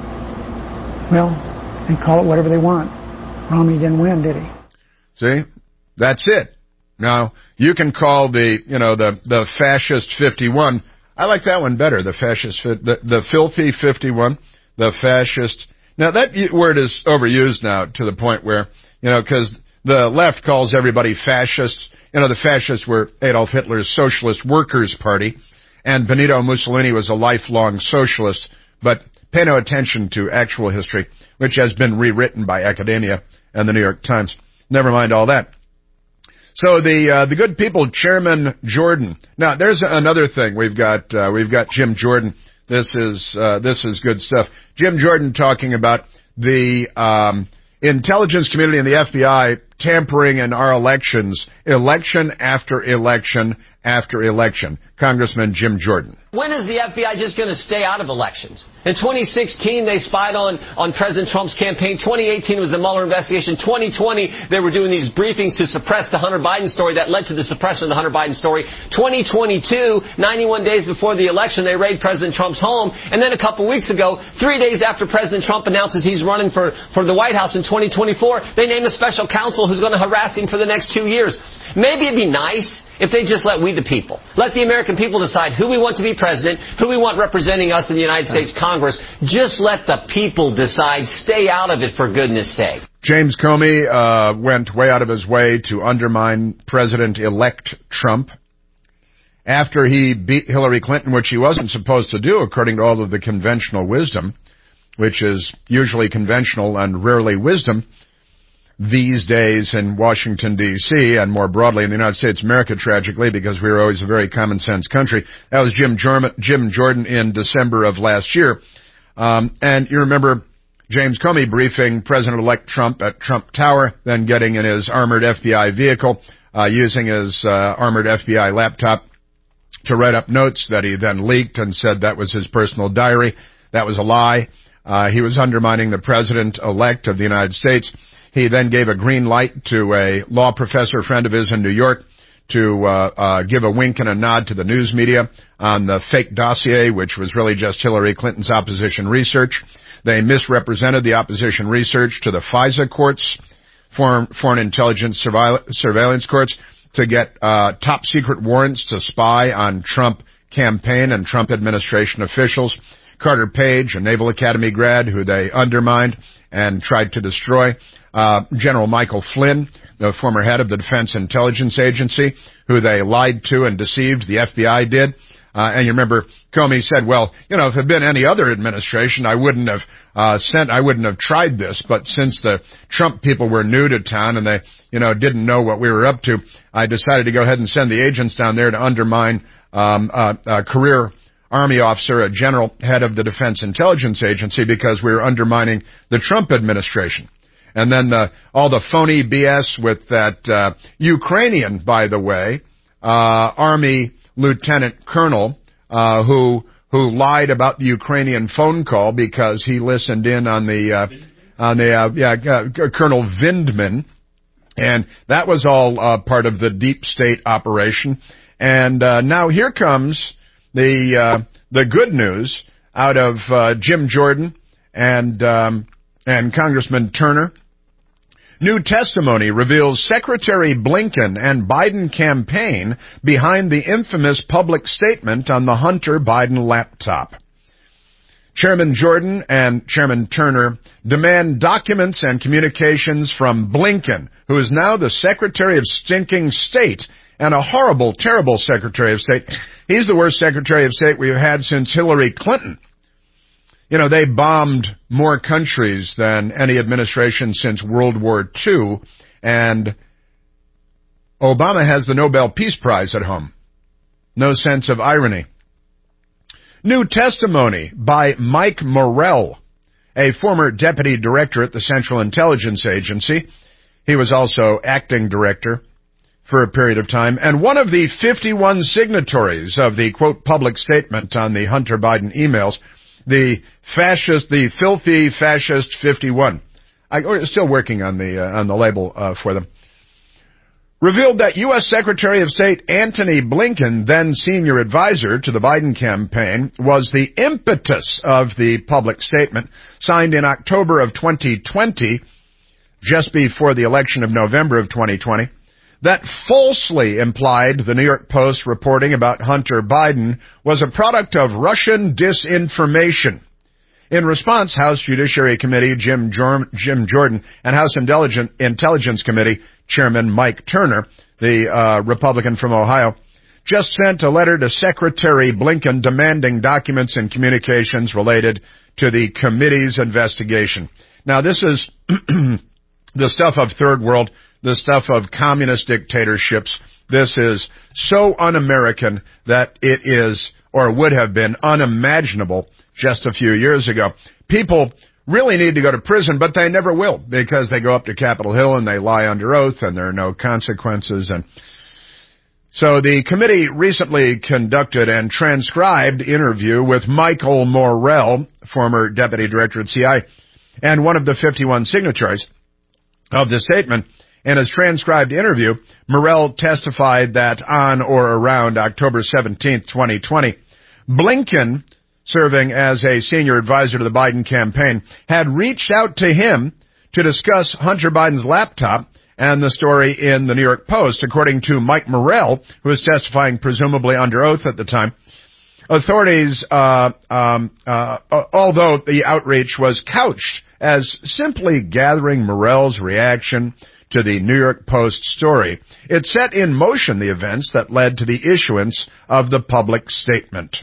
Well, they call it whatever they want. Romney didn't win, did he? See? That's it. Now, you can call the, you know, the, the fascist fifty-one. I like that one better, the fascist, the, the filthy fifty-one, the fascist. Now, that word is overused now to the point where, you know, because the left calls everybody fascists. You know, the fascists were Adolf Hitler's Socialist Workers' Party. And Benito Mussolini was a lifelong socialist, but pay no attention to actual history, which has been rewritten by academia and the New York Times. Never mind all that. So the uh, the good people, Chairman Jordan. Now, there's another thing. We've got uh, we've got Jim Jordan. This is uh, this is good stuff. Jim Jordan talking about the um, intelligence community and the F B I tampering in our elections, election after election after election. Congressman Jim Jordan. When is the F B I just going to stay out of elections? In twenty sixteen, they spied on, on President Trump's campaign. twenty eighteen was the Mueller investigation. twenty twenty, they were doing these briefings to suppress the Hunter Biden story that led to the suppression of the Hunter Biden story. twenty twenty-two, ninety-one days before the election, they raid President Trump's home. And then a couple weeks ago, three days after President Trump announces he's running for, for the White House in twenty twenty-four, they name a special counsel who's going to harass him for the next two years. Maybe it'd be nice if they just let we the people, let the American people decide who we want to be president, who we want representing us in the United States Congress. Just let the people decide. Stay out of it, for goodness sake. James Comey uh, went way out of his way to undermine President-elect Trump after he beat Hillary Clinton, which he wasn't supposed to do, according to all of the conventional wisdom, which is usually conventional and rarely wisdom these days in Washington, D C, and more broadly in the United States of America, tragically, because we were always a very common-sense country. That was Jim, Jordan, Jim Jordan in December of last year. Um, and you remember James Comey briefing President-elect Trump at Trump Tower, then getting in his armored F B I vehicle, uh, using his uh, armored F B I laptop to write up notes that he then leaked and said that was his personal diary. That was a lie. Uh, he was undermining the President-elect of the United States. He then gave a green light to a law professor friend of his in New York to uh, uh, give a wink and a nod to the news media on the fake dossier, which was really just Hillary Clinton's opposition research. They misrepresented the opposition research to the FISA courts. foreign, foreign intelligence surveil- surveillance courts to get uh, top secret warrants to spy on Trump campaign and Trump administration officials. Carter Page, a Naval Academy grad who they undermined and tried to destroy. Uh, General Michael Flynn, the former head of the Defense Intelligence Agency, who they lied to and deceived. The F B I did. Uh, and you remember Comey said, well, you know, if it had been any other administration, I wouldn't have uh, sent, I wouldn't have tried this. But since the Trump people were new to town and they, you know, didn't know what we were up to, I decided to go ahead and send the agents down there to undermine um, uh, a career Army officer, a general head of the Defense Intelligence Agency, because we were undermining the Trump administration. And then the, all the phony B S with that uh, Ukrainian, by the way, uh, Army Lieutenant Colonel, uh, who who lied about the Ukrainian phone call because he listened in on the uh, on the uh, yeah uh, Colonel Vindman, and that was all uh, part of the deep state operation. And uh, now here comes the uh, the good news out of uh, Jim Jordan and um, and Congressman Turner. New testimony reveals Secretary Blinken and Biden campaign behind the infamous public statement on the Hunter Biden laptop. Chairman Jordan and Chairman Turner demand documents and communications from Blinken, who is now the Secretary of Stinking State and a horrible, terrible Secretary of State. He's the worst Secretary of State we've had since Hillary Clinton. You know, they bombed more countries than any administration since World War Two, and Obama has the Nobel Peace Prize at home. No sense of irony. New testimony by Mike Morrell, a former deputy director at the Central Intelligence Agency. He was also acting director for a period of time, and one of the fifty-one signatories of the, quote, public statement on the Hunter Biden emails, the fascist, the filthy fascist fifty-one. I, we're still working on the uh, on the label uh, for them. Revealed that U S Secretary of State Antony Blinken, then senior advisor to the Biden campaign, was the impetus of the public statement signed in October of twenty twenty, just before the election of November of twenty twenty. That falsely implied the New York Post reporting about Hunter Biden was a product of Russian disinformation. In response, House Judiciary Committee Jim, Jor- Jim Jordan and House Intelligence Committee Chairman Mike Turner, the uh, Republican from Ohio, just sent a letter to Secretary Blinken demanding documents and communications related to the committee's investigation. Now, this is the stuff of third world, the stuff of communist dictatorships. This is so un-American that it is, or would have been, unimaginable just a few years ago. People really need to go to prison, but they never will, because they go up to Capitol Hill and they lie under oath and there are no consequences. And so the committee recently conducted and transcribed interview with Michael Morrell, former deputy director at C I A, and one of the fifty-one signatories of the statement. In his transcribed interview, Morrell testified that on or around October seventeenth, twenty twenty, Blinken, serving as a senior advisor to the Biden campaign, had reached out to him to discuss Hunter Biden's laptop and the story in the New York Post, according to Mike Morrell, who was testifying presumably under oath at the time. Authorities, uh, um, uh, although the outreach was couched as simply gathering Morrell's reaction to the New York Post story, it set in motion the events that led to the issuance of the public statement.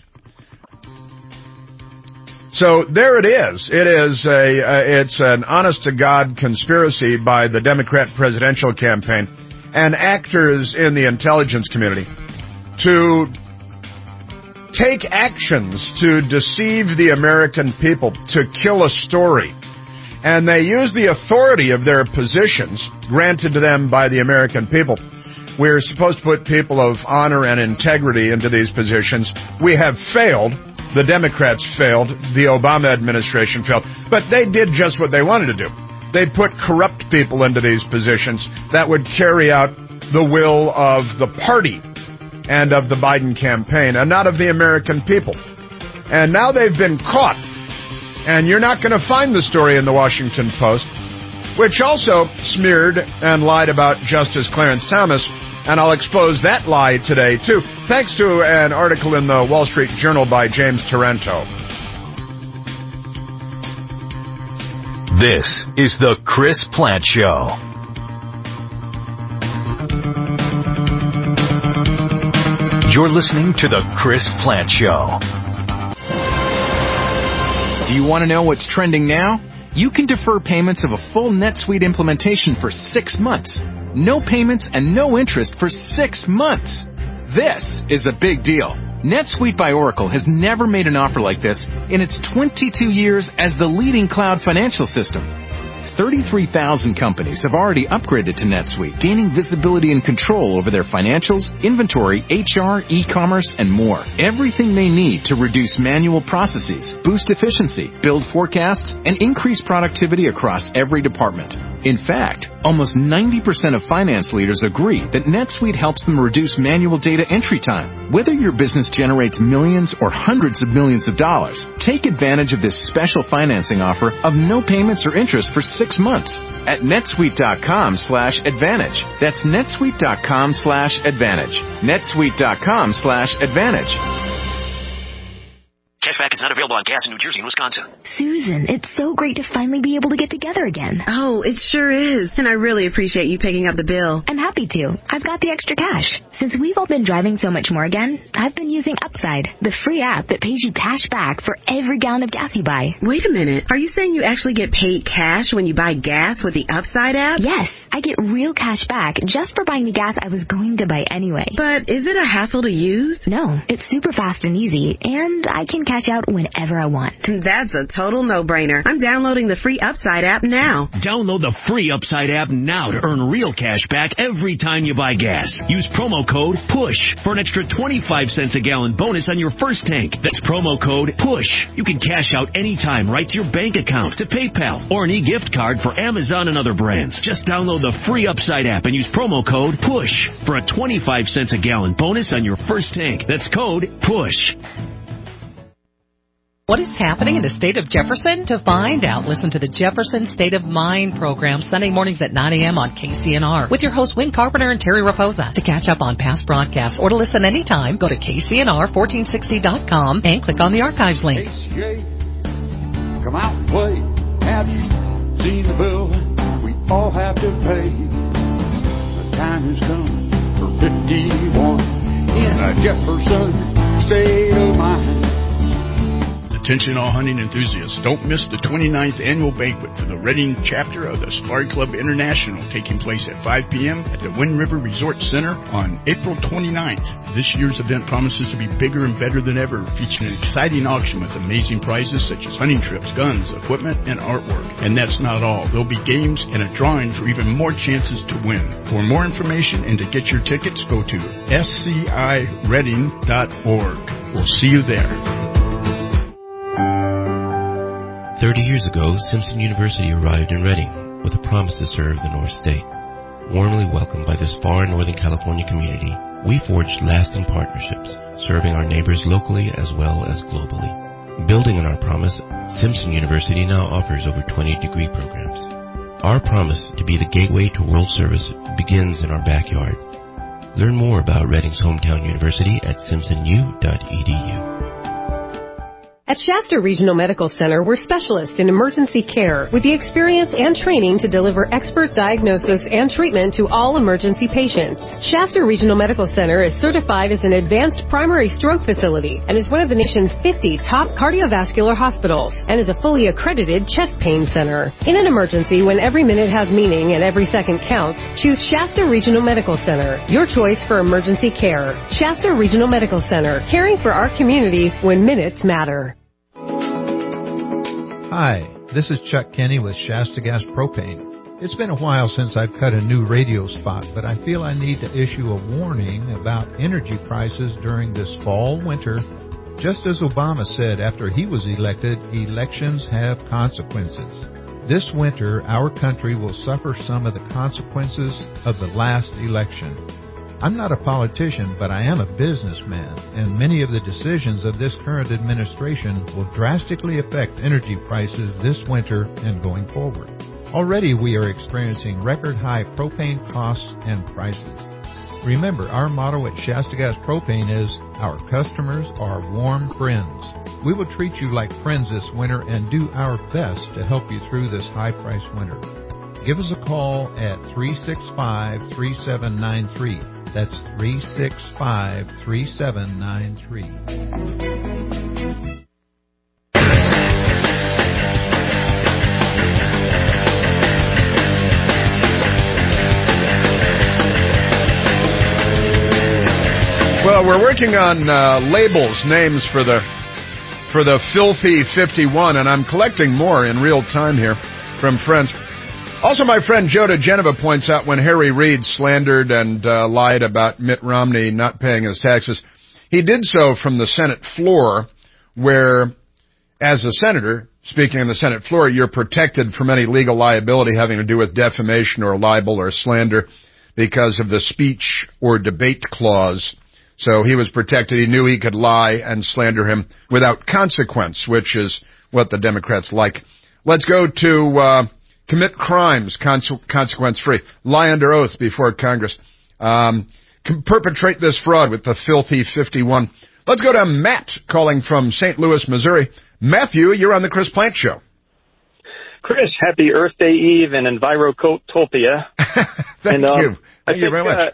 So there it is. It is a, uh, it's an honest-to-God conspiracy by the Democrat presidential campaign and actors in the intelligence community to take actions to deceive the American people, to kill a story. And they use the authority of their positions granted to them by the American people. We're supposed to put people of honor and integrity into these positions. We have failed. The Democrats failed. The Obama administration failed. But they did just what they wanted to do. They put corrupt people into these positions that would carry out the will of the party and of the Biden campaign, and not of the American people. And now they've been caught. And you're not going to find the story in the Washington Post. which also smeared and lied about Justice Clarence Thomas, and I'll expose that lie today, too, thanks to an article in the Wall Street Journal by James Tarento. This is the Chris Plante Show. You're listening to the Chris Plante Show. Do you want to know what's trending now? You can defer payments of a full NetSuite implementation for six months. No payments and no interest for six months. This is a big deal. NetSuite by Oracle has never made an offer like this in its twenty-two years as the leading cloud financial system. thirty-three thousand companies have already upgraded to NetSuite, gaining visibility and control over their financials, inventory, H R, e-commerce, and more. Everything they need to reduce manual processes, boost efficiency, build forecasts, and increase productivity across every department. In fact, almost ninety percent of finance leaders agree that NetSuite helps them reduce manual data entry time. Whether your business generates millions or hundreds of millions of dollars, take advantage of this special financing offer of no payments or interest for six months at netsuite.com slash advantage. That's netsuite.com slash advantage. netsuite.com slash advantage. Cashback is not available on gas in New Jersey and Wisconsin. Susan, it's so great to finally be able to get together again. Oh, it sure is. And I really appreciate you picking up the bill. I'm happy to. I've got the extra cash. Since we've all been driving so much more again, I've been using Upside, the free app that pays you cash back for every gallon of gas you buy. Wait a minute. Are you saying you actually get paid cash when you buy gas with the Upside app? Yes. I get real cash back just for buying the gas I was going to buy anyway. But is it a hassle to use? No. It's super fast and easy, and I can cash out whenever I want. That's a total no-brainer. I'm downloading the free Upside app now. Download the free Upside app now to earn real cash back every time you buy gas. Use promo code PUSH for an extra twenty-five cents a gallon bonus on your first tank. That's promo code PUSH. You can cash out anytime right to your bank account, to PayPal, or an e-gift card for Amazon and other brands. Just download the free Upside app and use promo code PUSH for a twenty-five cents a gallon bonus on your first tank. That's code PUSH. What is happening in the state of Jefferson? To find out, listen to the Jefferson State of Mind program Sunday mornings at nine a.m. on K C N R with your hosts Win Carpenter and Terry Raposa. To catch up on past broadcasts or to listen anytime, go to K C N R fourteen sixty dot com and click on the archives link. H J, come out and play. Have you seen the bill we all have to pay? The time has come for fifty-one in a Jefferson State of Mind. Attention all hunting enthusiasts. Don't miss the twenty-ninth annual banquet for the Reading chapter of the Safari Club International, taking place at five p.m. at the Wind River Resort Center on April twenty-ninth. This year's event promises to be bigger and better than ever, featuring an exciting auction with amazing prizes such as hunting trips, guns, equipment, and artwork. And that's not all. There'll be games and a drawing for even more chances to win. For more information and to get your tickets, go to s c i reading dot org. We'll see you there. Thirty years ago, Simpson University arrived in Reading with a promise to serve the North State. Warmly welcomed by this far Northern California community, we forged lasting partnerships, serving our neighbors locally as well as globally. Building on our promise, Simpson University now offers over twenty degree programs. Our promise to be the gateway to world service begins in our backyard. Learn more about Reading's hometown university at simpson u dot e d u. At Shasta Regional Medical Center, we're specialists in emergency care with the experience and training to deliver expert diagnosis and treatment to all emergency patients. Shasta Regional Medical Center is certified as an advanced primary stroke facility and is one of the nation's fifty top cardiovascular hospitals and is a fully accredited chest pain center. In an emergency, when every minute has meaning and every second counts, choose Shasta Regional Medical Center, your choice for emergency care. Shasta Regional Medical Center, caring for our community when minutes matter. Hi, this is Chuck Kenny with Shasta Gas Propane. It's been a while since I've cut a new radio spot, but I feel I need to issue a warning about energy prices during this fall, winter. Just as Obama said after he was elected, elections have consequences. This winter, our country will suffer some of the consequences of the last election. I'm not a politician, but I am a businessman, and many of the decisions of this current administration will drastically affect energy prices this winter and going forward. Already we are experiencing record-high propane costs and prices. Remember, our motto at Shasta Gas Propane is, our customers are warm friends. We will treat you like friends this winter and do our best to help you through this high-priced winter. Give us a call at three six five, three seven nine three. That's three six five, three seven nine three. Well, we're working on uh, labels, names for the for the Filthy fifty-one, and I'm collecting more in real time here from friends. Also, my friend Joe DeGeneva points out when Harry Reid slandered and uh, lied about Mitt Romney not paying his taxes, he did so from the Senate floor, where, as a senator, speaking on the Senate floor, you're protected from any legal liability having to do with defamation or libel or slander because of the speech or debate clause. So he was protected. He knew he could lie and slander him without consequence, which is what the Democrats like. Let's go to uh, commit crimes cons- consequence-free. Lie under oath before Congress. Um, perpetrate this fraud with the Filthy fifty-one. Let's go to Matt calling from Saint Louis, Missouri. Matthew, you're on the Chris Plant Show. Chris, happy Earth Day Eve and Envirotopia. Thank and, um, you. Thank I you think, very much. Uh,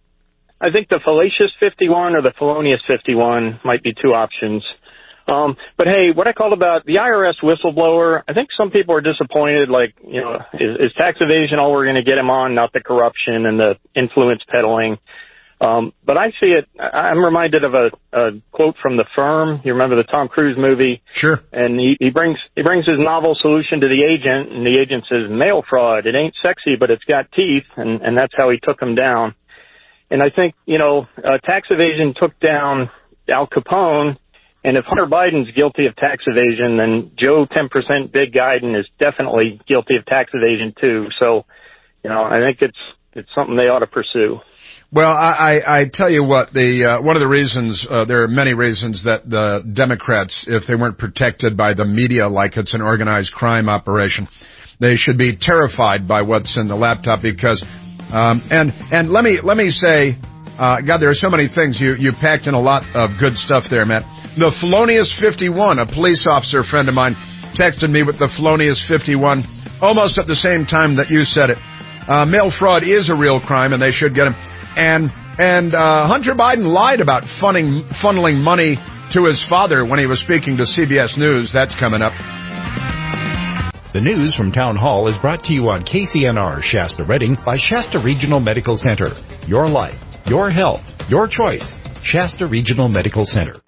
I think the fallacious fifty-one or the felonious fifty-one might be two options. Um, but hey, what I called about the I R S whistleblower, I think some people are disappointed, like, you know, is, is tax evasion all we're going to get him on, not the corruption and the influence peddling? Um, but I see it, I'm reminded of a, a quote from The Firm. You remember the Tom Cruise movie? Sure. And he, he brings, he brings his novel solution to the agent, and the agent says, mail fraud. It ain't sexy, but it's got teeth. And, and that's how he took him down. And I think, you know, uh, tax evasion took down Al Capone, and if Hunter Biden's guilty of tax evasion, then Joe ten percent Big Biden is definitely guilty of tax evasion too. So, you know, I think it's it's something they ought to pursue. Well, I, I, I tell you what, the uh, one of the reasons, uh, there are many reasons that the Democrats, if they weren't protected by the media like it's an organized crime operation, they should be terrified by what's in the laptop because... Um, and, and let me, let me say, uh, God, there are so many things. You, you packed in a lot of good stuff there, Matt. The Felonious fifty-one, a police officer friend of mine texted me with the Felonious fifty-one almost at the same time that you said it. Uh, mail fraud is a real crime and they should get him. And, and, uh, Hunter Biden lied about funning, funneling money to his father when he was speaking to C B S News. That's coming up. The news from Town Hall is brought to you on K C N R Shasta Redding by Shasta Regional Medical Center. Your life, your health, your choice. Shasta Regional Medical Center.